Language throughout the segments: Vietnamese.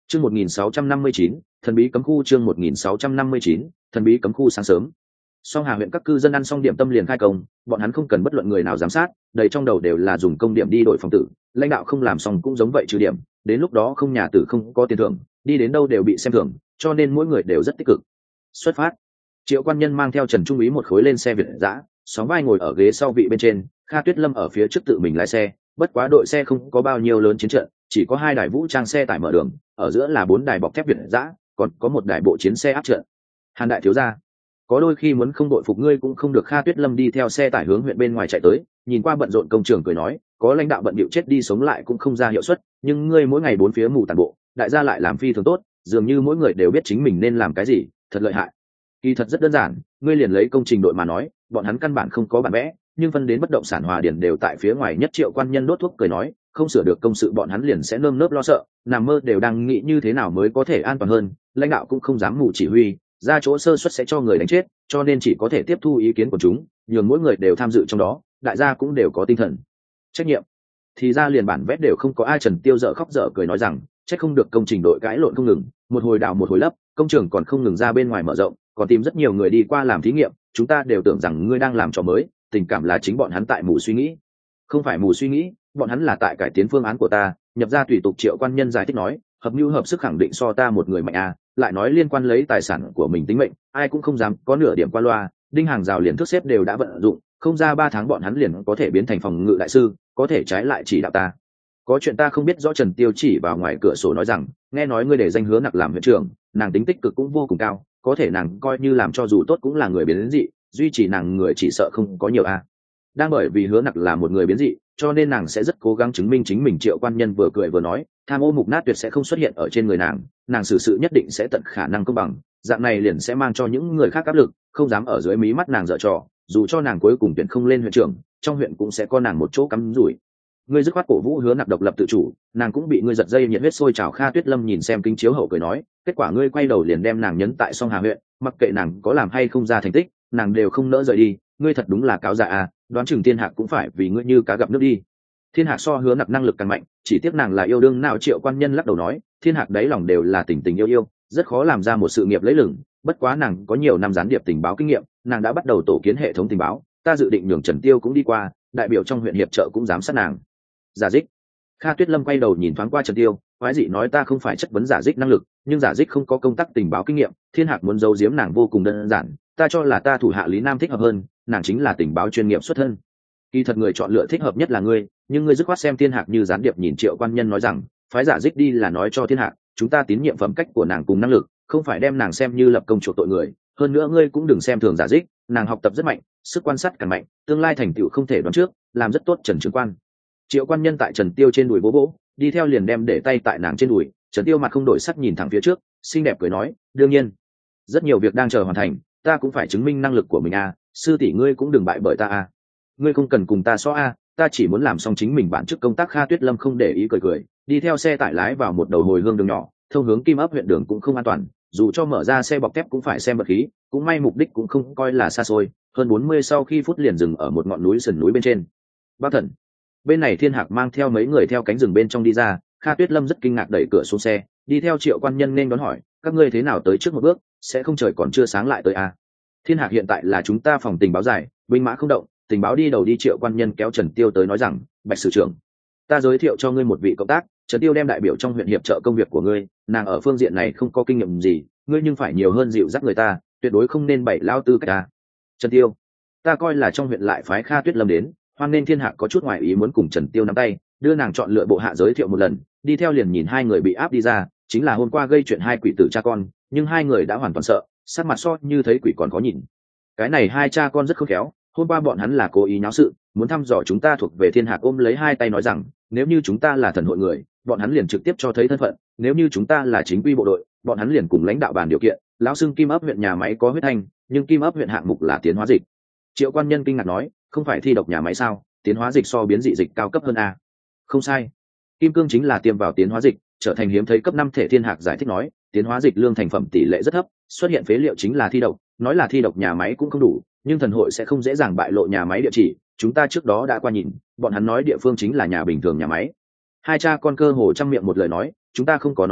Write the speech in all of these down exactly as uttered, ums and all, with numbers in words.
Chương một nghìn sáu trăm năm mươi chín, thần bí cấm khu. Chương một nghìn sáu trăm năm mươi chín, thần bí cấm khu. Sáng sớm, Song Hà huyện các cư dân ăn xong điểm tâm liền khai công, bọn hắn không cần bất luận người nào giám sát, đầy trong đầu đều là dùng công điểm đi đổi phòng tử, lãnh đạo không làm xong cũng giống vậy trừ điểm, đến lúc đó không nhà tử không có tiền thưởng, đi đến đâu đều bị xem thường, cho nên mỗi người đều rất tích cực. Xuất phát. Triệu Quan Nhân mang theo Trần Trung Úy một khối lên xe Việt dã, sóng vai ngồi ở ghế sau vị bên trên, Kha Tuyết Lâm ở phía trước tự mình lái xe, bất quá đội xe không có bao nhiêu lớn chiến trận, chỉ có hai đài vũ trang xe tải mở đường, ở giữa là bốn đài bọc thép Việt dã, còn có một đài bộ chiến xe áp trận. Hàn đại thiếu gia, có đôi khi muốn không đội phục ngươi cũng không được. Kha Tuyết Lâm đi theo xe tải hướng huyện bên ngoài chạy tới, nhìn qua bận rộn công trường cười nói, có lãnh đạo bận bịu chết đi sống lại cũng không ra hiệu suất, nhưng ngươi mỗi ngày bốn phía mù tàn bộ, đại gia lại làm phi thường tốt, dường như mỗi người đều biết chính mình nên làm cái gì, thật lợi hại. Kỳ thật rất đơn giản, ngươi liền lấy công trình đội mà nói, bọn hắn căn bản không có bản vẽ, nhưng phân đến bất động sản hòa điển đều tại phía ngoài nhất. Triệu Quan Nhân đốt thuốc cười nói, không sửa được công sự bọn hắn liền sẽ nơm nớp lo sợ, nằm mơ đều đang nghĩ như thế nào mới có thể an toàn hơn, lãnh đạo cũng không dám mù chỉ huy, ra chỗ sơ suất sẽ cho người đánh chết, cho nên chỉ có thể tiếp thu ý kiến của chúng, nhường mỗi người đều tham dự trong đó, đại gia cũng đều có tinh thần trách nhiệm. Thì ra liền bản vẽ đều không có ai. Trần Tiêu dở khóc dở cười nói rằng, trách không được công trình đội cãi lộn không ngừng, một hồi đào một hồi lấp, công trường còn không ngừng ra bên ngoài mở rộng, còn tìm rất nhiều người đi qua làm thí nghiệm, chúng ta đều tưởng rằng ngươi đang làm trò mới, tình cảm là chính bọn hắn tại mù suy nghĩ. Không phải mù suy nghĩ, bọn hắn là tại cải tiến phương án của ta, nhập ra tùy tục. Triệu Quan Nhân giải thích nói, hợp mưu hợp sức khẳng định so ta một người mạnh à, lại nói liên quan lấy tài sản của mình tính mệnh, ai cũng không dám có nửa điểm qua loa. Đinh hàng rào liền thức xếp đều đã vận dụng, không ra ba tháng bọn hắn liền có thể biến thành phòng ngự đại sư, có thể trái lại chỉ đạo ta. Có chuyện ta không biết rõ. Trần Tiêu chỉ vào ngoài cửa sổ nói rằng, nghe nói ngươi để danh Hứa Nặc làm huyện trưởng, nàng tính tích cực cũng vô cùng cao, có thể nàng coi như làm cho dù tốt cũng là người biến dị, duy trì nàng người chỉ sợ không có nhiều a. Đang bởi vì Hứa Nặc là một người biến dị, cho nên nàng sẽ rất cố gắng chứng minh chính mình. Triệu Quan Nhân vừa cười vừa nói, tham ô mục nát tuyệt sẽ không xuất hiện ở trên người nàng, nàng xử sự nhất định sẽ tận khả năng công bằng, dạng này liền sẽ mang cho những người khác áp lực, không dám ở dưới mí mắt nàng dở trò, dù cho nàng cuối cùng tuyển không lên huyện trưởng, trong huyện cũng sẽ có nàng một chỗ cắm rủi. Ngươi dứt khoát cổ vũ Hứa Nặc độc lập tự chủ, nàng cũng bị ngươi giật dây nhiệt huyết sôi trào. Kha Tuyết Lâm nhìn xem kính chiếu hậu cười nói, kết quả ngươi quay đầu liền đem nàng nhấn tại Song Hà huyện, mặc kệ nàng có làm hay không ra thành tích, nàng đều không nỡ rời đi, ngươi thật đúng là cáo già à, đoán chừng Thiên Hạc cũng phải vì ngươi như cá gặp nước đi. Thiên Hạc so Hứa Nặc năng lực càng mạnh, chỉ tiếc nàng là yêu đương nào. Triệu Quan Nhân lắc đầu nói, Thiên Hạc đáy lòng đều là tình tình yêu yêu, rất khó làm ra một sự nghiệp lấy lừng, bất quá nàng có nhiều năm gián điệp tình báo kinh nghiệm, nàng đã bắt đầu tổ kiến hệ thống tình báo, ta dự định nhường Trần Tiêu cũng đi qua, đại biểu trong huyện hiệp trợ cũng giám sát nàng. Giả dích. Kha Tuyết Lâm quay đầu nhìn thoáng qua Trần Tiêu, quái dị nói, ta không phải chất vấn giả dích năng lực, nhưng giả dích không có công tác tình báo kinh nghiệm, Thiên Hạc muốn giấu giếm nàng vô cùng đơn giản, ta cho là ta thủ hạ Lý Nam thích hợp hơn, nàng chính là tình báo chuyên nghiệp xuất thân. Kỳ thật người chọn lựa thích hợp nhất là ngươi, nhưng ngươi dứt khoát xem Thiên Hạc như gián điệp. Nhìn Triệu Quan Nhân nói rằng, phái giả dích đi là nói cho Thiên Hạc, chúng ta tín nhiệm phẩm cách của nàng cùng năng lực, không phải đem nàng xem như lập công chuộc tội người. Hơn nữa ngươi cũng đừng xem thường giả dích, nàng học tập rất mạnh, sức quan sát càng mạnh, tương lai thành tựu không thể đoán trước, làm rất tốt. Trần Trương Quan. Triệu Quan Nhân tại Trần Tiêu trên đùi vỗ vỗ, đi theo liền đem để tay tại nàng trên đùi. Trần Tiêu mặt không đổi sắc nhìn thẳng phía trước, xinh đẹp cười nói, đương nhiên, rất nhiều việc đang chờ hoàn thành, ta cũng phải chứng minh năng lực của mình à, sư tỷ ngươi cũng đừng bại bởi ta à. Ngươi không cần cùng ta so a, ta chỉ muốn làm xong chính mình bản chức công tác. Kha Tuyết Lâm không để ý cười cười, đi theo xe tải lái vào một đầu hồi hương đường nhỏ, thông hướng Kim Ấp huyện. Đường cũng không an toàn, dù cho mở ra xe bọc thép cũng phải xem vật khí, cũng may mục đích cũng không coi là xa xôi, hơn bốn mươi sau khi phút liền dừng ở một ngọn núi sườn núi bên trên. Bác Thần. Bên này Thiên Hạc mang theo mấy người theo cánh rừng bên trong đi ra, Kha Tuyết Lâm rất kinh ngạc đẩy cửa xuống xe, đi theo Triệu Quan Nhân nên đón hỏi, các ngươi thế nào tới trước một bước, sẽ không trời còn chưa sáng lại tới à? Thiên Hạc hiện tại là chúng ta phòng tình báo giải, binh mã không động, tình báo đi đầu đi. Triệu Quan Nhân kéo Trần Tiêu tới nói rằng, Bạch sử trưởng, ta giới thiệu cho ngươi một vị cộng tác. Trần Tiêu đem đại biểu trong huyện hiệp trợ công việc của ngươi, nàng ở phương diện này không có kinh nghiệm gì, ngươi nhưng phải nhiều hơn dịu dắt người ta, tuyệt đối không nên bày lao tư cách ta. Trần Tiêu, ta coi là trong huyện lại phái Kha Tuyết Lâm đến, hoan nên Thiên Hạc có chút ngoài ý muốn cùng Trần Tiêu nắm tay, đưa nàng chọn lựa bộ hạ giới thiệu một lần, đi theo liền nhìn hai người bị áp đi ra, chính là hôm qua gây chuyện hai quỷ tử cha con, nhưng hai người đã hoàn toàn sợ, sắc mặt so như thấy quỷ còn có nhìn. Cái này hai cha con rất khôn khéo, hôm qua bọn hắn là cố ý nháo sự, muốn thăm dò chúng ta thuộc về. Thiên Hạc ôm lấy hai tay nói rằng, nếu như chúng ta là thần hội người, bọn hắn liền trực tiếp cho thấy thân phận, nếu như chúng ta là chính quy bộ đội, bọn hắn liền cùng lãnh đạo bàn điều kiện. Lão xưng Kim Ấp huyện nhà máy có huyết thanh, nhưng Kim Ấp huyện hạng mục là tiến hóa dịch. Triệu Quan Nhân kinh ngạc nói, không phải thi độc nhà máy sao, tiến hóa dịch so biến dị dịch cao cấp hơn a? Không sai, kim cương chính là tiêm vào tiến hóa dịch, trở thành hiếm thấy cấp năm thể. Thiên Hạc giải thích nói, tiến hóa dịch lương thành phẩm tỷ lệ rất thấp, xuất hiện phế liệu chính là thi độc, nói là thi độc nhà máy cũng không đủ, nhưng thần hội sẽ không dễ dàng bại lộ nhà máy địa chỉ, chúng ta trước đó đã qua nhìn, bọn hắn nói địa phương chính là nhà bình thường nhà máy. Hai cha con cơ hồ trăm miệng một lời nói, chúng ta không có nói láo,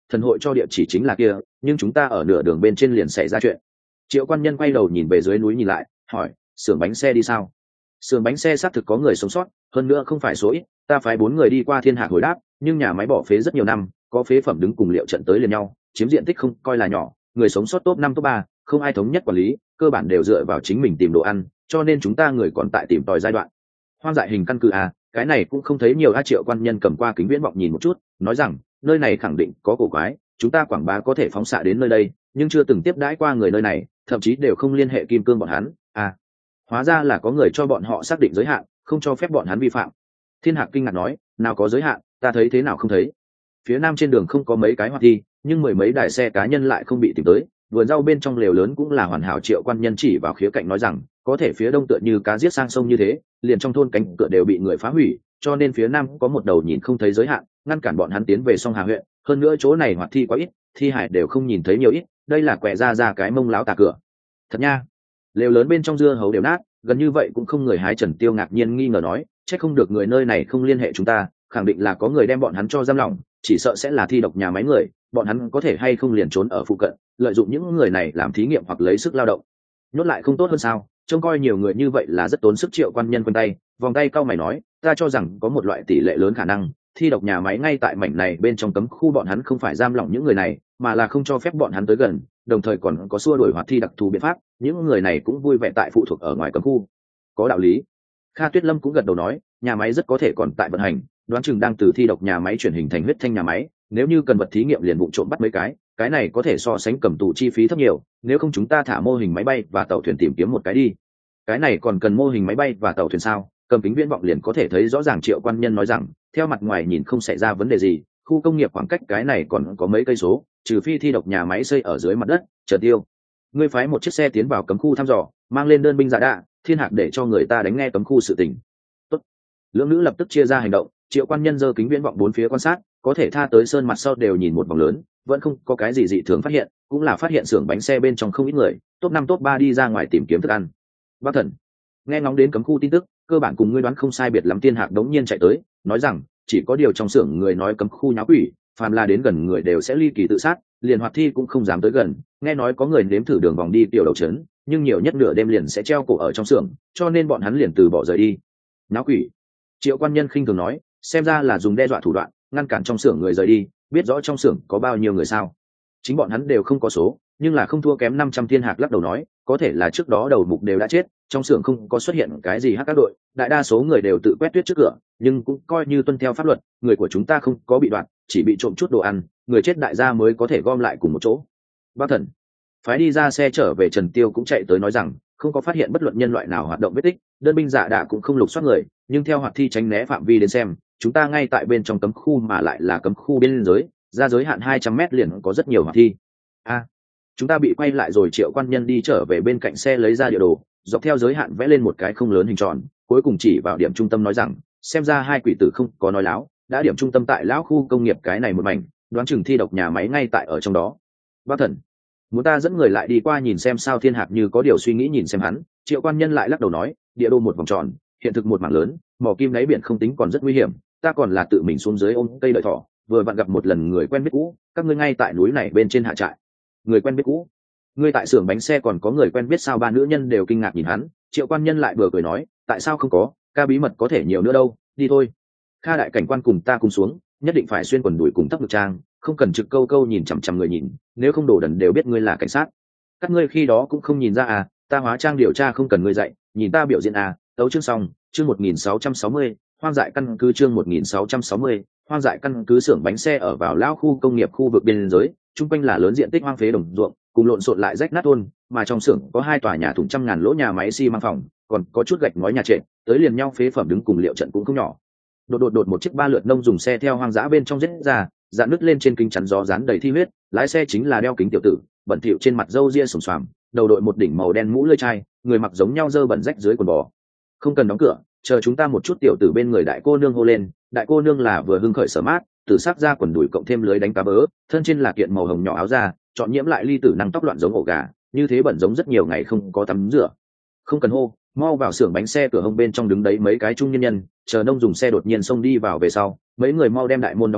thần hội cho địa chỉ chính là kia, nhưng chúng ta ở nửa đường bên trên liền xảy ra chuyện. Triệu quan nhân quay đầu nhìn về dưới núi nhìn lại, hỏi, xưởng bánh xe đi sao? Xưởng bánh xe xác thực có người sống sót, hơn nữa không phải số ít, ta phái bốn người đi qua thiên hạ hồi đáp, nhưng nhà máy bỏ phế rất nhiều năm, có phế phẩm đứng cùng liệu trận tới liền nhau, chiếm diện tích không coi là nhỏ, người sống sót top năm top ba, không ai thống nhất quản lý, cơ bản đều dựa vào chính mình tìm đồ ăn, cho nên chúng ta người còn tại tìm tòi giai đoạn. Hoang dại hình căn cứ à, cái này cũng không thấy nhiều. A Triệu quan nhân cầm qua kính viễn vọng nhìn một chút, nói rằng, nơi này khẳng định có cổ quái, chúng ta quảng bá có thể phóng xạ đến nơi đây, nhưng chưa từng tiếp đãi qua người nơi này, thậm chí đều không liên hệ kim cương bọn hắn. À, hóa ra là có người cho bọn họ xác định giới hạn, không cho phép bọn hắn vi phạm. Thiên Hạc kinh ngạc nói, nào có giới hạn, ta thấy thế nào không thấy. Phía nam trên đường không có mấy cái hoạt thi, nhưng mười mấy đài xe cá nhân lại không bị tìm tới, vườn rau bên trong lều lớn cũng là hoàn hảo. Triệu quan nhân chỉ vào khía cạnh nói rằng, có thể phía đông tựa như cá giết sang sông như thế, liền trong thôn cánh cửa đều bị người phá hủy, cho nên phía nam có một đầu nhìn không thấy giới hạn, ngăn cản bọn hắn tiến về sông Hà huyện. Hơn nữa chỗ này hoạt thi quá ít, thi hải đều không nhìn thấy nhiều ít, đây là quẹ ra ra cái mông láo tà cửa. Thật nha. Lều lớn bên trong dưa hấu đều nát, gần như vậy cũng không người hái. Trần Tiêu ngạc nhiên nghi ngờ nói, chắc không được người nơi này không liên hệ chúng ta, khẳng định là có người đem bọn hắn cho giam lỏng, chỉ sợ sẽ là thi độc nhà máy người, bọn hắn có thể hay không liền trốn ở phụ cận, lợi dụng những người này làm thí nghiệm hoặc lấy sức lao động. Nhốt lại không tốt hơn sao? Trông coi nhiều người như vậy là rất tốn sức. Triệu quan nhân quanh tay vòng tay cau mày nói, ta cho rằng có một loại tỷ lệ lớn khả năng thi độc nhà máy ngay tại mảnh này bên trong cấm khu, bọn hắn không phải giam lỏng những người này mà là không cho phép bọn hắn tới gần, đồng thời còn có xua đuổi hoạt thi đặc thù biện pháp, những người này cũng vui vẻ tại phụ thuộc ở ngoài cấm khu. Có đạo lý. Kha Tuyết Lâm cũng gật đầu nói, nhà máy rất có thể còn tại vận hành, đoán chừng đang từ thi độc nhà máy chuyển hình thành huyết thanh nhà máy, nếu như cần vật thí nghiệm liền vụ trộm bắt mấy cái, cái này có thể so sánh cầm tù chi phí thấp nhiều, nếu không chúng ta thả mô hình máy bay và tàu thuyền tìm kiếm một cái đi. Cái này còn cần mô hình máy bay và tàu thuyền sao? Cầm kính viễn vọng liền có thể thấy rõ ràng. Triệu quan nhân nói rằng, theo mặt ngoài nhìn không xảy ra vấn đề gì, khu công nghiệp khoảng cách cái này còn có mấy cây số, trừ phi thi độc nhà máy xây ở dưới mặt đất. Trần Tiêu, ngươi phái một chiếc xe tiến vào cấm khu thăm dò, mang lên đơn binh dạ đạ, Thiên Hạc để cho người ta đánh nghe cấm khu sự tình. Tốt. Lưỡng nữ lập tức chia ra hành động. Triệu quan nhân giơ kính viễn vọng bốn phía quan sát, có thể tha tới sơn mặt sau đều nhìn một vòng lớn, vẫn không có cái gì dị thường phát hiện, cũng là phát hiện xưởng bánh xe bên trong không ít người, top năm top ba đi ra ngoài tìm kiếm thức ăn. Bác Thần, nghe ngóng đến cấm khu tin tức, cơ bản cùng ngươi đoán không sai biệt lắm. Thiên Hạc đống nhiên chạy tới, nói rằng, chỉ có điều trong xưởng người nói cấm khu nháo quỷ, phàm là đến gần người đều sẽ ly kỳ tự sát, liền hoạt thi cũng không dám tới gần. Nghe nói có người nếm thử đường vòng đi tiểu đầu trấn, nhưng nhiều nhất nửa đêm liền sẽ treo cổ ở trong xưởng, cho nên bọn hắn liền từ bỏ rời đi. Nháo quỷ? Triệu quan nhân khinh thường nói, xem ra là dùng đe dọa thủ đoạn ngăn cản trong xưởng người rời đi. Biết rõ trong xưởng có bao nhiêu người sao? Chính bọn hắn đều không có số, nhưng là không thua kém năm trăm. Thiên Hạc lắc đầu nói, có thể là trước đó đầu mục đều đã chết, trong xưởng không có xuất hiện cái gì hắc các đội, đại đa số người đều tự quét tuyết trước cửa, nhưng cũng coi như tuân theo pháp luật, người của chúng ta không có bị đoạt, chỉ bị trộm chút đồ ăn, người chết đại gia mới có thể gom lại cùng một chỗ. Bác Thần, phái đi ra xe trở về. Trần Tiêu cũng chạy tới nói rằng, không có phát hiện bất luận nhân loại nào hoạt động vết tích, đơn binh dạ đạ cũng không lục soát người, nhưng theo hoạt thi tránh né phạm vi đến xem, chúng ta ngay tại bên trong cấm khu mà lại là cấm khu biên giới, ra giới hạn hai trăm mét liền có rất nhiều hoạt thi. A, à, chúng ta bị quay lại rồi. Triệu quan nhân đi trở về bên cạnh xe lấy ra địa đồ, dọc theo giới hạn vẽ lên một cái không lớn hình tròn, cuối cùng chỉ vào điểm trung tâm nói rằng, xem ra hai quỷ tử không có nói láo, đã điểm trung tâm tại lão khu công nghiệp cái này một mảnh, đoán chừng thi độc nhà máy ngay tại ở trong đó. Bác Thần, muốn ta dẫn người lại đi qua nhìn xem sao? Thiên Hạc như có điều suy nghĩ nhìn xem hắn. Triệu quan nhân lại lắc đầu nói, địa đồ một vòng tròn, hiện thực một mảng lớn, mỏ kim đáy biển không tính còn rất nguy hiểm, ta còn là tự mình xuống dưới ôm cây đợi thỏ, vừa vặn gặp một lần người quen biết cũ, các ngươi ngay tại núi này bên trên hạ trại. Người quen biết cũ? Ngươi tại xưởng bánh xe còn có người quen biết sao? Ba nữ nhân đều kinh ngạc nhìn hắn. Triệu quan nhân lại vừa cười nói, tại sao không có, ca bí mật có thể nhiều nữa đâu, đi thôi. Kha đại cảnh quan cùng ta cùng xuống, nhất định phải xuyên quần đùi cùng tóc ngực trang, không cần trực câu câu nhìn chằm chằm người nhìn, nếu không đổ đần đều biết ngươi là cảnh sát. Các ngươi khi đó cũng không nhìn ra à? Ta hóa trang điều tra không cần ngươi dạy, nhìn ta biểu diễn à? Tấu chương xong. Chương một nghìn sáu trăm sáu mươi, hoang dại căn cứ. Chương một nghìn sáu trăm sáu mươi, hoang dại căn cứ. Xưởng bánh xe ở vào lão khu công nghiệp khu vực biên giới, chung quanh là lớn diện tích hoang phế đồng ruộng cùng lộn xộn lại rách nát thôn, mà trong xưởng có hai tòa nhà thùng trăm ngàn lỗ nhà máy xi măng phòng, còn có chút gạch ngói nhà trệt, tới liền nhau phế phẩm đứng cùng liệu trận cũng không nhỏ. Đột đột đột một chiếc ba lượt nông dùng xe theo hoang dã bên trong rết ra, dạn nứt lên trên kính chắn gió dán đầy thi huyết, lái xe chính là đeo kính tiểu tử, bẩn thỉu trên mặt râu ria sồm xoàm, đầu đội một đỉnh màu đen mũ lưỡi chai, người mặc giống nhau dơ bẩn rách dưới quần bò. Không cần đóng cửa, chờ chúng ta một chút. Tiểu tử bên người đại cô nương hô lên. Đại cô nương là vừa hưng khởi sở mát, từ sắc ra quần đùi cộng thêm lưới đánh cá bớ, thân trên là kiện màu hồng nhỏ áo da, chọn nhiễm lại ly tử năng tóc loạn giống ổ gà, như thế bẩn giống rất nhiều ngày không có tắm rửa. Không cần hô, mau vào xưởng bánh xe. Cửa hông bên trong đứng đấy mấy cái trung nhân nhân, chờ nông dùng xe đột nhiên xông đi vào về sau, mấy người mau đem đại môn đóng lại,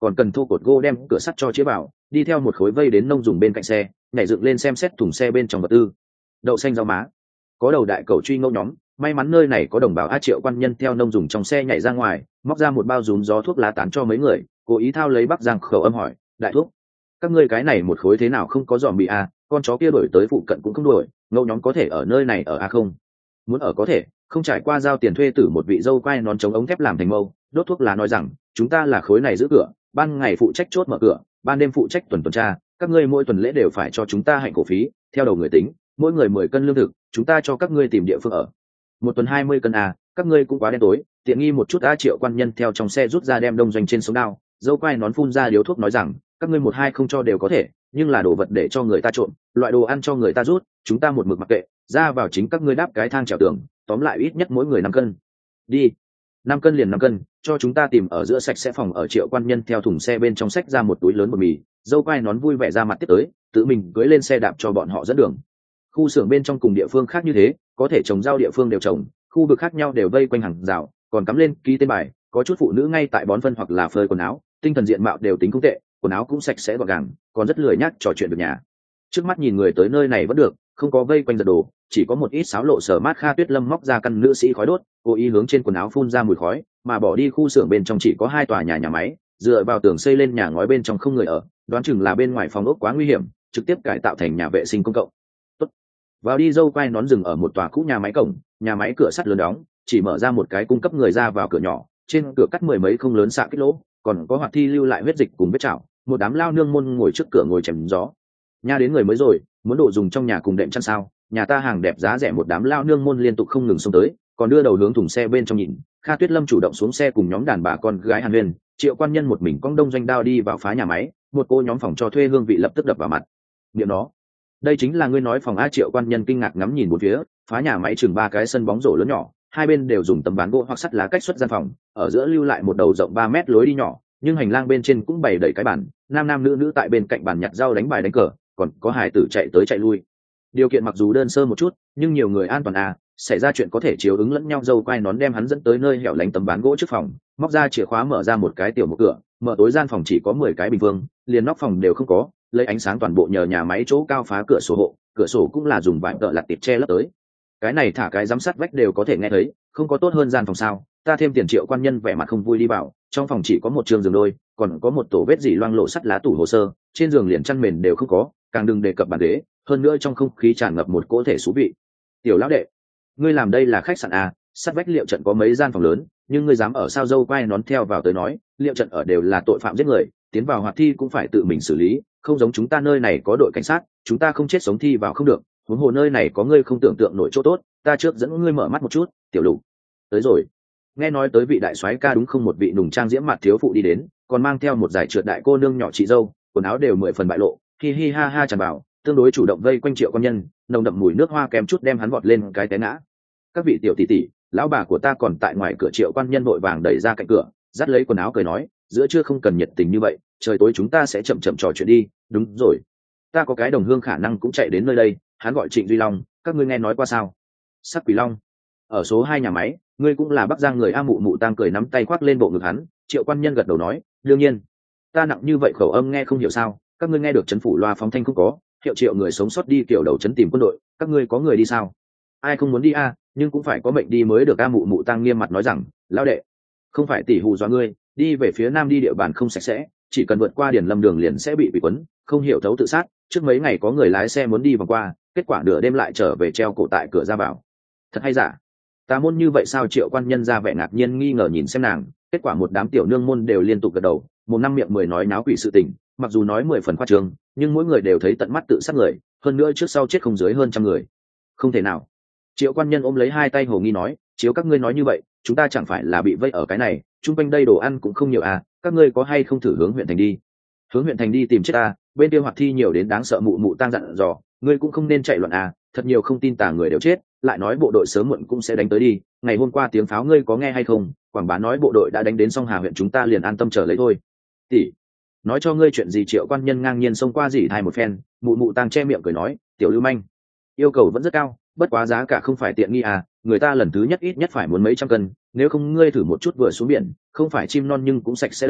còn cần thô cột gỗ đem cửa sắt cho chĩa vào, đi theo một khối vây đến nông dùng bên cạnh xe, nhảy dựng lên xem xét thùng xe bên trong vật tư. Đậu xanh rau má, có đầu đại cầu truy ngẫu nhóm, may mắn nơi này có đồng bào A Triệu quan nhân theo nông dùng trong xe nhảy ra ngoài, móc ra một bao rúm gió thuốc lá tán cho mấy người, cố ý thao lấy Bắc Giang khẩu âm hỏi, đại thuốc, các ngươi cái này một khối thế nào không có dòm bị a, con chó kia đuổi tới phụ cận cũng không đuổi, ngẫu nhóm có thể ở nơi này ở a không? Muốn ở có thể, không trải qua giao tiền thuê tử một vị dâu quai nón chống ống thép làm thành mâu, đốt thuốc lá nói rằng, chúng ta là khối này giữ cửa, ban ngày phụ trách chốt mở cửa, ban đêm phụ trách tuần tuần tra, các ngươi mỗi tuần lễ đều phải cho chúng ta hạnh cổ phí, theo đầu người tính, mỗi người mười cân lương thực, chúng ta cho các ngươi tìm địa phương ở. Một tuần hai mươi cân a, các ngươi cũng quá đen tối, tiện nghi một chút. A Triệu quan nhân theo trong xe rút ra đem đông doanh trên sống đao, dâu quai nón phun ra điếu thuốc nói rằng, các ngươi một hai không cho đều có thể, nhưng là đồ vật để cho người ta trộm, loại đồ ăn cho người ta rút, chúng ta một mực mặc kệ, ra vào chính các ngươi đáp cái thang trèo tường, tóm lại ít nhất mỗi người năm cân. Đi, năm cân liền năm cân, cho chúng ta tìm ở giữa sạch sẽ phòng ở. Triệu quan nhân theo thùng xe bên trong xách ra một túi lớn bột mì, dâu quai nón vui vẻ ra mặt tiếp tới, tự mình cưỡi lên xe đạp cho bọn họ dẫn đường. Khu xưởng bên trong cùng địa phương khác như thế, có thể trồng rau địa phương đều trồng, khu vực khác nhau đều vây quanh hàng rào, còn cắm lên ký tên bài, có chút phụ nữ ngay tại bón phân hoặc là phơi quần áo, tinh thần diện mạo đều tính không tệ, quần áo cũng sạch sẽ gọn gàng, còn rất lười nhác trò chuyện được nhà. Trước mắt nhìn người tới nơi này vẫn được, không có vây quanh giật đồ, chỉ có một ít sáo lộ sở mát. Kha Tuyết Lâm móc ra căn nữ sĩ khói đốt, cố ý hướng trên quần áo phun ra mùi khói, mà bỏ đi. Khu xưởng bên trong chỉ có hai tòa nhà nhà máy, dựa vào tường xây lên nhà ngói, bên trong không người ở, đoán chừng là bên ngoài phòng ốc quá nguy hiểm, trực tiếp cải tạo thành nhà vệ sinh công cộng. Tốt. Vào đi. Dâu quai nón dừng ở một tòa cũ nhà máy cổng, nhà máy cửa sắt lớn đóng, chỉ mở ra một cái cung cấp người ra vào cửa nhỏ, trên cửa cắt mười mấy không lớn xạ kích lỗ, còn có hoạt thi lưu lại huyết dịch cùng vết chảo. Một đám lao nương môn ngồi trước cửa ngồi chém gió. Nha đến người mới rồi, muốn đồ dùng trong nhà cùng đệm chăn sao? Nhà ta hàng đẹp giá rẻ. Một đám lao nương môn liên tục không ngừng xông tới, còn đưa đầu hướng thùng xe bên trong nhìn. Kha Tuyết Lâm chủ động xuống xe cùng nhóm đàn bà con gái hàn huyên. Triệu quan nhân một mình cong đông doanh đao đi vào phá nhà máy, một cô nhóm phòng cho thuê hương vị lập tức đập vào mặt. Niệm nó, đây chính là ngươi nói phòng A? Triệu quan nhân kinh ngạc ngắm nhìn bốn phía, phá nhà máy chừng ba cái sân bóng rổ lớn nhỏ, hai bên đều dùng tấm ván gỗ hoặc sắt lá cách xuất gian phòng, ở giữa lưu lại một đầu rộng ba mét lối đi nhỏ, nhưng hành lang bên trên cũng bày đầy cái bàn, nam nam nữ nữ tại bên cạnh bàn nhặt rau đánh bài đánh cờ, còn có hài tử chạy tới chạy lui. Điều kiện mặc dù đơn sơ một chút, nhưng nhiều người an toàn à, xảy ra chuyện có thể chiếu ứng lẫn nhau. Dâu quai nón đem hắn dẫn tới nơi hẻo lánh tấm ván gỗ trước phòng, móc ra chìa khóa mở ra một cái tiểu một cửa, mở tối gian phòng chỉ có mười cái bình phương, liền nóc phòng đều không có, lấy ánh sáng toàn bộ nhờ nhà máy chỗ cao phá cửa sổ hộ, cửa sổ cũng là dùng vải tợ lặt tiệp che lấp tới. Cái này thả cái giám sát vách đều có thể nghe thấy, không có tốt hơn gian phòng sao? Ta thêm tiền. Triệu quan nhân vẻ mặt không vui đi vào, trong phòng chỉ có một trường giường đôi, còn có một tổ vết dỉ loang lộ sắt lá tủ hồ sơ, trên giường liền chăn mền đều không có, càng đừng đề cập bàn ghế, hơn nữa trong không khí tràn ngập một cỗ thể xú vị. Tiểu lão đệ, ngươi làm đây là khách sạn à? Sắt vách liệu trận có mấy gian phòng lớn, nhưng ngươi dám ở sao? Dâu quai nón theo vào tới nói, liệu trận ở đều là tội phạm giết người, tiến vào hoạt thi cũng phải tự mình xử lý, không giống chúng ta nơi này có đội cảnh sát, chúng ta không chết sống thi vào không được. Huống hồ nơi này có ngươi không tưởng tượng nổi chỗ tốt, ta trước dẫn ngươi mở mắt một chút. Tiểu Lục tới rồi. Nghe nói tới vị đại soái ca đúng không? Một vị nùng trang diễm mặt thiếu phụ đi đến, còn mang theo một giải trượt đại cô nương nhỏ chị dâu, quần áo đều mười phần bại lộ, hi hi ha ha tràn vào, tương đối chủ động vây quanh Triệu quan nhân, nồng đậm mùi nước hoa kém chút đem hắn vọt lên cái té ngã. Các vị tiểu tỷ tỷ, lão bà của ta còn tại ngoài cửa. Triệu quan nhân vội vàng đẩy ra cạnh cửa, dắt lấy quần áo cười nói, giữa trưa không cần nhiệt tình như vậy, trời tối chúng ta sẽ chậm chậm trò chuyện đi. Đúng rồi, ta có cái đồng hương khả năng cũng chạy đến nơi đây, hắn gọi Trịnh Duy Long, các ngươi nghe nói qua sao? Sắc Quỷ Long ở số hai nhà máy, ngươi cũng là Bắc Giang người A? Mụ mụ tang cười nắm tay khoác lên bộ ngực hắn. Triệu quan nhân gật đầu nói, đương nhiên. Ta nặng như vậy khẩu âm nghe không hiểu sao? Các ngươi nghe được chấn phủ loa phóng thanh không có? Hiệu triệu người sống sót đi kiểu đầu chấn tìm quân đội, các ngươi có người đi sao? Ai không muốn đi a, nhưng cũng phải có mệnh đi mới được. A? Mụ mụ tang nghiêm mặt nói rằng, lão đệ, không phải tỷ hù dọa ngươi, đi về phía nam đi địa bàn không sạch sẽ, chỉ cần vượt qua Điền Lâm đường liền sẽ bị bị quấn, không hiểu thấu tự sát. Trước mấy ngày có người lái xe muốn đi vòng qua, kết quả nửa đêm lại trở về treo cổ tại cửa ra vào. Thật hay giả? Tà môn như vậy sao? Triệu quan nhân ra vẻ ngạc nhiên nghi ngờ nhìn xem nàng, kết quả một đám tiểu nương môn đều liên tục gật đầu, một năm miệng mười nói náo quỷ sự tình, mặc dù nói mười phần khoa trương, nhưng mỗi người đều thấy tận mắt tự sát người, hơn nữa trước sau chết không dưới hơn trăm người. Không thể nào. Triệu quan nhân ôm lấy hai tay hồ nghi nói, chiếu các ngươi nói như vậy, chúng ta chẳng phải là bị vây ở cái này, chung quanh đây đồ ăn cũng không nhiều à, các ngươi có hay không thử hướng huyện thành đi? Hướng huyện thành đi tìm chết ta, bên kia hoạt thi nhiều đến đáng sợ. Mụ mụ tang dặn dò, ngươi cũng không nên chạy loạn à, thật nhiều không tin tà người đều chết, lại nói bộ đội sớm muộn cũng sẽ đánh tới đi. Ngày hôm qua tiếng pháo ngươi có nghe hay không? Quảng bá nói bộ đội đã đánh đến Song Hà huyện, chúng ta liền an tâm chờ lấy thôi. Tỷ, nói cho ngươi chuyện gì? Triệu quan nhân ngang nhiên xông qua dỉ thai một phen. Mụ mụ tang che miệng cười nói, tiểu lưu manh, yêu cầu vẫn rất cao, bất quá giá cả không phải tiện nghi à, người ta lần thứ nhất ít nhất phải muốn mấy trăm cân, nếu không ngươi thử một chút vừa xuống biển, không phải chim non nhưng cũng sạch sẽ đâu.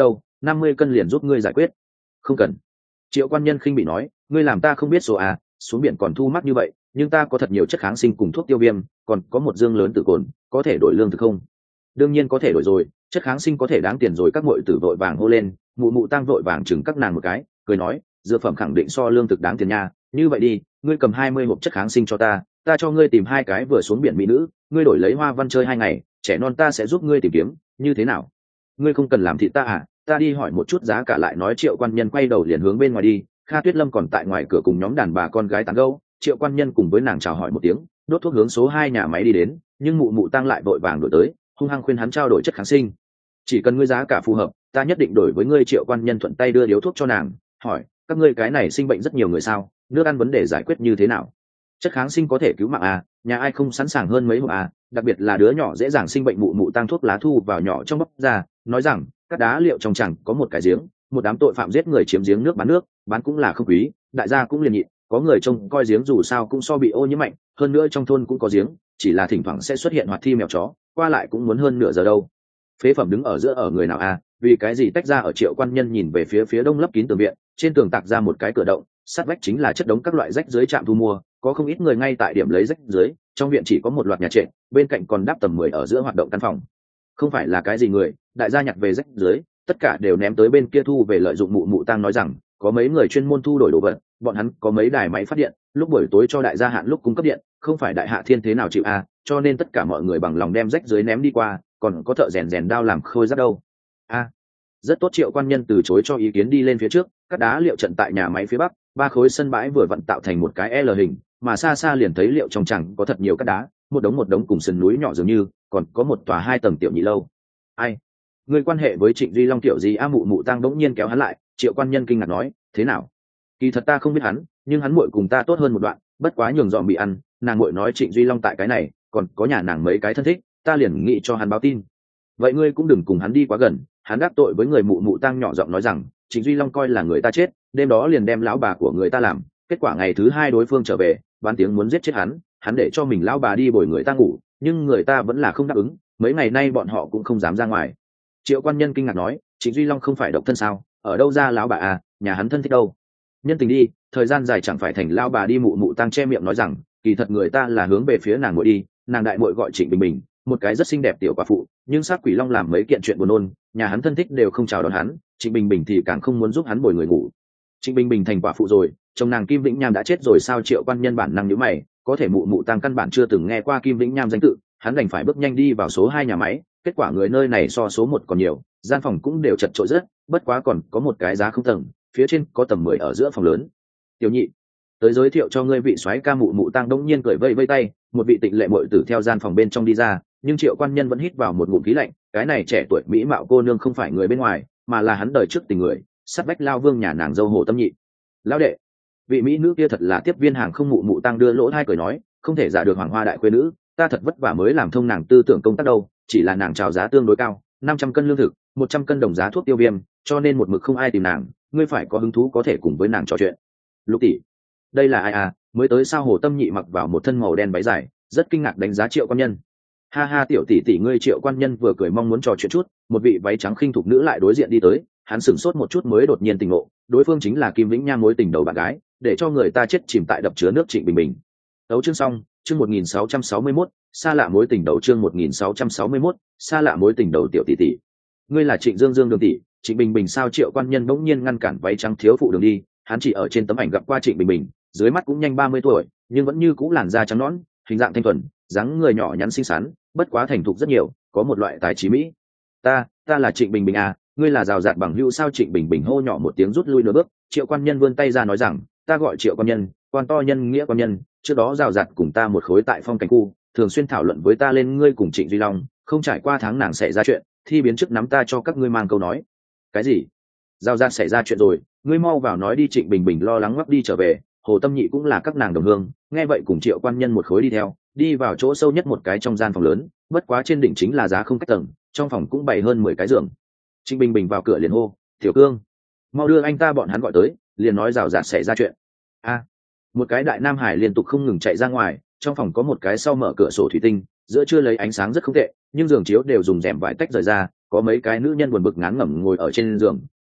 năm mươi cân liền giúp ngươi giải quyết. Không cần. Triệu quan nhân khinh bị nói, ngươi làm ta không biết số à, xuống biển còn thu mắc như vậy, nhưng ta có thật nhiều chất kháng sinh cùng thuốc tiêu viêm, còn có một dương lớn tử cồn, có thể đổi lương thực không? Đương nhiên có thể đổi rồi, chất kháng sinh có thể đáng tiền rồi. Các muội tử vội vàng hô lên. Mụ mụ Tăng vội vàng chừng các nàng một cái, cười nói, dược phẩm khẳng định so lương thực đáng tiền nha. Như vậy đi, ngươi cầm hai mươi hộp chất kháng sinh cho ta, ta cho ngươi tìm hai cái vừa xuống biển mỹ nữ, ngươi đổi lấy Hoa Văn chơi hai ngày, trẻ non ta sẽ giúp ngươi tìm kiếm, như thế nào? Ngươi không cần làm thịt ta à? Ta đi hỏi một chút giá cả lại nói. Triệu quan nhân quay đầu liền hướng bên ngoài đi. Kha Tuyết Lâm còn tại ngoài cửa cùng nhóm đàn bà con gái tán gẫu. Triệu quan nhân cùng với nàng chào hỏi một tiếng, đốt thuốc hướng số hai nhà máy đi đến, nhưng mụ mụ Tăng lại vội vàng đổi tới, hung hăng khuyên hắn trao đổi chất kháng sinh. Chỉ cần ngươi giá cả phù hợp, ta nhất định đổi với ngươi. Triệu quan nhân thuận tay đưa điếu thuốc cho nàng, hỏi, các ngươi cái này sinh bệnh rất nhiều người sao, nước ăn vấn đề giải quyết như thế nào? Chất kháng sinh có thể cứu mạng à, nhà ai không sẵn sàng hơn mấy hộp à, đặc biệt là đứa nhỏ dễ dàng sinh bệnh. Mụ mụ Tăng thuốc lá thu vào nhỏ trong bắp ra, nói rằng, các đá liệu trong chẳng có một cái giếng, một đám tội phạm giết người chiếm giếng nước bán nước, bán cũng là không quý, đại gia cũng liền nhịn, có người trông coi giếng dù sao cũng so bị ô nhiễm mạnh, hơn nữa trong thôn cũng có giếng, chỉ là thỉnh thoảng sẽ xuất hiện hoạt thi mèo chó, qua lại cũng muốn hơn nửa giờ đâu. Phế phẩm đứng ở giữa ở người nào à, vì cái gì tách ra? Ở Triệu quan nhân nhìn về phía phía đông lấp kín tường viện, trên tường tạc ra một cái cửa động, sát vách chính là chất đống các loại rách dưới trạm thu mua, có không ít người ngay tại điểm lấy rách dưới. Trong viện chỉ có một loạt nhà trệt, bên cạnh còn đáp tầm mười ở giữa hoạt động căn phòng. Không phải là cái gì người, đại gia nhặt về rách dưới, tất cả đều ném tới bên kia thu về lợi dụng. Mụ mụ Tăng nói rằng, có mấy người chuyên môn thu đổi đồ vật, bọn hắn có mấy đài máy phát điện, lúc buổi tối cho đại gia hạn lúc cung cấp điện, không phải đại hạ thiên thế nào chịu à, cho nên tất cả mọi người bằng lòng đem rách dưới ném đi qua, còn có thợ rèn rèn đao làm khôi giáp đâu. A, à, rất tốt. Triệu quan nhân từ chối cho ý kiến đi lên phía trước. Các đá liệu trận tại nhà máy phía bắc, ba khối sân bãi vừa vặn tạo thành một cái L hình, mà xa xa liền thấy liệu trong chẳng có thật nhiều các đá, một đống một đống cùng sườn núi nhỏ dường như, còn có một tòa hai tầng tiểu nhị lâu. Ai? Người quan hệ với Trịnh Duy Long tiểu gì? A, mụ mụ Tăng đống nhiên kéo hắn lại. Triệu quan nhân kinh ngạc nói, thế nào? Kỳ thật ta không biết hắn, nhưng hắn muội cùng ta tốt hơn một đoạn, bất quá nhường dọn bị ăn. Nàng muội nói Trịnh Duy Long tại cái này, còn có nhà nàng mấy cái thân thích, ta liền nghĩ cho hắn báo tin. Vậy ngươi cũng đừng cùng hắn đi quá gần, hắn đắc tội với người. Mụ mụ Tăng nhỏ giọng nói rằng, Trịnh Duy Long coi là người ta chết, đêm đó liền đem lão bà của người ta làm, kết quả ngày thứ hai đối phương trở về, bán tiếng muốn giết chết hắn, hắn để cho mình lão bà đi bồi người ta ngủ, nhưng người ta vẫn là không đáp ứng, mấy ngày nay bọn họ cũng không dám ra ngoài. Triệu quan nhân kinh ngạc nói, Trịnh Duy Long không phải độc thân sao, ở đâu ra lão bà à, nhà hắn thân thích đâu? Nhân tình đi, thời gian dài chẳng phải thành lão bà đi. Mụ mụ Tăng che miệng nói rằng, kỳ thật người ta là hướng về phía nàng muội đi, nàng đại muội gọi Trịnh Bình Bình, một cái rất xinh đẹp tiểu quả phụ, nhưng sát quỷ long làm mấy kiện chuyện buồn nôn, nhà hắn thân thích đều không chào đón hắn, Trịnh Bình Bình thì càng không muốn giúp hắn bồi người ngủ. Trịnh Bình Bình thành quả phụ rồi, chồng nàng Kim Vĩnh Nham đã chết rồi sao? Triệu quan nhân bản năng nhíu mày, có thể mụ mụ Tăng căn bản chưa từng nghe qua Kim Vĩnh Nham danh tự, hắn đành phải bước nhanh đi vào số hai nhà máy. Kết quả người nơi này so số một còn nhiều, gian phòng cũng đều chật chội rất, bất quá còn có một cái giá không tầng, phía trên có tầm mười ở giữa phòng lớn. Tiểu nhị, tới giới thiệu cho ngươi vị soái ca. Mụ mụ Tăng đống nhiên cười vây vây tay, một vị tịnh lệ muội tử theo gian phòng bên trong đi ra, nhưng Triệu quan nhân vẫn hít vào một ngụm khí lạnh, cái này trẻ tuổi mỹ mạo cô nương không phải người bên ngoài, mà là hắn đời trước tình người, sát vách lao vương nhà nàng dâu Hồ Tâm Nhị. Lão đệ, vị mỹ nữ kia thật là tiếp viên hàng không? Mụ mụ Tăng đưa lỗ hai cười nói, không thể giả được hoàng hoa đại quê nữ, ta thật vất vả mới làm thông nàng tư tưởng công tác đâu, chỉ là nàng chào giá tương đối cao, năm trăm cân lương thực, một trăm cân đồng giá thuốc tiêu viêm, cho nên một mực không ai tìm nàng, ngươi phải có hứng thú có thể cùng với nàng trò chuyện. Lục tỷ, đây là ai à? Mới tới sao? Hồ Tâm Nhị mặc vào một thân màu đen váy dài, rất kinh ngạc đánh giá Triệu quan nhân. Ha ha, tiểu tỷ tỷ ngươi. Triệu quan nhân vừa cười mong muốn trò chuyện chút, một vị váy trắng khinh thục nữ lại đối diện đi tới, hắn sửng sốt một chút mới đột nhiên tỉnh ngộ, đối phương chính là Kim Vĩnh Nham mối tình đầu bạn gái, để cho người ta chết chìm tại đập chứa nước Trịnh Bình Bình. Đấu chương xong, chương một nghìn sáu trăm sáu mươi mốt, xa lạ mối tình đầu. Chương một nghìn sáu trăm sáu mươi mốt, xa lạ mối tình đầu. Tiểu tỷ tỷ, ngươi là Trịnh Dương Dương Đường tỷ? Trịnh Bình Bình sao? Triệu quan nhân bỗng nhiên ngăn cản váy trắng thiếu phụ đường đi, hắn chỉ ở trên tấm ảnh gặp qua Trịnh Bình Bình, dưới mắt cũng nhanh ba mươi tuổi, nhưng vẫn như cũ làn da trắng nõn, hình dạng thanh thuần, dáng người nhỏ nhắn xinh xắn, bất quá thành thục rất nhiều, có một loại tài trí mỹ. Ta, ta là Trịnh Bình Bình à, ngươi là rào rạt bằng hữu sao? Trịnh Bình Bình hô nhỏ một tiếng rút lui nửa bước. Triệu quan nhân vươn tay ra nói rằng, ta gọi Triệu quan nhân, quan to nhân nghĩa quan nhân, trước đó rào rạt cùng ta một khối tại Phong Cảnh khu, thường xuyên thảo luận với ta lên ngươi cùng Trịnh Duy Long, không trải qua tháng nàng xảy ra chuyện, thi biến trước nắm ta cho các ngươi mang câu nói. Cái gì? Rào rạt xảy ra chuyện rồi, ngươi mau vào nói đi. Trịnh Bình Bình lo lắng ngóc đi trở về. Hồ Tâm Nhị cũng là các nàng đồng hương, nghe vậy cùng Triệu quan nhân một khối đi theo, đi vào chỗ sâu nhất một cái trong gian phòng lớn, bất quá trên đỉnh chính là giá không cách tầng, trong phòng cũng bày hơn mười cái giường. Trịnh Bình Bình vào cửa liền hô, tiểu cương, mau đưa anh ta. Bọn hắn gọi tới, liền nói rào rạt xảy ra chuyện. A, một cái đại nam hải liên tục không ngừng chạy ra ngoài. Trong phòng có một cái sau mở cửa sổ thủy tinh, giữa trưa lấy ánh sáng rất không tệ, nhưng giường chiếu đều dùng rèm vải tách rời ra, có mấy cái nữ nhân buồn bực ngán ngẩm ngồi ở trên giường,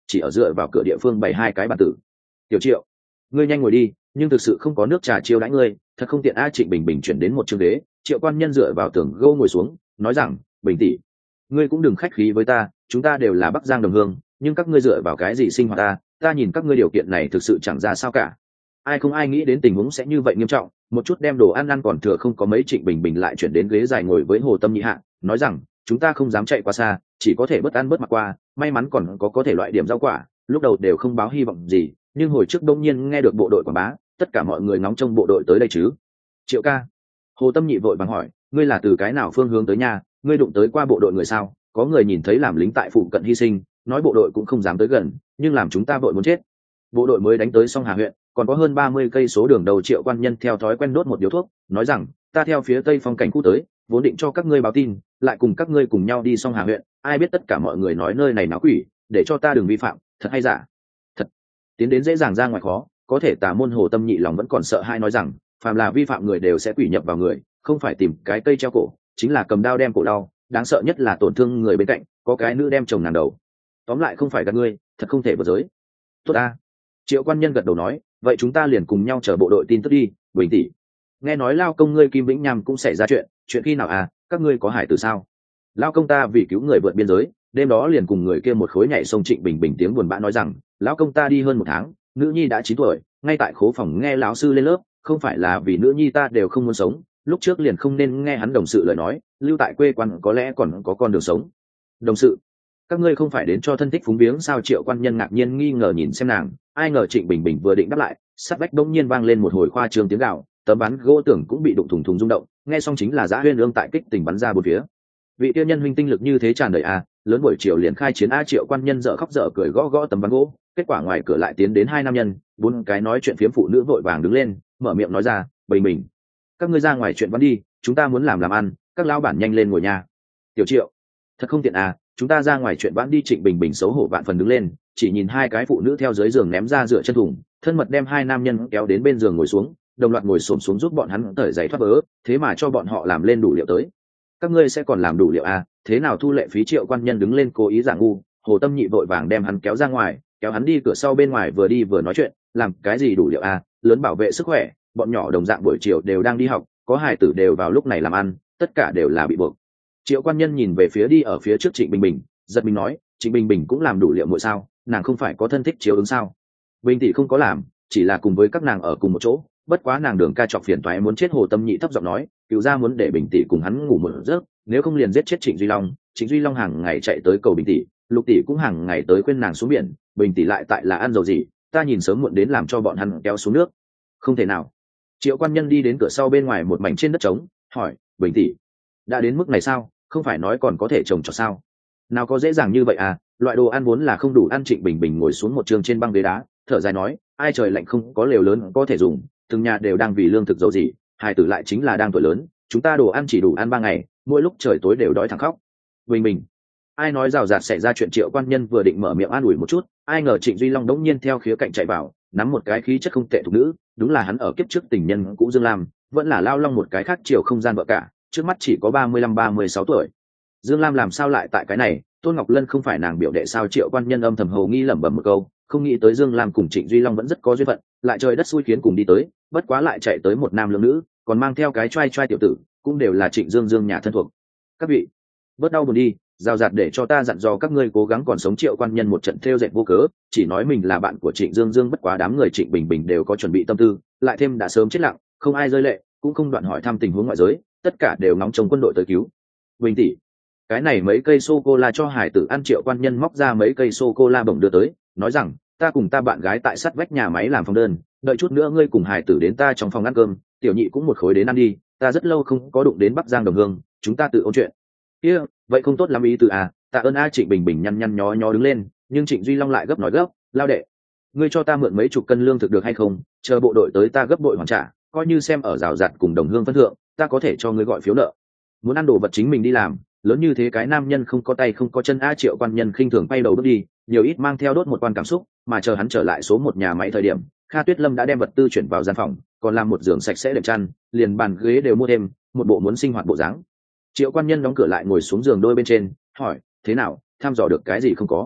chỉ ở dựa vào cửa địa phương bày hai cái bàn tử. Tiểu Triệu, ngươi nhanh ngồi đi, nhưng thực sự không có nước trà chiêu đãi ngươi, thật không tiện. A Trịnh Bình Bình chuyển đến một chương ghế, Triệu Quan Nhân dựa vào tường gỗ ngồi xuống, nói rằng, Bình tỷ, ngươi cũng đừng khách khí với ta, chúng ta đều là Bắc Giang đồng hương, nhưng các ngươi dựa vào cái gì sinh hoạt ta? Ta nhìn các ngươi điều kiện này thực sự chẳng ra sao cả. Ai không ai nghĩ đến tình huống sẽ như vậy nghiêm trọng, một chút đem đồ ăn ăn còn thừa không có mấy. Trịnh Bình Bình lại chuyển đến ghế dài ngồi với Hồ Tâm Nhị hạ, nói rằng, chúng ta không dám chạy quá xa, chỉ có thể bớt ăn bớt mặc qua, may mắn còn có có thể loại điểm rau quả, lúc đầu đều không báo hy vọng gì, nhưng hồi trước đông nhiên nghe được bộ đội quảng bá, tất cả mọi người ngóng trông bộ đội tới đây chứ. Triệu ca. Hồ Tâm Nhị vội vàng hỏi, ngươi là từ cái nào phương hướng tới nhà, ngươi đụng tới qua bộ đội người sao? Có người nhìn thấy làm lính tại phụ cận hy sinh, nói bộ đội cũng không dám tới gần, nhưng làm chúng ta vội muốn chết. Bộ đội mới đánh tới Song Hà huyện, còn có hơn ba mươi cây số đường đầu. Triệu Quan Nhân theo thói quen đốt một điếu thuốc, nói rằng, ta theo phía tây phong cảnh khu tới, vốn định cho các ngươi báo tin, lại cùng các ngươi cùng nhau đi Song Hà huyện, ai biết tất cả mọi người nói nơi này náo quỷ, để cho ta đừng vi phạm, thật hay giả? Thật. Tiến đến dễ dàng ra ngoài khó, có thể Tà môn Hồ Tâm Nhị lòng vẫn còn sợ hai, nói rằng, phàm là vi phạm người đều sẽ quỷ nhập vào người, không phải tìm cái cây treo cổ, chính là cầm đao đem cổ đau, đáng sợ nhất là tổn thương người bên cạnh, có cái nữ đem chồng nàng đầu. Tóm lại không phải gạt ngươi, thật không thể vượt giới. Tốt a. Triệu Quan Nhân gật đầu nói, vậy chúng ta liền cùng nhau chờ bộ đội tin tức đi. Bình tỷ, nghe nói lao công ngươi Kim Vĩnh Nham cũng xảy ra chuyện, chuyện khi nào à? Các ngươi có hải tử sao? Lao công ta vì cứu người vượt biên giới, đêm đó liền cùng người kia một khối nhảy sông. Trịnh Bình Bình tiếng buồn bã nói rằng, lão công ta đi hơn một tháng, nữ nhi đã chín tuổi, ngay tại khố phòng nghe lão sư lên lớp, không phải là vì nữ nhi ta đều không muốn sống, lúc trước liền không nên nghe hắn đồng sự lời nói, lưu tại quê quan có lẽ còn có con đường sống. Đồng sự? Các ngươi không phải đến cho thân thích phúng viếng sao? Triệu Quan Nhân ngạc nhiên nghi ngờ nhìn xem nàng, ai ngờ Trịnh Bình Bình vừa định đáp lại, sát vách bỗng nhiên vang lên một hồi khoa trương tiếng gào, tấm ván gỗ tưởng cũng bị đụng thùng thùng rung động, nghe xong chính là Giá Huyên Ương tại kích tình bắn ra bốn phía. Vị tiêu nhân huynh tinh lực như thế tràn đầy a, lớn buổi chiều liền khai chiến a. Triệu Quan Nhân dở khóc dở cười gõ gõ tấm ván gỗ, kết quả ngoài cửa lại tiến đến hai nam nhân, bốn cái nói chuyện phiếm phụ nữ vội vàng đứng lên, mở miệng nói ra, Bình Bình, các ngươi ra ngoài chuyện vẫn đi, chúng ta muốn làm làm ăn, các lao bản nhanh lên ngồi nhà. Tiểu Triệu, thật không tiện à, chúng ta ra ngoài chuyện vãn đi. Trịnh Bình Bình xấu hổ vạn phần đứng lên, chỉ nhìn hai cái phụ nữ theo dưới giường ném ra dựa chân thủng, thân mật đem hai nam nhân kéo đến bên giường ngồi xuống, đồng loạt ngồi xổm xuống giúp bọn hắn cởi giày thoát vớ, thế mà cho bọn họ làm lên đủ liệu tới. Các ngươi sẽ còn làm đủ liệu à? Thế nào thu lệ phí? Triệu Quan Nhân đứng lên cố ý giả ngu, Hồ Tâm Nhị vội vàng đem hắn kéo ra ngoài, kéo hắn đi cửa sau bên ngoài, vừa đi vừa nói chuyện, làm cái gì đủ liệu à? Lớn bảo vệ sức khỏe, bọn nhỏ đồng dạng buổi chiều đều đang đi học, có hài tử đều vào lúc này làm ăn, tất cả đều là bị buộc. Triệu Quan Nhân nhìn về phía đi ở phía trước Trịnh Bình Bình, giật mình nói, Trịnh Bình Bình cũng làm đủ liệu muội sao? Nàng không phải có thân thích chiếu ứng sao? Bình tỷ không có làm, chỉ là cùng với các nàng ở cùng một chỗ, bất quá nàng Đường ca chọc phiền toái muốn chết. Hồ Tâm Nhị thấp giọng nói, cựu gia muốn để Bình tỷ cùng hắn ngủ một giấc, nếu không liền giết chết Trịnh Duy Long. Trịnh Duy Long hàng ngày chạy tới cầu Bình tỷ, Lục tỷ cũng hàng ngày tới khuyên nàng xuống biển, Bình tỷ lại tại là ăn dầu gì, ta nhìn sớm muộn đến làm cho bọn hắn kéo xuống nước. Không thể nào. Triệu Quan Nhân đi đến cửa sau bên ngoài một mảnh trên đất trống, hỏi, Bình tỷ, đã đến mức này sao? Không phải nói còn có thể trồng trọt sao? Nào có dễ dàng như vậy à? Loại đồ ăn vốn là không đủ ăn. Trịnh Bình Bình ngồi xuống một trường trên băng ghế đá, thở dài nói, ai trời lạnh không có lều lớn có thể dùng, từng nhà đều đang vì lương thực dầu gì, hài tử lại chính là đang tuổi lớn, chúng ta đồ ăn chỉ đủ ăn ba ngày, mỗi lúc trời tối đều đói thẳng khóc. Bình Bình, ai nói rào rạt xảy ra chuyện? Triệu Quan Nhân vừa định mở miệng an ủi một chút, ai ngờ Trịnh Duy Long đống nhiên theo khía cạnh chạy vào, nắm một cái khí chất không tệ thục nữ, đúng là hắn ở kiếp trước tình nhân cũ Dương Lam, vẫn là Lao Long một cái khác chiều không gian vợ cả, trước mắt chỉ có ba mươi lăm ba mươi sáu tuổi. Dương Lam làm sao lại tại cái này? Tôn Ngọc Lân không phải nàng biểu đệ sao? Triệu Quan Nhân âm thầm hầu nghi lẩm bẩm một câu, không nghĩ tới Dương Lam cùng Trịnh Duy Long vẫn rất có duyên phận, lại trời đất xui khiến cùng đi tới, bất quá lại chạy tới một nam lưỡng nữ, còn mang theo cái trai trai tiểu tử, cũng đều là Trịnh Dương Dương nhà thân thuộc. Các vị, bớt đau buồn đi, giao giạt để cho ta dặn dò các ngươi cố gắng còn sống. Triệu Quan Nhân một trận thêu dệt vô cớ, chỉ nói mình là bạn của Trịnh Dương Dương, bất quá đám người Trịnh Bình Bình đều có chuẩn bị tâm tư, lại thêm đã sớm chết lặng, không ai rơi lệ, cũng không đoạn hỏi thăm tình huống ngoại giới, tất cả đều ngóng trông quân đội tới cứu. Bình tỷ, cái này mấy cây sô cô la cho hải tử ăn. Triệu Quan Nhân móc ra mấy cây sô cô la bổng đưa tới, nói rằng, ta cùng ta bạn gái tại sát vách nhà máy làm phòng đơn, đợi chút nữa ngươi cùng hải tử đến ta trong phòng ăn cơm, tiểu nhị cũng một khối đến ăn đi, ta rất lâu không có đụng đến Bắc Giang đồng hương, chúng ta tự ôn chuyện. Kia, vậy không tốt lắm ý từ à? Tạ ơn a. Trịnh Bình Bình nhăn nhăn nhó nhó đứng lên, nhưng Trịnh Duy Long lại gấp nói gấp, lao đệ, ngươi cho ta mượn mấy chục cân lương thực được hay không? Chờ bộ đội tới ta gấp bội hoàn trả, coi như xem ở rào rạt cùng đồng hương phân thượng, ta có thể cho ngươi gọi phiếu nợ. Muốn ăn đồ vật chính mình đi làm, lớn như thế cái nam nhân không có tay không có chân a. Triệu Quan Nhân khinh thường bay đầu bước đi, nhiều ít mang theo đốt một quan cảm xúc, mà chờ hắn trở lại số một nhà máy thời điểm, Kha Tuyết Lâm đã đem vật tư chuyển vào gian phòng, còn làm một giường sạch sẽ đẹp chăn, liền bàn ghế đều mua thêm, một bộ muốn sinh hoạt bộ dáng. Triệu Quan Nhân đóng cửa lại ngồi xuống giường đôi bên trên, hỏi, thế nào, thăm dò được cái gì không có?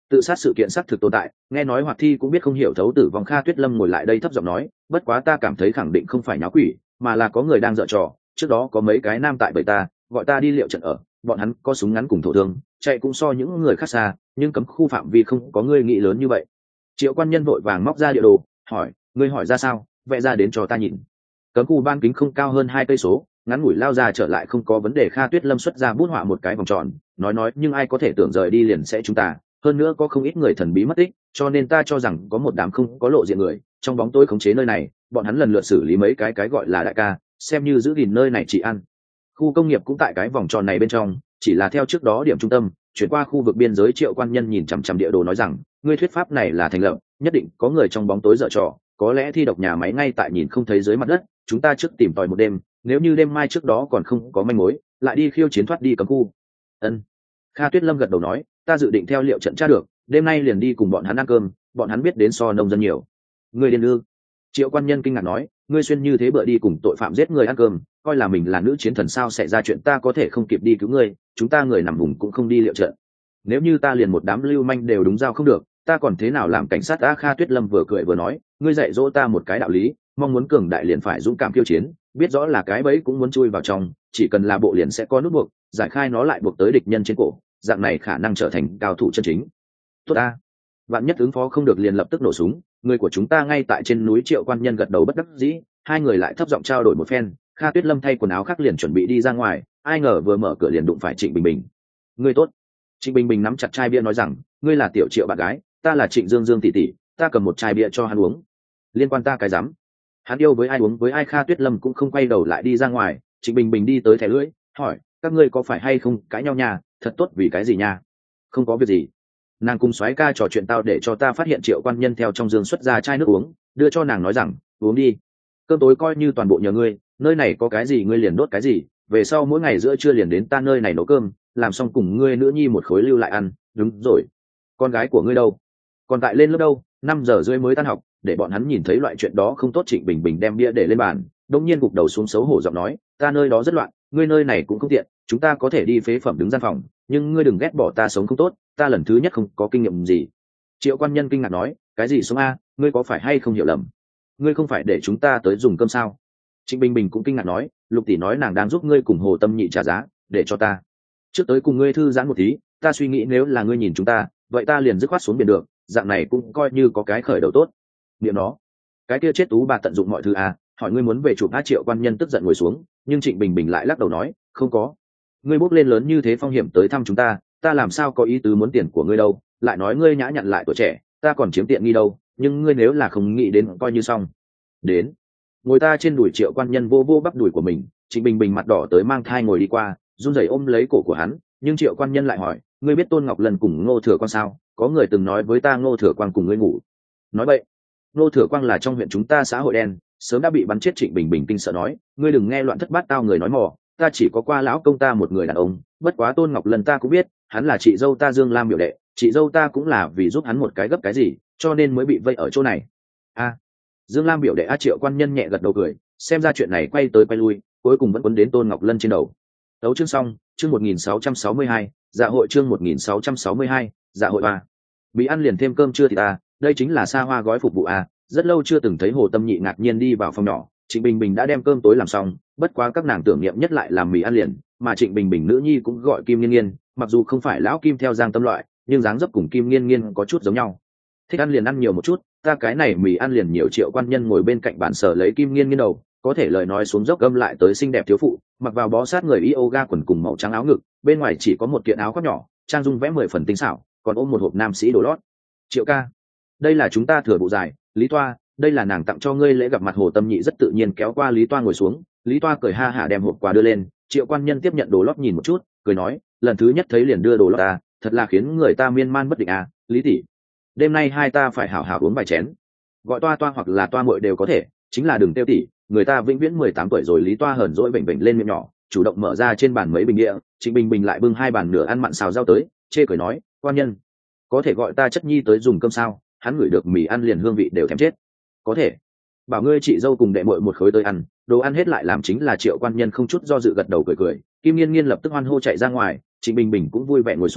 tự sát sự kiện xác thực tồn tại, nghe nói Hoạt Thi cũng biết không hiểu thấu tử vong. Kha Tuyết Lâm ngồi lại đây thấp giọng nói, bất quá ta cảm thấy khẳng định không phải nháo quỷ, mà là có người đang dở trò. Trước đó có mấy cái nam tại bầy ta gọi ta đi liệu trận ở, bọn hắn có súng ngắn cùng thổ thương, chạy cũng so những người khác xa, nhưng cấm khu phạm vi không có ngươi nghĩ lớn như vậy. Triệu Quan Nhân vội vàng móc ra địa đồ, hỏi, ngươi hỏi ra sao, vẽ ra đến cho ta nhìn. Cấm khu ban kính không cao hơn hai cây số, ngắn ngủi lao ra trở lại không có vấn đề. Kha Tuyết Lâm xuất ra bút họa một cái vòng tròn, nói nói nhưng ai có thể tưởng rời đi liền sẽ chúng ta, hơn nữa có không ít người thần bí mất tích, cho nên ta cho rằng có một đám không có lộ diện người trong bóng tối khống chế nơi này, bọn hắn lần lượt xử lý mấy cái cái gọi là đại ca, xem như giữ gìn nơi này chỉ ăn. Khu công nghiệp cũng tại cái vòng tròn này bên trong, chỉ là theo trước đó điểm trung tâm chuyển qua khu vực biên giới. Triệu Quan Nhân nhìn chằm chằm địa đồ nói rằng, ngươi thuyết pháp này là thành lập, nhất định có người trong bóng tối dở trò, có lẽ thi độc nhà máy ngay tại nhìn không thấy dưới mặt đất, chúng ta trước tìm tòi một đêm, nếu như đêm mai trước đó còn không có manh mối, lại đi khiêu chiến thoát đi cấm khu. Ân. Kha Tuyết Lâm gật đầu nói, ta dự định theo liệu trận tra được, đêm nay liền đi cùng bọn hắn ăn cơm, bọn hắn biết đến so nông dân nhiều. Ngươi điên ư? Triệu Quan Nhân kinh ngạc nói, ngươi xuyên như thế bữa đi cùng tội phạm giết người ăn cơm, coi là mình là nữ chiến thần sao? Xảy ra chuyện ta có thể không kịp đi cứu ngươi, chúng ta người nằm vùng cũng không đi liệu trận. Nếu như ta liền một đám lưu manh đều đúng giao không được, ta còn thế nào làm cảnh sát? A Kha Tuyết Lâm vừa cười vừa nói, ngươi dạy dỗ ta một cái đạo lý, mong muốn cường đại liền phải dũng cảm khiêu chiến, biết rõ là cái bẫy cũng muốn chui vào trong, chỉ cần là bộ liền sẽ có nút buộc, giải khai nó lại buộc tới địch nhân trên cổ, dạng này khả năng trở thành cao thủ chân chính. Tốt a, vạn nhất ứng phó không được liền lập tức nổ súng, người của chúng ta ngay tại trên núi. Triệu Quan Nhân gật đầu bất đắc dĩ, hai người lại thấp giọng trao đổi một phen. Kha Tuyết Lâm thay quần áo khác liền chuẩn bị đi ra ngoài, ai ngờ vừa mở cửa liền đụng phải Trịnh Bình Bình. Ngươi tốt. Trịnh Bình Bình nắm chặt chai bia nói rằng, ngươi là Tiểu Triệu bạn gái, ta là Trịnh Dương Dương tỷ tỷ, ta cầm một chai bia cho hắn uống. Liên quan ta cái rắm, hắn yêu với ai uống với ai. Kha Tuyết Lâm cũng không quay đầu lại đi ra ngoài. Trịnh Bình Bình đi tới thẻ lưỡi, hỏi, các ngươi có phải hay không cãi nhau nha? Thật tốt, vì cái gì nha? Không có việc gì, nàng cùng soái ca trò chuyện tao để cho ta phát hiện. Triệu Quan Nhân theo trong giường xuất ra chai nước uống, đưa cho nàng nói rằng, uống đi, cơm tối coi như toàn bộ nhờ ngươi, nơi này có cái gì ngươi liền đốt cái gì, về sau mỗi ngày giữa trưa liền đến ta nơi này nấu cơm, làm xong cùng ngươi nữ nhi một khối lưu lại ăn. Đúng rồi, con gái của ngươi đâu? Còn tại lên lớp đâu, năm giờ rưỡi mới tan học, để bọn hắn nhìn thấy loại chuyện đó không tốt. Trịnh Bình Bình đem bia để lên bàn, đông nhiên gục đầu xuống xấu hổ giọng nói, ta nơi đó rất loạn, ngươi nơi này cũng không tiện, chúng ta có thể đi phế phẩm đứng gian phòng, nhưng ngươi đừng ghét bỏ ta sống không tốt, ta lần thứ nhất không có kinh nghiệm gì. Triệu Quan Nhân kinh ngạc nói, cái gì sống a, ngươi có phải hay không hiểu lầm, ngươi không phải để chúng ta tới dùng cơm sao? Trịnh Bình Bình cũng kinh ngạc nói, Lục tỷ nói nàng đang giúp ngươi cùng Hồ Tâm Nhị trả giá, để cho ta trước tới cùng ngươi thư giãn một tí, ta suy nghĩ nếu là ngươi nhìn chúng ta, vậy ta liền dứt khoát xuống biển được, dạng này cũng coi như có cái khởi đầu tốt. Niệm nó, cái kia chết tú bà tận dụng mọi thứ à, hỏi ngươi muốn về chụp á. Triệu Quan Nhân tức giận ngồi xuống, nhưng Trịnh Bình Bình lại lắc đầu nói, không có, ngươi bốc lên lớn như thế phong hiểm tới thăm chúng ta, ta làm sao có ý tứ muốn tiền của ngươi đâu, lại nói ngươi nhã nhặn lại tuổi trẻ, ta còn chiếm tiện nghi đâu, nhưng ngươi nếu là không nghĩ đến coi như xong. Đến, ngồi ta trên đùi. Triệu Quan Nhân vô vô bắp đùi của mình. Trịnh Bình Bình mặt đỏ tới mang thai ngồi đi qua, run rẩy ôm lấy cổ của hắn, nhưng Triệu Quan Nhân lại hỏi, ngươi biết Tôn Ngọc Lần cùng Ngô Thừa Quang sao? Có người từng nói với ta Ngô Thừa Quang cùng ngươi ngủ. Nói vậy, Ngô Thừa Quang là trong huyện chúng ta xã hội đen, sớm đã bị bắn chết. Trịnh Bình Bình kinh sợ nói, ngươi đừng nghe loạn thất bát tao người nói mò, ta chỉ có qua lão công ta một người đàn ông, bất quá Tôn Ngọc Lần ta cũng biết, hắn là chị dâu ta Dương Lam biểu đệ, chị dâu ta cũng là vì giúp hắn một cái gấp cái gì, cho nên mới bị vây ở chỗ này. A, à, Dương Lam biểu đệ a. Triệu Quan Nhân nhẹ gật đầu cười, xem ra chuyện này quay tới quay lui, cuối cùng vẫn quấn đến Tôn Ngọc Lân trên đầu. Đấu chương xong, chương một nghìn sáu trăm sáu mươi hai, dạ hội chương một nghìn sáu trăm sáu mươi hai, dạ hội ba. Bị ăn liền thêm cơm trưa thì ta, đây chính là xa hoa gói phục vụ a. Rất lâu chưa từng thấy Hồ Tâm Nhị ngạc nhiên đi vào phòng nhỏ, Trịnh Bình Bình đã đem cơm tối làm xong, bất quá các nàng tưởng niệm nhất lại làm mì ăn liền, mà Trịnh Bình Bình nữ nhi cũng gọi Kim Nghiên Nghiên, mặc dù không phải lão Kim theo Giang Tâm loại, nhưng dáng dấp cùng Kim Nghiên Nghiên có chút giống nhau. Thích ăn liền ăn nhiều một chút, ta cái này mì ăn liền nhiều. Triệu Quan Nhân ngồi bên cạnh bàn sờ lấy Kim Nghiên Nghiên đầu, có thể lời nói xuống dốc gâm lại tới xinh đẹp thiếu phụ, mặc vào bó sát người yoga quần cùng màu trắng áo ngực, bên ngoài chỉ có một kiện áo khoác nhỏ, trang dung vẽ mười phần tinh xảo, còn ôm một hộp nam sĩ đồ lót. Triệu ca, đây là chúng ta thừa bụ dài, Lý Toa, đây là nàng tặng cho ngươi lễ gặp mặt. Hồ Tâm Nhị rất tự nhiên kéo qua Lý Toa ngồi xuống, Lý Toa cười ha hả đem hộp quà đưa lên. Triệu Quan Nhân tiếp nhận đồ lót nhìn một chút, cười nói, lần thứ nhất thấy liền đưa đồ lót ta, thật là khiến người ta miên man bất định à. Lý tỷ, đêm nay hai ta phải hảo hảo uống vài chén, gọi Toa Toa hoặc là Toa muội đều có thể, chính là đừng tiêu tỷ, người ta vĩnh viễn mười tám tuổi rồi. Lý Toa hờn dỗi vểnh vểnh lên miệng nhỏ, chủ động mở ra trên bàn mấy bình địa. Trịnh Bình Bình lại bưng hai bàn nửa ăn mặn xào rau tới, chê cười nói, Quan Nhân, có thể gọi ta chất nhi tới dùng cơm sao? Hắn ngửi được mì ăn liền hương vị đều thèm chết. Có thể, bảo ngươi chị dâu cùng đệ muội một khối tới ăn, đồ ăn hết lại làm chính là. Triệu Quan Nhân không chút do dự gật đầu cười cười. Kim Nghiên Nghiên lập tức hoan hô chạy ra ngoài, Trịnh Bình Bình cũng vui vẻ ngồi xuống,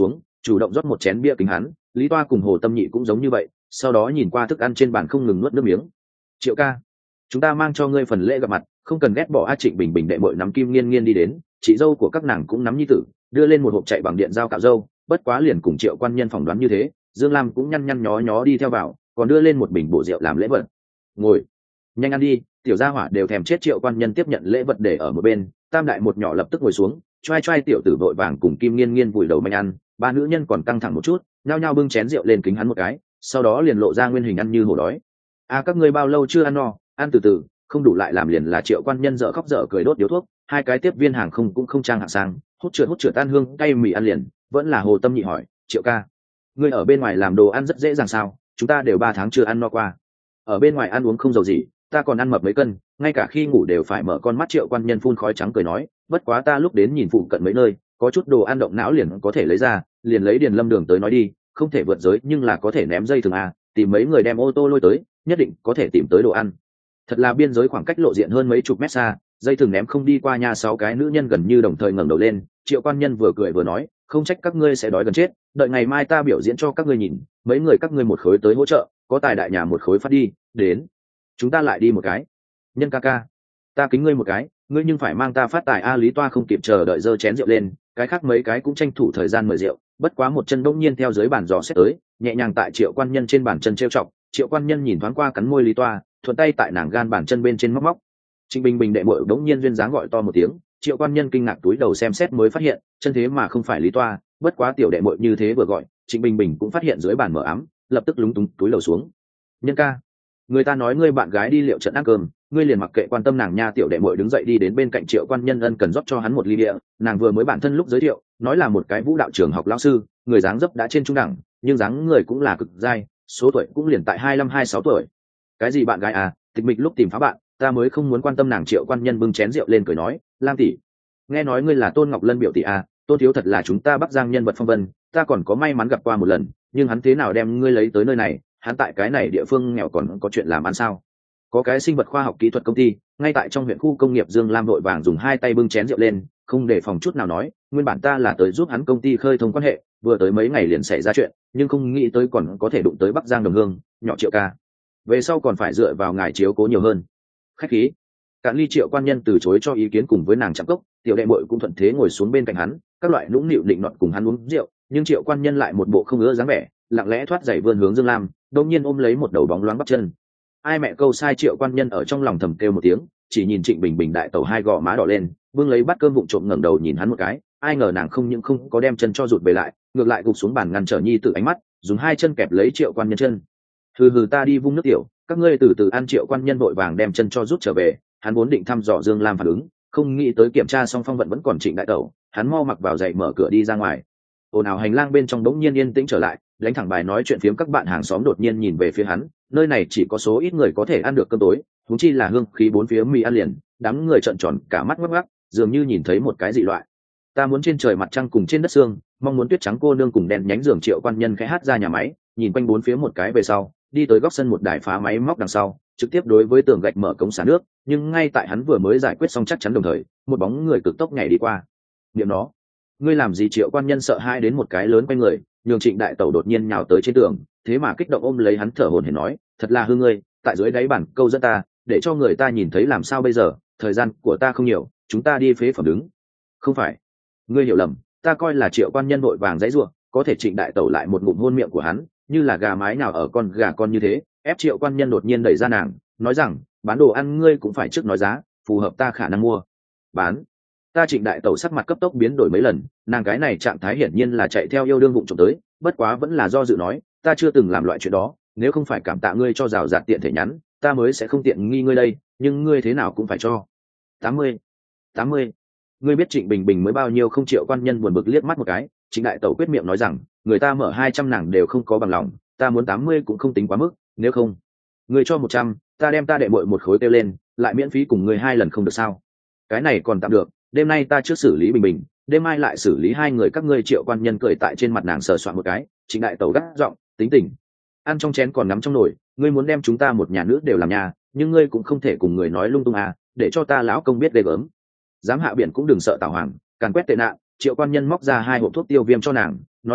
chủ động rót một chén bia kính hắn. Lý Toa cùng Hồ Tâm Nhị cũng giống như vậy, sau đó nhìn qua thức ăn trên bàn không ngừng nuốt nước miếng. Triệu ca, chúng ta mang cho ngươi phần lễ gặp mặt, không cần ghét bỏ. A Trịnh Bình Bình đệ muội nắm Kim Nghiên Nghiên đi đến, chị dâu của các nàng cũng nắm nhi tử, đưa lên một hộp chạy bằng điện dao cạo dâu. Bất quá liền cùng Triệu quan nhân phỏng đoán như thế, Dương Lam cũng nhăn nhăn nhó nhó đi theo vào, còn đưa lên một bình bổ rượu làm lễ vật. Ngồi, nhanh ăn đi. Tiểu gia hỏa đều thèm chết. Triệu quan nhân tiếp nhận lễ vật để ở một bên, tam đại một nhỏ lập tức ngồi xuống, choai choai tiểu tử vội vàng cùng Kim Nghiên Nghiên vùi đầu manh ăn. Ba nữ nhân còn căng thẳng một chút, nhao nhao bưng chén rượu lên kính hắn một cái, sau đó liền lộ ra nguyên hình ăn như hổ đói. A các ngươi bao lâu chưa ăn no, ăn từ từ, không đủ lại làm liền là. Triệu quan nhân dở khóc dở cười đốt điếu thuốc, hai cái tiếp viên hàng không cũng không trang hạng sang, hút trượt hút trượt tan hương cay mì ăn liền. Vẫn là Hồ Tâm Nhị hỏi, Triệu ca, ngươi ở bên ngoài làm đồ ăn rất dễ dàng sao? Chúng ta đều ba tháng chưa ăn no qua. Ở bên ngoài ăn uống không giàu gì, ta còn ăn mập mấy cân, ngay cả khi ngủ đều phải mở con mắt. Triệu quan nhân phun khói trắng cười nói, bất quá ta lúc đến nhìn phụ cận mấy nơi, có chút đồ ăn động não liền có thể lấy ra, liền lấy Điền Lâm Đường tới nói đi, không thể vượt giới nhưng là có thể ném dây thừng à, tìm mấy người đem ô tô lôi tới, nhất định có thể tìm tới đồ ăn. Thật là biên giới khoảng cách lộ diện hơn mấy chục mét xa, dây thừng ném không đi qua nhà. Sáu cái nữ nhân gần như đồng thời ngẩng đầu lên. Triệu quan nhân vừa cười vừa nói, không trách các ngươi sẽ đói gần chết, đợi ngày mai ta biểu diễn cho các ngươi nhìn, mấy người các ngươi một khối tới hỗ trợ, có tài đại nhà một khối phát đi. Đến, chúng ta lại đi một cái. Nhân ca ca, ta kính ngươi một cái, ngươi nhưng phải mang ta phát tài a. Lý Toa không kịp chờ đợi giơ chén rượu lên, cái khác mấy cái cũng tranh thủ thời gian mời rượu. Bất quá một chân bỗng nhiên theo dưới bàn dò xét tới, nhẹ nhàng tại Triệu quan nhân trên bàn chân trêu chọc. Triệu quan nhân nhìn thoáng qua cắn môi Lý Toa, thuận tay tại nàng gan bàn chân bên trên móc móc. Trịnh Bình Bình đệ muội bỗng nhiên duyên dáng gọi to một tiếng. Triệu quan nhân kinh ngạc túi đầu xem xét mới phát hiện chân thế mà không phải Lý Toa. Bất quá tiểu đệ muội như thế vừa gọi, Trịnh Bình Bình cũng phát hiện dưới bàn mở ám, lập tức lúng túng túi đầu xuống. Nhân ca, người ta nói ngươi bạn gái đi liệu trận ăn cơm, ngươi liền mặc kệ quan tâm nàng nha. Tiểu đệ muội đứng dậy đi đến bên cạnh Triệu quan nhân ân cần rót cho hắn một ly bia. Nàng vừa mới bản thân lúc giới thiệu nói là một cái vũ đạo trường học lão sư, người dáng dấp đã trên trung đẳng, nhưng dáng người cũng là cực dai, số tuổi cũng liền tại hai mươi lăm hai mươi sáu tuổi. Cái gì bạn gái à, tịch mịch lúc tìm phá bạn, ta mới không muốn quan tâm nàng. Triệu quan nhân bưng chén rượu lên cười nói, Lam tỷ, nghe nói ngươi là Tôn Ngọc Lân biểu tỷ à, Tôn thiếu thật là chúng ta Bắc Giang nhân vật phong vân, ta còn có may mắn gặp qua một lần, nhưng hắn thế nào đem ngươi lấy tới nơi này? Hắn tại cái này địa phương nghèo còn có chuyện làm ăn sao? Có cái sinh vật khoa học kỹ thuật công ty ngay tại trong huyện khu công nghiệp. Dương Lam vội vàng dùng hai tay bưng chén rượu lên, không để phòng chút nào nói, nguyên bản ta là tới giúp hắn công ty khơi thông quan hệ, vừa tới mấy ngày liền xảy ra chuyện, nhưng không nghĩ tới còn có thể đụng tới Bắc Giang đồng hương, nhỏ Triệu ca, về sau còn phải dựa vào ngài chiếu cố nhiều hơn. Khách khí. Cạn ly. Triệu quan nhân từ chối cho ý kiến cùng với nàng chạm cốc. Tiểu đệ muội cũng thuận thế ngồi xuống bên cạnh hắn, các loại nũng nịu định nọt cùng hắn uống rượu, nhưng Triệu quan nhân lại một bộ không ưa dáng vẻ, lặng lẽ thoát giày vươn hướng Dương Lam, đột nhiên ôm lấy một đầu bóng loáng bắp chân. Ai mẹ câu sai. Triệu quan nhân ở trong lòng thầm kêu một tiếng, chỉ nhìn Trịnh Bình Bình đại tẩu hai gò má đỏ lên, vương lấy bát cơm vụng trộm ngẩng đầu nhìn hắn một cái. Ai ngờ nàng không những không có đem chân cho rụt về lại, ngược lại gục xuống bàn ngăn trở nhi tử ánh mắt, dùng hai chân kẹp lấy Triệu quan nhân chân. Hừ hừ, ta đi vung nước tiểu, các ngươi từ từ ăn. Triệu quan nhân vội vàng đem chân cho rút trở về. Hắn vốn định thăm dò Dương Lam phản ứng, không nghĩ tới kiểm tra xong phong vận vẫn còn Trịnh đại tẩu. Hắn mo mặc vào giày mở cửa đi ra ngoài. Ồn ào hành lang bên trong đống nhiên yên tĩnh trở lại, đánh thẳng bài nói chuyện phiếm các bạn hàng xóm đột nhiên nhìn về phía hắn. Nơi này chỉ có số ít người có thể ăn được cơm tối, huống chi là hương khí bốn phía mì ăn liền. Đám người trợn tròn cả mắt ngắc ngắc, dường như nhìn thấy một cái dị loại. Ta muốn trên trời mặt trăng cùng trên đất sương, mong muốn tuyết trắng cô nương cùng đèn nhánh giường. Triệu quan nhân khẽ hát ra nhà máy, nhìn quanh bốn phía một cái về sau, đi tới góc sân một đài phá máy móc đằng sau, trực tiếp đối với tường gạch mở cống xả nước. Nhưng ngay tại hắn vừa mới giải quyết xong chắc chắn đồng thời, một bóng người cực tốc nhảy đi qua. Niệm nó, ngươi làm gì? Triệu quan nhân sợ hãi đến một cái lớn quay người, nhường Trịnh đại tẩu đột nhiên nhào tới trên tường, thế mà kích động ôm lấy hắn thở hổn hển nói, thật là hư ngươi, tại dưới đáy bản câu dẫn ta, để cho người ta nhìn thấy làm sao bây giờ? Thời gian của ta không nhiều, chúng ta đi phế phẩm đứng. Không phải, ngươi hiểu lầm, ta coi là. Triệu quan nhân vội vàng dãy ruộng, có thể Trịnh đại tẩu lại một ngụm hôn miệng của hắn, như là gà mái nào ở con gà con như thế, ép Triệu quan nhân đột nhiên đẩy ra nàng, nói rằng, bán đồ ăn ngươi cũng phải trước nói giá, phù hợp ta khả năng mua. Bán. Ta. Trịnh đại tẩu sắc mặt cấp tốc biến đổi mấy lần, nàng cái này trạng thái hiển nhiên là chạy theo yêu đương vụng trộm tới, bất quá vẫn là do dự nói, ta chưa từng làm loại chuyện đó, nếu không phải cảm tạ ngươi cho rào rạt tiện thể nhắn, ta mới sẽ không tiện nghi ngươi đây, nhưng ngươi thế nào cũng phải cho. Tám mươi. Tám mươi. Ngươi biết Trịnh Bình Bình mới bao nhiêu không? Triệu quan nhân buồn bực liếc mắt một cái. Trịnh đại tẩu quyết miệng nói rằng, người ta mở hai trăm nàng đều không có bằng lòng, ta muốn tám mươi cũng không tính quá mức, nếu không ngươi cho một trăm, ta đem ta đệ muội một khối kêu lên, lại miễn phí cùng ngươi hai lần không được sao? Cái này còn tạm được, đêm nay ta trước xử lý Bình Bình, đêm mai lại xử lý hai người các ngươi. Triệu quan nhân cười tại trên mặt nàng sờ soạn một cái. Trịnh đại tẩu gắt giọng, tính tình, ăn trong chén còn nắm trong nồi, ngươi muốn đem chúng ta một nhà nữ đều làm nhà, nhưng ngươi cũng không thể cùng người nói lung tung à, để cho ta lão công biết ghê gớm. Dám hạ biển cũng đừng sợ tào hoàng, càn quét tệ nạn. Triệu quan nhân móc ra hai hộp thuốc tiêu viêm cho nàng, nói rằng,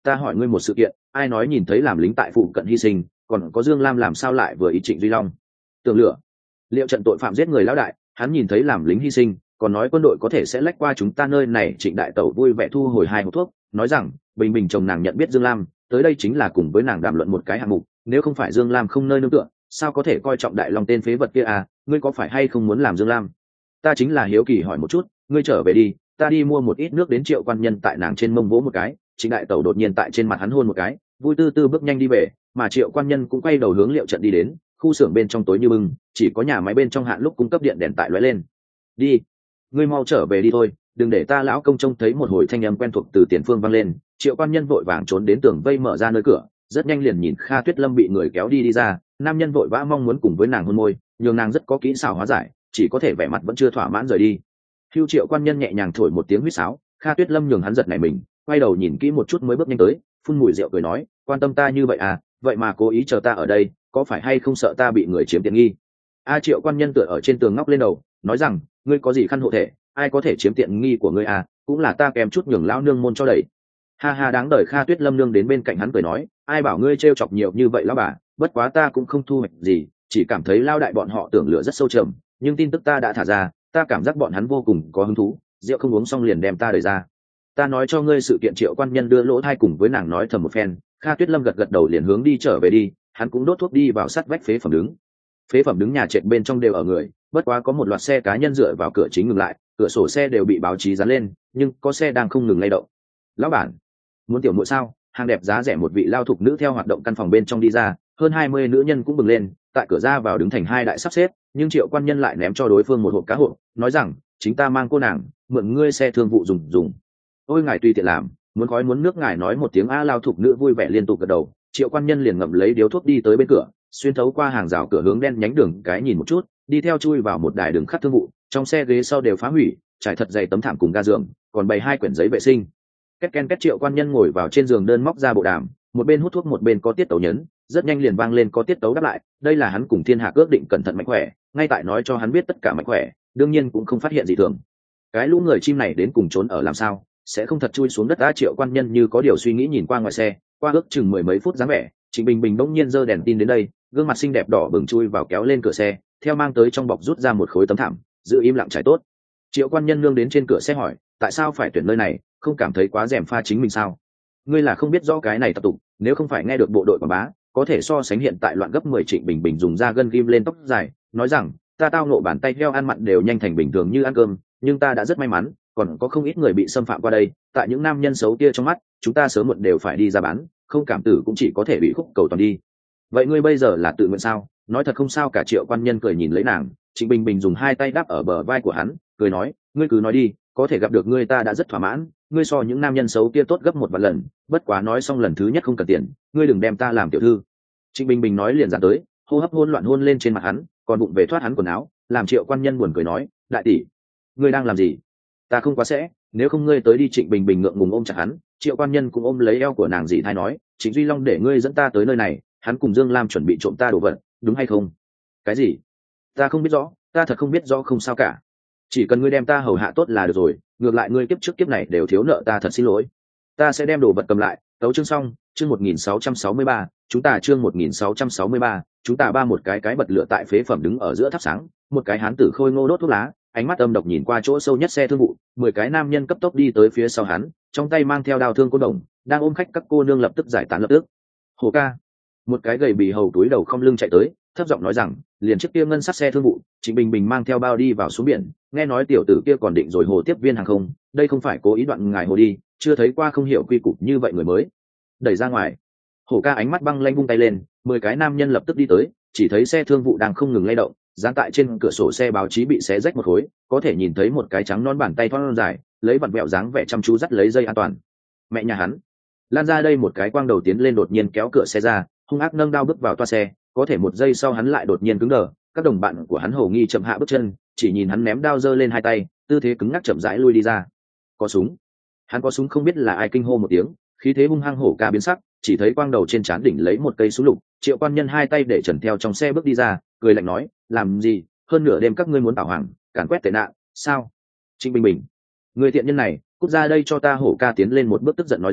ta hỏi ngươi một sự kiện, ai nói nhìn thấy làm lính tại phụ cận hy sinh, còn có Dương Lam làm sao lại vừa ý Trịnh Duy Long? Tường lửa, liệu trận tội phạm giết người lão đại, hắn nhìn thấy làm lính hy sinh, còn nói quân đội có thể sẽ lách qua chúng ta nơi này. Trịnh đại tẩu vui vẻ thu hồi hai hộp thuốc, nói rằng bình bình chồng nàng nhận biết Dương Lam, tới đây chính là cùng với nàng đàm luận một cái hạng mục, nếu không phải Dương Lam không nơi nương tựa, sao có thể coi trọng Đại Long tên phế vật kia à? Ngươi có phải hay không muốn làm Dương Lam? Ta chính là hiếu kỳ hỏi một chút, ngươi trở về đi, ta đi mua một ít nước đến. Triệu Quan Nhân tại nàng trên mông vỗ một cái, Trịnh đại tẩu đột nhiên tại trên mặt hắn hôn một cái, vui tư tư bước nhanh đi về, mà Triệu Quan Nhân cũng quay đầu hướng Liệu trận đi đến. Khu xưởng bên trong tối như bưng, chỉ có nhà máy bên trong hạn lúc cung cấp điện đèn tại lóe lên. Đi, ngươi mau trở về đi thôi, đừng để ta lão công trông thấy. Một hồi thanh âm quen thuộc từ tiền phương vang lên, Triệu Quan Nhân vội vàng trốn đến tường vây mở ra nơi cửa, rất nhanh liền nhìn Kha Tuyết Lâm bị người kéo đi đi ra. Nam nhân vội vã mong muốn cùng với nàng hôn môi, nhưng nàng rất có kỹ xảo hóa giải, chỉ có thể vẻ mặt vẫn chưa thỏa mãn rời đi. Hưu Triệu Quan Nhân nhẹ nhàng thổi một tiếng huýt sáo, Kha Tuyết Lâm nhường hắn giật nảy mình, quay đầu nhìn kỹ một chút mới bước nhanh tới, phun mùi rượu cười nói, quan tâm ta như vậy à, vậy mà cố ý chờ ta ở đây, có phải hay không sợ ta bị người chiếm tiện nghi? A Triệu Quan Nhân tựa ở trên tường ngóc lên đầu, nói rằng, ngươi có gì khăn hộ thể, ai có thể chiếm tiện nghi của ngươi à, cũng là ta kèm chút nhường lão nương môn cho đẩy. Ha ha, đáng đời. Kha Tuyết Lâm nương đến bên cạnh hắn cười nói, ai bảo ngươi trêu chọc nhiều như vậy lão bà, bất quá ta cũng không thu hoạch gì, chỉ cảm thấy lao đại bọn họ tưởng lửa rất sâu trầm, nhưng tin tức ta đã thả ra, ta cảm giác bọn hắn vô cùng có hứng thú, rượu không uống xong liền đem ta đẩy ra. Ta nói cho ngươi sự kiện. Triệu Quan Nhân đưa lỗ thai cùng với nàng nói thầm một phen. Kha Tuyết Lâm gật gật đầu liền hướng đi trở về đi, hắn cũng đốt thuốc đi vào sát vách phế phẩm đứng. Phế phẩm đứng nhà trệt bên trong đều ở người, bất quá có một loạt xe cá nhân dựa vào cửa chính ngừng lại, cửa sổ xe đều bị báo chí dán lên, nhưng có xe đang không ngừng lay động. Lão bản, muốn tiểu muội sao? Hàng đẹp giá rẻ một vị lao thục nữ theo hoạt động căn phòng bên trong đi ra, hơn hai mươi nữ nhân cũng bừng lên, tại cửa ra vào đứng thành hai đại sắp xếp, nhưng Triệu Quan Nhân lại ném cho đối phương một hộp cá hộp, nói rằng, chính ta mang cô nàng, mượn ngươi xe thương vụ dùng dùng. Ôi ngài tùy tiện làm, muốn khói muốn nước ngài nói một tiếng. A lao thục nữ vui vẻ liên tục gật đầu. Triệu Quan Nhân liền ngậm lấy điếu thuốc đi tới bên cửa, xuyên thấu qua hàng rào cửa hướng đen nhánh đường cái nhìn một chút, đi theo chui vào một đài đường khắc thương vụ, trong xe ghế sau đều phá hủy, trải thật dày tấm thảm cùng ga giường, còn bày hai quyển giấy vệ sinh. Két ken két. Triệu Quan Nhân ngồi vào trên giường đơn móc ra bộ đàm, một bên hút thuốc một bên có tiết tấu nhấn, rất nhanh liền vang lên có tiết tấu đáp lại. Đây là hắn cùng Thiên Hạ ước định cẩn thận mạnh khỏe, ngay tại nói cho hắn biết tất cả mạnh khỏe, đương nhiên cũng không phát hiện gì thường. Cái lũ người chim này đến cùng trốn ở làm sao, sẽ không thật chui xuống đất. Đã Triệu Quan Nhân như có điều suy nghĩ nhìn qua ngoài xe, qua ước chừng mười mấy phút dáng vẻ, Trịnh Bình Bình bỗng nhiên giơ đèn tin đến đây, gương mặt xinh đẹp đỏ bừng chui vào kéo lên cửa xe, theo mang tới trong bọc rút ra một khối tấm thảm, giữ im lặng trải tốt. Triệu Quan Nhân nương đến trên cửa xe hỏi, tại sao phải tuyển nơi này, không cảm thấy quá rèm pha chính mình sao? Ngươi là không biết rõ cái này tập tục, nếu không phải nghe được bộ đội quảng bá, có thể so sánh hiện tại loạn gấp mười. Trịnh Bình Bình dùng da gân ghim lên tóc dài, nói rằng, ta tao nộ bàn tay heo ăn mặn đều nhanh thành bình thường như ăn cơm, nhưng ta đã rất may mắn, còn có không ít người bị xâm phạm qua đây, tại những nam nhân xấu kia trong mắt, chúng ta sớm muộn đều phải đi ra bán, không cảm tử cũng chỉ có thể bị khúc cầu toàn đi. Vậy ngươi bây giờ là tự nguyện sao? Nói thật không sao cả. Triệu Quan Nhân cười nhìn lấy nàng, Trịnh Bình Bình dùng hai tay đắp ở bờ vai của hắn, cười nói, ngươi cứ nói đi, có thể gặp được ngươi ta đã rất thỏa mãn, ngươi so những nam nhân xấu kia tốt gấp một vạn lần, bất quá nói xong lần thứ nhất không cần tiền, ngươi đừng đem ta làm tiểu thư. Trịnh Bình Bình nói liền dán tới, hô hấp hôn loạn hôn lên trên mặt hắn, còn bụng về thoát hắn quần áo, làm Triệu Quan Nhân buồn cười nói, đại tỷ, ngươi đang làm gì? Ta không quá sẽ, nếu không ngươi tới đi. Trịnh Bình Bình ngượng ngùng ôm chặt hắn, Triệu Quan Nhân cũng ôm lấy eo của nàng dì thai nói, Trịnh Duy Long để ngươi dẫn ta tới nơi này, hắn cùng Dương Lam chuẩn bị trộm ta đồ vật, đúng hay không? Cái gì? Ta không biết rõ, ta thật không biết rõ. Không sao cả, chỉ cần ngươi đem ta hầu hạ tốt là được rồi, ngược lại ngươi kiếp trước kiếp này đều thiếu nợ ta, thật xin lỗi. Ta sẽ đem đồ vật cầm lại. Tấu chương xong. Chương một nghìn sáu trăm sáu mươi ba, chúng ta chương một nghìn sáu trăm sáu mươi ba, chúng ta ba. Một cái cái bật lửa tại phế phẩm đứng ở giữa thắp sáng, một cái hán tử khôi ngô đốt thuốc lá, ánh mắt âm độc nhìn qua chỗ sâu nhất xe thương vụ. Mười cái nam nhân cấp tốc đi tới phía sau hắn, trong tay mang theo đao thương côn đồng, đang ôm khách. Các cô nương lập tức giải tán lập tức. Hồ ca, một cái gầy bì hầu túi đầu không lưng chạy tới, thấp giọng nói rằng, liền chiếc kia ngân sắt xe thương vụ. Trịnh Bình Bình mang theo bao đi vào xuống biển, nghe nói tiểu tử kia còn định rồi hồ tiếp viên hàng không, đây không phải cố ý đoạn ngài hồ đi, chưa thấy qua không hiểu quy củ như vậy người mới. Đẩy ra ngoài. Hổ ca ánh mắt băng lanh vung tay lên, mười cái nam nhân lập tức đi tới, chỉ thấy xe thương vụ đang không ngừng lay động, dán tại trên cửa sổ xe báo chí bị xé rách một khối, có thể nhìn thấy một cái trắng non bàn tay thon dài, lấy vặn vẹo dáng vẻ chăm chú dắt lấy dây an toàn. Mẹ nhà hắn. Lan ra đây. Một cái quang đầu tiến lên đột nhiên kéo cửa xe ra, hung ác nâng đao bước vào toa xe, có thể một giây sau hắn lại đột nhiên cứng đờ, các đồng bạn của hắn hầu nghi chậm hạ bước chân, chỉ nhìn hắn ném đao giơ lên hai tay, tư thế cứng ngắc chậm rãi lui đi ra. Có súng. Hắn có súng. Không biết là ai kinh hô một tiếng, khí thế hung hăng. Hổ ca biến sắc, chỉ thấy quang đầu trên trán đỉnh lấy một cây súng lục. Triệu Quan Nhân hai tay để trần theo trong xe bước đi ra, cười lạnh nói, làm gì, hơn nửa đêm các ngươi muốn tảo hoàng, càn quét tệ nạn sao? Trịnh Bình Bình, người tiện nhân này, cút ra đây cho ta. Hổ ca tiến lên một bước tức giận nói rằng,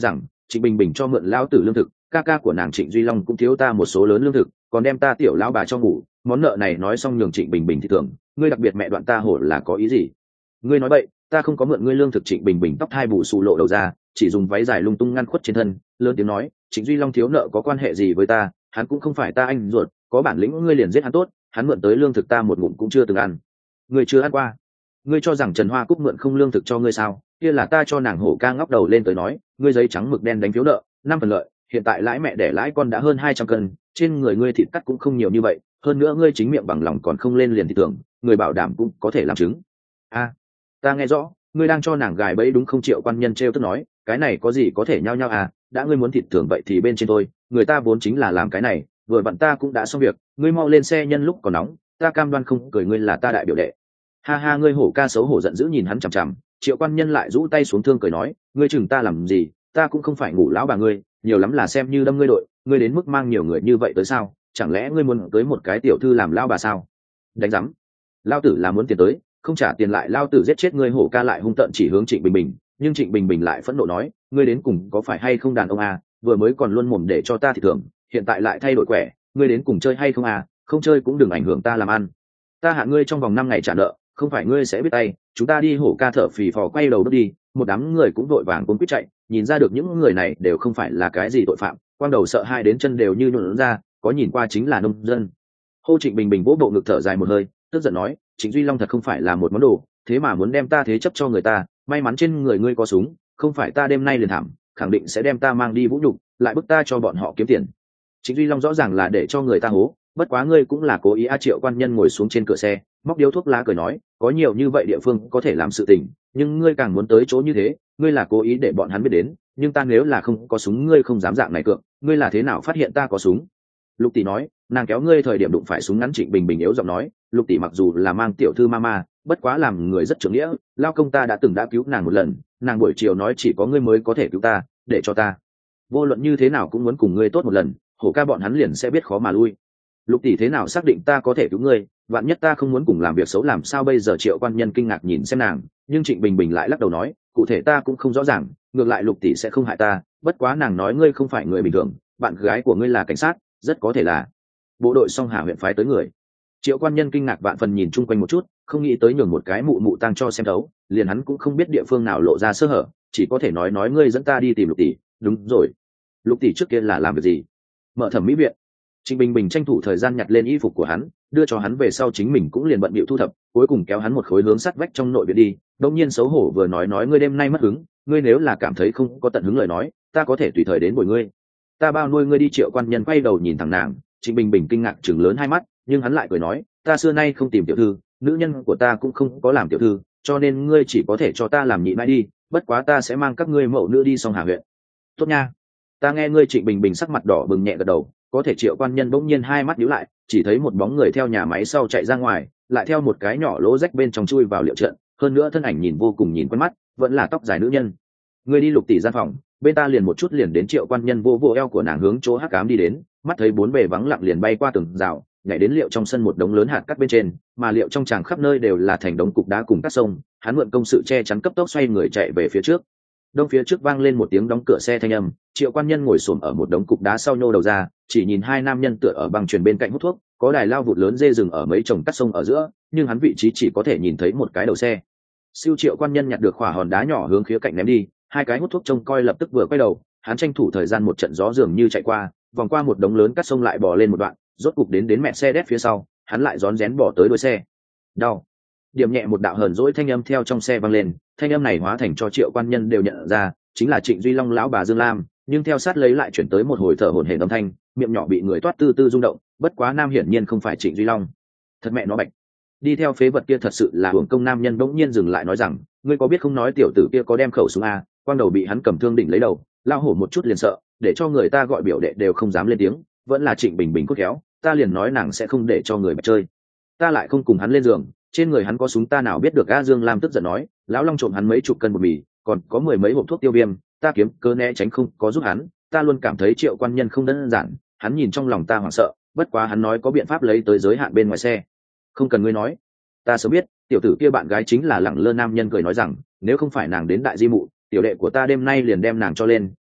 Trịnh Bình Bình cho mượn lão tử lương thực, ca ca của nàng Trịnh Duy Long cũng thiếu ta một số lớn lương thực, còn đem ta tiểu lão bà cho ngủ, món nợ này nói xong nhường Trịnh Bình Bình thì tưởng, ngươi đặc biệt mẹ đoạn ta hổ là có ý gì? Ngươi nói vậy, ta không có mượn ngươi lương thực. Trịnh Bình Bình tóc hai bù xù lộ đầu ra, chỉ dùng váy dài lung tung ngăn khuất trên thân, lớn tiếng nói, Trịnh Duy Long thiếu nợ có quan hệ gì với ta, hắn cũng không phải ta anh ruột, có bản lĩnh ngươi liền giết hắn tốt, hắn mượn tới lương thực ta một ngụm cũng chưa từng ăn. Ngươi chưa ăn qua? Ngươi cho rằng Trần Hoa Cúc mượn không lương thực cho ngươi sao? Kia là ta cho nàng hổ ca ngóc đầu lên tới nói, ngươi giấy trắng mực đen đánh phiếu nợ, năm phần lợi, hiện tại lãi mẹ đẻ lãi con đã hơn hai trăm cân, trên người ngươi thịt cắt cũng không nhiều như vậy, hơn nữa ngươi chính miệng bằng lòng còn không lên liền thì tưởng, người bảo đảm cũng có thể làm chứng. A, ta nghe rõ, ngươi đang cho nàng gài bẫy đúng không? Triệu Quan Nhân trêu tức nói, cái này có gì có thể nhau nhau à, đã ngươi muốn thịt thường vậy thì bên trên tôi, người ta vốn chính là làm cái này, vừa vặn ta cũng đã xong việc, ngươi mau lên xe nhân lúc còn nóng, ta cam đoan không cười ngươi là ta đại biểu đệ. Ha ha, ngươi hổ ca xấu hổ giận dữ nhìn hắn chằm chằm. Triệu Quan Nhân lại rũ tay xuống thương cười nói, ngươi chừng ta làm gì, ta cũng không phải ngủ lão bà ngươi, nhiều lắm là xem như đâm ngươi đội, ngươi đến mức mang nhiều người như vậy tới sao? Chẳng lẽ ngươi muốn cưới một cái tiểu thư làm lão bà sao? Đánh rắm, lao tử là muốn tiền tới, không trả tiền lại lao tử giết chết ngươi. Hổ ca lại hung tợn chỉ hướng Trịnh Bình Bình, nhưng Trịnh Bình Bình lại phẫn nộ nói, ngươi đến cùng có phải hay không đàn ông à, vừa mới còn luôn mồm để cho ta thì thưởng, hiện tại lại thay đổi quẻ, ngươi đến cùng chơi hay không à, không chơi cũng đừng ảnh hưởng ta làm ăn, ta hạ ngươi trong vòng năm ngày trả nợ, không phải ngươi sẽ biết tay. Chúng ta đi. Hổ ca thở phì phò quay đầu bước đi, một đám người cũng vội vàng cuốn quýt chạy, nhìn ra được những người này đều không phải là cái gì tội phạm, quang đầu sợ hai đến chân đều như nhuộn ra, có nhìn qua chính là nông dân. Hô Trịnh Bình Bình vỗ bộ ngực thở dài một hơi, tức giận nói, Trịnh Duy Long thật không phải là một món đồ, thế mà muốn đem ta thế chấp cho người ta, may mắn trên người ngươi có súng, không phải ta đêm nay liền thảm, khẳng định sẽ đem ta mang đi vũ nhục, lại bức ta cho bọn họ kiếm tiền. Trịnh Duy Long rõ ràng là để cho người ta hố, bất quá ngươi cũng là cố ý. A Triệu Quan Nhân ngồi xuống trên cửa xe, móc điếu thuốc lá cười nói, có nhiều như vậy địa phương có thể làm sự tình, nhưng ngươi càng muốn tới chỗ như thế, ngươi là cố ý để bọn hắn biết đến, nhưng ta nếu là không có súng ngươi không dám dạng này cược, ngươi là thế nào phát hiện ta có súng? Lục tỷ nói, nàng kéo ngươi thời điểm đụng phải súng ngắn. Trịnh Bình Bình yếu giọng nói, Lục tỷ mặc dù là mang tiểu thư mama, bất quá làm người rất trưởng nghĩa, lao công ta đã từng đã cứu nàng một lần, nàng buổi chiều nói chỉ có ngươi mới có thể cứu ta, để cho ta vô luận như thế nào cũng muốn cùng ngươi tốt một lần, hổ ca bọn hắn liền sẽ biết khó mà lui. Lục tỷ thế nào xác định ta có thể cứu ngươi, vạn nhất ta không muốn cùng làm việc xấu làm sao bây giờ? Triệu Quan Nhân kinh ngạc nhìn xem nàng, nhưng Trịnh Bình Bình lại lắc đầu nói, cụ thể ta cũng không rõ ràng, ngược lại Lục tỷ sẽ không hại ta, bất quá nàng nói ngươi không phải người bình thường, bạn gái của ngươi là cảnh sát, rất có thể là bộ đội Song Hà huyện phái tới người. Triệu Quan Nhân kinh ngạc vạn phần nhìn chung quanh một chút, không nghĩ tới nhường một cái mụ mụ tăng cho xem thấu, liền hắn cũng không biết địa phương nào lộ ra sơ hở, chỉ có thể nói nói ngươi dẫn ta đi tìm Lục tỷ. Đúng rồi, Lục tỷ trước kia là làm việc gì? Mở thẩm mỹ viện. Trịnh Bình Bình tranh thủ thời gian nhặt lên y phục của hắn, đưa cho hắn về sau chính mình cũng liền bận bịu thu thập, cuối cùng kéo hắn một khối hướng sắt vách trong nội viện đi. Đột nhiên xấu hổ vừa nói nói, ngươi đêm nay mất hứng, ngươi nếu là cảm thấy không có tận hứng lời nói, ta có thể tùy thời đến bồi ngươi, ta bao nuôi ngươi đi. Triệu Quan Nhân quay đầu nhìn thẳng nàng, Trịnh Bình Bình kinh ngạc chừng lớn hai mắt, nhưng hắn lại cười nói, ta xưa nay không tìm tiểu thư, nữ nhân của ta cũng không có làm tiểu thư, cho nên ngươi chỉ có thể cho ta làm nhị mãi đi, bất quá ta sẽ mang các ngươi mẫu nữ đi Song Hà huyện. Tốt nha, ta nghe ngươi. Trịnh Bình Bình sắc mặt đỏ bừng nhẹ gật đầu. Có thể Triệu Quan Nhân bỗng nhiên hai mắt nhíu lại, chỉ thấy một bóng người theo nhà máy sau chạy ra ngoài, lại theo một cái nhỏ lỗ rách bên trong chui vào liệu trận, hơn nữa thân ảnh nhìn vô cùng nhìn quen mắt, vẫn là tóc dài nữ nhân. Ngươi đi Lục tỷ gian phòng, bên ta liền một chút liền đến. Triệu Quan Nhân vô vô eo của nàng hướng chỗ hắc ám đi đến, mắt thấy bốn bề vắng lặng liền bay qua tường rào, nhảy đến liệu trong sân một đống lớn hạt cát bên trên, mà liệu trong tràng khắp nơi đều là thành đống cục đá cùng cát sông. Hắn mượn công sự che chắn cấp tốc xoay người chạy về phía trước. Đông phía trước vang lên một tiếng đóng cửa xe thanh âm, Triệu Quan Nhân ngồi xổm ở một đống cục đá sau nhô đầu ra, chỉ nhìn hai nam nhân tựa ở băng chuyền bên cạnh hút thuốc, có đài lao vụt lớn dê rừng ở mấy chồng cắt sông ở giữa, nhưng hắn vị trí chỉ có thể nhìn thấy một cái đầu xe. Siêu Triệu Quan Nhân nhặt được khỏa hòn đá nhỏ hướng khía cạnh ném đi, hai cái hút thuốc trông coi lập tức vừa quay đầu, hắn tranh thủ thời gian một trận gió dường như chạy qua, vòng qua một đống lớn cắt sông lại bò lên một đoạn, rốt cục đến đến mẹ xe đét phía sau, hắn lại rón rén bỏ tới đuôi xe. Đau. Điểm nhẹ một đạo hờn dỗi thanh âm theo trong xe vang lên, thanh âm này hóa thành cho Triệu Quan Nhân đều nhận ra, chính là Trịnh Duy Long lão bà Dương Lam, nhưng theo sát lấy lại chuyển tới một hồi thở hổn hển âm thanh, miệng nhỏ bị người toát tư tư rung động, bất quá nam hiển nhiên không phải Trịnh Duy Long. Thật mẹ nó bạch. Đi theo phế vật kia thật sự là hưởng công. Nam nhân bỗng nhiên dừng lại nói rằng, ngươi có biết không, nói tiểu tử kia có đem khẩu súng a, quang đầu bị hắn cầm thương đỉnh lấy đầu, lao hổ một chút liền sợ, để cho người ta gọi biểu đệ đều không dám lên tiếng, vẫn là Trịnh Bình Bình cốt khéo, ta liền nói nàng sẽ không để cho người bạch chơi, ta lại không cùng hắn lên giường, trên người hắn có súng ta nào biết được. A Dương Lam tức giận nói, lão Long trộm hắn mấy chục cân bột mì, còn có mười mấy hộp thuốc tiêu viêm, ta kiếm cơ né tránh không có giúp hắn, ta luôn cảm thấy Triệu Quan Nhân không đơn giản, hắn nhìn trong lòng ta hoảng sợ, bất quá hắn nói có biện pháp lấy tới giới hạn bên ngoài xe. Không cần ngươi nói, ta sớm biết, tiểu tử kia bạn gái chính là Lẳng Lơ. Nam nhân cười nói rằng, nếu không phải nàng đến đại di mụ, tiểu đệ của ta đêm nay liền đem nàng cho lên,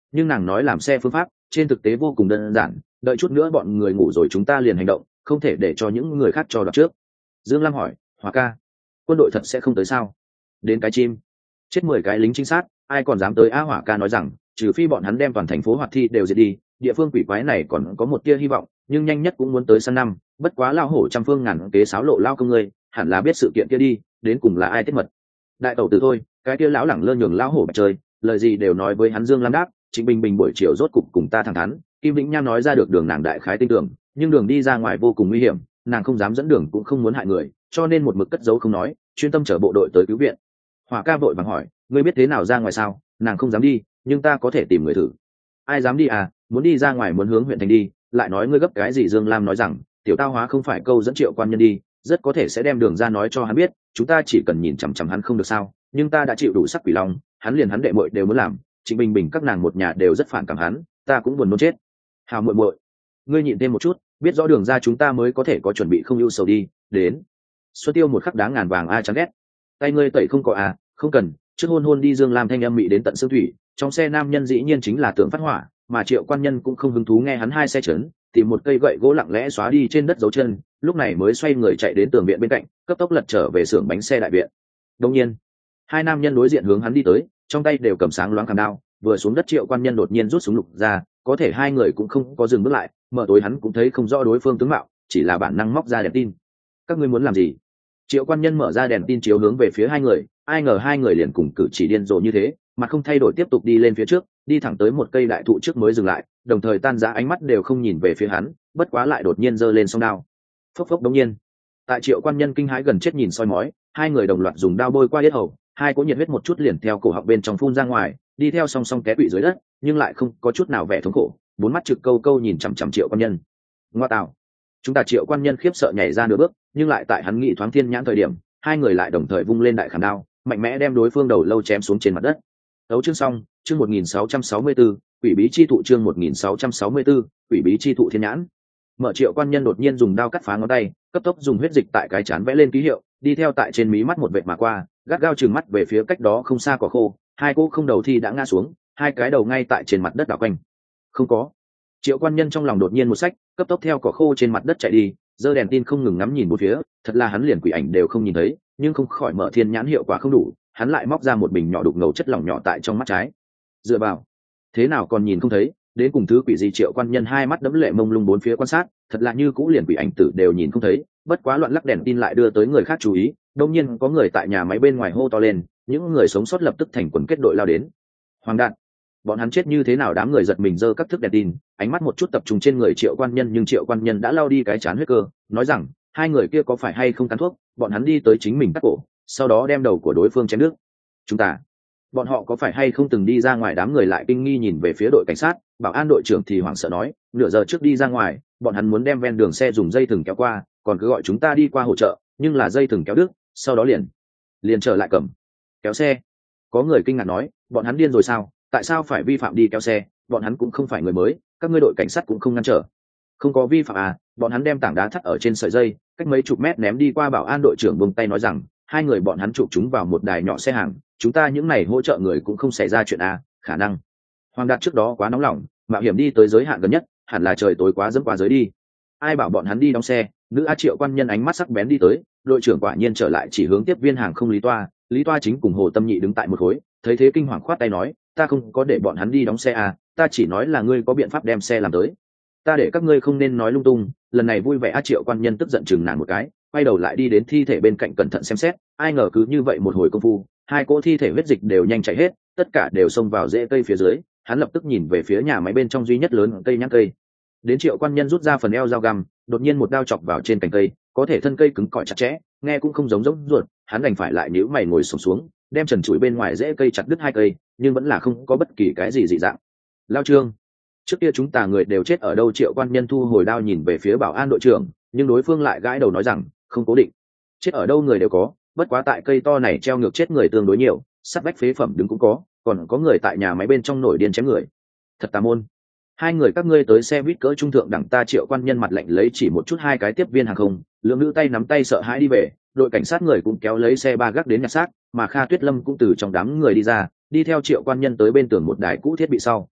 nhưng nàng nói làm xe phương pháp trên thực tế vô cùng đơn giản, đợi chút nữa bọn người ngủ rồi chúng ta liền hành động, không thể để cho những người khác cho đoạt trước. Dương Lam hỏi, Hòa ca, quân đội thật sẽ không tới sao? Đến cái chim, chết mười cái lính trinh sát ai còn dám tới? A Hỏa ca nói rằng trừ phi bọn hắn đem toàn thành phố Hoạt Thi đều diệt đi, địa phương quỷ quái này còn có một tia hy vọng, nhưng nhanh nhất cũng muốn tới sang năm. Bất quá lao hổ trăm phương ngàn kế sáo lộ lao công ngươi hẳn là biết sự kiện kia đi, đến cùng là ai tiết mật? Đại tẩu từ thôi, cái kia lão lẳng lơ nhường lão hổ bạch chơi, lời gì đều nói với hắn. Dương Lam đáp, Trịnh Bình Bình buổi chiều rốt cục cùng ta thẳng thắn. Kim Vĩnh Nham nói ra được đường nàng đại khái tin tưởng, nhưng đường đi ra ngoài vô cùng nguy hiểm, nàng không dám dẫn đường cũng không muốn hại người, cho nên một mực cất giấu không nói, chuyên tâm chở bộ đội tới cứu viện. Hỏa ca vội vàng hỏi, ngươi biết thế nào ra ngoài sao? Nàng không dám đi, nhưng ta có thể tìm người thử. Ai dám đi à? Muốn đi ra ngoài muốn hướng huyện thành đi, lại nói ngươi gấp cái gì? Dương Lam nói rằng, tiểu tao hóa không phải câu dẫn Triệu quan nhân đi, rất có thể sẽ đem đường ra nói cho hắn biết, chúng ta chỉ cần nhìn chằm chằm hắn không được sao? Nhưng ta đã chịu đủ sắc quỷ long, hắn liền hắn đệ muội đều muốn làm, Trịnh Bình Bình các nàng một nhà đều rất phản cảm hắn, ta cũng buồn nôn chết. Hào muội muội, ngươi nhịn thêm một chút, biết rõ đường ra chúng ta mới có thể có chuẩn bị, không ưu sầu đi. Đến Xuân Tiêu một khắc đáng ngàn vàng, a chán ghét. Tay ngươi tẩy không có à? Không cần, trước hôn hôn đi. Dương Lam thanh âm mị đến tận xương thủy, trong xe nam nhân dĩ nhiên chính là Tưởng Phát Hỏa, mà Triệu quan nhân cũng không hứng thú nghe hắn hai xe chấn, tìm một cây gậy gỗ lặng lẽ xóa đi trên đất dấu chân, lúc này mới xoay người chạy đến tường viện bên cạnh, cấp tốc lật trở về xưởng bánh xe đại viện. Đương nhiên, hai nam nhân đối diện hướng hắn đi tới, trong tay đều cầm sáng loáng khảm đao, vừa xuống đất Triệu quan nhân đột nhiên rút súng lục ra, có thể hai người cũng không có dừng bước lại, mở tối hắn cũng thấy không rõ đối phương tướng mạo, chỉ là bản năng móc ra đèn tin. Các ngươi muốn làm gì? Triệu quan nhân mở ra đèn tin chiếu hướng về phía hai người, ai ngờ hai người liền cùng cử chỉ điên rồ như thế, mà không thay đổi tiếp tục đi lên phía trước, đi thẳng tới một cây đại thụ trước mới dừng lại, đồng thời tan rã ánh mắt đều không nhìn về phía hắn, bất quá lại đột nhiên giơ lên song đao. Phốc phốc. Đống nhiên, tại Triệu quan nhân kinh hãi gần chết nhìn soi mói, hai người đồng loạt dùng đao bôi qua yết hầu, hai cỗ nhiệt huyết một chút liền theo cổ họng bên trong phun ra ngoài, đi theo song song té quỵ dưới đất, nhưng lại không có chút nào vẻ thống khổ, bốn mắt trực câu câu nhìn chằm chằm Triệu quan nhân. Ngoa tạo, chúng ta! Triệu quan nhân khiếp sợ nhảy ra nửa bước, nhưng lại tại hắn nghĩ thoáng thiên nhãn thời điểm, hai người lại đồng thời vung lên đại khảm đao, mạnh mẽ đem đối phương đầu lâu chém xuống trên mặt đất. Đấu chương xong, chương một nghìn sáu trăm sáu mươi tư, quỷ bí chi thụ. Chương một nghìn sáu trăm sáu mươi tư, quỷ bí chi thụ thiên nhãn. Mở Triệu quan nhân đột nhiên dùng đao cắt phá ngón tay, cấp tốc dùng huyết dịch tại cái chán vẽ lên ký hiệu, đi theo tại trên mí mắt một vệt mà qua, gắt gao trừng mắt về phía cách đó không xa cỏ khô, hai cô không đầu thi đã ngã xuống, hai cái đầu ngay tại trên mặt đất đảo quanh. Không có. Triệu quan nhân trong lòng đột nhiên một sách, cấp tốc theo cỏ khô trên mặt đất chạy đi, giơ đèn tin không ngừng ngắm nhìn bốn phía, thật là hắn liền quỷ ảnh đều không nhìn thấy, nhưng không khỏi mở thiên nhãn hiệu quả không đủ, hắn lại móc ra một bình nhỏ đục ngầu chất lỏng nhỏ tại trong mắt trái. Dựa vào, thế nào còn nhìn không thấy? Đến cùng thứ quỷ gì? Triệu quan nhân hai mắt đẫm lệ mông lung bốn phía quan sát, thật là như cũ liền quỷ ảnh tử đều nhìn không thấy, bất quá loạn lắc đèn tin lại đưa tới người khác chú ý, đột nhiên có người tại nhà máy bên ngoài hô to lên, những người sống sót lập tức thành quần kết đội lao đến. Hoàng đạn, bọn hắn chết như thế nào? Đám người giật mình giơ các thước đèn tin, ánh mắt một chút tập trung trên người Triệu quan nhân, nhưng Triệu quan nhân đã lao đi cái chán huyết cơ, nói rằng hai người kia có phải hay không cắn thuốc, bọn hắn đi tới chính mình cắt cổ, sau đó đem đầu của đối phương chém nước. Chúng ta, bọn họ có phải hay không từng đi ra ngoài? Đám người lại kinh nghi nhìn về phía đội cảnh sát, bảo an đội trưởng thì hoảng sợ nói, nửa giờ trước đi ra ngoài, bọn hắn muốn đem ven đường xe dùng dây thừng kéo qua, còn cứ gọi chúng ta đi qua hỗ trợ, nhưng là dây thừng kéo đứt, sau đó liền liền trở lại cầm kéo xe. Có người kinh ngạc nói, bọn hắn điên rồi sao? Tại sao phải vi phạm đi kéo xe? Bọn hắn cũng không phải người mới, các ngươi đội cảnh sát cũng không ngăn trở. Không có vi phạm à? Bọn hắn đem tảng đá thắt ở trên sợi dây, cách mấy chục mét ném đi qua. Bảo an đội trưởng buông tay nói rằng, hai người bọn hắn chụp chúng vào một đài nhỏ xe hàng, chúng ta những này hỗ trợ người cũng không xảy ra chuyện à? Khả năng Hoàng Đạt trước đó quá nóng lòng, mạo hiểm đi tới giới hạn gần nhất, hẳn là trời tối quá dẫm qua giới đi. Ai bảo bọn hắn đi đóng xe? Nữ A. Triệu quan nhân ánh mắt sắc bén đi tới, đội trưởng quả nhiên trở lại chỉ hướng tiếp viên hàng không Lý Toa. Lý Toa chính cùng Hồ Tâm Nhị đứng tại một khối, thấy thế kinh hoàng khoát tay nói, ta không có để bọn hắn đi đóng xe à, ta chỉ nói là ngươi có biện pháp đem xe làm tới. Ta để các ngươi không nên nói lung tung. Lần này vui vẻ. A. Triệu quan nhân tức giận chừng nàng một cái, quay đầu lại đi đến thi thể bên cạnh cẩn thận xem xét, ai ngờ cứ như vậy một hồi công phu, hai cỗ thi thể huyết dịch đều nhanh chảy hết, tất cả đều xông vào rễ cây phía dưới. Hắn lập tức nhìn về phía nhà máy bên trong duy nhất lớn cây nhãn cây. Đến Triệu quan nhân rút ra phần eo dao găm, đột nhiên một đao chọc vào trên cành cây, có thể thân cây cứng cỏi chặt chẽ, nghe cũng không giống giống ruột, hắn đành phải lại nhíu mày ngồi xổm xuống, đem trần trụi bên ngoài rễ cây chặt đứt hai cây, nhưng vẫn là không có bất kỳ cái gì dị dạng. Lao Trương, trước kia chúng ta người đều chết ở đâu? Triệu quan nhân thu hồi đao nhìn về phía bảo an đội trưởng, nhưng đối phương lại gãi đầu nói rằng, không cố định. Chết ở đâu người đều có, bất quá tại cây to này treo ngược chết người tương đối nhiều, sắt vách phế phẩm đứng cũng có, còn có người tại nhà máy bên trong nổi điên chém người. Thật tà môn. Hai người các ngươi tới xe buýt cỡ trung thượng đẳng ta. Triệu quan nhân mặt lạnh lấy chỉ một chút hai cái tiếp viên hàng không, lượng nữ tay nắm tay sợ hãi đi về. Đội cảnh sát người cũng kéo lấy xe ba gác đến nhặt xác, mà Kha Tuyết Lâm cũng từ trong đám người đi ra, đi theo Triệu quan nhân tới bên tường một đài cũ thiết bị sau.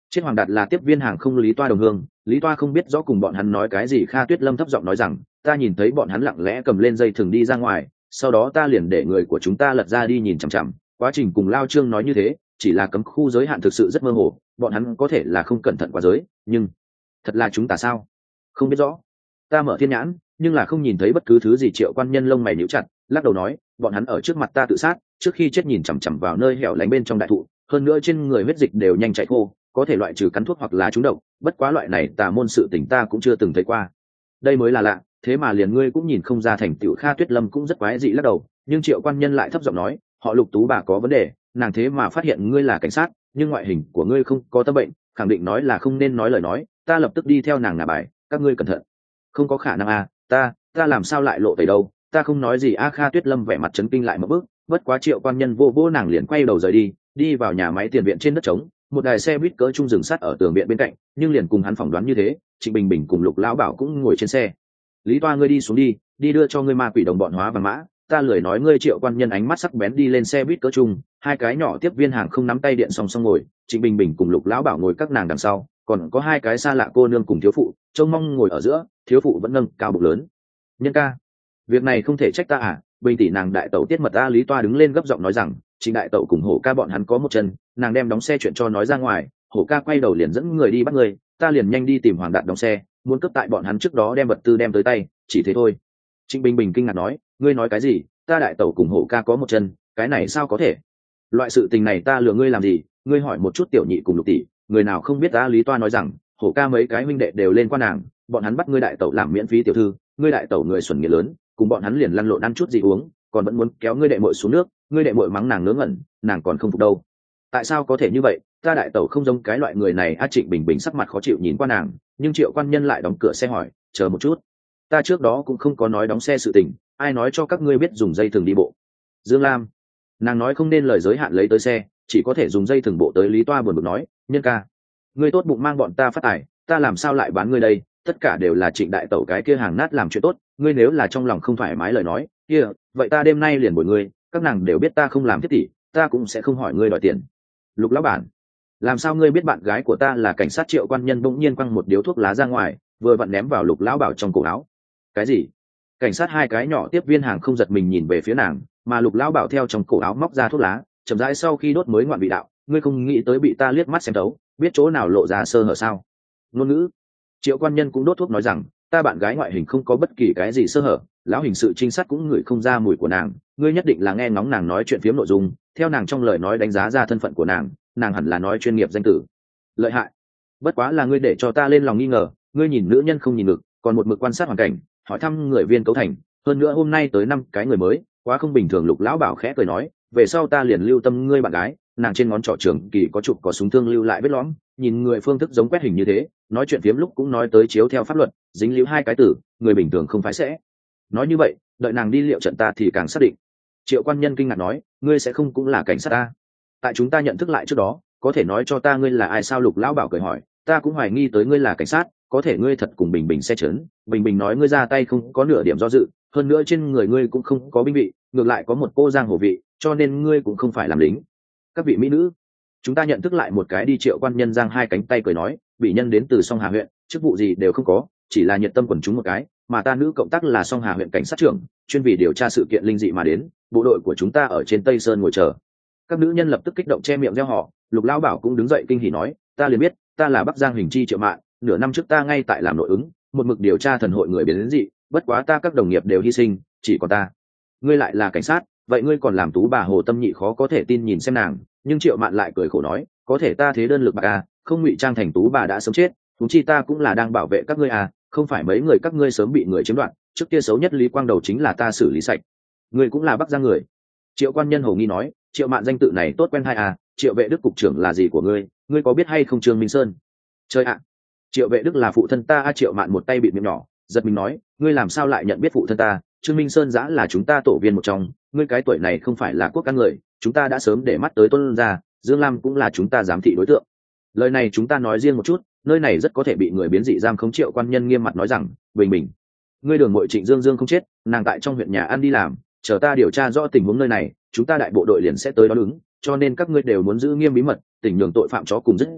Trên Hoàng Đạt là tiếp viên hàng không Lý Toa đồng hương, Lý Toa không biết rõ cùng bọn hắn nói cái gì. Kha Tuyết Lâm thấp giọng nói rằng, ta nhìn thấy bọn hắn lặng lẽ cầm lên dây thừng đi ra ngoài, sau đó ta liền để người của chúng ta lật ra đi nhìn chằm chằm. Quá trình cùng Lao Trương nói như thế, chỉ là cấm khu giới hạn thực sự rất mơ hồ, bọn hắn có thể là không cẩn thận quá giới, nhưng thật là chúng ta sao? Không biết rõ. Ta mở thiên nhãn, nhưng là không nhìn thấy bất cứ thứ gì. Triệu Quan Nhân lông mày nhíu chặt, lắc đầu nói, bọn hắn ở trước mặt ta tự sát, trước khi chết nhìn chằm chằm vào nơi hẻo lánh bên trong đại thụ, hơn nữa trên người huyết dịch đều nhanh chảy khô, có thể loại trừ cắn thuốc hoặc là trúng độc, bất quá loại này tà môn sự tình ta cũng chưa từng thấy qua. Đây mới là lạ, thế mà liền ngươi cũng nhìn không ra thành tựu. Kha Tuyết Lâm cũng rất quái dị lắc đầu, nhưng Triệu Quan Nhân lại thấp giọng nói, họ Lục Tú bà có vấn đề, nàng thế mà phát hiện ngươi là cảnh sát, nhưng ngoại hình của ngươi không có tâm bệnh, khẳng định nói là không nên nói lời nói, ta lập tức đi theo nàng ngả bài, các ngươi cẩn thận. Không có khả năng à, ta ta làm sao lại lộ tẩy đâu, ta không nói gì. A Kha Tuyết Lâm vẻ mặt chấn kinh lại một bước, bất quá Triệu Quan Nhân vô vô nàng liền quay đầu rời đi, đi vào nhà máy tiền viện. Trên đất trống, một đài xe buýt cỡ trung dừng sát ở tường viện bên cạnh, nhưng liền cùng hắn phỏng đoán như thế, Trịnh Bình Bình cùng Lục Lão Bảo cũng ngồi trên xe. Lý Toa, ngươi đi xuống đi, đi đưa cho ngươi ma quỷ đồng bọn hóa và mã, ta lười nói ngươi. Triệu Quan Nhân ánh mắt sắc bén đi lên xe buýt cỡ trung, hai cái nhỏ tiếp viên hàng không nắm tay điện song song ngồi, Trịnh Bình Bình cùng Lục Lão Bảo ngồi các nàng đằng sau, còn có hai cái xa lạ cô nương cùng thiếu phụ trông mong ngồi ở giữa. Thiếu phụ vẫn nâng cao bụng lớn. Nhân ca, việc này không thể trách ta à, Bình tỷ nàng đại tẩu tiết mật ta. Lý Toa đứng lên gấp giọng nói rằng, Trịnh đại tẩu cùng Hổ ca bọn hắn có một chân, nàng đem đóng xe chuyện cho nói ra ngoài, Hổ ca quay đầu liền dẫn người đi bắt người, ta liền nhanh đi tìm Hoàng Đạt đóng xe, muốn cướp tại bọn hắn trước đó đem vật tư đem tới tay, chỉ thế thôi. Trịnh Bình Bình kinh ngạc nói, ngươi nói cái gì? Ta đại tẩu cùng Hổ ca có một chân, cái này sao có thể? Loại sự tình này ta lừa ngươi làm gì? Ngươi hỏi một chút tiểu nhị cùng Lục tỷ, người nào không biết ta. Lý Toa nói rằng, Hổ ca mấy cái huynh đệ đều lên qua nàng, bọn hắn bắt ngươi đại tẩu làm miễn phí tiểu thư, ngươi đại tẩu người xuẩn nghĩa lớn, cùng bọn hắn liền lăn lộn ăn chút gì uống, còn vẫn muốn kéo ngươi đệ muội xuống nước, ngươi đệ muội mắng nàng ngớ ngẩn, nàng còn không phục đâu. Tại sao có thể như vậy? Ta đại tẩu không giống cái loại người này. A Trịnh Bình Bình sắc mặt khó chịu nhìn qua nàng, nhưng Triệu Quan Nhân lại đóng cửa xe hỏi, chờ một chút, ta trước đó cũng không có nói đóng xe sự tình, ai nói cho các ngươi biết dùng dây thừng đi bộ? Dương Lam, nàng nói không nên lời giới hạn lấy tới xe, chỉ có thể dùng dây thừng bộ tới. Lý Toa buồn bực nói, Nhân ca, ngươi tốt bụng mang bọn ta phát tài, ta làm sao lại bán ngươi đây? Tất cả đều là Trịnh đại tẩu cái kia hàng nát làm chuyện tốt, ngươi nếu là trong lòng không thoải mái lời nói kia, vậy ta đêm nay liền bồi ngươi, các nàng đều biết ta không làm thiết tỷ, ta cũng sẽ không hỏi ngươi đòi tiền. Lục lão bản, làm sao ngươi biết bạn gái của ta là cảnh sát? Triệu Quan Nhân bỗng nhiên quăng một điếu thuốc lá ra ngoài, vừa vặn ném vào Lục lão bảo trong cổ áo. Cái gì? Cảnh sát hai cái nhỏ tiếp viên hàng không giật mình nhìn về phía nàng, mà Lục lão bảo theo trong cổ áo móc ra thuốc lá, chậm rãi sau khi đốt mới ngoạn vị đạo, ngươi không nghĩ tới bị ta liếc mắt xem thấu, biết chỗ nào lộ ra sơ hở sao? Ngôn ngữ. Triệu Quan Nhân cũng đốt thuốc nói rằng, ta bạn gái ngoại hình không có bất kỳ cái gì sơ hở, lão hình sự trinh sát cũng ngửi không ra mùi của nàng, ngươi nhất định là nghe ngóng nàng nói chuyện phiếm nội dung, theo nàng trong lời nói đánh giá ra thân phận của nàng, nàng hẳn là nói chuyên nghiệp danh tử. Lợi hại. Bất quá là ngươi để cho ta lên lòng nghi ngờ, ngươi nhìn nữ nhân không nhìn ngực, còn một mực quan sát hoàn cảnh, hỏi thăm người viên cấu thành, hơn nữa hôm nay tới năm cái người mới, quá không bình thường. Lục lão bảo khẽ cười nói, về sau ta liền lưu tâm ngươi bạn gái, nàng trên ngón trỏ trường kỳ có chụp có súng thương lưu lại vết lõm, nhìn người phương thức giống quét hình như thế, nói chuyện phiếm lúc cũng nói tới chiếu theo pháp luật, dính líu hai cái tử, người bình thường không phải sẽ nói như vậy. Đợi nàng đi liệu trận ta thì càng xác định. Triệu Quan Nhân kinh ngạc nói, ngươi sẽ không cũng là cảnh sát ta? Tại chúng ta nhận thức lại trước đó, có thể nói cho ta ngươi là ai sao? Lục lão bảo cười hỏi, ta cũng hoài nghi tới ngươi là cảnh sát, có thể ngươi thật cùng Bình Bình xe chấn. Bình Bình nói ngươi ra tay không có nửa điểm do dự, hơn nữa trên người ngươi cũng không có binh vị, ngược lại có một cô giang hồ vị, cho nên ngươi cũng không phải làm lính. Các vị mỹ nữ, chúng ta nhận thức lại một cái đi. Triệu Quan Nhân giang hai cánh tay cười nói, bị nhân đến từ Song Hà huyện, chức vụ gì đều không có, chỉ là nhiệt tâm quần chúng một cái, mà ta nữ cộng tác là Song Hà huyện cảnh sát trưởng, chuyên vì điều tra sự kiện linh dị mà đến, bộ đội của chúng ta ở trên Tây Sơn ngồi chờ. Các nữ nhân lập tức kích động che miệng reo hò. Lục lão bảo cũng đứng dậy kinh hỉ nói, ta liền biết, ta là Bắc Giang Hình Chi Triệu Mạn, nửa năm trước ta ngay tại làm nội ứng, một mực điều tra thần hội người biến đến dị, bất quá ta các đồng nghiệp đều hy sinh, chỉ còn ta. Ngươi lại là cảnh sát, vậy ngươi còn làm Tú bà Hồ Tâm Nhị khó có thể tin nhìn xem nàng, nhưng Triệu Mạn lại cười khổ nói, có thể ta thế đơn lực bạc à, không ngụy trang thành Tú bà đã sống chết, chúng chi ta cũng là đang bảo vệ các ngươi à, không phải mấy người các ngươi sớm bị người chiếm đoạt, trước kia xấu nhất Lý Quang Đầu chính là ta xử lý sạch. Ngươi cũng là Bắc Giang người. Triệu Quan Nhân hồ nghi nói, Triệu Mạn danh tự này tốt quen hay à, Triệu Vệ Đức cục trưởng là gì của ngươi, ngươi có biết hay không? Trương Minh Sơn. Chơi ạ, Triệu Vệ Đức là phụ thân ta à? Triệu Mạn một tay bịt miệng nhỏ, giật mình nói, ngươi làm sao lại nhận biết phụ thân ta? Trương Minh Sơn giã là chúng ta tổ viên một trong, ngươi cái tuổi này không phải là quốc căn người, chúng ta đã sớm để mắt tới Tuân gia, Dương Lam cũng là chúng ta giám thị đối tượng. Lời này chúng ta nói riêng một chút, nơi này rất có thể bị người biến dị giam khống. Triệu Quan Nhân nghiêm mặt nói rằng, bình bình, ngươi Đường Mội Trịnh Dương Dương không chết, nàng tại trong huyện nhà ăn đi làm, chờ ta điều tra rõ tình huống nơi này, chúng ta đại bộ đội liền sẽ tới đón ứng, cho nên các ngươi đều muốn giữ nghiêm bí mật, tình nhường tội phạm chó cùng rất dậu,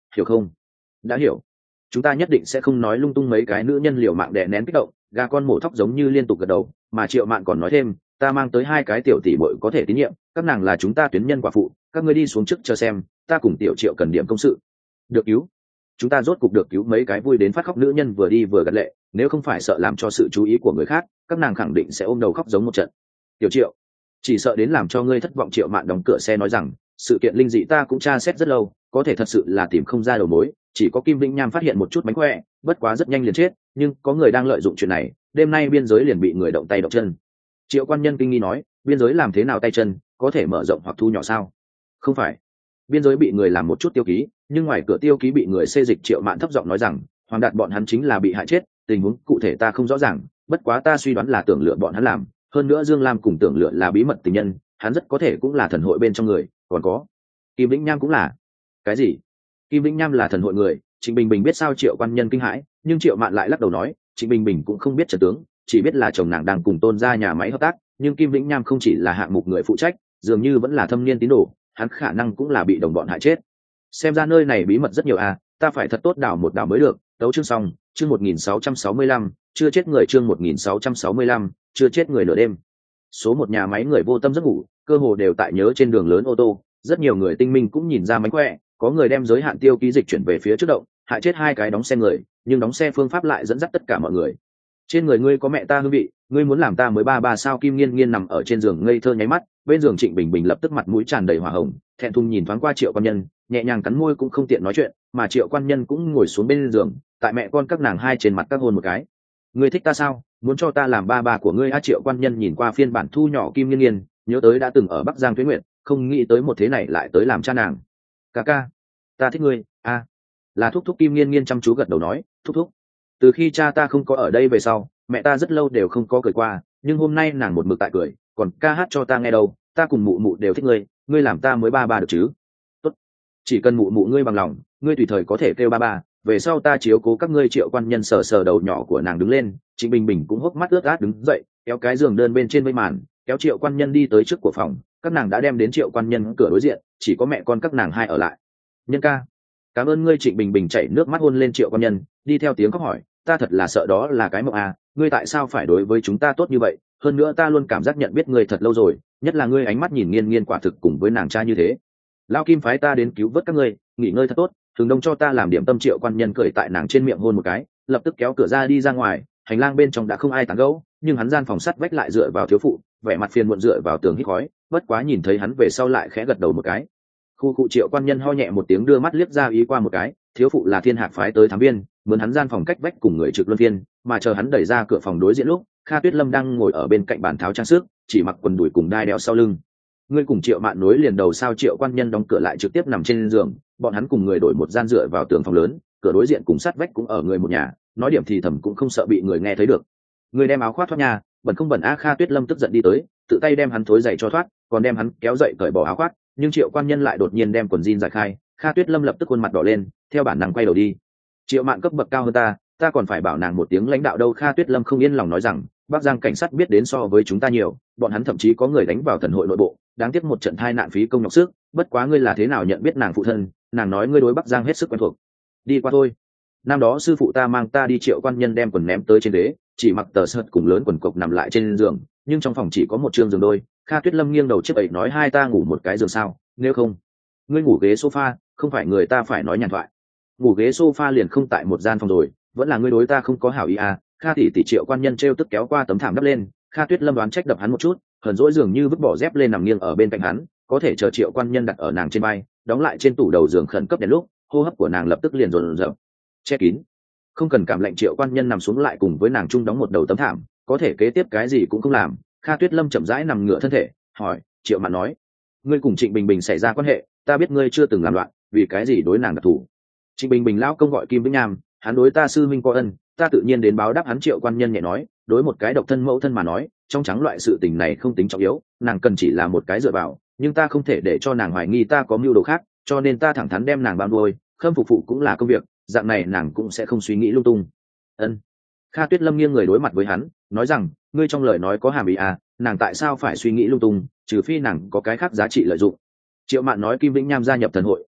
hiểu không? Đã hiểu. Chúng ta nhất định sẽ không nói lung tung. Mấy cái nữ nhân liều mạng đè nén kích động, gà con mổ thóc giống như liên tục gật đầu. Mà Triệu Mạn còn nói thêm, ta mang tới hai cái tiểu tỷ muội có thể tín nhiệm, các nàng là chúng ta tuyến nhân quả phụ, các ngươi đi xuống trước chờ xem, ta cùng tiểu Triệu cần điểm công sự. Được cứu. Chúng ta rốt cục được cứu. Mấy cái vui đến phát khóc nữ nhân vừa đi vừa gật lệ, nếu không phải sợ làm cho sự chú ý của người khác, các nàng khẳng định sẽ ôm đầu khóc giống một trận. Tiểu Triệu, chỉ sợ đến làm cho ngươi thất vọng. Triệu Mạn đóng cửa xe nói rằng, sự kiện linh dị ta cũng tra xét rất lâu, có thể thật sự là tìm không ra đầu mối, chỉ có Kim Vĩnh Nham phát hiện một chút mánh khỏe, bất quá rất nhanh liền chết, nhưng có người đang lợi dụng chuyện này, đêm nay biên giới liền bị người động tay động chân. Triệu Quan Nhân kinh nghi nói, biên giới làm thế nào tay chân, có thể mở rộng hoặc thu nhỏ sao? Không phải, biên giới bị người làm một chút tiêu ký, nhưng ngoài cửa tiêu ký bị người xê dịch. Triệu Mạn thấp giọng nói rằng, Hoàng Đạt bọn hắn chính là bị hại chết, tình huống cụ thể ta không rõ ràng, bất quá ta suy đoán là Tưởng Lựa bọn hắn làm, hơn nữa Dương Lam cùng Tưởng Lựa là bí mật tình nhân, hắn rất có thể cũng là thần hội bên trong người, còn có Kim Vĩnh Nham cũng là. Cái gì? Kim Vĩnh Nham là thần hội người? Trịnh Bình Bình biết sao? Triệu Quan Nhân kinh hãi, nhưng Triệu Mạn lại lắc đầu nói, Trịnh Bình Bình cũng không biết trận tướng, chỉ biết là chồng nàng đang cùng Tôn gia nhà máy hợp tác, nhưng Kim Vĩnh Nham không chỉ là hạng mục người phụ trách, dường như vẫn là thâm niên tín đồ, hắn khả năng cũng là bị đồng bọn hại chết. Xem ra nơi này bí mật rất nhiều à, ta phải thật tốt đào một đào mới được. Đấu chương xong, chương một nghìn sáu trăm sáu mươi lăm, chưa chết người. Chương một nghìn sáu trăm sáu mươi lăm, chưa chết người. Nửa đêm, số một nhà máy người vô tâm giấc ngủ, cơ hồ đều tại nhớ trên đường lớn ô tô. Rất nhiều người tinh minh cũng nhìn ra mánh khỏe, có người đem giới hạn tiêu ký dịch chuyển về phía trước động, hại chết hai cái đóng xe người, nhưng đóng xe phương pháp lại dẫn dắt tất cả mọi người. Trên người ngươi có mẹ ta hương vị, ngươi muốn làm ta mới ba ba sao? Kim Nghiên Nghiên nằm ở trên giường ngây thơ nháy mắt, bên giường Trịnh Bình Bình lập tức mặt mũi tràn đầy hỏa hồng, thẹn thùng nhìn thoáng qua Triệu Quan Nhân, nhẹ nhàng cắn môi cũng không tiện nói chuyện, mà Triệu Quan Nhân cũng ngồi xuống bên giường, tại mẹ con các nàng hai trên mặt các hôn một cái. Ngươi thích ta sao? Muốn cho ta làm ba ba của ngươi? A Triệu Quan Nhân nhìn qua phiên bản thu nhỏ Kim Nghiên Nghiên, nhớ tới đã từng ở Bắc Giang Tuyết Nguyệt, không nghĩ tới một thế này lại tới làm cha nàng. Ca ca, ta thích ngươi. A, là thúc thúc. Kim Nghiên Nghiên chăm chú gật đầu nói, thúc thúc. Từ khi cha ta không có ở đây về sau, mẹ ta rất lâu đều không có cười qua, nhưng hôm nay nàng một mực tại cười, còn ca hát cho ta nghe đâu. Ta cùng mụ mụ đều thích ngươi, ngươi làm ta mới ba ba được chứ? Tốt, chỉ cần mụ mụ ngươi bằng lòng, ngươi tùy thời có thể kêu ba ba, về sau ta chiếu cố các ngươi. Triệu Quan Nhân sờ sờ đầu nhỏ của nàng đứng lên, Trịnh Bình Bình cũng hốc mắt ướt át đứng dậy, kéo cái giường đơn bên trên vây màn, kéo Triệu Quan Nhân đi tới trước của phòng. Các nàng đã đem đến Triệu Quan Nhân cửa đối diện, chỉ có mẹ con các nàng hai ở lại. Nhân ca, cảm ơn ngươi. Trịnh Bình Bình chảy nước mắt hôn lên Triệu Quan Nhân, đi theo tiếng khóc hỏi, ta thật là sợ đó là cái mộng à, ngươi tại sao phải đối với chúng ta tốt như vậy? Hơn nữa ta luôn cảm giác nhận biết ngươi thật lâu rồi, nhất là ngươi ánh mắt nhìn Nghiên Nghiên quả thực cùng với nàng trai như thế. Lao Kim phái ta đến cứu vớt các ngươi, nghỉ ngơi thật tốt, thường đông cho ta làm điểm tâm. Triệu Quan Nhân cười tại nàng trên miệng hôn một cái, lập tức kéo cửa ra đi ra ngoài. Hành lang bên trong đã không ai tán gẫu, nhưng hắn gian phòng sắt vách lại dựa vào thiếu phụ, vẻ mặt phiền muộn dựa vào tường hít khói, bất quá nhìn thấy hắn về sau lại khẽ gật đầu một cái. Khu cụ Triệu Quan Nhân ho nhẹ một tiếng, đưa mắt liếc ra ý qua một cái, thiếu phụ là Thiên Hạc phái tới thám viên, mướn hắn gian phòng cách vách cùng người trực luân phiên, mà chờ hắn đẩy ra cửa phòng đối diện lúc, Kha Tuyết Lâm đang ngồi ở bên cạnh bàn tháo trang sức, chỉ mặc quần đùi cùng đai đeo sau lưng. Ngươi cùng Triệu Mạn nối liền đầu sao? Triệu Quan Nhân đóng cửa lại trực tiếp nằm trên giường, bọn hắn cùng người đổi một gian dựa vào tường phòng lớn, cửa đối diện cùng sát vách cũng ở người một nhà, nói điểm thì thầm cũng không sợ bị người nghe thấy được. Ngươi đem áo khoác thoát nhà, bẩn không bẩn? A Kha Tuyết Lâm tức giận đi tới, tự tay đem hắn thối giày cho thoát, còn đem hắn kéo dậy cởi bỏ áo khoác, nhưng Triệu Quan Nhân lại đột nhiên đem quần jean giải khai. Kha Tuyết Lâm lập tức khuôn mặt đỏ lên, theo bản năng quay đầu đi. Triệu Mạn cấp bậc cao hơn ta, ta còn phải bảo nàng một tiếng lãnh đạo đâu? Kha Tuyết Lâm không yên lòng nói rằng, Bắc Giang cảnh sát biết đến so với chúng ta nhiều, bọn hắn thậm chí có người đánh vào thần hội nội bộ, đáng tiếc một trận thai nạn phí công nhọc sức. Bất quá ngươi là thế nào nhận biết nàng phụ thân? Nàng nói ngươi đối Bắc Giang hết sức quen thuộc. Đi qua thôi. Năm đó sư phụ ta mang ta đi. Triệu Quan Nhân đem quần ném tới trên ghế, chỉ mặc tờ sợt cùng lớn quần cộc nằm lại trên giường, nhưng trong phòng chỉ có một chương giường đôi. Kha Tuyết Lâm nghiêng đầu chiếc ấy nói, hai ta ngủ một cái giường sao? Nếu không, ngươi ngủ ghế sofa, không phải người ta phải nói nhàn thoại. Ngủ ghế sofa liền không tại một gian phòng rồi, vẫn là ngươi đối ta không có hảo ý à? Kha tỷ tỷ. Triệu Quan Nhân trêu tức kéo qua tấm thảm đắp lên. Kha Tuyết Lâm đoán trách đập hắn một chút, hờn dỗi dường như vứt bỏ dép lên nằm nghiêng ở bên cạnh hắn, có thể chờ Triệu Quan Nhân đặt ở nàng trên vai, đóng lại trên tủ đầu giường khẩn cấp đến lúc hô hấp của nàng lập tức liền dồn dập che kín. Không cần cảm lạnh. Triệu Quan Nhân nằm xuống lại cùng với nàng chung đóng một đầu tấm thảm, có thể kế tiếp cái gì cũng không làm. Kha Tuyết Lâm chậm rãi nằm ngửa thân thể, hỏi, Triệu Mạn nói, ngươi cùng Trịnh Bình Bình xảy ra quan hệ, ta biết ngươi chưa từng làm loạn, vì cái gì đối nàng đặc thù? Trịnh Bình Bình lão công gọi Kim Vĩnh Nham, hắn đối ta sư minh có ân, ta tự nhiên đến báo đáp hắn. Triệu Quan Nhân nhẹ nói, đối một cái độc thân mẫu thân mà nói, trong trắng loại sự tình này không tính trọng yếu, nàng cần chỉ là một cái dựa vào, nhưng ta không thể để cho nàng hoài nghi ta có mưu đồ khác, cho nên ta thẳng thắn đem nàng bao nuôi, khâm phục phụ cũng là công việc, dạng này nàng cũng sẽ không suy nghĩ lung tung. Ân. Kha Tuyết Lâm nghiêng người đối mặt với hắn, nói rằng, ngươi trong lời nói có hàm ý à? Nàng tại sao phải suy nghĩ lung tung, trừ phi nàng có cái khác giá trị lợi dụng. Triệu Mạn nói Kim Vĩnh Nham gia nhập thần hội,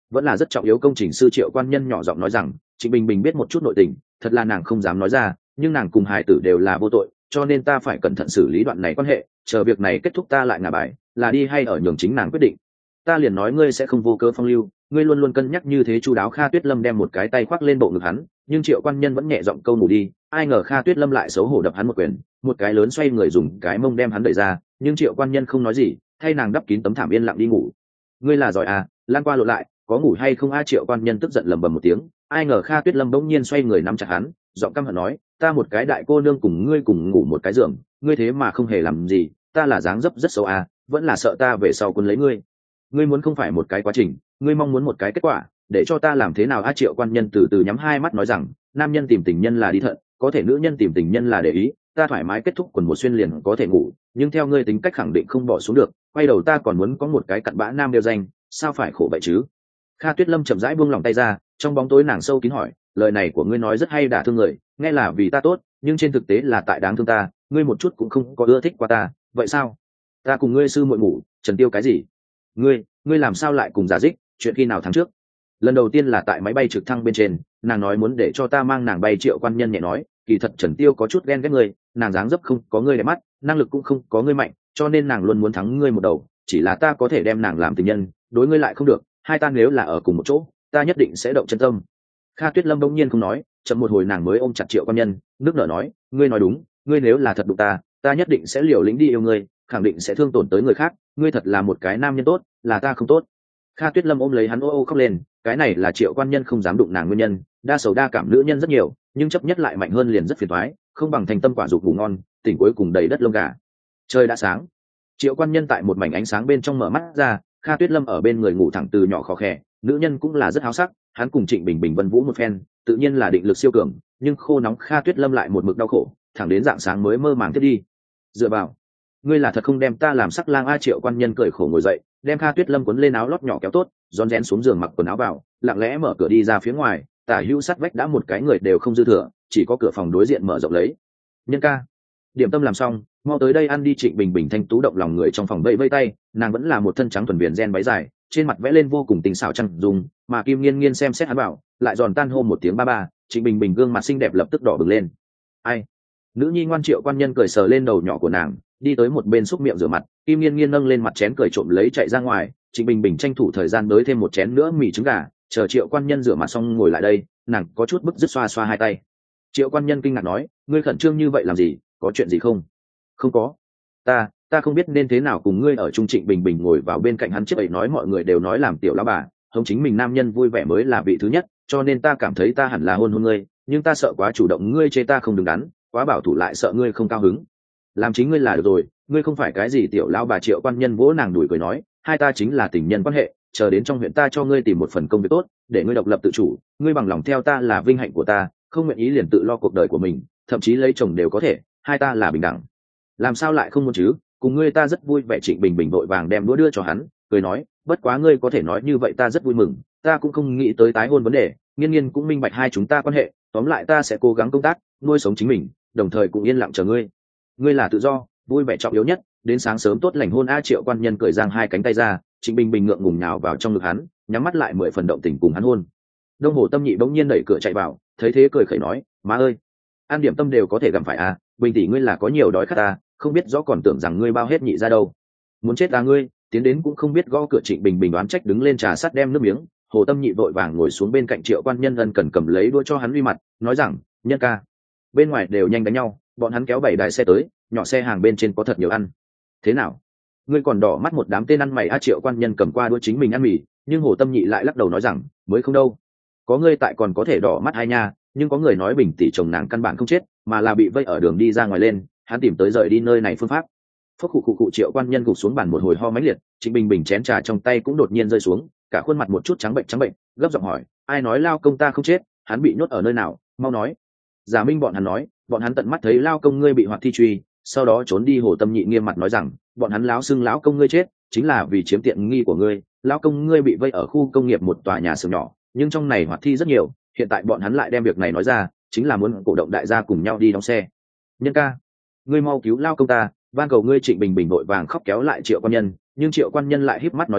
vẫn là rất trọng yếu công trình sư Triệu Quan Nhân nhỏ giọng nói rằng Trịnh Bình Bình biết một chút nội tình, thật là nàng không dám nói ra, nhưng nàng cùng hài tử đều là vô tội, cho nên ta phải cẩn thận xử lý đoạn này quan hệ, chờ việc này kết thúc ta lại ngả bài, là đi hay ở nhường chính nàng quyết định. Ta liền nói ngươi sẽ không vô cớ phong lưu, ngươi luôn luôn cân nhắc như thế chu đáo. Kha Tuyết Lâm đem một cái tay khoác lên bộ ngực hắn, nhưng Triệu Quan Nhân vẫn nhẹ giọng câu ngủ đi. Ai ngờ Kha Tuyết Lâm lại xấu hổ đập hắn một quyền, một cái lớn xoay người dùng cái mông đem hắn đẩy ra, nhưng Triệu Quan Nhân không nói gì, thay nàng đắp kín tấm thảm yên lặng đi ngủ. Ngươi là giỏi à, lan qua lộ lại, có ngủ hay không a? Triệu Quan Nhân tức giận lầm bầm một tiếng. Ai ngờ Kha Tuyết Lâm bỗng nhiên xoay người nắm chặt hắn, giọng căm hận nói, ta một cái đại cô nương cùng ngươi cùng ngủ một cái giường, ngươi thế mà không hề làm gì, ta là dáng dấp rất xấu à, vẫn là sợ ta về sau quân lấy ngươi. Ngươi muốn không phải một cái quá trình, ngươi mong muốn một cái kết quả, để cho ta làm thế nào a? Triệu Quan Nhân từ từ nhắm hai mắt nói rằng, nam nhân tìm tình nhân là đi thận, có thể nữ nhân tìm tình nhân là để ý, ta thoải mái kết thúc quần một xuyên liền có thể ngủ, nhưng theo ngươi tính cách khẳng định không bỏ xuống được, quay đầu ta còn muốn có một cái cặn bã nam đeo danh, sao phải khổ vậy chứ? Kha Tuyết Lâm chậm rãi buông lòng tay ra, trong bóng tối nàng sâu kín hỏi, lời này của ngươi nói rất hay đả thương người, nghe là vì ta tốt, nhưng trên thực tế là tại đáng thương ta, ngươi một chút cũng không có ưa thích qua ta, vậy sao? Ta cùng ngươi sư muội ngủ, Trần Tiêu cái gì? Ngươi, ngươi làm sao lại cùng Giả Dích, chuyện khi nào tháng trước? Lần đầu tiên là tại máy bay trực thăng bên trên, nàng nói muốn để cho ta mang nàng bay. Triệu Quan Nhân nhẹ nói, kỳ thật Trần Tiêu có chút ghen ghét ngươi, nàng dáng dấp không có ngươi đẹp mắt, năng lực cũng không có ngươi mạnh, cho nên nàng luôn muốn thắng ngươi một đầu, chỉ là ta có thể đem nàng làm tình nhân, đối ngươi lại không được, hai ta nếu là ở cùng một chỗ, ta nhất định sẽ động chân tâm. Kha Tuyết Lâm bỗng nhiên không nói, chậm một hồi nàng mới ôm chặt Triệu Quan Nhân, nước nở nói, ngươi nói đúng, ngươi nếu là thật đụng ta, ta nhất định sẽ liều lĩnh đi yêu ngươi, khẳng định sẽ thương tổn tới người khác, ngươi thật là một cái nam nhân tốt, là ta không tốt. Kha Tuyết Lâm ôm lấy hắn ô ô khóc lên, cái này là Triệu Quan Nhân không dám đụng nàng nguyên nhân, đa sầu đa cảm nữ nhân rất nhiều, nhưng chấp nhất lại mạnh hơn liền rất phiền toái, không bằng thành tâm quả dục ngủ ngon, tỉnh cuối cùng đầy đất lông gà. Trời đã sáng, Triệu Quan Nhân tại một mảnh ánh sáng bên trong mở mắt ra, Kha Tuyết Lâm ở bên người ngủ thẳng từ nhỏ khò khè, nữ nhân cũng là rất háo sắc, hắn cùng Trịnh Bình Bình vân vũ một phen, tự nhiên là định lực siêu cường, nhưng khô nóng Kha Tuyết Lâm lại một mực đau khổ, thẳng đến rạng sáng mới mơ màng tiếp đi. Dựa vào, ngươi là thật không đem ta làm sắc lang a? Triệu Quan Nhân cười khổ ngồi dậy, đem Kha Tuyết Lâm cuốn lên áo lót nhỏ kéo tốt, rón rén xuống giường mặc quần áo vào, lặng lẽ mở cửa đi ra phía ngoài, tả hữu sát vách đã một cái người đều không dư thừa, chỉ có cửa phòng đối diện mở rộng lấy. Nhân ca, điểm tâm làm xong, mau tới đây ăn đi. Trịnh Bình Bình thanh tú động lòng người trong phòng vẫy vẫy tay, nàng vẫn là một thân trắng thuần viền ren váy dài, trên mặt vẽ lên vô cùng tình xảo trăng dùng, mà Kim Nghiên Nghiên xem xét hắn bảo, lại giòn tan hô một tiếng ba ba. Trịnh Bình Bình gương mặt xinh đẹp lập tức đỏ bừng lên. Ai? Nữ nhi ngoan. Triệu Quan Nhân cười sờ lên đầu nhỏ của nàng, đi tới một bên xúc miệng rửa mặt. Kim Nghiên Nghiên nâng lên mặt chén cười trộm lấy chạy ra ngoài. Trịnh Bình Bình tranh thủ thời gian đới thêm một chén nữa mì trứng gà, chờ Triệu Quan Nhân rửa mặt xong ngồi lại đây, nàng có chút bức dứt xoa xoa hai tay. Triệu Quan Nhân kinh ngạc nói, ngươi khẩn trương như vậy làm gì, có chuyện gì không? Không có, ta ta không biết nên thế nào cùng ngươi ở chung. Trịnh Bình Bình ngồi vào bên cạnh hắn chiếc ấy nói, mọi người đều nói làm tiểu lão bà hông chính mình nam nhân vui vẻ mới là vị thứ nhất, cho nên ta cảm thấy ta hẳn là hôn hôn ngươi, nhưng ta sợ quá chủ động ngươi chê ta không đứng đắn, quá bảo thủ lại sợ ngươi không cao hứng, làm chính ngươi là được rồi, ngươi không phải cái gì tiểu lão bà. Triệu Quan Nhân vỗ nàng đùi cười nói, hai ta chính là tình nhân quan hệ, chờ đến trong huyện ta cho ngươi tìm một phần công việc tốt, để ngươi độc lập tự chủ, ngươi bằng lòng theo ta là vinh hạnh của ta, không nguyện ý liền tự lo cuộc đời của mình, thậm chí lấy chồng đều có thể, hai ta là bình đẳng, làm sao lại không muốn chứ? Cùng ngươi ta rất vui vẻ. Trịnh Bình Bình vội vàng đem đũa đưa cho hắn, cười nói, bất quá ngươi có thể nói như vậy ta rất vui mừng, ta cũng không nghĩ tới tái hôn vấn đề, Nghiên Nghiên cũng minh bạch hai chúng ta quan hệ, tóm lại ta sẽ cố gắng công tác nuôi sống chính mình, đồng thời cũng yên lặng chờ ngươi. Ngươi là tự do, vui vẻ trọng yếu nhất, đến sáng sớm tốt lành hôn a. Triệu Quan Nhân cười giang hai cánh tay ra, Trịnh Bình Bình ngượng ngùng nhào vào trong ngực hắn, nhắm mắt lại mười phần động tình cùng hắn hôn. Đông Hồ Tâm Nhị bỗng nhiên đẩy cửa chạy vào, thấy thế cười khẩy nói, má ơi, ăn điểm tâm đều có thể gặm phải à? Bình tỷ ngươi là có nhiều đói khát ta, không biết rõ còn tưởng rằng ngươi bao hết nhị ra đâu. Muốn chết à ngươi? Tiến đến cũng không biết gõ cửa. Trịnh Bình Bình đoán trách đứng lên trà sắt đem nước miếng. Hồ Tâm Nhị vội vàng ngồi xuống bên cạnh Triệu Quan Nhân, ân cần cầm lấy đũa cho hắn uy mặt, nói rằng, Nhân ca, bên ngoài đều nhanh đánh nhau, bọn hắn kéo bảy đài xe tới, nhỏ xe hàng bên trên có thật nhiều ăn. Thế nào? Ngươi còn đỏ mắt một đám tên ăn mày a? Triệu Quan Nhân cầm qua đũa chính mình ăn mì, nhưng Hồ Tâm Nhị lại lắc đầu nói rằng, mới không đâu, có ngươi tại còn có thể đỏ mắt hai nha, nhưng có người nói Bình tỷ chồng nàng căn bản không chết, mà là bị vây ở đường đi ra ngoài lên, hắn tìm tới rời đi nơi này phương pháp. Phốc khụ khụ khụ. Triệu Quan Nhân gục xuống bàn một hồi ho mãnh liệt, Trịnh Bình Bình chén trà trong tay cũng đột nhiên rơi xuống, cả khuôn mặt một chút trắng bệnh trắng bệnh, gấp giọng hỏi, ai nói lao công ta không chết, hắn bị nhốt ở nơi nào, mau nói. Giả Minh bọn hắn nói, bọn hắn tận mắt thấy lao công ngươi bị hoạt thi truy, sau đó trốn đi. Hồ Tâm Nhị nghiêm mặt nói rằng, bọn hắn láo xưng lão công ngươi chết chính là vì chiếm tiện nghi của ngươi, lao công ngươi bị vây ở khu công nghiệp một tòa nhà xưởng nhỏ, nhưng trong này hoạt thi rất nhiều, hiện tại bọn hắn lại đem việc này nói ra, chính là muốn cổ động đại gia cùng nhau đi đóng xe. Nhân ca, ngươi mau cứu lao công ta, van cầu ngươi. Trịnh Bình Bình vội vàng khóc kéo lại Triệu Quan Nhân, nhưng Triệu Quan Nhân lại híp mắt nói rằng,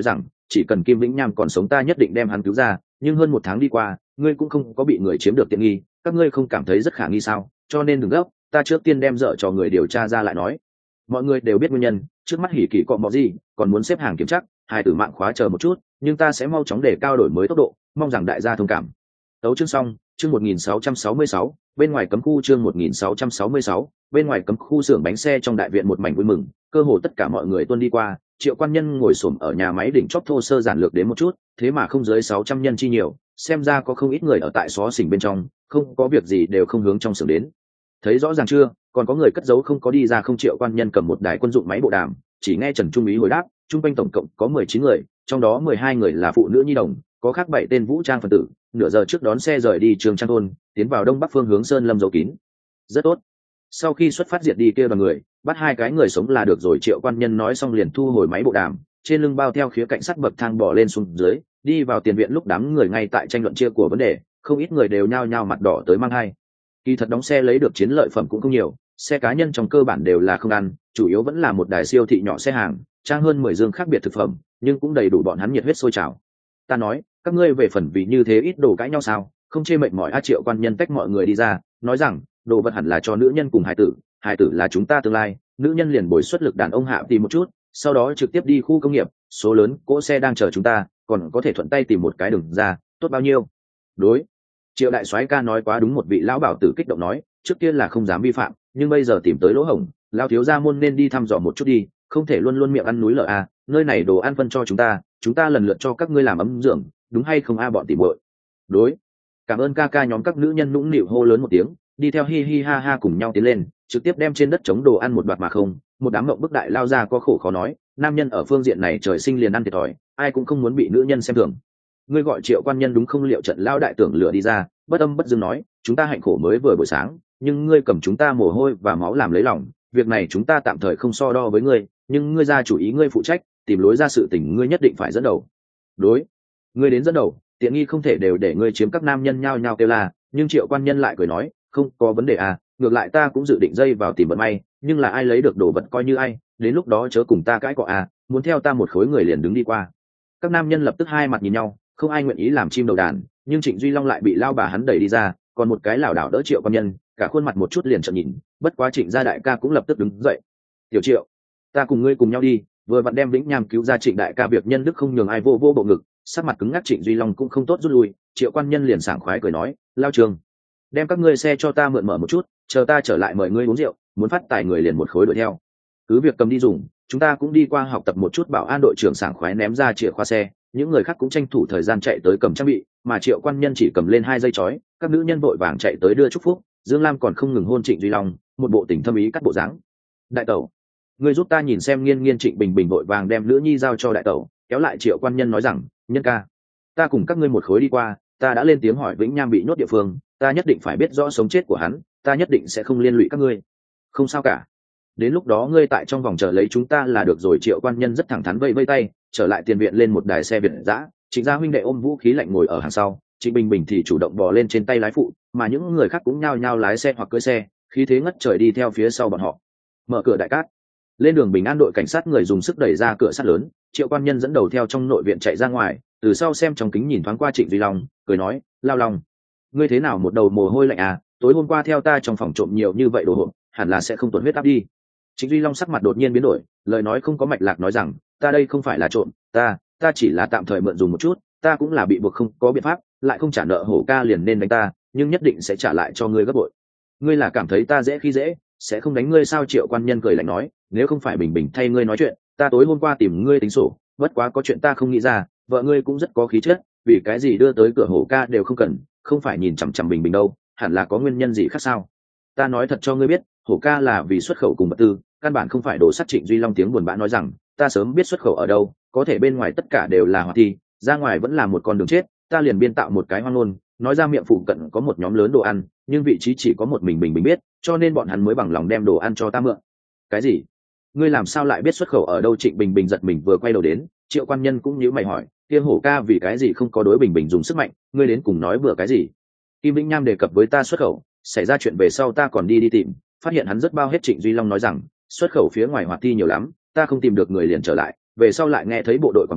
chỉ cần Kim Vĩnh Nham còn sống ta nhất định đem hắn cứu ra, nhưng hơn một tháng đi qua ngươi cũng không có bị người chiếm được tiện nghi, các ngươi không cảm thấy rất khả nghi sao? Cho nên đừng gấp, ta trước tiên đem dở cho người điều tra ra lại nói. Mọi người đều biết nguyên nhân, trước mắt hỉ kỳ cọ mọ gì còn muốn xếp hàng kiểm chắc, hai tử mạng khóa chờ một chút, nhưng ta sẽ mau chóng để cao đổi mới tốc độ, mong rằng đại gia thông cảm. Tấu chương xong, chương một nghìn sáu trăm sáu mươi sáu, bên ngoài cấm khu chương một nghìn sáu trăm sáu mươi sáu, bên ngoài cấm khu xưởng bánh xe trong đại viện một mảnh vui mừng, cơ hồ tất cả mọi người tuân đi qua. Triệu Quan Nhân ngồi xổm ở nhà máy đỉnh chóp thô sơ giản lược đến một chút, thế mà không dưới sáu trăm nhân chi nhiều, xem ra có không ít người ở tại xó xỉnh bên trong, không có việc gì đều không hướng trong xưởng đến. Thấy rõ ràng chưa, còn có người cất giấu không có đi ra không. Triệu Quan Nhân cầm một đài quân dụng máy bộ đàm, chỉ nghe Trần Trung úy hồi đáp, trung quanh tổng cộng có mười chín người, trong đó mười hai người là phụ nữ nhi đồng, có khác bảy tên vũ trang phần tử, nửa giờ trước đón xe rời đi Trường Trang thôn, tiến vào đông bắc phương hướng Sơn Lâm giấu kín. Rất tốt. Sau khi xuất phát diệt đi kia đoàn người, bắt hai cái người sống là được rồi. Triệu Quan Nhân nói xong liền thu hồi máy bộ đàm, trên lưng bao theo khía cạnh sắt bậc thang bỏ lên xuống dưới, đi vào tiền viện. Lúc đám người ngay tại tranh luận chia của vấn đề, không ít người đều nhao nhao mặt đỏ tới mang hai. Kỳ thật đóng xe lấy được chiến lợi phẩm cũng không nhiều, xe cá nhân trong cơ bản đều là không ăn, chủ yếu vẫn là một đài siêu thị nhỏ xe hàng, trang hơn mười dương khác biệt thực phẩm, nhưng cũng đầy đủ bọn hắn nhiệt huyết sôi trào. Ta nói, các ngươi về phần vì như thế ít đồ cãi nhau sao? Không chê mệt mỏi. A Triệu Quan Nhân tách mọi người đi ra, nói rằng, đồ vật hẳn là cho nữ nhân cùng hài tử, hài tử là chúng ta tương lai, nữ nhân liền bồi xuất lực đàn ông hạ tìm một chút, sau đó trực tiếp đi khu công nghiệp, số lớn cỗ xe đang chờ chúng ta, còn có thể thuận tay tìm một cái đường ra, tốt bao nhiêu. Đối. Triệu đại soái ca nói quá đúng. Một vị lão bảo tử kích động nói, trước kia là không dám vi phạm, nhưng bây giờ tìm tới lỗ hổng, lão thiếu gia môn nên đi thăm dò một chút đi, không thể luôn luôn miệng ăn núi lở a. Nơi này đồ ăn phân cho chúng ta, chúng ta lần lượt cho các ngươi làm ấm dưỡng, đúng hay không a bọn tỉ muội? Đối. Cảm ơn ca ca. Nhóm các nữ nhân nũng nịu hô lớn một tiếng, đi theo hi hi ha ha cùng nhau tiến lên, trực tiếp đem trên đất chống đồ ăn một đoạt mà không. Một đám mộng bức đại lao ra có khổ khó nói, nam nhân ở phương diện này trời sinh liền ăn thiệt thòi, ai cũng không muốn bị nữ nhân xem thường. Ngươi gọi Triệu Quan Nhân đúng không? Liệu Trận lao đại tưởng lửa đi ra, bất âm bất dương nói, chúng ta hạnh khổ mới vừa buổi sáng, nhưng ngươi cầm chúng ta mồ hôi và máu làm lấy lòng, việc này chúng ta tạm thời không so đo với ngươi, nhưng ngươi ra chủ ý, ngươi phụ trách tìm lối ra sự tình, ngươi nhất định phải dẫn đầu. Đối. Ngươi đến dẫn đầu, tiện nghi không thể đều để ngươi chiếm. Các nam nhân nhao nhao kêu la, nhưng Triệu Quan Nhân lại cười nói, không có vấn đề à, ngược lại ta cũng dự định dây vào tìm vận may, nhưng là ai lấy được đồ vật coi như ai, đến lúc đó chớ cùng ta cãi cọ à, muốn theo ta một khối người liền đứng đi qua. Các nam nhân lập tức hai mặt nhìn nhau, không ai nguyện ý làm chim đầu đàn, nhưng Trịnh Duy Long lại bị lao bà hắn đẩy đi ra, còn một cái lảo đảo đỡ Triệu Quan Nhân, cả khuôn mặt một chút liền trợn nhìn. Bất quá Trịnh gia đại ca cũng lập tức đứng dậy, tiểu Triệu, ta cùng ngươi cùng nhau đi, vừa vặn đem Vĩnh Nham cứu ra. Trịnh đại ca việc nhân đức không nhường ai, vô vô bộ ngực, sắc mặt cứng ngắc. Trịnh Duy Long cũng không tốt rút lui, Triệu Quan Nhân liền sảng khoái cười nói, lao trường, đem các ngươi xe cho ta mượn mở một chút, chờ ta trở lại mời ngươi uống rượu, muốn phát tài người liền một khối đuổi theo. Cứ việc cầm đi dùng, chúng ta cũng đi qua học tập một chút. Bảo an đội trưởng sảng khoái ném ra chìa khóa xe, những người khác cũng tranh thủ thời gian chạy tới cầm trang bị, mà Triệu Quan Nhân chỉ cầm lên hai dây chói. Các nữ nhân vội vàng chạy tới đưa chúc phúc, Dương Lam còn không ngừng hôn Trịnh Duy Long, một bộ tình thâm ý cắt bộ dáng. Đại tẩu, ngươi giúp ta nhìn xem. Nghiên Nghiên Trịnh Bình Bình vội vàng đem nữ nhi giao cho đại tẩu, kéo lại Triệu Quan Nhân nói rằng, Nhân ca, ta cùng các ngươi một khối đi qua, ta đã lên tiếng hỏi Vĩnh Nham bị nhốt địa phương, ta nhất định phải biết rõ sống chết của hắn, ta nhất định sẽ không liên lụy các ngươi. Không sao cả, đến lúc đó ngươi tại trong vòng chờ lấy chúng ta là được rồi. Triệu Quan Nhân rất thẳng thắn vây vây tay, trở lại tiền viện lên một đài xe việt dã. Trịnh gia huynh đệ ôm vũ khí lạnh ngồi ở hàng sau, Trịnh Bình Bình thì chủ động bò lên trên tay lái phụ, mà những người khác cũng nhao nhao lái xe hoặc cưỡi xe, khí thế ngất trời đi theo phía sau bọn họ. Mở cửa đại cát, lên đường bình an. Đội cảnh sát người dùng sức đẩy ra cửa sắt lớn, Triệu Quan Nhân dẫn đầu theo trong nội viện chạy ra ngoài, từ sau xem trong kính nhìn thoáng qua Trịnh Duy Long, cười nói, lao lòng, ngươi thế nào một đầu mồ hôi lạnh à, tối hôm qua theo ta trong phòng trộm nhiều như vậy đồ hộp, hẳn là sẽ không tuột huyết áp đi. Trịnh Duy Long sắc mặt đột nhiên biến đổi, lời nói không có mạch lạc nói rằng, ta đây không phải là trộm, ta ta chỉ là tạm thời mượn dùng một chút, ta cũng là bị buộc không có biện pháp, lại không trả nợ Hổ ca liền nên đánh ta, nhưng nhất định sẽ trả lại cho ngươi gấp bội. Ngươi là cảm thấy ta dễ khi dễ, sẽ không đánh ngươi sao? Triệu Quan Nhân cười lạnh nói, nếu không phải Bình Bình thay ngươi nói chuyện, ta tối hôm qua tìm ngươi tính sổ, bất quá có chuyện ta không nghĩ ra, vợ ngươi cũng rất có khí chất, vì cái gì đưa tới cửa Hổ ca đều không cần, không phải nhìn chằm chằm Bình Bình đâu, hẳn là có nguyên nhân gì khác sao? Ta nói thật cho ngươi biết, Hổ ca là vì xuất khẩu cùng vật tư, căn bản không phải đồ sắt. Trịnh Duy Long tiếng buồn bã nói rằng, ta sớm biết xuất khẩu ở đâu, có thể bên ngoài tất cả đều là hoạt thi, ra ngoài vẫn là một con đường chết, ta liền biên tạo một cái hoang ngôn, nói ra miệng phụ cận có một nhóm lớn đồ ăn, nhưng vị trí chỉ có một mình Bình Bình biết, cho nên bọn hắn mới bằng lòng đem đồ ăn cho ta mượn. Cái gì? Ngươi làm sao lại biết xuất khẩu ở đâu? Trịnh Bình Bình giật mình vừa quay đầu đến, Triệu Quan Nhân cũng nhíu mày hỏi, kia Hổ ca vì cái gì không có đối Bình Bình dùng sức mạnh, ngươi đến cùng nói bừa cái gì? Kim Vĩnh Nham đề cập với ta xuất khẩu, xảy ra chuyện về sau ta còn đi đi tìm, phát hiện hắn rất bao hết. Trịnh Duy Long nói rằng, xuất khẩu phía ngoài hoạt thi nhiều lắm, ta không tìm được người liền trở lại, về sau lại nghe thấy bộ đội quảng bá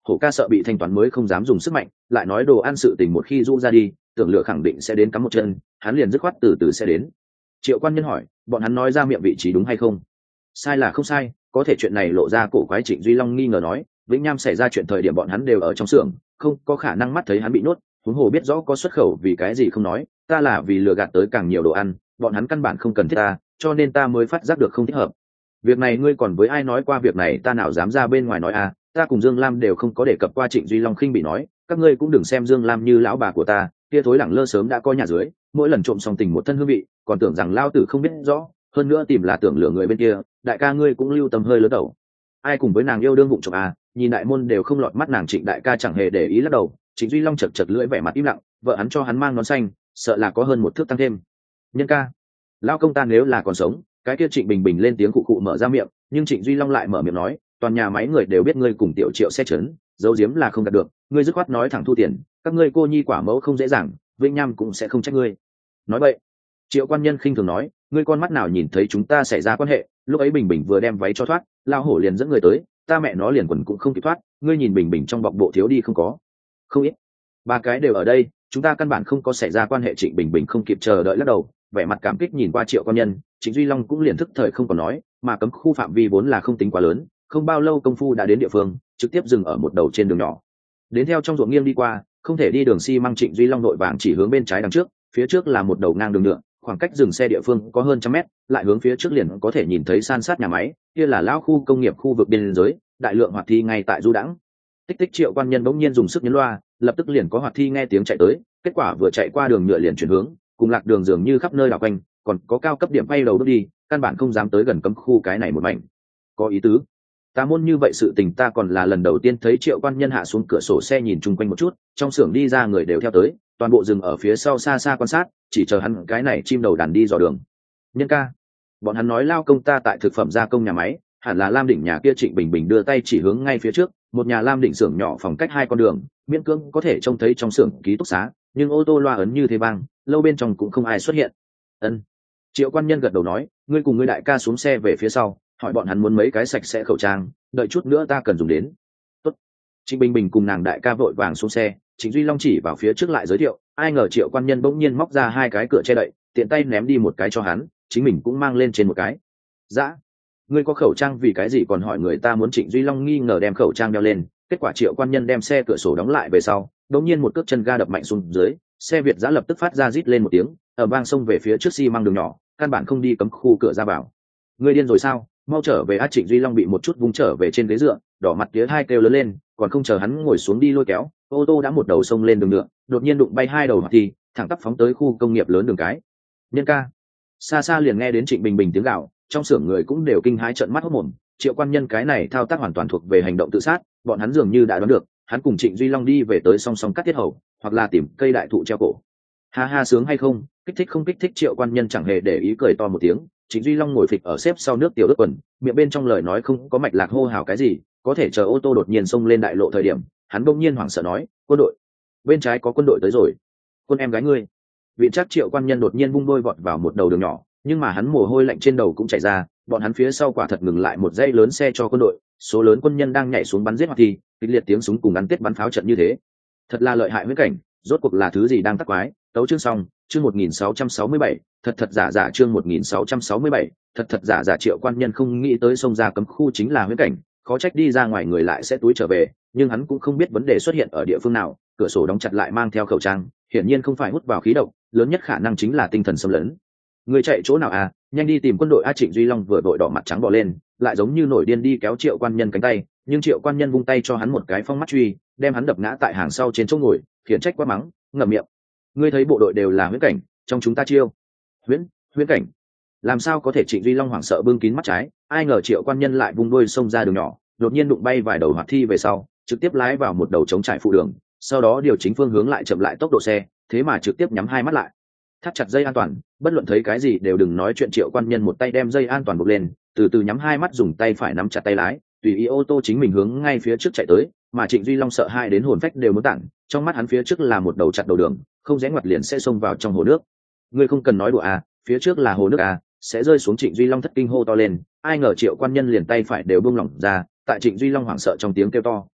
hổ ca sợ bị thanh toán mới không dám dùng sức mạnh, lại nói đồ ăn sự tình một khi rũ ra đi, tưởng lửa khẳng định sẽ đến cắm một chân, hắn liền dứt khoát từ từ sẽ đến. Triệu quan nhân hỏi, bọn hắn nói ra miệng vị trí đúng hay không? Sai là không sai, có thể chuyện này lộ ra cổ quái. Trịnh Duy Long nghi ngờ nói, Vĩnh Nham xảy ra chuyện thời điểm bọn hắn đều ở trong xưởng, không có khả năng mắt thấy hắn bị nhốt, huống hồ biết rõ có xuất khẩu vì cái gì không nói, ta là vì lừa gạt tới càng nhiều đồ ăn, bọn hắn căn bản không cần thiết ta, cho nên ta mới phát giác được không thích hợp. Việc này ngươi còn với ai nói qua việc này, ta nào dám ra bên ngoài nói à, ta cùng Dương Lam đều không có đề cập qua. Trịnh Duy Long khinh bị nói, các ngươi cũng đừng xem Dương Lam như lão bà của ta, kia thối lẳng lơ sớm đã có nhà dưới, mỗi lần trộm xong tình một thân hương vị, còn tưởng rằng lao tử không biết rõ, hơn nữa tìm là tưởng lừa người bên kia, đại ca ngươi cũng lưu tâm hơi lớn đầu. Ai cùng với nàng yêu đương vụng trộm à, nhìn đại môn đều không lọt mắt nàng. Trịnh đại ca chẳng hề để ý lắc đầu. Trịnh Duy Long chật chật lưỡi vẻ mặt im lặng, vợ hắn cho hắn mang nón xanh, sợ là có hơn một thước tăng thêm. Nhân ca, lao công ta nếu là còn sống. Cái kia Trịnh Bình Bình lên tiếng khụ khụ mở ra miệng, nhưng Trịnh Duy Long lại mở miệng nói, toàn nhà máy người đều biết ngươi cùng Tiểu Triệu xe chấn, giấu giếm là không đạt được, ngươi dứt khoát nói thẳng thu tiền, các ngươi cô nhi quả mẫu không dễ dàng, Vĩnh Nham cũng sẽ không trách ngươi. Nói vậy, Triệu quan nhân khinh thường nói, ngươi con mắt nào nhìn thấy chúng ta xảy ra quan hệ? Lúc ấy Bình Bình vừa đem váy cho thoát, lao hổ liền dẫn người tới, ta mẹ nó liền quần cũng không kịp thoát, ngươi nhìn Bình Bình trong bọc bộ thiếu đi không có? Không ít, ba cái đều ở đây, chúng ta căn bản không có xảy ra quan hệ. Trịnh Bình Bình không kịp chờ đợi lắc đầu, vẻ mặt cảm kích nhìn qua Triệu quan nhân. Trịnh Duy Long cũng liền thức thời không còn nói, mà cấm khu phạm vi vốn là không tính quá lớn, không bao lâu công phu đã đến địa phương, trực tiếp dừng ở một đầu trên đường nhỏ. Đến theo trong ruộng nghiêng đi qua, không thể đi đường xi măng. Trịnh Duy Long đội vàng chỉ hướng bên trái đằng trước, phía trước là một đầu ngang đường nhựa, khoảng cách dừng xe địa phương có hơn trăm mét, lại hướng phía trước liền có thể nhìn thấy san sát nhà máy, kia là lão khu công nghiệp khu vực biên giới, đại lượng hoạt thi ngay tại du đãng. Tích tích. Triệu quan nhân bỗng nhiên dùng sức nhấn loa, lập tức liền có hoạt thi nghe tiếng chạy tới, kết quả vừa chạy qua đường nhựa liền chuyển hướng, cùng lạc đường dường như khắp nơi đảo quanh, còn có cao cấp điểm bay đầu bước đi, căn bản không dám tới gần cấm khu cái này một mảnh. Có ý tứ. Tà môn như vậy sự tình ta còn là lần đầu tiên thấy. Triệu quan nhân hạ xuống cửa sổ xe nhìn chung quanh một chút, trong xưởng đi ra người đều theo tới, toàn bộ dừng ở phía sau xa xa quan sát, chỉ chờ hắn cái này chim đầu đàn đi dò đường. Nhân ca, bọn hắn nói lao công ta tại thực phẩm gia công nhà máy, hẳn là Lam Đỉnh nhà kia. Trịnh Bình Bình đưa tay chỉ hướng ngay phía trước, một nhà Lam Đỉnh xưởng nhỏ phòng cách hai con đường, miễn cưỡng có thể trông thấy trong xưởng ký túc xá, nhưng ô tô loa ấn như thế vang, lâu bên trong cũng không ai xuất hiện. Ân. Triệu quan nhân gật đầu nói, ngươi cùng ngươi đại ca xuống xe về phía sau, hỏi bọn hắn muốn mấy cái sạch sẽ khẩu trang, đợi chút nữa ta cần dùng đến. Tốt. Trịnh Bình Bình cùng nàng đại ca vội vàng xuống xe. Trịnh Duy Long chỉ vào phía trước lại giới thiệu, ai ngờ Triệu quan nhân bỗng nhiên móc ra hai cái cửa che đậy, tiện tay ném đi một cái cho hắn, chính mình cũng mang lên trên một cái. Dạ, ngươi có khẩu trang vì cái gì còn hỏi người ta muốn? Trịnh Duy Long nghi ngờ đem khẩu trang đeo lên, kết quả Triệu quan nhân đem xe cửa sổ đóng lại về sau, đột nhiên một cước chân ga đập mạnh xuống dưới, xe Việt giã lập tức phát ra rít lên một tiếng, ở vang xông về phía trước xi măng đường nhỏ, căn bản không đi cấm khu cửa ra vào. Ngươi điên rồi sao? Mau trở về! A Trịnh Duy Long bị một chút vung trở về trên ghế dựa, đỏ mặt tía hai kêu lớn lên, còn không chờ hắn ngồi xuống đi lôi kéo, ô tô đã một đầu xông lên đường nhựa, đột nhiên đụng bay hai đầu hoạt thi, thẳng tắp phóng tới khu công nghiệp lớn đường cái. Nhân ca, xa xa liền nghe đến Trịnh Bình Bình tiếng gào, trong xưởng người cũng đều kinh hãi trợn mắt hốt mồm. Triệu quan nhân cái này thao tác hoàn toàn thuộc về hành động tự sát, bọn hắn dường như đã đoán được, hắn cùng Trịnh Duy Long đi về tới song song cắt tiết hầu, hoặc là tìm cây đại thụ treo cổ. Ha ha, sướng hay không, kích thích không kích thích? Triệu quan nhân chẳng hề để ý, cười to một tiếng. Trịnh Duy Long ngồi phịch ở xếp sau nước tiểu ướt quần, miệng bên trong lời nói không có mạch lạc hô hào cái gì, có thể chờ ô tô đột nhiên xông lên đại lộ thời điểm, hắn bỗng nhiên hoảng sợ nói, quân đội, bên trái có quân đội tới rồi. Quân em gái ngươi. Viện trác. Triệu quan nhân đột nhiên vung đôi vọt vào một đầu đường nhỏ, nhưng mà hắn mồ hôi lạnh trên đầu cũng chảy ra, bọn hắn phía sau quả thật ngừng lại một dãy lớn xe cho quân đội, số lớn quân nhân đang nhảy xuống bắn giết hoạt thi, kịch liệt tiếng súng cùng ngắn tiết bắn pháo trận như thế, thật là lợi hại. huyễn cảnh rốt cuộc là thứ gì đang tắc quái? Tấu chương xong, chương một nghìn sáu trăm sáu mươi bảy, thật thật giả giả. Chương một nghìn sáu trăm sáu mươi bảy, thật thật giả giả. Triệu quan nhân không nghĩ tới xông ra cấm khu chính là huyễn cảnh, khó trách đi ra ngoài người lại sẽ túi trở về, nhưng hắn cũng không biết vấn đề xuất hiện ở địa phương nào. Cửa sổ đóng chặt lại mang theo khẩu trang, hiển nhiên không phải hút vào khí độc, lớn nhất khả năng chính là tinh thần xâm lấn. Người chạy chỗ nào à? Nhanh đi tìm quân đội! A Trịnh Duy Long vừa đội đỏ mặt trắng bò lên, lại giống như nổi điên đi kéo Triệu quan nhân cánh tay, nhưng Triệu quan nhân vung tay cho hắn một cái phong mắt truy, đem hắn đập ngã tại hàng sau trên chỗ ngồi, khiển trách quát mắng, ngậm miệng. Ngươi thấy bộ đội đều là huyễn cảnh, trong chúng ta chiêu huyễn huyễn cảnh làm sao có thể? Trịnh Duy Long hoảng sợ bưng kín mắt trái, ai ngờ Triệu quan nhân lại vung đuôi xông ra đường nhỏ, đột nhiên đụng bay vài đầu hoạt thi về sau, trực tiếp lái vào một đầu trống trải phụ đường, sau đó điều chỉnh phương hướng lại chậm lại tốc độ xe, thế mà trực tiếp nhắm hai mắt lại, thắt chặt dây an toàn, bất luận thấy cái gì đều đừng nói chuyện. Triệu quan nhân một tay đem dây an toàn buộc lên, từ từ nhắm hai mắt, dùng tay phải nắm chặt tay lái, tùy ý ô tô chính mình hướng ngay phía trước chạy tới. Mà Trịnh Duy Long sợ hai đến hồn phách đều muốn tản, trong mắt hắn phía trước là một đầu chặt đầu đường, không rẽ ngoặt liền sẽ xông vào trong hồ nước. Ngươi không cần nói đùa à, phía trước là hồ nước à, sẽ rơi xuống. Trịnh Duy Long thất kinh hô to lên, ai ngờ Triệu quan nhân liền tay phải đều buông lỏng ra, tại Trịnh Duy Long hoảng sợ trong tiếng kêu to,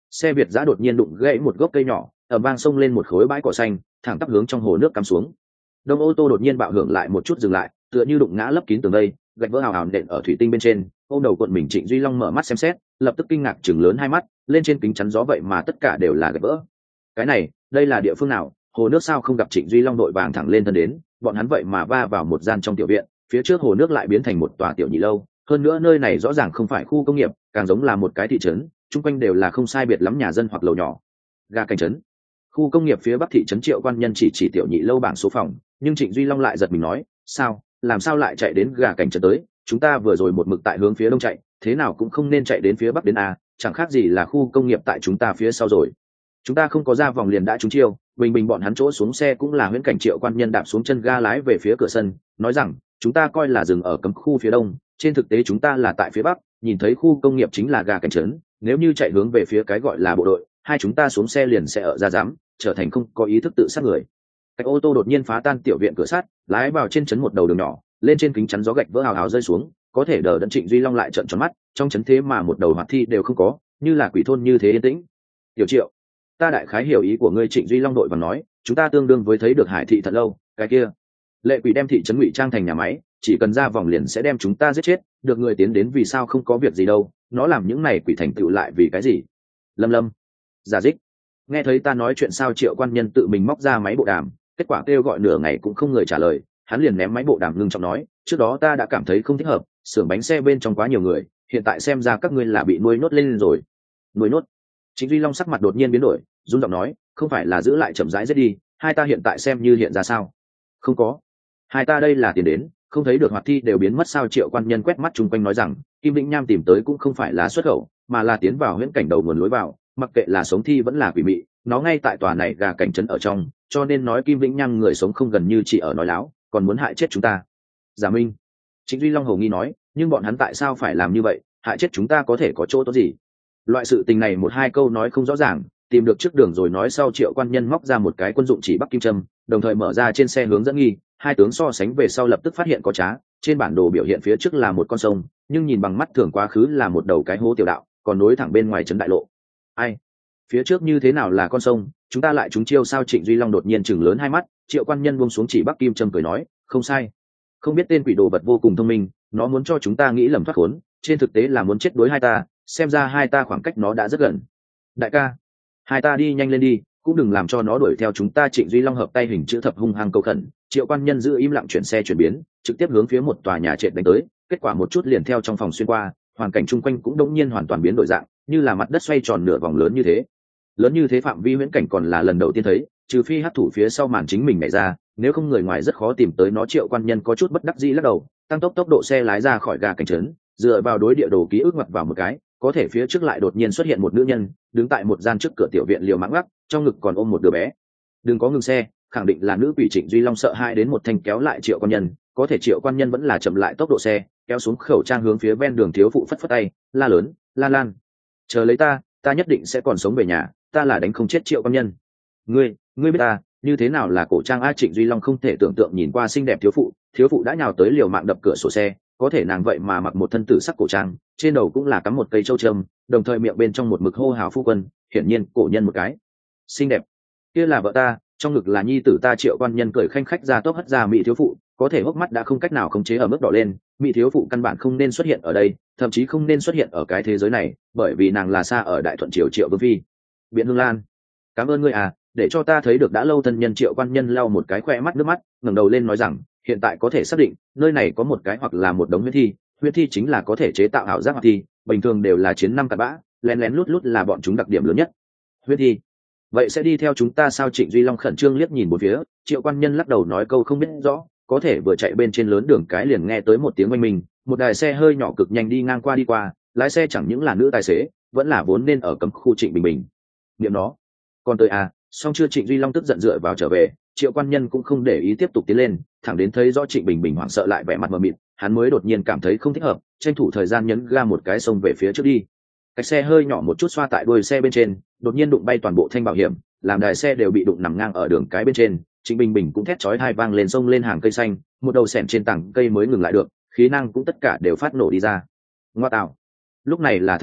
xe việt giã đột nhiên đụng gãy một gốc cây nhỏ, ở vang sông lên một khối bãi cỏ xanh, thẳng tắp hướng trong hồ nước cắm xuống. Đông ô tô đột nhiên bạo hưởng lại một chút dừng lại, tựa như đụng ngã lấp kín tường đây, gạch vỡ hào hào nện ở thủy tinh bên trên. Ôm đầu cuộn mình Trịnh Duy Long mở mắt xem xét, lập tức kinh ngạc chừng lớn hai mắt, lên trên kính chắn gió vậy mà tất cả đều là gạch vỡ. Cái này, đây là địa phương nào? Hồ nước sao không gặp? Trịnh Duy Long đội vàng thẳng lên thân đến, bọn hắn vậy mà va vào một gian trong tiểu viện, phía trước hồ nước lại biến thành một tòa tiểu nhị lâu, hơn nữa nơi này rõ ràng không phải khu công nghiệp, càng giống là một cái thị trấn, chung quanh đều là không sai biệt lắm nhà dân hoặc lầu nhỏ. Ga cảnh trấn, khu công nghiệp phía bắc thị trấn. Triệu Quan Nhân chỉ chỉ tiểu nhị lâu bảng số phòng, nhưng Trịnh Duy Long lại giật mình nói, sao, làm sao lại chạy đến gà cảnh trấn tới? Chúng ta vừa rồi một mực tại hướng phía đông chạy, thế nào cũng không nên chạy đến phía bắc đến a, chẳng khác gì là khu công nghiệp tại chúng ta phía sau rồi. Chúng ta không có ra vòng liền đã trúng chiêu. Bình bình bọn hắn chỗ xuống xe cũng là huyễn cảnh. Triệu Quan Nhân đạp xuống chân ga lái về phía cửa sân, nói rằng, chúng ta coi là dừng ở cấm khu phía đông, trên thực tế chúng ta là tại phía bắc, nhìn thấy khu công nghiệp chính là gà cảnh trấn, nếu như chạy hướng về phía cái gọi là bộ đội, hai chúng ta xuống xe liền sẽ ở ra giám, trở thành không có ý thức tự sát người. Cái ô tô đột nhiên phá tan tiểu viện cửa sắt, lái vào trên trấn một đầu đường nhỏ, lên trên kính chắn gió gạch vỡ hào hào rơi xuống, có thể đờ đẫn. Trịnh Duy Long lại trợn tròn mắt, trong trấn thế mà một đầu hoạt thi đều không có, như là quỷ thôn như thế yên tĩnh. Tiểu Triệu, ta đại khái hiểu ý của ngươi. Trịnh Duy Long đội và nói, chúng ta tương đương với thấy được hải thị thật lâu. Cái kia lệ quỷ đem thị trấn ngụy trang thành nhà máy, chỉ cần ra vòng liền sẽ đem chúng ta giết chết, được người tiến đến vì sao không có việc gì đâu, nó làm những này quỷ thành tựu lại vì cái gì? Lâm Lâm, giả dích, nghe thấy ta nói chuyện sao? Triệu Quan Nhân tự mình móc ra máy bộ đàm, kết quả kêu gọi nửa ngày cũng không người trả lời, hắn liền ném máy bộ đàm ngưng trọng nói, trước đó ta đã cảm thấy không thích hợp, xưởng bánh xe bên trong quá nhiều người, hiện tại xem ra các ngươi là bị nuôi nốt lên rồi. Nuôi nốt? Trịnh Duy Long sắc mặt đột nhiên biến đổi, run giọng nói, không phải là giữ lại chậm rãi giết đi, hai ta hiện tại xem như hiện ra sao? Không có, hai ta đây là tiền đến, không thấy được hoạt thi đều biến mất sao? Triệu Quan Nhân quét mắt chung quanh nói rằng, Kim Vĩnh Nham tìm tới cũng không phải là xuất khẩu, mà là tiến vào huyễn cảnh đầu nguồn lối vào, mặc kệ là sống thi vẫn là quỷ mị, nó ngay tại tòa này gà cảnh trấn ở trong, cho nên nói Kim Vĩnh Nham người sống không gần như chỉ ở nói láo, còn muốn hại chết chúng ta. Giả Minh, Trịnh Duy Long hầu nghi nói, nhưng bọn hắn tại sao phải làm như vậy? Hại chết chúng ta có thể có chỗ tốt gì? Loại sự tình này một hai câu nói không rõ ràng, tìm được trước đường rồi nói sau. Triệu Quan Nhân móc ra một cái quân dụng chỉ bắc kim châm, đồng thời mở ra trên xe hướng dẫn nghi, hai tướng so sánh về sau lập tức phát hiện có trá. Trên bản đồ biểu hiện phía trước là một con sông, nhưng nhìn bằng mắt thường quá khứ là một đầu cái hố tiểu đạo, còn nối thẳng bên ngoài trấn đại lộ. Ai, phía trước như thế nào là con sông, chúng ta lại trúng chiêu sao? Trịnh Duy Long đột nhiên chừng lớn hai mắt. Triệu Quan Nhân buông xuống chỉ bắc kim châm cười nói, không sai, không biết tên quỷ đồ vật vô cùng thông minh, nó muốn cho chúng ta nghĩ lầm thoát khốn, trên thực tế là muốn chết đối hai ta, xem ra hai ta khoảng cách nó đã rất gần. Đại ca, hai ta đi nhanh lên đi, cũng đừng làm cho nó đuổi theo chúng ta. Trịnh Duy Long hợp tay hình chữ thập hung hăng cầu khẩn. Triệu Quan Nhân giữ im lặng chuyển xe chuyển biến, trực tiếp hướng phía một tòa nhà trệt đánh tới, kết quả một chút liền theo trong phòng xuyên qua, hoàn cảnh chung quanh cũng đống nhiên hoàn toàn biến đổi dạng, như là mặt đất xoay tròn nửa vòng lớn như thế. Lớn như thế phạm vi huyễn cảnh còn là lần đầu tiên thấy, trừ phi hắc thủ phía sau màn chính mình nhảy ra, nếu không người ngoài rất khó tìm tới nó. Triệu Quan Nhân có chút bất đắc dĩ lắc đầu, tăng tốc tốc độ xe lái ra khỏi gà cảnh trấn, dựa vào đối địa đồ ký ức ngoặt vào một cái, có thể phía trước lại đột nhiên xuất hiện một nữ nhân, đứng tại một gian trước cửa tiểu viện liều mạng ngắc, trong ngực còn ôm một đứa bé. Đừng có ngừng xe, khẳng định là nữ quỷ. Trịnh Duy Long sợ hãi đến một thanh kéo lại Triệu Quan Nhân, có thể Triệu Quan Nhân vẫn là chậm lại tốc độ xe, kéo xuống khẩu trang hướng phía ven đường thiếu phụ phất phất tay, la lớn, Lan Lan, chờ lấy ta, ta nhất định sẽ còn sống về nhà, ta là đánh không chết Triệu Quan Nhân. Ngươi, ngươi biết ta như thế nào là cổ trang a? Trịnh Duy Long không thể tưởng tượng nhìn qua xinh đẹp thiếu phụ, thiếu phụ đã nhào tới liều mạng đập cửa sổ xe, có thể nàng vậy mà mặc một thân tử sắc cổ trang, trên đầu cũng là cắm một cây châu trâm, đồng thời miệng bên trong một mực hô hào phu quân, hiển nhiên cổ nhân một cái xinh đẹp kia là vợ ta, trong ngực là nhi tử ta. Triệu Quan Nhân cười khanh khách ra tốc hất ra mỹ thiếu phụ, có thể hốc mắt đã không cách nào khống chế ở mức đỏ lên. Mỹ thiếu phụ căn bản không nên xuất hiện ở đây, thậm chí không nên xuất hiện ở cái thế giới này, bởi vì nàng là xa ở Đại Thuận triều Triệu Vương phi. Biện Hương Lan, cảm ơn ngươi à, để cho ta thấy được đã lâu thân nhân. Triệu Quan Nhân lau một cái khoe mắt nước mắt, ngẩng đầu lên nói rằng, hiện tại có thể xác định nơi này có một cái hoặc là một đống huyết thi. Huyết thi chính là có thể chế tạo ảo giác hoặc thi, bình thường đều là chiến năm cặn bã, lén lén lút lút là bọn chúng đặc điểm lớn nhất. Huyết thi vậy sẽ đi theo chúng ta sao? Trịnh Duy Long khẩn trương liếc nhìn một phía. Triệu Quan Nhân lắc đầu nói câu không biết rõ, có thể vừa chạy bên trên lớn đường cái liền nghe tới một tiếng oanh minh, một đài xe hơi nhỏ cực nhanh đi ngang qua đi qua, lái xe chẳng những là nữ tài xế, vẫn là vốn nên ở cấm khu Trịnh Bình Bình. Niệm nó còn tới à? Xong chưa? Trịnh Duy Long tức giận dựa vào trở về. Triệu Quan Nhân cũng không để ý tiếp tục tiến lên, thẳng đến thấy rõ Trịnh Bình Bình hoảng sợ lại vẻ mặt mờ mịt, hắn mới đột nhiên cảm thấy không thích hợp, tranh thủ thời gian nhấn ga một cái xông về phía trước đi. Cái xe hơi nhỏ một chút xoa tại đuôi xe bên trên, đột nhiên đụng bay toàn bộ thanh bảo hiểm, làm đài xe đều bị đụng nằm ngang ở đường cái bên trên. Trịnh Bình Bình cũng thét chói tai vang lên, xông lên hàng cây xanh, một đầu xẻn trên tảng cây mới ngừng lại được, khí năng cũng tất cả đều phát nổ đi ra. Ngoa tạo, lúc này là thật à?